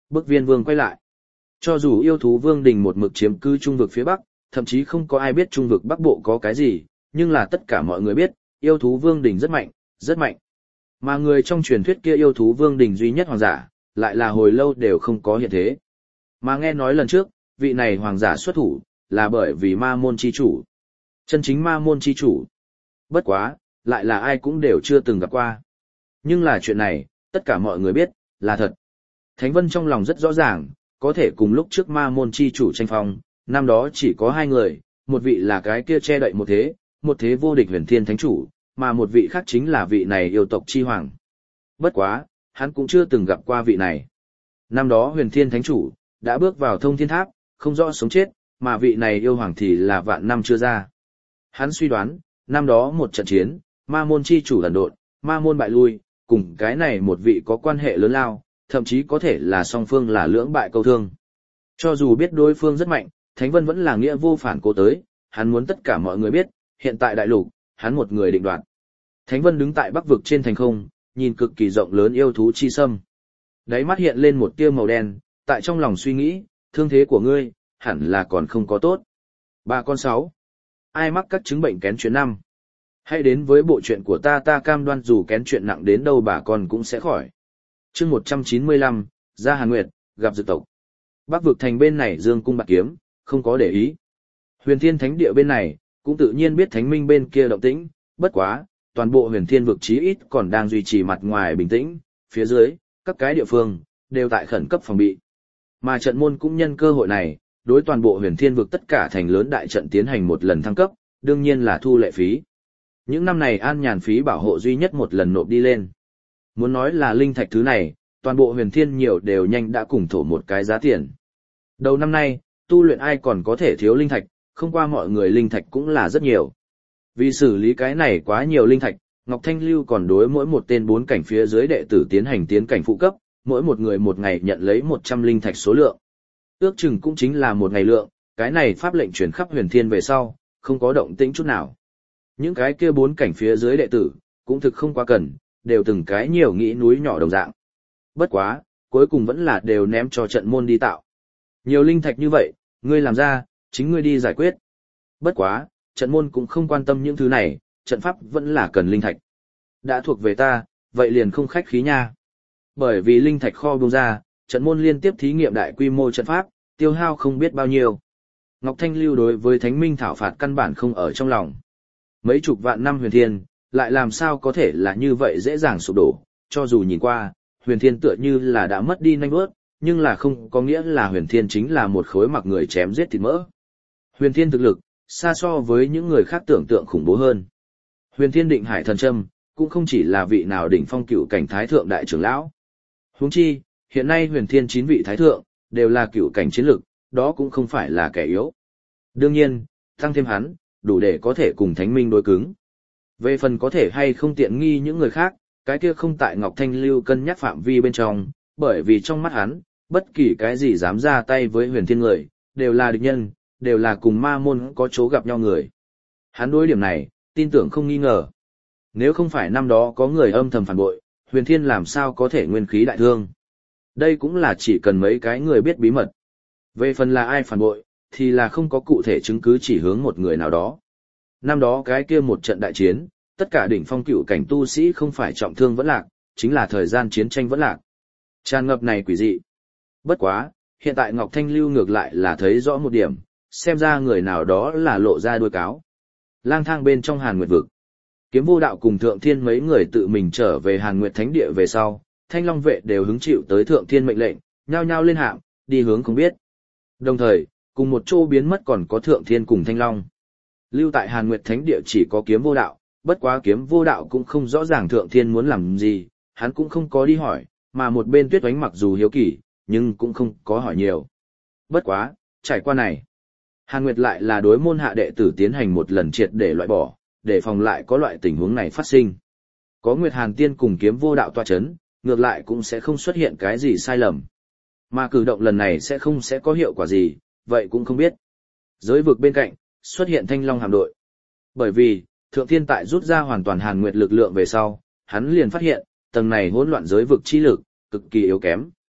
bức Viên Vương quay lại. Cho dù yêu thú Vương Đình một mực chiếm cứ trung vực phía Bắc, thậm chí không có ai biết trung vực Bắc Bộ có cái gì, nhưng là tất cả mọi người biết, yêu thú Vương Đình rất mạnh, rất mạnh. Mà người trong truyền thuyết kia yêu thú Vương Đình duy nhất hoàng giả, lại là hồi lâu đều không có hiện thế. Mà nghe nói lần trước, vị này hoàng giả xuất thủ, là bởi vì ma môn chi chủ. Chân chính ma môn chi chủ. Bất quá, lại là ai cũng đều chưa từng gặp qua. Nhưng là chuyện này, tất cả mọi người biết, là thật. Thánh Vân trong lòng rất rõ ràng, có thể cùng lúc trước ma môn chi chủ tranh phong, năm đó chỉ có hai người, một vị là cái kia che đậy một thế vô địch huyền thiên thánh chủ, mà một vị khác chính là vị này yêu tộc chi hoàng. Bất quá, hắn cũng chưa từng gặp qua vị này. Năm đó huyền thiên thánh chủ, đã bước vào thông thiên tháp, không rõ sống chết, mà vị này yêu hoàng thì là vạn năm chưa ra. Hắn suy đoán, năm đó một trận chiến, ma môn chi chủ ẩn độn, ma môn bại lui, cùng cái này một vị có quan hệ lớn lao, thậm chí có thể là song phương là lưỡng bại câu thương. Cho dù biết đối phương rất mạnh, Thánh Vân vẫn là nghĩa vô phản cố tới, hắn muốn tất cả mọi người biết, hiện tại đại lục, hắn một người định đoạt. Thánh Vân đứng tại bắc vực trên thành không, nhìn cực kỳ rộng lớn yêu thú chi sâm. Đáy mắt hiện lên một tia màu đen, tại trong lòng suy nghĩ, thương thế của ngươi, hẳn là còn không có tốt. Bà con 6. Ai mắc các chứng bệnh kén chuyện 5? Hãy đến với bộ chuyện của ta cam đoan dù kén chuyện nặng đến đâu bà con cũng sẽ khỏi. Chương 195, ra Hàn Nguyệt, gặp Dực tộc. Bắc vực thành bên này dương cung bạc kiếm, không có để ý. Huyền Thiên Thánh địa bên này, cũng tự nhiên biết Thánh Minh bên kia động tĩnh, bất quá, toàn bộ Huyền Thiên vực chí ít còn đang duy trì mặt ngoài bình tĩnh, phía dưới, các cái địa phương, đều tại khẩn cấp phòng bị. Mà trận môn cũng nhân cơ hội này, đối toàn bộ Huyền Thiên vực tất cả thành lớn đại trận tiến hành một lần thăng cấp, đương nhiên là thu lệ phí. Những năm này an nhàn phí bảo hộ duy nhất một lần nộp đi lên. Muốn nói là linh thạch thứ này, toàn bộ Huyền Thiên nhiều đều nhanh đã cùng thổ một cái giá tiền. Đầu năm nay, tu luyện ai còn có thể thiếu linh thạch, không qua mọi người linh thạch cũng là rất nhiều. Vì xử lý cái này quá nhiều linh thạch, Ngọc Thanh Lưu còn đối mỗi một tên 4 cảnh phía dưới đệ tử tiến hành tiến cảnh phụ cấp, mỗi một người một ngày nhận lấy 100 linh thạch số lượng. Ước chừng cũng chính là một ngày lượng, cái này pháp lệnh truyền khắp Huyền Thiên về sau, không có động tĩnh chút nào. Những cái kia 4 cảnh phía dưới đệ tử, cũng thực không quá cần, đều từng cái nhiều nghĩ núi nhỏ đồng dạng. Bất quá, cuối cùng vẫn là đều ném cho trận môn đi tạo. Nhiều linh thạch như vậy, ngươi làm ra, chính ngươi đi giải quyết. Bất quá, trận môn cũng không quan tâm những thứ này, trận pháp vẫn là cần linh thạch. Đã thuộc về ta, vậy liền không khách khí nha. Bởi vì linh thạch kho bung ra, trận môn liên tiếp thí nghiệm đại quy mô trận pháp, tiêu hao không biết bao nhiêu. Ngọc Thanh Lưu đối với Thánh Minh thảo phạt căn bản không ở trong lòng. Mấy chục vạn năm Huyền Thiên, lại làm sao có thể là như vậy dễ dàng sụp đổ, cho dù nhìn qua, Huyền Thiên tựa như là đã mất đi nanh bước, nhưng là không có nghĩa là Huyền Thiên chính là một khối mặc người chém giết thịt mỡ. Huyền Thiên thực lực, xa so với những người khác tưởng tượng khủng bố hơn. Huyền Thiên Định Hải Thần Châm, cũng không chỉ là vị nào đỉnh phong cựu cảnh thái thượng đại trưởng lão. Huống chi, hiện nay Huyền Thiên 9 vị thái thượng, đều là cựu cảnh chiến lực, đó cũng không phải là kẻ yếu. Đương nhiên, tăng thêm hắn, đủ để có thể cùng Thánh Minh đối cứng. Về phần có thể hay không tiện nghi những người khác, cái kia không tại Ngọc Thanh Lưu cân nhắc phạm vi bên trong, bởi vì trong mắt hắn, bất kỳ cái gì dám ra tay với Huyền Thiên người, đều là địch nhân, đều là cùng ma môn có chỗ gặp nhau người. Hắn đối điểm này, tin tưởng không nghi ngờ. Nếu không phải năm đó có người âm thầm phản bội, Huyền Thiên làm sao có thể nguyên khí đại thương. Đây cũng là chỉ cần mấy cái người biết bí mật. Về phần là ai phản bội, thì là không có cụ thể chứng cứ chỉ hướng một người nào đó. Năm đó cái kia một trận đại chiến, tất cả đỉnh phong cựu cảnh tu sĩ không phải trọng thương vẫn lạc, chính là thời gian chiến tranh vẫn lạc. Tràn ngập này quỷ dị. Bất quá, hiện tại Ngọc Thanh Lưu ngược lại là thấy rõ một điểm, xem ra người nào đó là lộ ra đuôi cáo. Lang thang bên trong Hàn Nguyệt vực. Kiếm Vô Đạo cùng Thượng Thiên mấy người tự mình trở về Hàn Nguyệt Thánh địa về sau, Thanh Long vệ đều hứng chịu tới Thượng Thiên mệnh lệnh, nhao nhao lên hạm, đi hướng không biết. Đồng thời, cùng một chỗ biến mất còn có Thượng Thiên cùng Thanh Long. Lưu tại Hàn Nguyệt Thánh địa chỉ có Kiếm Vô Đạo, bất quá Kiếm Vô Đạo cũng không rõ ràng Thượng Thiên muốn làm gì, hắn cũng không có đi hỏi, mà một bên Tuyết Oánh mặc dù hiếu kỳ, nhưng cũng không có hỏi nhiều. Bất quá, trải qua này, Hàn Nguyệt lại là đối môn hạ đệ tử tiến hành một lần triệt để loại bỏ, để phòng lại có loại tình huống này phát sinh. Có Nguyệt Hàn Tiên cùng Kiếm Vô Đạo tọa chấn, ngược lại cũng sẽ không xuất hiện cái gì sai lầm. Mà cử động lần này sẽ có hiệu quả gì, vậy cũng không biết. Giới vực bên cạnh, xuất hiện Thanh Long hạm đội. Bởi vì, Thượng Thiên tại rút ra hoàn toàn Hàn Nguyệt lực lượng về sau, hắn liền phát hiện, tầng này hỗn loạn giới vực chi lực, cực kỳ yếu kém.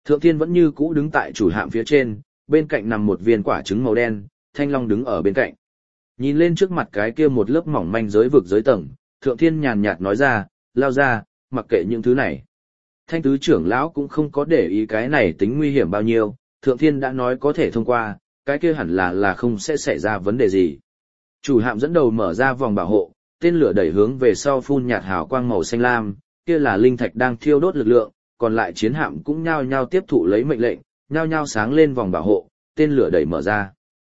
Thượng Thiên vẫn như cũ đứng tại chủ hạm phía trên, bên cạnh nằm một viên quả trứng màu đen, Thanh Long đứng ở bên cạnh. Nhìn lên trước mặt cái kia một lớp mỏng manh giới vực giới tầng, Thượng Thiên nhàn nhạt nói ra, lao ra, mặc kệ những thứ này. Thanh tứ trưởng lão cũng không có để ý cái này tính nguy hiểm bao nhiêu, Thượng Thiên đã nói có thể thông qua, cái kia hẳn là không sẽ xảy ra vấn đề gì. Chủ hạm dẫn đầu mở ra vòng bảo hộ, tên lửa đẩy hướng về sau phun nhạt hào quang màu xanh lam, kia là linh thạch đang thiêu đốt lực lượng, còn lại chiến hạm cũng nhao nhao tiếp thụ lấy mệnh lệnh, nhao nhao sáng lên vòng bảo hộ, tên lửa đẩy mở ra.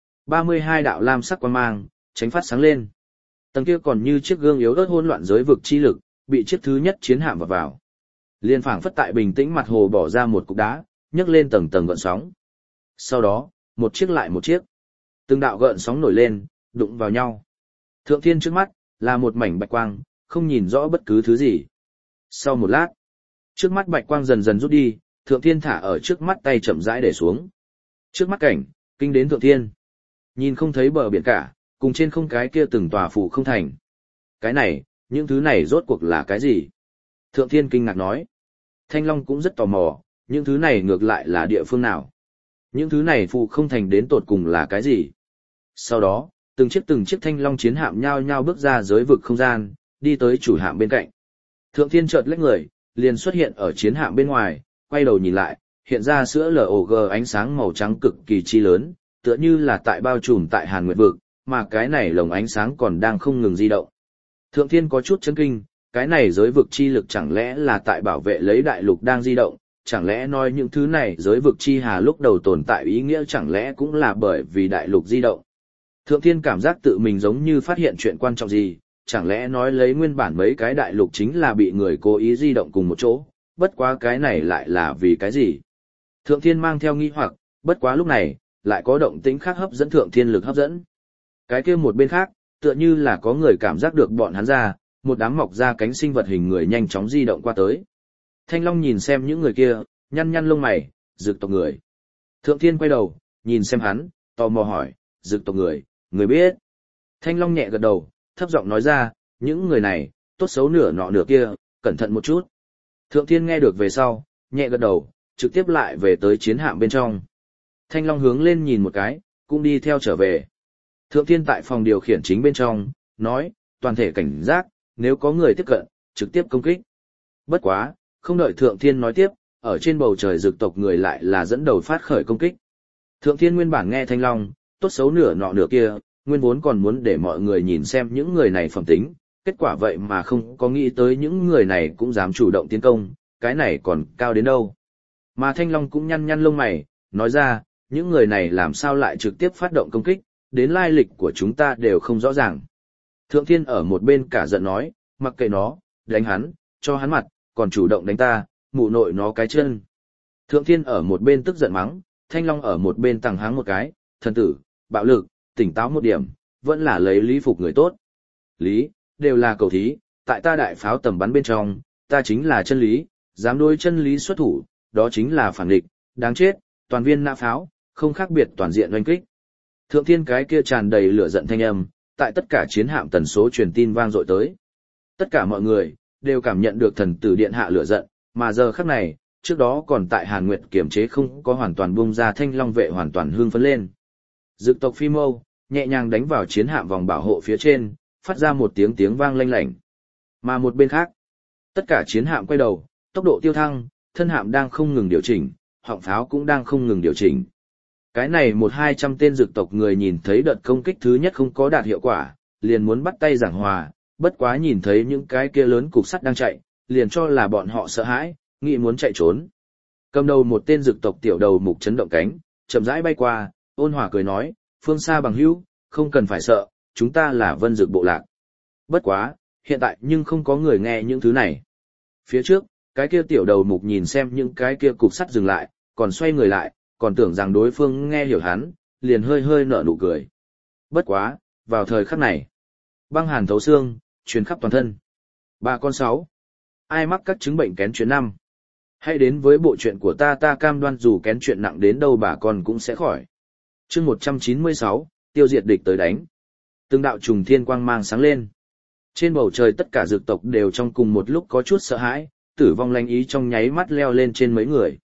32 đạo lam sắc quang mang, tránh phát sáng lên. Tầng kia còn như chiếc gương yếu ớt hỗn loạn giới vực chi lực, bị chiếc thứ nhất chiến hạm vào. Liên phảng phất tại bình tĩnh mặt hồ bỏ ra một cục đá, nhấc lên tầng tầng gợn sóng. Sau đó, một chiếc lại một chiếc. Từng đạo gợn sóng nổi lên, đụng vào nhau. Thượng Thiên trước mắt, là một mảnh bạch quang, không nhìn rõ bất cứ thứ gì. Sau một lát, trước mắt bạch quang dần dần rút đi, Thượng Thiên thả ở trước mắt tay chậm rãi để xuống. Trước mắt cảnh, kinh đến Thượng Thiên. Nhìn không thấy bờ biển cả, cùng trên không cái kia từng tòa phủ không thành. Cái này, những thứ này rốt cuộc là cái gì? Thượng Thiên kinh ngạc nói. Thanh Long cũng rất tò mò, những thứ này ngược lại là địa phương nào? Những thứ này phụ không thành đến tột cùng là cái gì? Sau đó, từng chiếc Thanh Long chiến hạm nhao nhao bước ra giới vực không gian, đi tới chủ hạm bên cạnh. Thượng Thiên chợt lách người, liền xuất hiện ở chiến hạm bên ngoài, quay đầu nhìn lại, hiện ra sữa LOG ánh sáng màu trắng cực kỳ chi lớn, tựa như là tại bao trùm tại Hàn Nguyệt vực, mà cái này lồng ánh sáng còn đang không ngừng di động. Thượng Thiên có chút chấn kinh, cái này giới vực chi lực chẳng lẽ là tại bảo vệ lấy đại lục đang di động, chẳng lẽ nói những thứ này giới vực chi hà lúc đầu tồn tại ý nghĩa chẳng lẽ cũng là bởi vì đại lục di động. Thượng Thiên cảm giác tự mình giống như phát hiện chuyện quan trọng gì, chẳng lẽ nói lấy nguyên bản mấy cái đại lục chính là bị người cố ý di động cùng một chỗ, bất quá cái này lại là vì cái gì? Thượng Thiên mang theo nghi hoặc, bất quá lúc này, lại có động tĩnh khác hấp dẫn Thượng Thiên lực hấp dẫn. Cái kia một bên khác, tựa như là có người cảm giác được bọn hắn ra, một đám mọc ra cánh sinh vật hình người nhanh chóng di động qua tới. Thanh Long nhìn xem những người kia, nhăn nhăn lông mày, Dực tộc người. Thượng Thiên quay đầu, nhìn xem hắn, tò mò hỏi, Dực tộc người, người biết. Thanh Long nhẹ gật đầu, thấp giọng nói ra, những người này, tốt xấu nửa nọ nửa kia, cẩn thận một chút. Thượng Thiên nghe được về sau, nhẹ gật đầu, trực tiếp lại về tới chiến hạm bên trong. Thanh Long hướng lên nhìn một cái, cũng đi theo trở về. Thượng Thiên tại phòng điều khiển chính bên trong, nói, toàn thể cảnh giác, nếu có người tiếp cận, trực tiếp công kích. Bất quá, không đợi Thượng Thiên nói tiếp, ở trên bầu trời Dực tộc người lại là dẫn đầu phát khởi công kích. Thượng Thiên nguyên bản nghe Thanh Long, tốt xấu nửa nọ nửa kia, nguyên vốn còn muốn để mọi người nhìn xem những người này phẩm tính, kết quả vậy mà không có nghĩ tới những người này cũng dám chủ động tiến công, cái này còn cao đến đâu. Mà Thanh Long cũng nhăn nhăn lông mày, nói ra, những người này làm sao lại trực tiếp phát động công kích, đến lai lịch của chúng ta đều không rõ ràng. Thượng Thiên ở một bên cả giận nói, mặc kệ nó, đánh hắn, cho hắn mặt, còn chủ động đánh ta, mụ nội nó cái chân. Thượng Thiên ở một bên tức giận mắng, Thanh Long ở một bên tằng háng một cái, thần tử, bạo lực, tỉnh táo một điểm, vẫn là lấy lý phục người tốt. Lý, đều là cầu thí, tại ta đại pháo tầm bắn bên trong, ta chính là chân lý, dám đối chân lý xuất thủ, đó chính là phản địch, đáng chết, toàn viên nã pháo, không khác biệt toàn diện oanh kích. Thượng Thiên cái kia tràn đầy lửa giận thanh âm, tại tất cả chiến hạm tần số truyền tin vang dội tới. Tất cả mọi người đều cảm nhận được thần tử điện hạ lửa giận, mà giờ khắc này, trước đó còn tại Hàn Nguyệt kiềm chế không có hoàn toàn buông ra Thanh Long vệ hoàn toàn hưng phấn lên. Dực tộc Phi Mâu nhẹ nhàng đánh vào chiến hạm vòng bảo hộ phía trên, phát ra một tiếng vang lanh lảnh. Mà một bên khác, tất cả chiến hạm quay đầu, tốc độ tiêu thăng, thân hạm đang không ngừng điều chỉnh, họng pháo cũng đang không ngừng điều chỉnh. Cái này 100-200 tên dực tộc người nhìn thấy đợt công kích thứ nhất không có đạt hiệu quả, liền muốn bắt tay giảng hòa, bất quá nhìn thấy những cái kia lớn cục sắt đang chạy, liền cho là bọn họ sợ hãi, nghĩ muốn chạy trốn. Cầm đầu một tên dực tộc tiểu đầu mục chấn động cánh, chậm rãi bay qua, ôn hòa cười nói, phương xa bằng hữu, không cần phải sợ, chúng ta là Vân Dực bộ lạc. Bất quá, hiện tại nhưng không có người nghe những thứ này. Phía trước, cái kia tiểu đầu mục nhìn xem những cái kia cục sắt dừng lại, còn xoay người lại, còn tưởng rằng đối phương nghe hiểu hắn, liền hơi hơi nở nụ cười. Bất quá, vào thời khắc này, băng hàn thấu xương, truyền khắp toàn thân. Bà con 6. Ai mắc các chứng bệnh kén chuyện 5? Hãy đến với bộ chuyện của ta cam đoan dù kén chuyện nặng đến đâu bà con cũng sẽ khỏi. Chương 196, tiêu diệt địch tới đánh. Từng đạo trùng thiên quang mang sáng lên. Trên bầu trời tất cả dược tộc đều trong cùng một lúc có chút sợ hãi, tử vong lanh ý trong nháy mắt leo lên trên mấy người.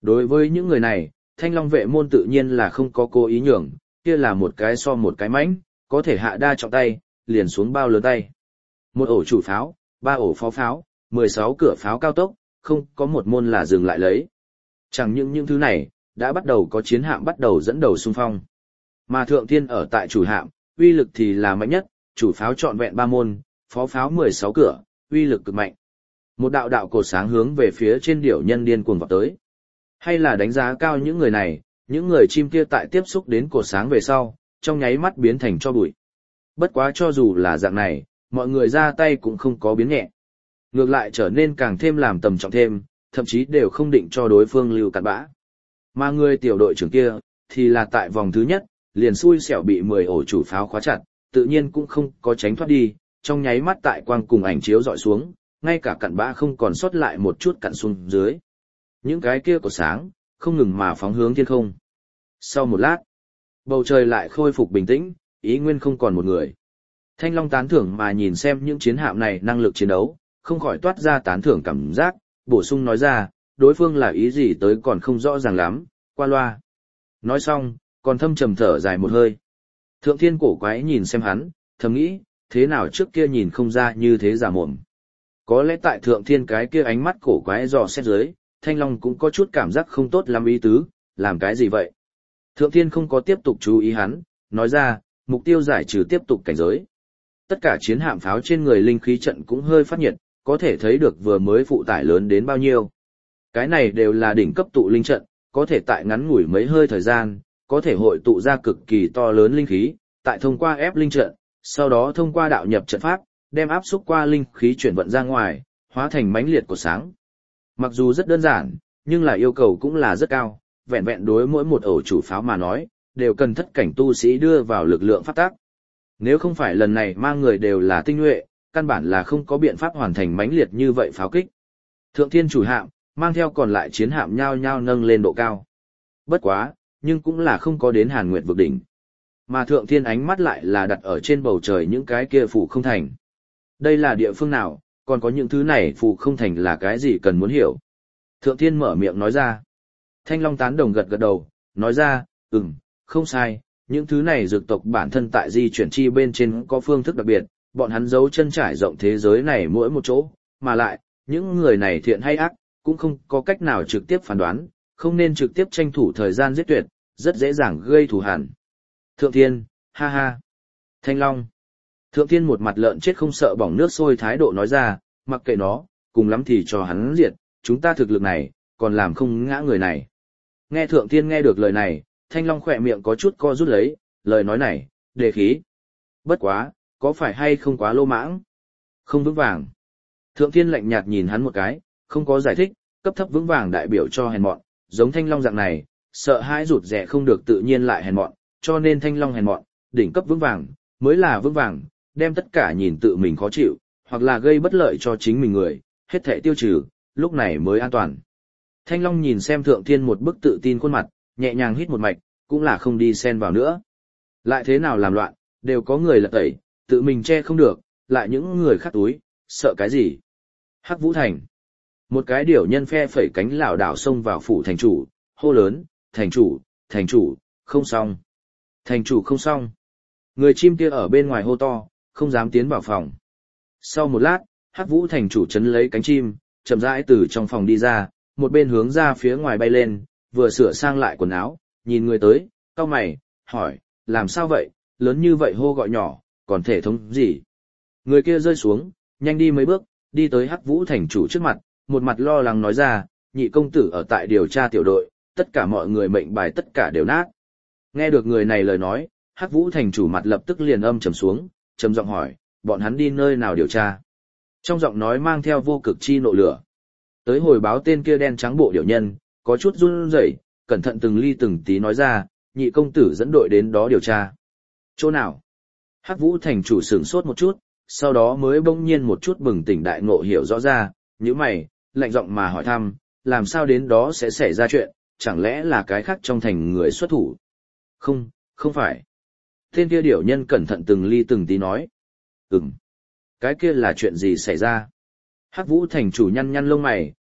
Đối với những người này, Thanh Long vệ môn tự nhiên là không có cố ý nhường, kia là một cái so một cái mãnh, có thể hạ đa trọng tay, liền xuống bao lớn tay. Một ổ chủ pháo, 3 ổ phó pháo, 16 cửa pháo cao tốc, không có một môn là dừng lại lấy. Chẳng những thứ này, đã bắt đầu có chiến hạm bắt đầu dẫn đầu xung phong. Mà Thượng Thiên ở tại chủ hạm, uy lực thì là mạnh nhất, chủ pháo trọn vẹn 3 môn, phó pháo 16 cửa, uy lực cực mạnh. Một đạo đạo cột sáng hướng về phía trên điểu nhân điên cuồng vọt tới. Hay là đánh giá cao những người này, những người chim kia tại tiếp xúc đến cột sáng về sau, trong nháy mắt biến thành tro bụi. Bất quá cho dù là dạng này, mọi người ra tay cũng không có biến nhẹ. Ngược lại trở nên càng thêm làm tầm trọng thêm, thậm chí đều không định cho đối phương lưu cặn bã. Mà người tiểu đội trưởng kia, thì là tại vòng thứ nhất, liền xui xẻo bị 10 ổ chủ pháo khóa chặt, tự nhiên cũng không có tránh thoát đi, trong nháy mắt tại quang cùng ảnh chiếu dọi xuống, ngay cả cặn bã không còn sót lại một chút cặn xuống dưới. Những cái kia của sáng, không ngừng mà phóng hướng thiên không. Sau một lát, bầu trời lại khôi phục bình tĩnh, ý nguyên không còn một người. Thanh Long tán thưởng mà nhìn xem những chiến hạm này năng lực chiến đấu, không khỏi toát ra tán thưởng cảm giác, bổ sung nói ra, đối phương là ý gì tới còn không rõ ràng lắm, qua loa. Nói xong, còn thâm trầm thở dài một hơi. Thượng Thiên cổ quái nhìn xem hắn, thầm nghĩ, thế nào trước kia nhìn không ra như thế giả mồm. Có lẽ tại Thượng Thiên cái kia ánh mắt cổ quái dò xét dưới, Thanh Long cũng có chút cảm giác không tốt lắm ý tứ, làm cái gì vậy? Thượng Thiên không có tiếp tục chú ý hắn, nói ra, mục tiêu giải trừ tiếp tục cảnh giới. Tất cả chiến hạm pháo trên người linh khí trận cũng hơi phát nhiệt, có thể thấy được vừa mới phụ tải lớn đến bao nhiêu. Cái này đều là đỉnh cấp tụ linh trận, có thể tại ngắn ngủi mấy hơi thời gian, có thể hội tụ ra cực kỳ to lớn linh khí, tại thông qua ép linh trận, sau đó thông qua đạo nhập trận pháp, đem áp xúc qua linh khí chuyển vận ra ngoài, hóa thành mãnh liệt của sáng. Mặc dù rất đơn giản, nhưng là yêu cầu cũng là rất cao, vẹn vẹn đối mỗi một ổ chủ pháo mà nói, đều cần thất cảnh tu sĩ đưa vào lực lượng phát tác. Nếu không phải lần này mang người đều là tinh nhuệ, căn bản là không có biện pháp hoàn thành mãnh liệt như vậy pháo kích. Thượng Thiên chủ hạm, mang theo còn lại chiến hạm nhao nhao nâng lên độ cao. Bất quá, nhưng cũng là không có đến Hàn Nguyệt vực đỉnh. Mà Thượng Thiên ánh mắt lại là đặt ở trên bầu trời những cái kia phủ không thành. Đây là địa phương nào, còn có những thứ này phủ không thành là cái gì cần muốn hiểu. Thượng Thiên mở miệng nói ra. Thanh Long tán đồng gật gật đầu, nói ra, không sai, những thứ này dược tộc bản thân tại di chuyển chi bên trên có phương thức đặc biệt, bọn hắn giấu chân trải rộng thế giới này mỗi một chỗ, mà lại, những người này thiện hay ác, cũng không có cách nào trực tiếp phán đoán, không nên trực tiếp tranh thủ thời gian giết tuyệt, rất dễ dàng gây thù hằn. Thượng Thiên, ha ha. Thanh Long. Thượng Thiên một mặt lợn chết không sợ bỏng nước sôi thái độ nói ra, mặc kệ nó, cùng lắm thì cho hắn diệt, chúng ta thực lực này, còn làm không ngã người này. Nghe Thượng Thiên nghe được lời này, Thanh Long khỏe miệng có chút co rút lấy, lời nói này, đề khí. Bất quá, có phải hay không quá lô mãng? Không vững vàng. Thượng Thiên lạnh nhạt nhìn hắn một cái, không có giải thích, cấp thấp vững vàng đại biểu cho hèn mọn, giống Thanh Long dạng này, sợ hãi rụt rẻ không được tự nhiên lại hèn mọn, cho nên Thanh Long hèn mọn, đỉnh cấp vững vàng, mới là vững vàng, đem tất cả nhìn tự mình khó chịu, hoặc là gây bất lợi cho chính mình người, hết thảy tiêu trừ, lúc này mới an toàn. Thanh Long nhìn xem Thượng Thiên một bức tự tin khuôn mặt, nhẹ nhàng hít một mạch, cũng là không đi xen vào nữa. Lại thế nào làm loạn, đều có người lật tẩy, tự mình che không được, lại những người khác túi, sợ cái gì? Hắc Vũ Thành. Một cái điểu nhân phe phẩy cánh lảo đảo xông vào phủ thành chủ, hô lớn, thành chủ, không xong. Thành chủ không xong. Người chim kia ở bên ngoài hô to, không dám tiến vào phòng. Sau một lát, Hắc Vũ thành chủ chấn lấy cánh chim, chậm rãi từ trong phòng đi ra, một bên hướng ra phía ngoài bay lên, vừa sửa sang lại quần áo, nhìn người tới, cau mày, hỏi, làm sao vậy, lớn như vậy hô gọi nhỏ, còn thể thống gì? Người kia rơi xuống, nhanh đi mấy bước, đi tới Hắc Vũ thành chủ trước mặt, một mặt lo lắng nói ra, nhị công tử ở tại điều tra tiểu đội, tất cả mọi người mệnh bài tất cả đều nát. Nghe được người này lời nói, Hắc Vũ thành chủ mặt lập tức liền âm trầm xuống, trầm giọng hỏi, bọn hắn đi nơi nào điều tra? Trong giọng nói mang theo vô cực chi nộ lửa. Tới hồi báo tên kia đen trắng bộ điểu nhân, có chút run rẩy, cẩn thận từng ly từng tí nói ra, nhị công tử dẫn đội đến đó điều tra. Chỗ nào? Hắc Vũ thành chủ sửng sốt một chút, sau đó mới bỗng nhiên một chút bừng tỉnh đại ngộ hiểu rõ ra, nhíu mày, lạnh giọng mà hỏi thăm, làm sao đến đó sẽ xảy ra chuyện, chẳng lẽ là cái khác trong thành người xuất thủ? Không phải. Tên kia điểu nhân cẩn thận từng ly từng tí nói. Cái kia là chuyện gì xảy ra? Hắc Vũ thành chủ nhăn nhăn lông mày,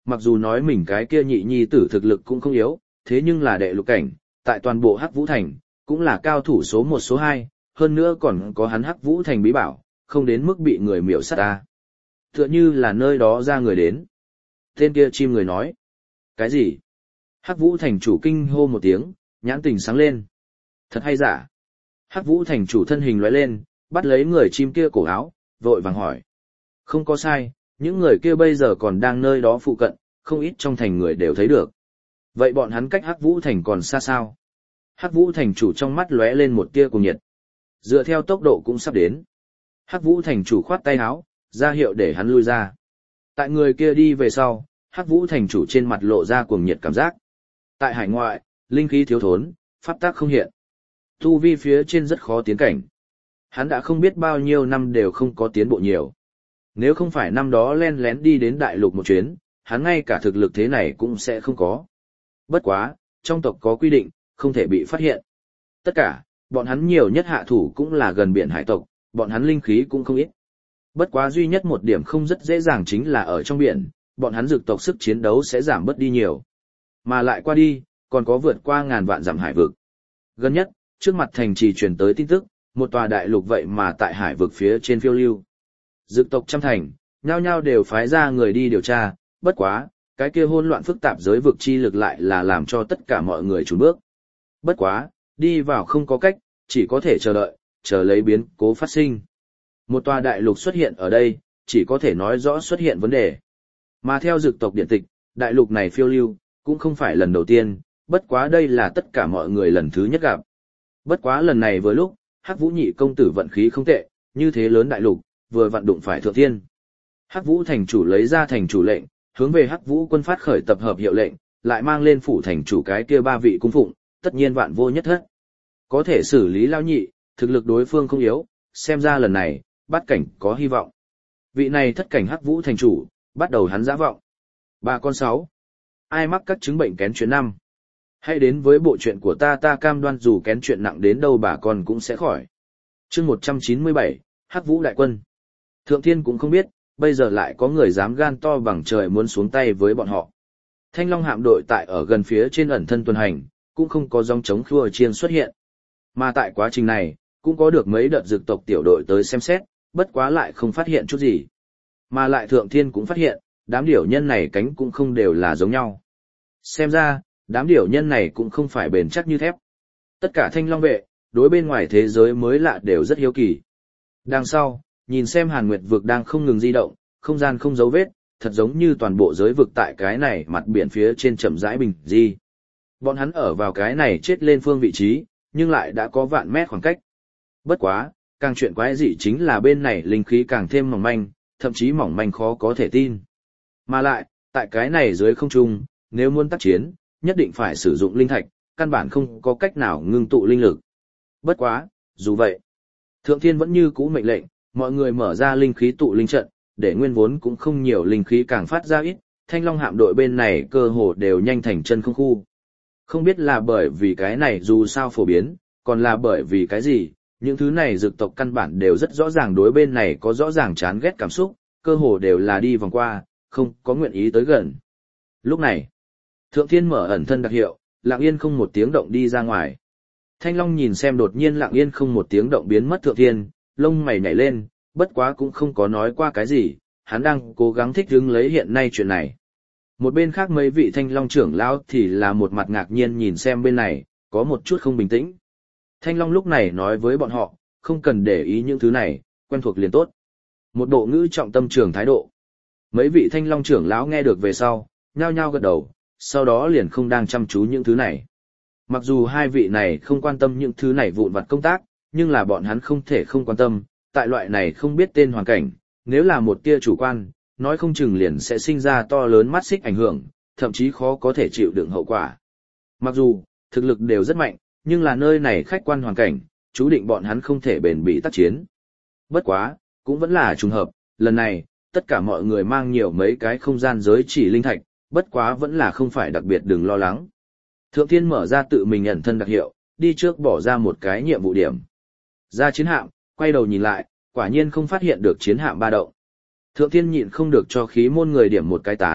mặc dù nói mình cái kia nhị nhi tử thực lực cũng không yếu, thế nhưng là đệ lục cảnh, tại toàn bộ Hắc Vũ Thành, cũng là cao thủ số 1 số 2, hơn nữa còn có hắn Hắc Vũ Thành bí bảo, không đến mức bị người miểu sát ta. Tựa như là nơi đó ra người đến. Tên kia chim người nói. Cái gì? Hắc Vũ Thành chủ kinh hô một tiếng, nhãn tình sáng lên. Thật hay giả? Hắc Vũ Thành chủ thân hình lóe lên, bắt lấy người chim kia cổ áo, vội vàng hỏi. Không có sai, những người kia bây giờ còn đang nơi đó phụ cận, không ít trong thành người đều thấy được. Vậy bọn hắn cách Hắc Vũ Thành còn xa sao? Hắc Vũ Thành chủ trong mắt lóe lên một tia cuồng nhiệt. Dựa theo tốc độ cũng sắp đến. Hắc Vũ Thành chủ khoát tay áo, ra hiệu để hắn lui ra. Tại người kia đi về sau, Hắc Vũ Thành chủ trên mặt lộ ra cuồng nhiệt cảm giác. Tại hải ngoại, linh khí thiếu thốn, pháp tác không hiện. Tu vi phía trên rất khó tiến cảnh. Hắn đã không biết bao nhiêu năm đều không có tiến bộ nhiều. Nếu không phải năm đó len lén đi đến đại lục một chuyến, hắn ngay cả thực lực thế này cũng sẽ không có. Bất quá, trong tộc có quy định, không thể bị phát hiện. Tất cả, bọn hắn nhiều nhất hạ thủ cũng là gần biển hải tộc, bọn hắn linh khí cũng không ít. Bất quá duy nhất một điểm không rất dễ dàng chính là ở trong biển, bọn hắn dược tộc sức chiến đấu sẽ giảm bớt đi nhiều. Mà lại qua đi, còn có vượt qua ngàn vạn dặm hải vực. Gần nhất, trước mặt thành trì truyền tới tin tức, một tòa đại lục vậy mà tại hải vực phía trên phiêu lưu. Dược tộc trăm thành, nhao nhao đều phái ra người đi điều tra, bất quá, cái kia hỗn loạn phức tạp giới vực chi lực lại là làm cho tất cả mọi người chùn bước. Bất quá, đi vào không có cách, chỉ có thể chờ đợi, chờ lấy biến cố phát sinh. Một tòa đại lục xuất hiện ở đây, chỉ có thể nói rõ xuất hiện vấn đề. Mà theo dược tộc điện tịch, đại lục này phiêu lưu, cũng không phải lần đầu tiên, bất quá đây là tất cả mọi người lần thứ nhất gặp. Bất quá lần này vừa lúc, Hắc Vũ nhị công tử vận khí không tệ, như thế lớn đại lục, vừa vặn đụng phải thượng thiên. Hắc Vũ thành chủ lấy ra thành chủ lệnh, hướng về Hắc Vũ quân phát khởi tập hợp hiệu lệnh, lại mang lên phủ thành chủ cái kia 3 vị cung phụng, tất nhiên vạn vô nhất thất. Có thể xử lý lao nhị, thực lực đối phương không yếu, xem ra lần này, bát cảnh có hy vọng. Vị này thất cảnh Hắc Vũ thành chủ, bắt đầu hắn dã vọng. Bà con 6. Ai mắc các chứng bệnh kén chuyện 5. Hãy đến với bộ chuyện của ta cam đoan dù kén chuyện nặng đến đâu bà con cũng sẽ khỏi. Chương 197, Hắc Vũ đại quân. Thượng thiên cũng không biết, bây giờ lại có người dám gan to bằng trời muốn xuống tay với bọn họ. Thanh Long hạm đội tại ở gần phía trên ẩn thân tuần hành, cũng không có dòng chống khua chiên xuất hiện. Mà tại quá trình này, cũng có được mấy đợt dược tộc tiểu đội tới xem xét, bất quá lại không phát hiện chút gì. Mà lại thượng thiên cũng phát hiện, đám điểu nhân này cánh cũng không đều là giống nhau. Xem ra, đám điểu nhân này cũng không phải bền chắc như thép. Tất cả Thanh Long vệ, đối bên ngoài thế giới mới lạ đều rất hiếu kỳ. Đằng sau, nhìn xem Hàn Nguyệt vực đang không ngừng di động, không gian không dấu vết, thật giống như toàn bộ giới vực tại cái này mặt biển phía trên chậm rãi bình di. Bọn hắn ở vào cái này chết lên phương vị trí, nhưng lại đã có vạn mét khoảng cách. Bất quá, càng chuyện quái dị chính là bên này linh khí càng thêm mỏng manh, thậm chí mỏng manh khó có thể tin. Mà lại, tại cái này dưới không trung, nếu muốn tác chiến, nhất định phải sử dụng linh thạch, căn bản không có cách nào ngưng tụ linh lực. Bất quá, dù vậy, Thượng Thiên vẫn như cũ mệnh lệnh, mọi người mở ra linh khí tụ linh trận, để nguyên vốn cũng không nhiều linh khí càng phát ra ít, Thanh Long hạm đội bên này cơ hồ đều nhanh thành chân không khu. Không biết là bởi vì cái này dù sao phổ biến, còn là bởi vì cái gì, những thứ này dược tộc căn bản đều rất rõ ràng đối bên này có rõ ràng chán ghét cảm xúc, cơ hồ đều là đi vòng qua, không có nguyện ý tới gần. Lúc này, Thượng Thiên mở ẩn thân đặc hiệu, lặng yên không một tiếng động đi ra ngoài. Thanh Long nhìn xem đột nhiên lặng yên không một tiếng động biến mất Thượng Thiên, lông mày nhảy lên, bất quá cũng không có nói qua cái gì, hắn đang cố gắng thích ứng lấy hiện nay chuyện này. Một bên khác mấy vị Thanh Long trưởng lão thì là một mặt ngạc nhiên nhìn xem bên này, có một chút không bình tĩnh. Thanh Long lúc này nói với bọn họ, không cần để ý những thứ này, quen thuộc liền tốt. Một bộ ngữ trọng tâm trường thái độ. Mấy vị Thanh Long trưởng lão nghe được về sau, nhao nhao gật đầu, sau đó liền không đang chăm chú những thứ này. Mặc dù hai vị này không quan tâm những thứ này vụn vặt công tác, nhưng là bọn hắn không thể không quan tâm, tại loại này không biết tên hoàn cảnh, nếu là một tia chủ quan, nói không chừng liền sẽ sinh ra to lớn mắt xích ảnh hưởng, thậm chí khó có thể chịu đựng hậu quả. Mặc dù, thực lực đều rất mạnh, nhưng là nơi này khách quan hoàn cảnh, chú định bọn hắn không thể bền bỉ tác chiến. Bất quá, cũng vẫn là trùng hợp, lần này, tất cả mọi người mang nhiều mấy cái không gian giới chỉ linh thạch, bất quá vẫn là không phải đặc biệt đừng lo lắng. Thượng Thiên mở ra tự mình ẩn thân đặc hiệu, đi trước bỏ ra một cái nhiệm vụ điểm. Ra chiến hạm, quay đầu nhìn lại, quả nhiên không phát hiện được chiến hạm ba động. Thượng Thiên nhịn không được cho khí môn người điểm một cái tán,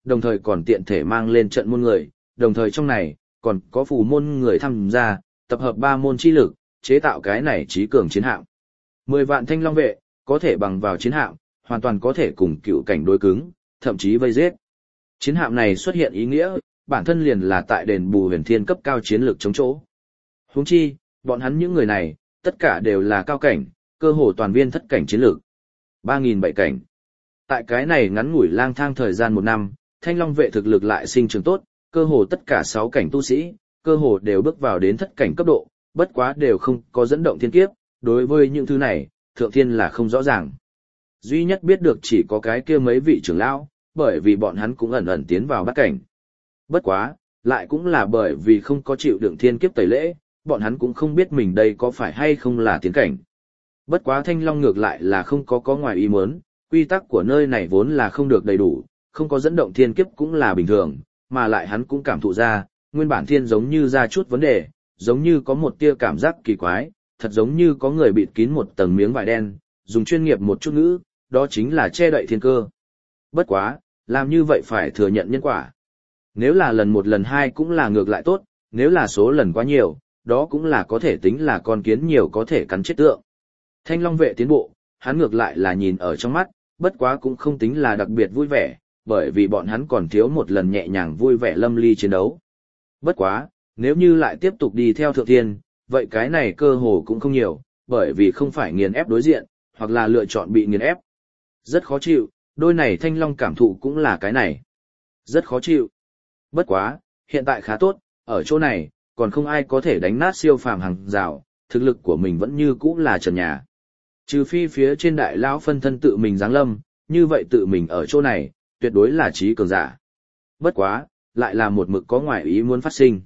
đồng thời còn tiện thể mang lên trận môn người, đồng thời trong này, còn có phù môn người tham gia, tập hợp 3 môn chi lực, chế tạo cái này trí cường chiến hạm. 10 vạn thanh long vệ, có thể bằng vào chiến hạm, hoàn toàn có thể cùng cựu cảnh đối cứng, thậm chí vây giết. Chiến hạm này xuất hiện ý nghĩa, bản thân liền là tại đền bù huyền thiên cấp cao chiến lược chống chỗ. Huống chi, bọn hắn những người này, tất cả đều là cao cảnh, cơ hồ toàn viên thất cảnh chiến lược. 3.700 cảnh. Tại cái này ngắn ngủi lang thang thời gian 1 năm, thanh long vệ thực lực lại sinh trưởng tốt, cơ hồ tất cả 6 cảnh tu sĩ, cơ hồ đều bước vào đến thất cảnh cấp độ, bất quá đều không có dẫn động thiên kiếp, đối với những thứ này, thượng thiên là không rõ ràng. Duy nhất biết được chỉ có cái kia mấy vị trưởng lão, bởi vì bọn hắn cũng ẩn ẩn tiến vào bát cảnh. Bất quá, lại cũng là bởi vì không có chịu đựng thiên kiếp tẩy lễ, bọn hắn cũng không biết mình đây có phải hay không là tiến cảnh. Bất quá thanh long ngược lại là không có ngoài ý muốn, quy tắc của nơi này vốn là không được đầy đủ, không có dẫn động thiên kiếp cũng là bình thường, mà lại hắn cũng cảm thụ ra, nguyên bản thiên giống như ra chút vấn đề, giống như có một tia cảm giác kỳ quái, thật giống như có người bịt kín một tầng miếng vải đen, dùng chuyên nghiệp một chút ngữ, đó chính là che đậy thiên cơ. Bất quá, làm như vậy phải thừa nhận nhân quả. Nếu là lần 1 lần 2 cũng là ngược lại tốt, nếu là số lần quá nhiều, đó cũng là có thể tính là con kiến nhiều có thể cắn chết tượng. Thanh long vệ tiến bộ, hắn ngược lại là nhìn ở trong mắt, bất quá cũng không tính là đặc biệt vui vẻ, bởi vì bọn hắn còn thiếu 1 lần nhẹ nhàng vui vẻ lâm ly chiến đấu. Bất quá, nếu như lại tiếp tục đi theo thượng thiên, vậy cái này cơ hồ cũng không nhiều, bởi vì không phải nghiền ép đối diện, hoặc là lựa chọn bị nghiền ép. Rất khó chịu, đôi này thanh long cảm thụ cũng là cái này. Rất khó chịu. Bất quá, hiện tại khá tốt, ở chỗ này, còn không ai có thể đánh nát siêu phàm hàng rào, thực lực của mình vẫn như cũ là trần nhà. Trừ phi phía trên đại lão phân thân tự mình giáng lâm, như vậy tự mình ở chỗ này, tuyệt đối là trí cường giả. Bất quá, lại là một mực có ngoại ý muốn phát sinh.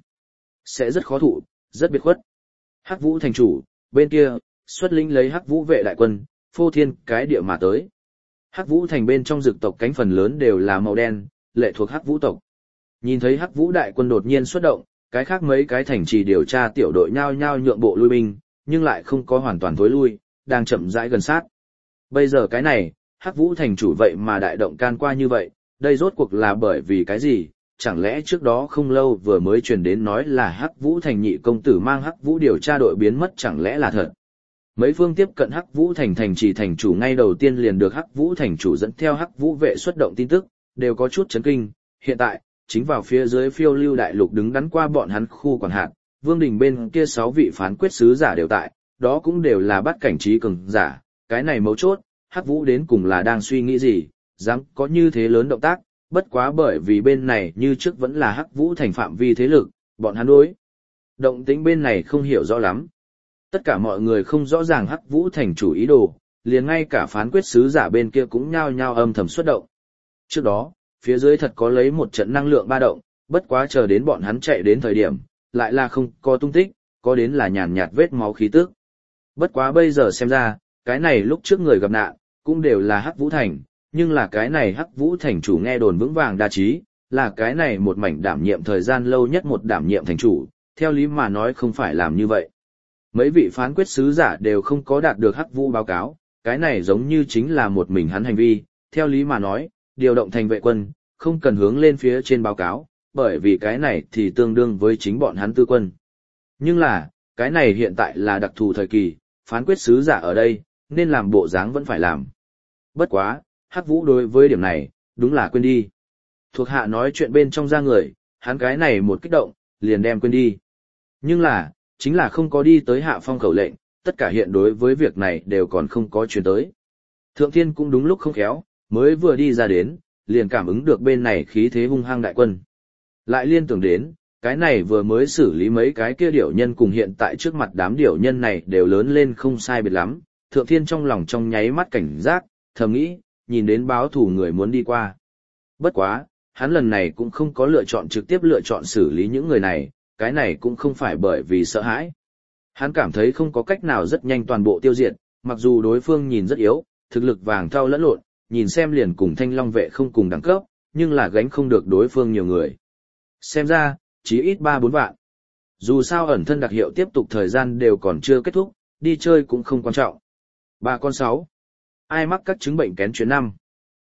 Sẽ rất khó thụ, rất biệt khuất. Hắc Vũ thành chủ, bên kia, xuất lĩnh lấy Hắc Vũ vệ đại quân, phô thiên cái địa mà tới. Hắc Vũ thành bên trong dực tộc cánh phần lớn đều là màu đen, lệ thuộc Hắc Vũ tộc. Nhìn thấy Hắc Vũ đại quân đột nhiên xuất động, cái khác mấy cái thành trì điều tra tiểu đội nhao nhao nhượng bộ lui binh, nhưng lại không có hoàn toàn thối lui, đang chậm rãi gần sát. Bây giờ cái này, Hắc Vũ thành chủ vậy mà đại động can qua như vậy, đây rốt cuộc là bởi vì cái gì? Chẳng lẽ trước đó không lâu vừa mới truyền đến nói là Hắc Vũ thành nhị công tử mang Hắc Vũ điều tra đội biến mất, chẳng lẽ là thật? Mấy phương tiếp cận Hắc Vũ thành thành trì thành chủ ngay đầu tiên liền được Hắc Vũ thành chủ dẫn theo Hắc Vũ vệ xuất động tin tức, đều có chút chấn kinh. Hiện tại, chính vào phía dưới phiêu lưu đại lục đứng đắn qua bọn hắn khu quản hạt, vương đình bên kia 6 vị phán quyết sứ giả đều tại, đó cũng đều là bắt cảnh trí cường giả, cái này mấu chốt, Hắc Vũ đến cùng là đang suy nghĩ gì, dám có như thế lớn động tác, bất quá bởi vì bên này như trước vẫn là Hắc Vũ thành phạm vi thế lực, bọn hắn đối động tĩnh bên này không hiểu rõ lắm. Tất cả mọi người không rõ ràng Hắc Vũ thành chủ ý đồ, liền ngay cả phán quyết sứ giả bên kia cũng nhao nhao âm thầm xuất động. Trước đó, phía dưới thật có lấy một trận năng lượng ba động, bất quá chờ đến bọn hắn chạy đến thời điểm, lại là không có tung tích, có đến là nhàn nhạt vết máu khí tức. Bất quá bây giờ xem ra, cái này lúc trước người gặp nạn, cũng đều là Hắc Vũ thành, nhưng là cái này Hắc Vũ thành chủ nghe đồn vững vàng đa trí, là cái này một mảnh đảm nhiệm thời gian lâu nhất một đảm nhiệm thành chủ, theo lý mà nói không phải làm như vậy. Mấy vị phán quyết sứ giả đều không có đạt được Hắc Vũ báo cáo, cái này giống như chính là một mình hắn hành vi, theo lý mà nói, điều động thành vệ quân, không cần hướng lên phía trên báo cáo, bởi vì cái này thì tương đương với chính bọn hắn tư quân. Nhưng là, cái này hiện tại là đặc thù thời kỳ, phán quyết sứ giả ở đây, nên làm bộ dáng vẫn phải làm. Bất quá, Hắc Vũ đối với điểm này, đúng là quên đi. Thuộc hạ nói chuyện bên trong ra người, hắn cái này một kích động, liền đem quên đi. Nhưng là, chính là không có đi tới hạ phong khẩu lệnh, tất cả hiện đối với việc này đều còn không có truyền tới. Thượng Thiên cũng đúng lúc không khéo, mới vừa đi ra đến, liền cảm ứng được bên này khí thế hung hăng đại quân. Lại liên tưởng đến, cái này vừa mới xử lý mấy cái kia điểu nhân cùng hiện tại trước mặt đám điểu nhân này đều lớn lên không sai biệt lắm, Thượng Thiên trong lòng trong nháy mắt cảnh giác, thầm nghĩ, nhìn đến báo thủ người muốn đi qua. Bất quá, hắn lần này cũng không có lựa chọn trực tiếp lựa chọn xử lý những người này, cái này cũng không phải bởi vì sợ hãi. Hắn cảm thấy không có cách nào rất nhanh toàn bộ tiêu diệt, mặc dù đối phương nhìn rất yếu, thực lực vàng thau lẫn lộn, nhìn xem liền cùng Thanh Long vệ không cùng đẳng cấp, nhưng là gánh không được đối phương nhiều người. Xem ra, chí ít 3-4 vạn. Dù sao ẩn thân đặc hiệu tiếp tục thời gian đều còn chưa kết thúc, đi chơi cũng không quan trọng. 3 con 6. Ai mắc các chứng bệnh kén chuyện 5.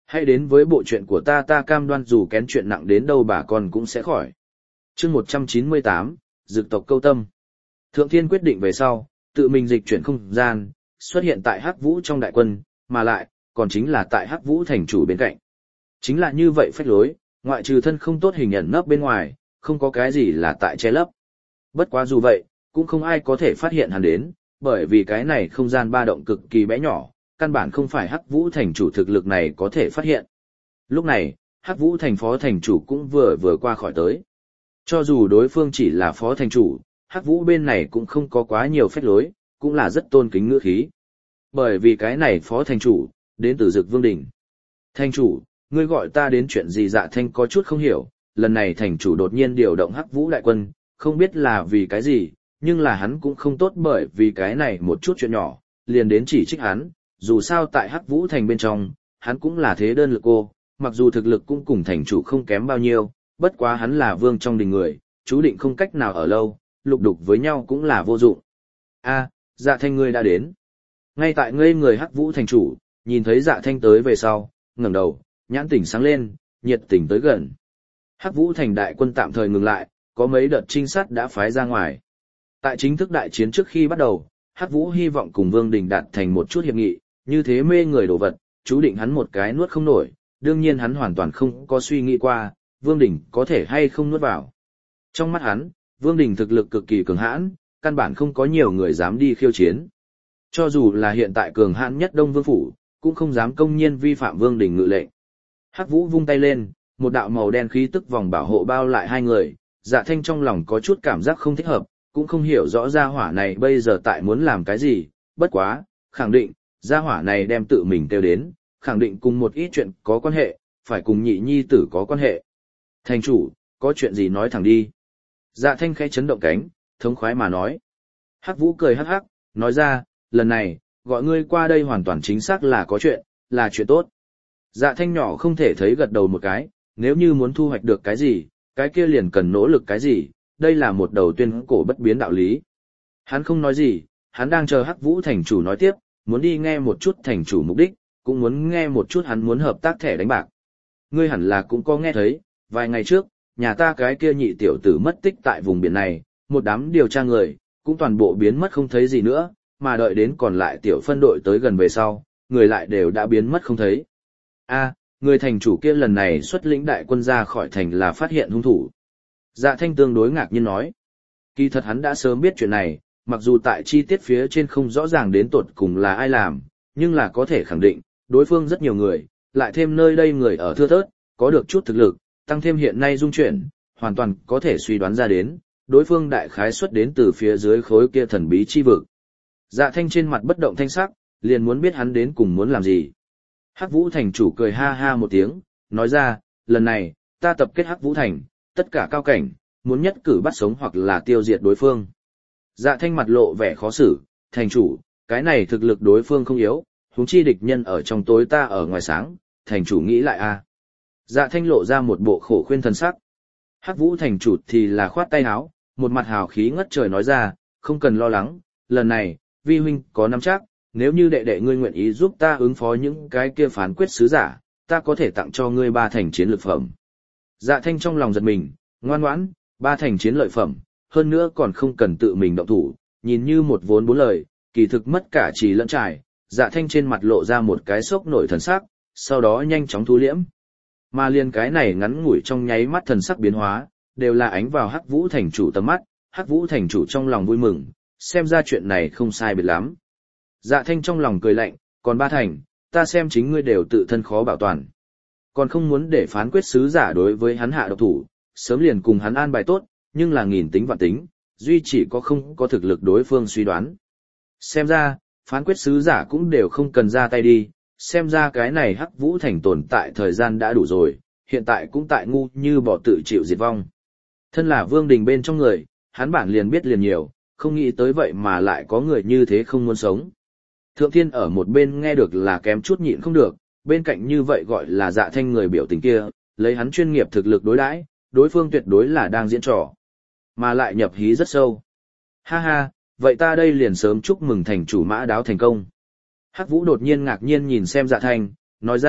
Hãy đến với bộ chuyện của ta cam đoan dù kén chuyện nặng đến đâu bà con cũng sẽ khỏi. Chương 198, Dực tộc câu tâm. Thượng Thiên quyết định về sau, tự mình dịch chuyển không gian, xuất hiện tại Hắc Vũ trong đại quân, mà lại, còn chính là tại Hắc Vũ thành chủ bên cạnh. Chính là như vậy phách lối, ngoại trừ thân không tốt hình ẩn nấp bên ngoài, không có cái gì là tại che lấp. Bất quá dù vậy, cũng không ai có thể phát hiện hắn đến, bởi vì cái này không gian ba động cực kỳ bé nhỏ, căn bản không phải Hắc Vũ thành chủ thực lực này có thể phát hiện. Lúc này, Hắc Vũ thành phó thành chủ cũng vừa qua khỏi tới. Cho dù đối phương chỉ là phó thành chủ, Hắc Vũ bên này cũng không có quá nhiều phách lối, cũng là rất tôn kính ngữ khí. Bởi vì cái này phó thành chủ, đến từ Dực Vương Đỉnh. Thành chủ, ngươi gọi ta đến chuyện gì? Dạ Thanh có chút không hiểu, lần này thành chủ đột nhiên điều động Hắc Vũ đại quân, không biết là vì cái gì, nhưng là hắn cũng không tốt bởi vì cái này một chút chuyện nhỏ, liền đến chỉ trích hắn, dù sao tại Hắc Vũ thành bên trong, hắn cũng là thế đơn lực cô, mặc dù thực lực cũng cùng thành chủ không kém bao nhiêu, bất quá hắn là vương trong đình người, chú định không cách nào ở lâu, lục đục với nhau cũng là vô dụng. A, Dạ Thanh ngươi đã đến. Ngay tại ngây người Hắc Vũ thành chủ, nhìn thấy Dạ Thanh tới về sau, ngẩng đầu, nhãn tỉnh sáng lên, nhiệt tình tới gần. Hắc Vũ thành đại quân tạm thời ngừng lại, có mấy đợt trinh sát đã phái ra ngoài. Tại chính thức đại chiến trước khi bắt đầu, Hắc Vũ hy vọng cùng Vương Đình đạt thành một chút hiệp nghị, như thế mê người đồ vật, chú định hắn một cái nuốt không nổi, đương nhiên hắn hoàn toàn không có suy nghĩ qua, Vương Đình có thể hay không nuốt vào. Trong mắt hắn, Vương Đình thực lực cực kỳ cường hãn, căn bản không có nhiều người dám đi khiêu chiến. Cho dù là hiện tại cường hãn nhất Đông Vương Phủ, cũng không dám công nhiên vi phạm Vương Đình ngự lệnh. Hắc Vũ vung tay lên, một đạo màu đen khí tức vòng bảo hộ bao lại hai người, Dạ Thanh trong lòng có chút cảm giác không thích hợp, cũng không hiểu rõ gia hỏa này bây giờ tại muốn làm cái gì, bất quá, khẳng định, gia hỏa này đem tự mình kêu đến, khẳng định cùng một ít chuyện có quan hệ, phải cùng nhị nhi tử có quan hệ. Thành chủ, có chuyện gì nói thẳng đi. Dạ Thanh khẽ chấn động cánh, thống khoái mà nói. Hắc Vũ cười hắc hắc, nói ra, lần này, gọi ngươi qua đây hoàn toàn chính xác là có chuyện, là chuyện tốt. Dạ Thanh nhỏ không thể thấy gật đầu một cái, nếu như muốn thu hoạch được cái gì, cái kia liền cần nỗ lực cái gì, đây là một đầu tuyên cổ bất biến đạo lý. Hắn không nói gì, hắn đang chờ Hắc Vũ thành chủ nói tiếp, muốn đi nghe một chút thành chủ mục đích, cũng muốn nghe một chút hắn muốn hợp tác thẻ đánh bạc. Ngươi hẳn là cũng có nghe thấy, vài ngày trước, nhà ta cái kia nhị tiểu tử mất tích tại vùng biển này, một đám điều tra người, cũng toàn bộ biến mất không thấy gì nữa, mà đợi đến còn lại tiểu phân đội tới gần về sau, người lại đều đã biến mất không thấy. A, người thành chủ kia lần này xuất lĩnh đại quân ra khỏi thành là phát hiện hung thủ. Dạ Thanh tương đối ngạc nhiên nói. Kỳ thật hắn đã sớm biết chuyện này, mặc dù tại chi tiết phía trên không rõ ràng đến tột cùng là ai làm, nhưng là có thể khẳng định, đối phương rất nhiều người, lại thêm nơi đây người ở thưa thớt, có được chút thực lực, tăng thêm hiện nay dung chuyển, hoàn toàn có thể suy đoán ra đến, đối phương đại khái xuất đến từ phía dưới khối kia thần bí chi vực. Dạ Thanh trên mặt bất động thanh sắc, liền muốn biết hắn đến cùng muốn làm gì. Hắc Vũ thành chủ cười ha ha một tiếng, nói ra, lần này, ta tập kết Hắc Vũ thành, tất cả cao cảnh, muốn nhất cử bắt sống hoặc là tiêu diệt đối phương. Dạ Thanh mặt lộ vẻ khó xử, thành chủ, cái này thực lực đối phương không yếu, huống chi địch nhân ở trong tối ta ở ngoài sáng, thành chủ nghĩ lại a. Dạ Thanh lộ ra một bộ khổ khuyên thần sắc. Hắc Vũ thành chủ thì là khoát tay áo, một mặt hào khí ngất trời nói ra, không cần lo lắng, lần này, vi huynh có nắm chắc, nếu như đệ đệ ngươi nguyện ý giúp ta ứng phó những cái kia phán quyết sứ giả, ta có thể tặng cho ngươi 3 thành chiến lợi phẩm. Dạ Thanh trong lòng giật mình, ngoan ngoãn, 3 thành chiến lợi phẩm, hơn nữa còn không cần tự mình động thủ, nhìn như một vốn 4 lời, kỳ thực mất cả trì lẫn trải. Dạ Thanh trên mặt lộ ra một cái sốc nổi thần sắc, sau đó nhanh chóng thu liễm. Mà liền cái này ngắn ngủi trong nháy mắt thần sắc biến hóa, đều là ánh vào Hắc Vũ thành chủ tầm mắt, Hắc Vũ thành chủ trong lòng vui mừng, xem ra chuyện này không sai biệt lắm. Dạ Thanh trong lòng cười lạnh, còn 3 thành, ta xem chính ngươi đều tự thân khó bảo toàn. Còn không muốn để phán quyết sứ giả đối với hắn hạ độc thủ, sớm liền cùng hắn an bài tốt, nhưng là nghìn tính vạn tính, duy chỉ có không có thực lực đối phương suy đoán. Xem ra, phán quyết sứ giả cũng đều không cần ra tay đi, xem ra cái này Hắc Vũ thành tồn tại thời gian đã đủ rồi, hiện tại cũng tại ngu như bỏ tự chịu diệt vong. Thân là Vương Đình bên trong người, hắn bản liền biết liền nhiều, không nghĩ tới vậy mà lại có người như thế không muốn sống. Thượng Thiên ở một bên nghe được là kém chút nhịn không được, bên cạnh như vậy gọi là Dạ Thanh người biểu tình kia, lấy hắn chuyên nghiệp thực lực đối đãi, đối phương tuyệt đối là đang diễn trò, mà lại nhập hí rất sâu. Ha ha, vậy ta đây liền sớm chúc mừng thành chủ Mã Đáo thành công. Hắc Vũ đột nhiên ngạc nhiên nhìn xem Dạ Thanh, nói ra,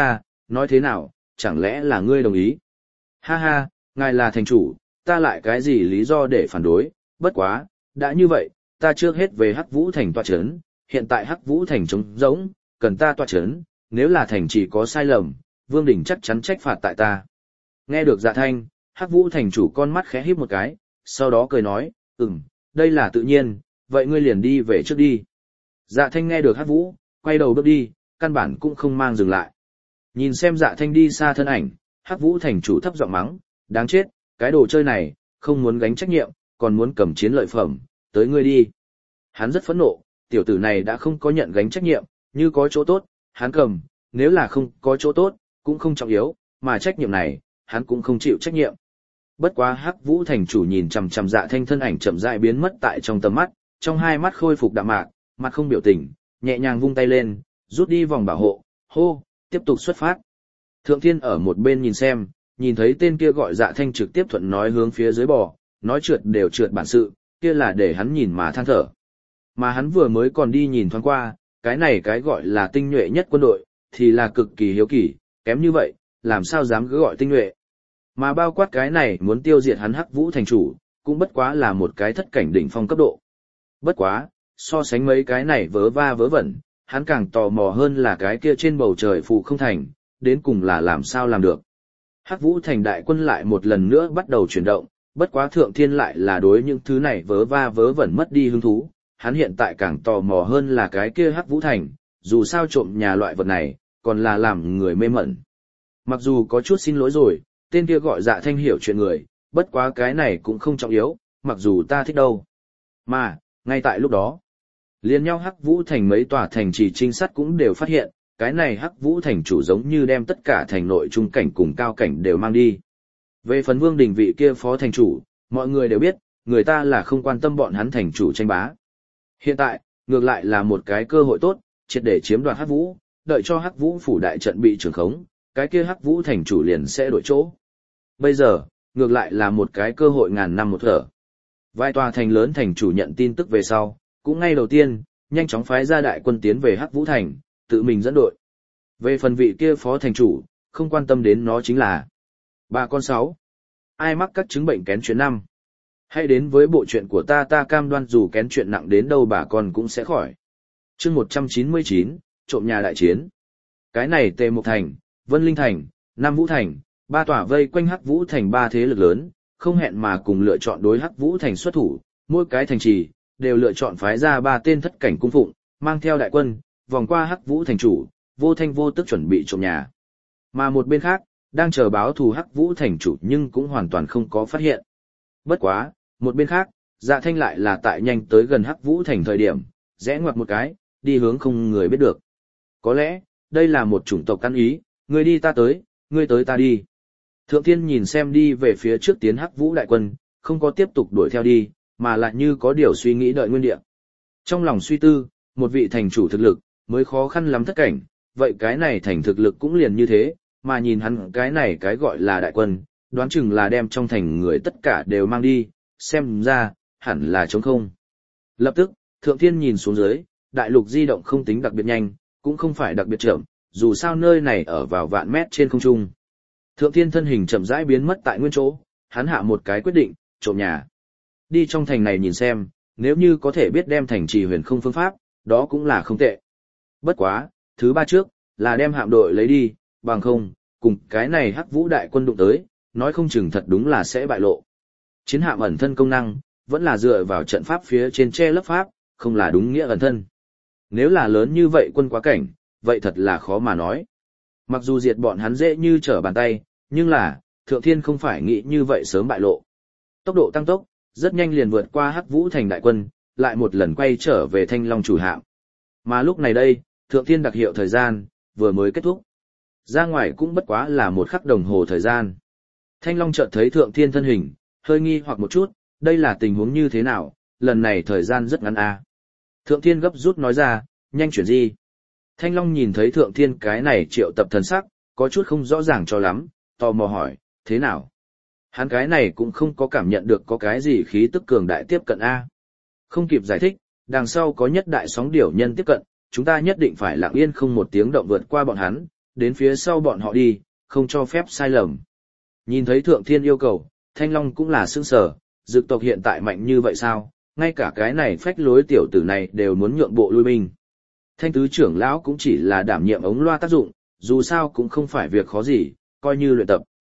nói thế nào, chẳng lẽ là ngươi đồng ý? Ha ha, ngài là thành chủ, ta lại cái gì lý do để phản đối, bất quá, đã như vậy, ta trước hết về Hắc Vũ Thành tọa chấn, hiện tại Hắc Vũ Thành trống rỗng, cần ta tọa chấn, nếu là thành chỉ có sai lầm, Vương Đình chắc chắn trách phạt tại ta. Nghe được Dạ Thanh, Hắc Vũ Thành chủ con mắt khẽ híp một cái, sau đó cười nói, đây là tự nhiên, vậy ngươi liền đi về trước đi. Dạ Thanh nghe được Hắc Vũ, quay đầu bước đi, căn bản cũng không mang dừng lại. Nhìn xem Dạ Thanh đi xa thân ảnh, Hắc Vũ Thành chủ thấp giọng mắng, đáng chết, cái đồ chơi này, không muốn gánh trách nhiệm, còn muốn cầm chiến lợi phẩm, tới ngươi đi. Hắn rất phẫn nộ, tiểu tử này đã không có nhận gánh trách nhiệm, như có chỗ tốt, hắn cầm, nếu là không có chỗ tốt, cũng không trọng yếu, mà trách nhiệm này, hắn cũng không chịu trách nhiệm. Bất quá Hắc Vũ Thành chủ nhìn chằm chằm Dạ Thanh thân ảnh chậm rãi biến mất tại trong tầm mắt, trong hai mắt khôi phục đạm mạc, mặt không biểu tình, nhẹ nhàng vung tay lên, rút đi vòng bảo hộ, hô, tiếp tục xuất phát. Thượng Thiên ở một bên nhìn xem, nhìn thấy tên kia gọi Dạ Thanh trực tiếp thuận nói hướng phía dưới bò, nói trượt đều trượt bản sự, kia là để hắn nhìn mà than thở. Mà hắn vừa mới còn đi nhìn thoáng qua, cái này cái gọi là tinh nhuệ nhất quân đội, thì là cực kỳ hiếu kỳ, kém như vậy, làm sao dám cứ gọi tinh nhuệ. Mà bao quát cái này muốn tiêu diệt hắn Hắc Vũ Thành chủ, cũng bất quá là một cái thất cảnh đỉnh phong cấp độ. Bất quá, so sánh mấy cái này vớ va vớ vẩn, hắn càng tò mò hơn là cái kia trên bầu trời phù không thành, đến cùng là làm sao làm được. Hắc Vũ Thành đại quân lại một lần nữa bắt đầu chuyển động, bất quá Thượng Thiên lại là đối những thứ này vớ va vớ vẩn mất đi hứng thú, hắn hiện tại càng tò mò hơn là cái kia Hắc Vũ Thành, dù sao trộm nhà loại vật này, còn là làm người mê mẩn. Mặc dù có chút xin lỗi rồi, tên kia gọi Dạ Thanh hiểu chuyện người, bất quá cái này cũng không trọng yếu, mặc dù ta thích đâu. Mà, ngay tại lúc đó, liền nhau Hắc Vũ Thành mấy tòa thành trì trinh sát cũng đều phát hiện, cái này Hắc Vũ Thành chủ giống như đem tất cả thành nội trung cảnh cùng cao cảnh đều mang đi. Về phần Vương Đình vị kia phó thành chủ, mọi người đều biết, người ta là không quan tâm bọn hắn thành chủ tranh bá. Hiện tại, ngược lại là một cái cơ hội tốt, triệt để chiếm đoạt Hắc Vũ, đợi cho Hắc Vũ phủ đại trận bị trường khống, cái kia Hắc Vũ thành chủ liền sẽ đổi chỗ. Bây giờ, ngược lại là một cái cơ hội ngàn năm một thở. Vài tòa thành lớn thành chủ nhận tin tức về sau, cũng ngay đầu tiên, nhanh chóng phái ra đại quân tiến về Hắc Vũ thành, tự mình dẫn đội. Về phần vị kia phó thành chủ, không quan tâm đến nó chính là bà con 6. Ai mắc các chứng bệnh kén chuyện 5. Hãy đến với bộ chuyện của ta cam đoan dù kén chuyện nặng đến đâu bà con cũng sẽ khỏi. Chương 199, trộm nhà đại chiến. Cái này Tề Mục Thành, Vân Linh Thành, Nam Vũ Thành, ba tòa vây quanh Hắc Vũ Thành ba thế lực lớn, không hẹn mà cùng lựa chọn đối Hắc Vũ Thành xuất thủ, mỗi cái thành trì đều lựa chọn phái ra ba tên thất cảnh cung phụng, mang theo đại quân, vòng qua Hắc Vũ Thành chủ, vô thanh vô tức chuẩn bị trộm nhà. Mà một bên khác, đang chờ báo thù Hắc Vũ Thành chủ nhưng cũng hoàn toàn không có phát hiện. Bất quá, một bên khác, Dạ Thanh lại là tại nhanh tới gần Hắc Vũ Thành thời điểm, rẽ ngoặt một cái, đi hướng không người biết được. Có lẽ, đây là một chủng tộc căn ý, người đi ta tới, ngươi tới ta đi. Thượng Thiên nhìn xem đi về phía trước tiến Hắc Vũ đại quân, không có tiếp tục đuổi theo đi, mà lại như có điều suy nghĩ đợi nguyên địa. Trong lòng suy tư, một vị thành chủ thực lực, mới khó khăn lắm thất cảnh, vậy cái này thành thực lực cũng liền như thế, mà nhìn hắn cái này cái gọi là đại quân, đoán chừng là đem trong thành người tất cả đều mang đi, xem ra, hẳn là trống không. Lập tức, Thượng Thiên nhìn xuống dưới, đại lục di động không tính đặc biệt nhanh, cũng không phải đặc biệt chậm, dù sao nơi này ở vào vạn mét trên không trung. Thượng Thiên thân hình chậm rãi biến mất tại nguyên chỗ, hắn hạ một cái quyết định, trộm nhà. Đi trong thành này nhìn xem, nếu như có thể biết đem thành trì huyền không phương pháp, đó cũng là không tệ. Bất quá, thứ ba trước, là đem hạm đội lấy đi, bằng không, cùng cái này Hắc Vũ đại quân đụng tới, nói không chừng thật đúng là sẽ bại lộ. Chiến hạm ẩn thân công năng, vẫn là dựa vào trận pháp phía trên che lấp pháp, không là đúng nghĩa ẩn thân. Nếu là lớn như vậy quân quá cảnh, vậy thật là khó mà nói. Mặc dù diệt bọn hắn dễ như trở bàn tay, nhưng là, Thượng Thiên không phải nghĩ như vậy sớm bại lộ. Tốc độ tăng tốc, rất nhanh liền vượt qua Hắc Vũ thành đại quân, lại một lần quay trở về Thanh Long chủ hạm. Mà lúc này đây, Thượng Thiên đặc hiệu thời gian, vừa mới kết thúc. Ra ngoài cũng bất quá là một khắc đồng hồ thời gian. Thanh Long chợt thấy Thượng Thiên thân hình, hơi nghi hoặc một chút, đây là tình huống như thế nào, lần này thời gian rất ngắn à. Thượng Thiên gấp rút nói ra, nhanh chuyển di. Thanh Long nhìn thấy Thượng Thiên cái này triệu tập thần sắc, có chút không rõ ràng cho lắm, tò mò hỏi, thế nào? Hắn cái này cũng không có cảm nhận được có cái gì khí tức cường đại tiếp cận A. Không kịp giải thích, đằng sau có nhất đại sóng điểu nhân tiếp cận, chúng ta nhất định phải lặng yên không một tiếng động vượt qua bọn hắn, đến phía sau bọn họ đi, không cho phép sai lầm. Nhìn thấy Thượng Thiên yêu cầu, Thanh Long cũng là sững sờ, dực tộc hiện tại mạnh như vậy sao, ngay cả cái này phách lối tiểu tử này đều muốn nhượng bộ lui binh. Thanh tứ trưởng lão cũng chỉ là đảm nhiệm ống loa tác dụng, dù sao cũng không phải việc khó gì, coi như luyện tập.